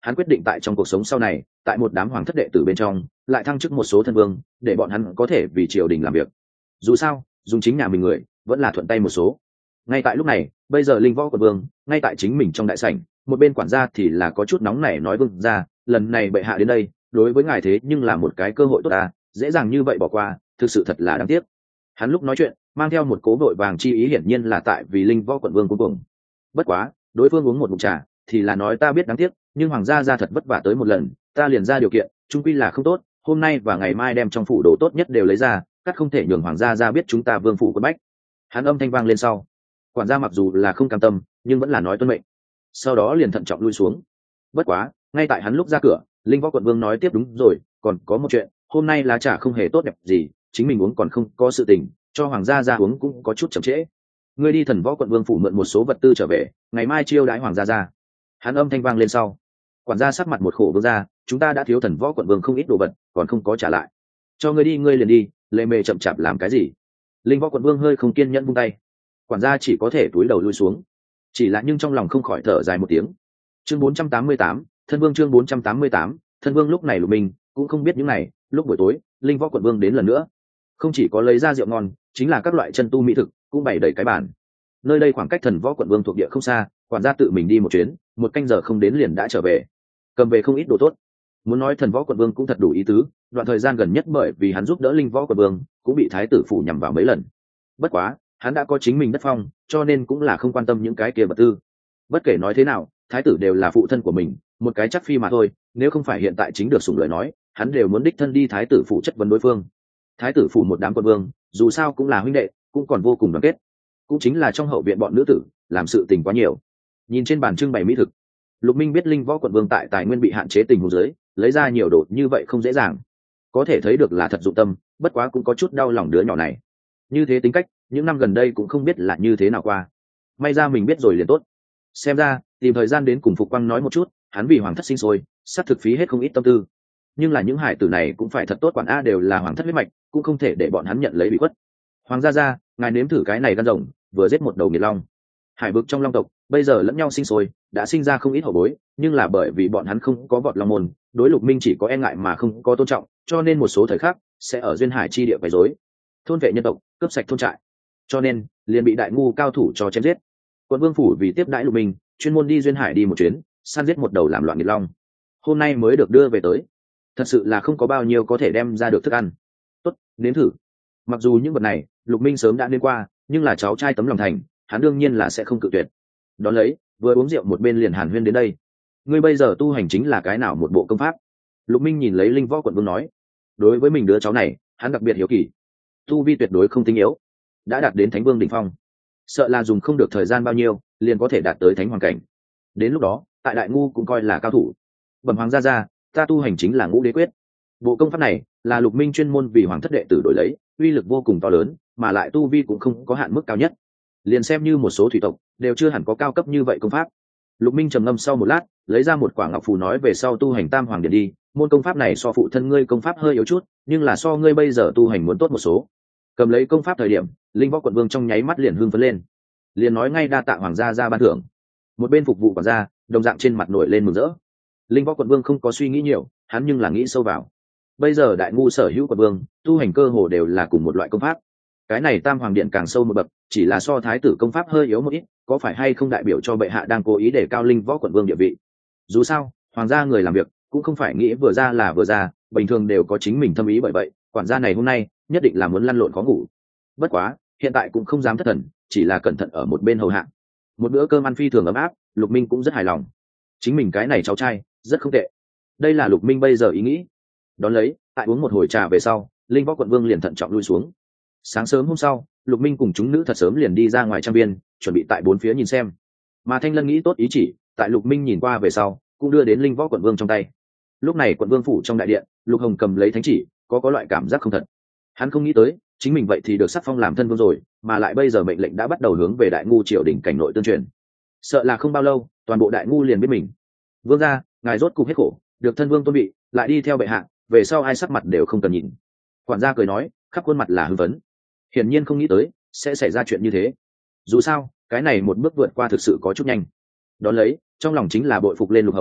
hắn quyết định tại trong cuộc sống sau này, tại một đám hoàng thất đệ tử bên trong lại thăng chức một số thân vương, để bọn hắn có thể vì triều đình làm việc. Dù sao dùng chính nhà mình người vẫn là thuận tay một số. Ngay tại lúc này, bây giờ Linh Võ Quận Vương ngay tại chính mình trong đại sảnh, một bên quản gia thì là có chút nóng nảy nói: "Vương gia, lần này bệ hạ đến đây đối với ngài thế nhưng là một cái cơ hội tốt à, dễ dàng như vậy bỏ qua, thực sự thật là đáng tiếc." Hắn lúc nói chuyện mang theo một cố vội vàng chi ý, hiển nhiên là tại vì Linh Võ Quận Vương cuối cùng. Bất quá đối phương uống một ngụm trà thì là nói: "Ta biết đáng tiếc, nhưng hoàng gia gia thật vất vả tới một lần, ta liền ra điều kiện, chung quy là không tốt, hôm nay và ngày mai đem trong phủ đồ tốt nhất đều lấy ra, cắt không thể nhường hoàng gia gia biết chúng ta vương phủ quân bách." Hắn âm thanh vang lên sau, quản gia mặc dù là không cam tâm nhưng vẫn là nói tuân mệnh, sau đó liền thận trọng lui xuống. Bất quá ngay tại hắn lúc ra cửa, Linh Võ Quận Vương nói tiếp: "Đúng rồi, còn có một chuyện, hôm nay lá trà không hề tốt đẹp gì, chính mình uống còn không có sự tình, cho hoàng gia gia uống cũng có chút chậm trễ. Ngươi đi Thần Võ Quận Vương phủ mượn một số vật tư trở về, ngày mai chiêu đãi hoàng gia gia." Hắn âm thanh vang lên sau, quản gia sắc mặt một khổ: "Vương gia, chúng ta đã thiếu Thần Võ Quận Vương không ít đồ vật, còn không có trả lại. Cho ngươi đi ngươi liền đi, lề mề chậm chạp làm cái gì?" Linh Võ Quận Vương hơi không kiên nhẫn buông tay, quản gia chỉ có thể túi đầu lui xuống, chỉ là nhưng trong lòng không khỏi thở dài một tiếng. Chương bốn trăm tám mươi tám, Thân Vương. Chương bốn trăm tám mươi tám, Thân Vương. Lúc này Lục Minh cũng không biết những này, lúc buổi tối Linh Võ Quận Vương đến lần nữa, không chỉ có lấy ra rượu ngon, chính là các loại chân tu mỹ thực cũng bày đầy cái bàn. Nơi đây khoảng cách Thần Võ Quận Vương thuộc địa không xa, quản gia tự mình đi một chuyến, một canh giờ không đến liền đã trở về, cầm về không ít đồ tốt. Muốn nói Thần Võ Quận Vương cũng thật đủ ý tứ, đoạn thời gian gần nhất bởi vì hắn giúp đỡ Linh Võ Quận Vương cũng bị thái tử phủ nhằm vào mấy lần. Bất quá hắn đã có chính mình đất phong, cho nên cũng là không quan tâm những cái kia vật tư. Bất kể nói thế nào, thái tử đều là phụ thân của mình, một cái chắc phi mà thôi, nếu không phải hiện tại chính được sủng lời nói, hắn đều muốn đích thân đi thái tử phủ chất vấn đối phương. Thái tử phủ một đám quân vương dù sao cũng là huynh đệ, cũng còn vô cùng đoàn kết, cũng chính là trong hậu viện bọn nữ tử làm sự tình quá nhiều. Nhìn trên bàn trưng bày mỹ thực, Lục Minh biết Linh Võ Quận Vương tại tài nguyên bị hạn chế tình huống dưới lấy ra nhiều đồ như vậy không dễ dàng, có thể thấy được là thật dụng tâm. Bất quá cũng có chút đau lòng đứa nhỏ này, như thế tính cách những năm gần đây cũng không biết là như thế nào qua. May ra mình biết rồi liền tốt. Xem ra tìm thời gian đến cùng Phục Quang nói một chút, hắn vì hoàng thất sinh sôi sát thực phí hết không ít tâm tư, nhưng là những hải tử này cũng phải thật tốt quản a, đều là hoàng thất huyết mạch, cũng không thể để bọn hắn nhận lấy bị khuất. Hoàng gia gia, ngài nếm thử cái này gan rồng, vừa giết một đầu nghiệt long. Hải vực trong long tộc bây giờ lẫn nhau sinh sôi, đã sinh ra không ít hậu bối, nhưng là bởi vì bọn hắn không có vọt long môn, đối Lục Minh chỉ có e ngại mà không có tôn trọng, cho nên một số thời khắc sẽ ở duyên hải chi địa quấy rối, thôn vệ nhân tộc, cướp sạch thôn trại, cho nên liền bị đại ngu cao thủ cho chém giết. Quận Vương phủ vì tiếp đãi Lục Minh, chuyên môn đi duyên hải đi một chuyến, săn giết một đầu làm loạn nghiệt long, hôm nay mới được đưa về tới. Thật sự là không có bao nhiêu có thể đem ra được thức ăn. Tốt, nếm thử. Mặc dù những vật này Lục Minh sớm đã nên qua, nhưng là cháu trai tấm lòng thành, hắn đương nhiên là sẽ không cự tuyệt. Đón lấy vừa uống rượu một bên liền hàn huyên đến đây: "Ngươi bây giờ tu hành chính là cái nào một bộ công pháp?" Lục Minh nhìn lấy Linh Võ Quận Vương nói. Đối với mình đứa cháu này hắn đặc biệt hiếu kỳ. Tu vi tuyệt đối không tinh yếu, đã đạt đến Thánh Vương đỉnh phong, sợ là dùng không được thời gian bao nhiêu liền có thể đạt tới thánh hoàng cảnh. Đến lúc đó tại đại ngu cũng coi là cao thủ. Bẩm hoàng gia gia, ta tu hành chính là Ngũ Đế Quyết. Bộ công pháp này là Lục Minh chuyên môn vì hoàng thất đệ tử đổi lấy, uy lực vô cùng to lớn, mà lại tu vi cũng không có hạn mức cao nhất, liền xem như một số thủy tộc đều chưa hẳn có cao cấp như vậy công pháp. Lục Minh trầm ngâm sau một lát, lấy ra một quả ngọc phù nói: "Về sau tu hành Tam Hoàng Điện đi, môn công pháp này so phụ thân ngươi công pháp hơi yếu chút, nhưng là so ngươi bây giờ tu hành muốn tốt một số." Cầm lấy công pháp thời điểm, Linh Võ Quận Vương trong nháy mắt liền hưng phấn lên, liền nói ngay: "Đa tạ hoàng gia gia ban thưởng." Một bên phục vụ quản gia đồng dạng trên mặt nổi lên mừng rỡ. Linh Võ Quận Vương không có suy nghĩ nhiều, hắn nhưng là nghĩ sâu vào. Bây giờ đại ngu sở hữu quận vương tu hành cơ hồ đều là cùng một loại công pháp, cái này Tam Hoàng Điện càng sâu một bậc, chỉ là so thái tử công pháp hơi yếu một ít, có phải hay không đại biểu cho bệ hạ đang cố ý để cao Linh Võ Quận Vương địa vị? Dù sao hoàng gia người làm việc cũng không phải nghĩ vừa ra là vừa ra, bình thường đều có chính mình thâm ý, bởi vậy quản gia này hôm nay nhất định là muốn lăn lộn khó ngủ. Bất quá hiện tại cũng không dám thất thần, chỉ là cẩn thận ở một bên hầu hạ. Một bữa cơm ăn phi thường ấm áp, Lục Minh cũng rất hài lòng. Chính mình cái này cháu trai rất không tệ, đây là Lục Minh bây giờ ý nghĩ. Đón lấy tại uống một hồi trà về sau, Linh Võ Quận Vương liền thận trọng lui xuống. Sáng sớm hôm sau, Lục Minh cùng chúng nữ thật sớm liền đi ra ngoài trang viên, chuẩn bị tại bốn phía nhìn xem. Mà Thanh Lân nghĩ tốt ý chỉ, tại Lục Minh nhìn qua về sau cũng đưa đến Linh Võ Quận Vương trong tay. Lúc này Quận Vương phủ trong đại điện, Lục Hồng cầm lấy thánh chỉ, có có loại cảm giác không thật. Hắn không nghĩ tới chính mình vậy thì được sắc phong làm thân vương rồi, mà lại bây giờ mệnh lệnh đã bắt đầu hướng về đại ngu triều đình cảnh nội tương truyền, sợ là không bao lâu toàn bộ đại ngu liền biết mình. Vương gia, ngài rốt cục hết khổ, được thân vương tôn vị, lại đi theo bệ hạ, về sau ai sắc mặt đều không cần nhìn. Quản gia cười nói, khắp khuôn mặt là hưng phấn, hiển nhiên không nghĩ tới sẽ xảy ra chuyện như thế. Dù sao cái này một bước vượt qua thực sự có chút nhanh. Đón lấy trong lòng chính là bội phục lên Lục Hồng,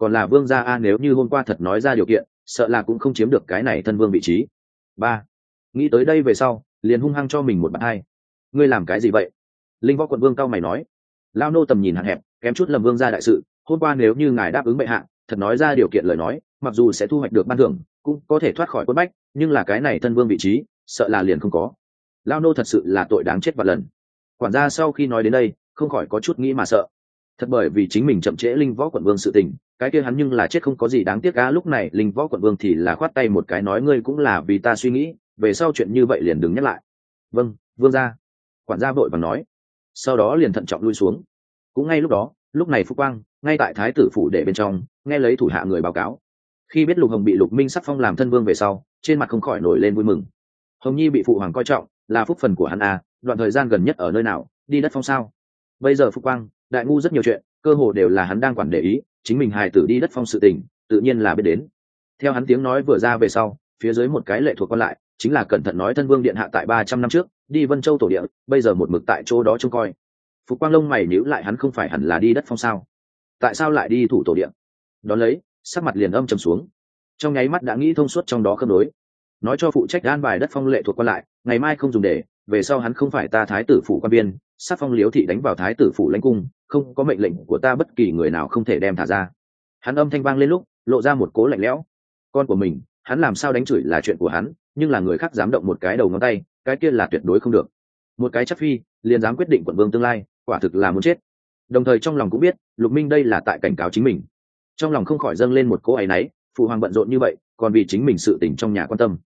còn là vương gia a, nếu như hôm qua thật nói ra điều kiện sợ là cũng không chiếm được cái này thân vương vị trí. Ba, nghĩ tới đây về sau liền hung hăng cho mình một bàn hai. Ngươi làm cái gì vậy? Linh võ quận vương cao mày nói. Lao nô tầm nhìn hạn hẹp, kém chút lầm vương gia đại sự. Hôm qua nếu như ngài đáp ứng bệ hạ, thật nói ra điều kiện lời nói, mặc dù sẽ thu hoạch được ban thưởng, cũng có thể thoát khỏi quân bách, nhưng là cái này thân vương vị trí sợ là liền không có. Lao nô thật sự là tội đáng chết vạn lần. Quản gia sau khi nói đến đây không khỏi có chút nghĩ mà sợ. Thật bởi vì chính mình chậm trễ Linh võ quận vương sự tình, cái kia hắn nhưng là chết không có gì đáng tiếc cá. Lúc này Linh võ quận vương thì là khoát tay một cái nói, ngươi cũng là vì ta suy nghĩ, về sau chuyện như vậy liền đừng nhắc lại. Vâng, vương gia. Quản gia vội vàng nói, sau đó liền thận trọng lui xuống. Cũng ngay lúc đó, lúc này Phúc Quang ngay tại thái tử phủ để bên trong nghe lấy thủ hạ người báo cáo. Khi biết Lục Hồng bị Lục Minh sắc phong làm thân vương về sau, trên mặt không khỏi nổi lên vui mừng. Hồng Nhi bị phụ hoàng coi trọng, là phúc phần của hắn à, đoạn thời gian gần nhất ở nơi nào, đi đất phong sao? Bây giờ Phúc Quang đại ngu rất nhiều chuyện, cơ hồ đều là hắn đang quản để ý, chính mình hài tử đi đất phong sự tình tự nhiên là biết đến. Theo hắn tiếng nói vừa ra về sau, phía dưới một cái lệ thuộc quan lại chính là cẩn thận nói, thân vương điện hạ tại ba trăm năm trước đi Vân Châu tổ địa, bây giờ một mực tại chỗ đó trông coi. Phục Quang lông mày nhíu lại, hắn không phải hẳn là đi đất phong sao, tại sao lại đi thủ tổ địa? Đón lấy sắc mặt liền âm trầm xuống, trong nháy mắt đã nghĩ thông suốt trong đó khớp nối, nói cho phụ trách an bài đất phong lệ thuộc quan lại, ngày mai không dùng để, về sau hắn không phải ta thái tử phủ quan biên, sắc phong Liễu thị đánh vào thái tử phủ lãnh cung, không có mệnh lệnh của ta bất kỳ người nào không thể đem thả ra. Hắn âm thanh vang lên lúc lộ ra một cố lạnh lẽo. Con của mình hắn làm sao đánh chửi là chuyện của hắn, nhưng là người khác dám động một cái đầu ngón tay, cái kia là tuyệt đối không được. Một cái chắc phi liền dám quyết định quận vương tương lai, quả thực là muốn chết. Đồng thời trong lòng cũng biết Lục Minh đây là tại cảnh cáo chính mình, trong lòng không khỏi dâng lên một cỗ áy náy. Phụ hoàng bận rộn như vậy, còn vì chính mình sự tình trong nhà quan tâm,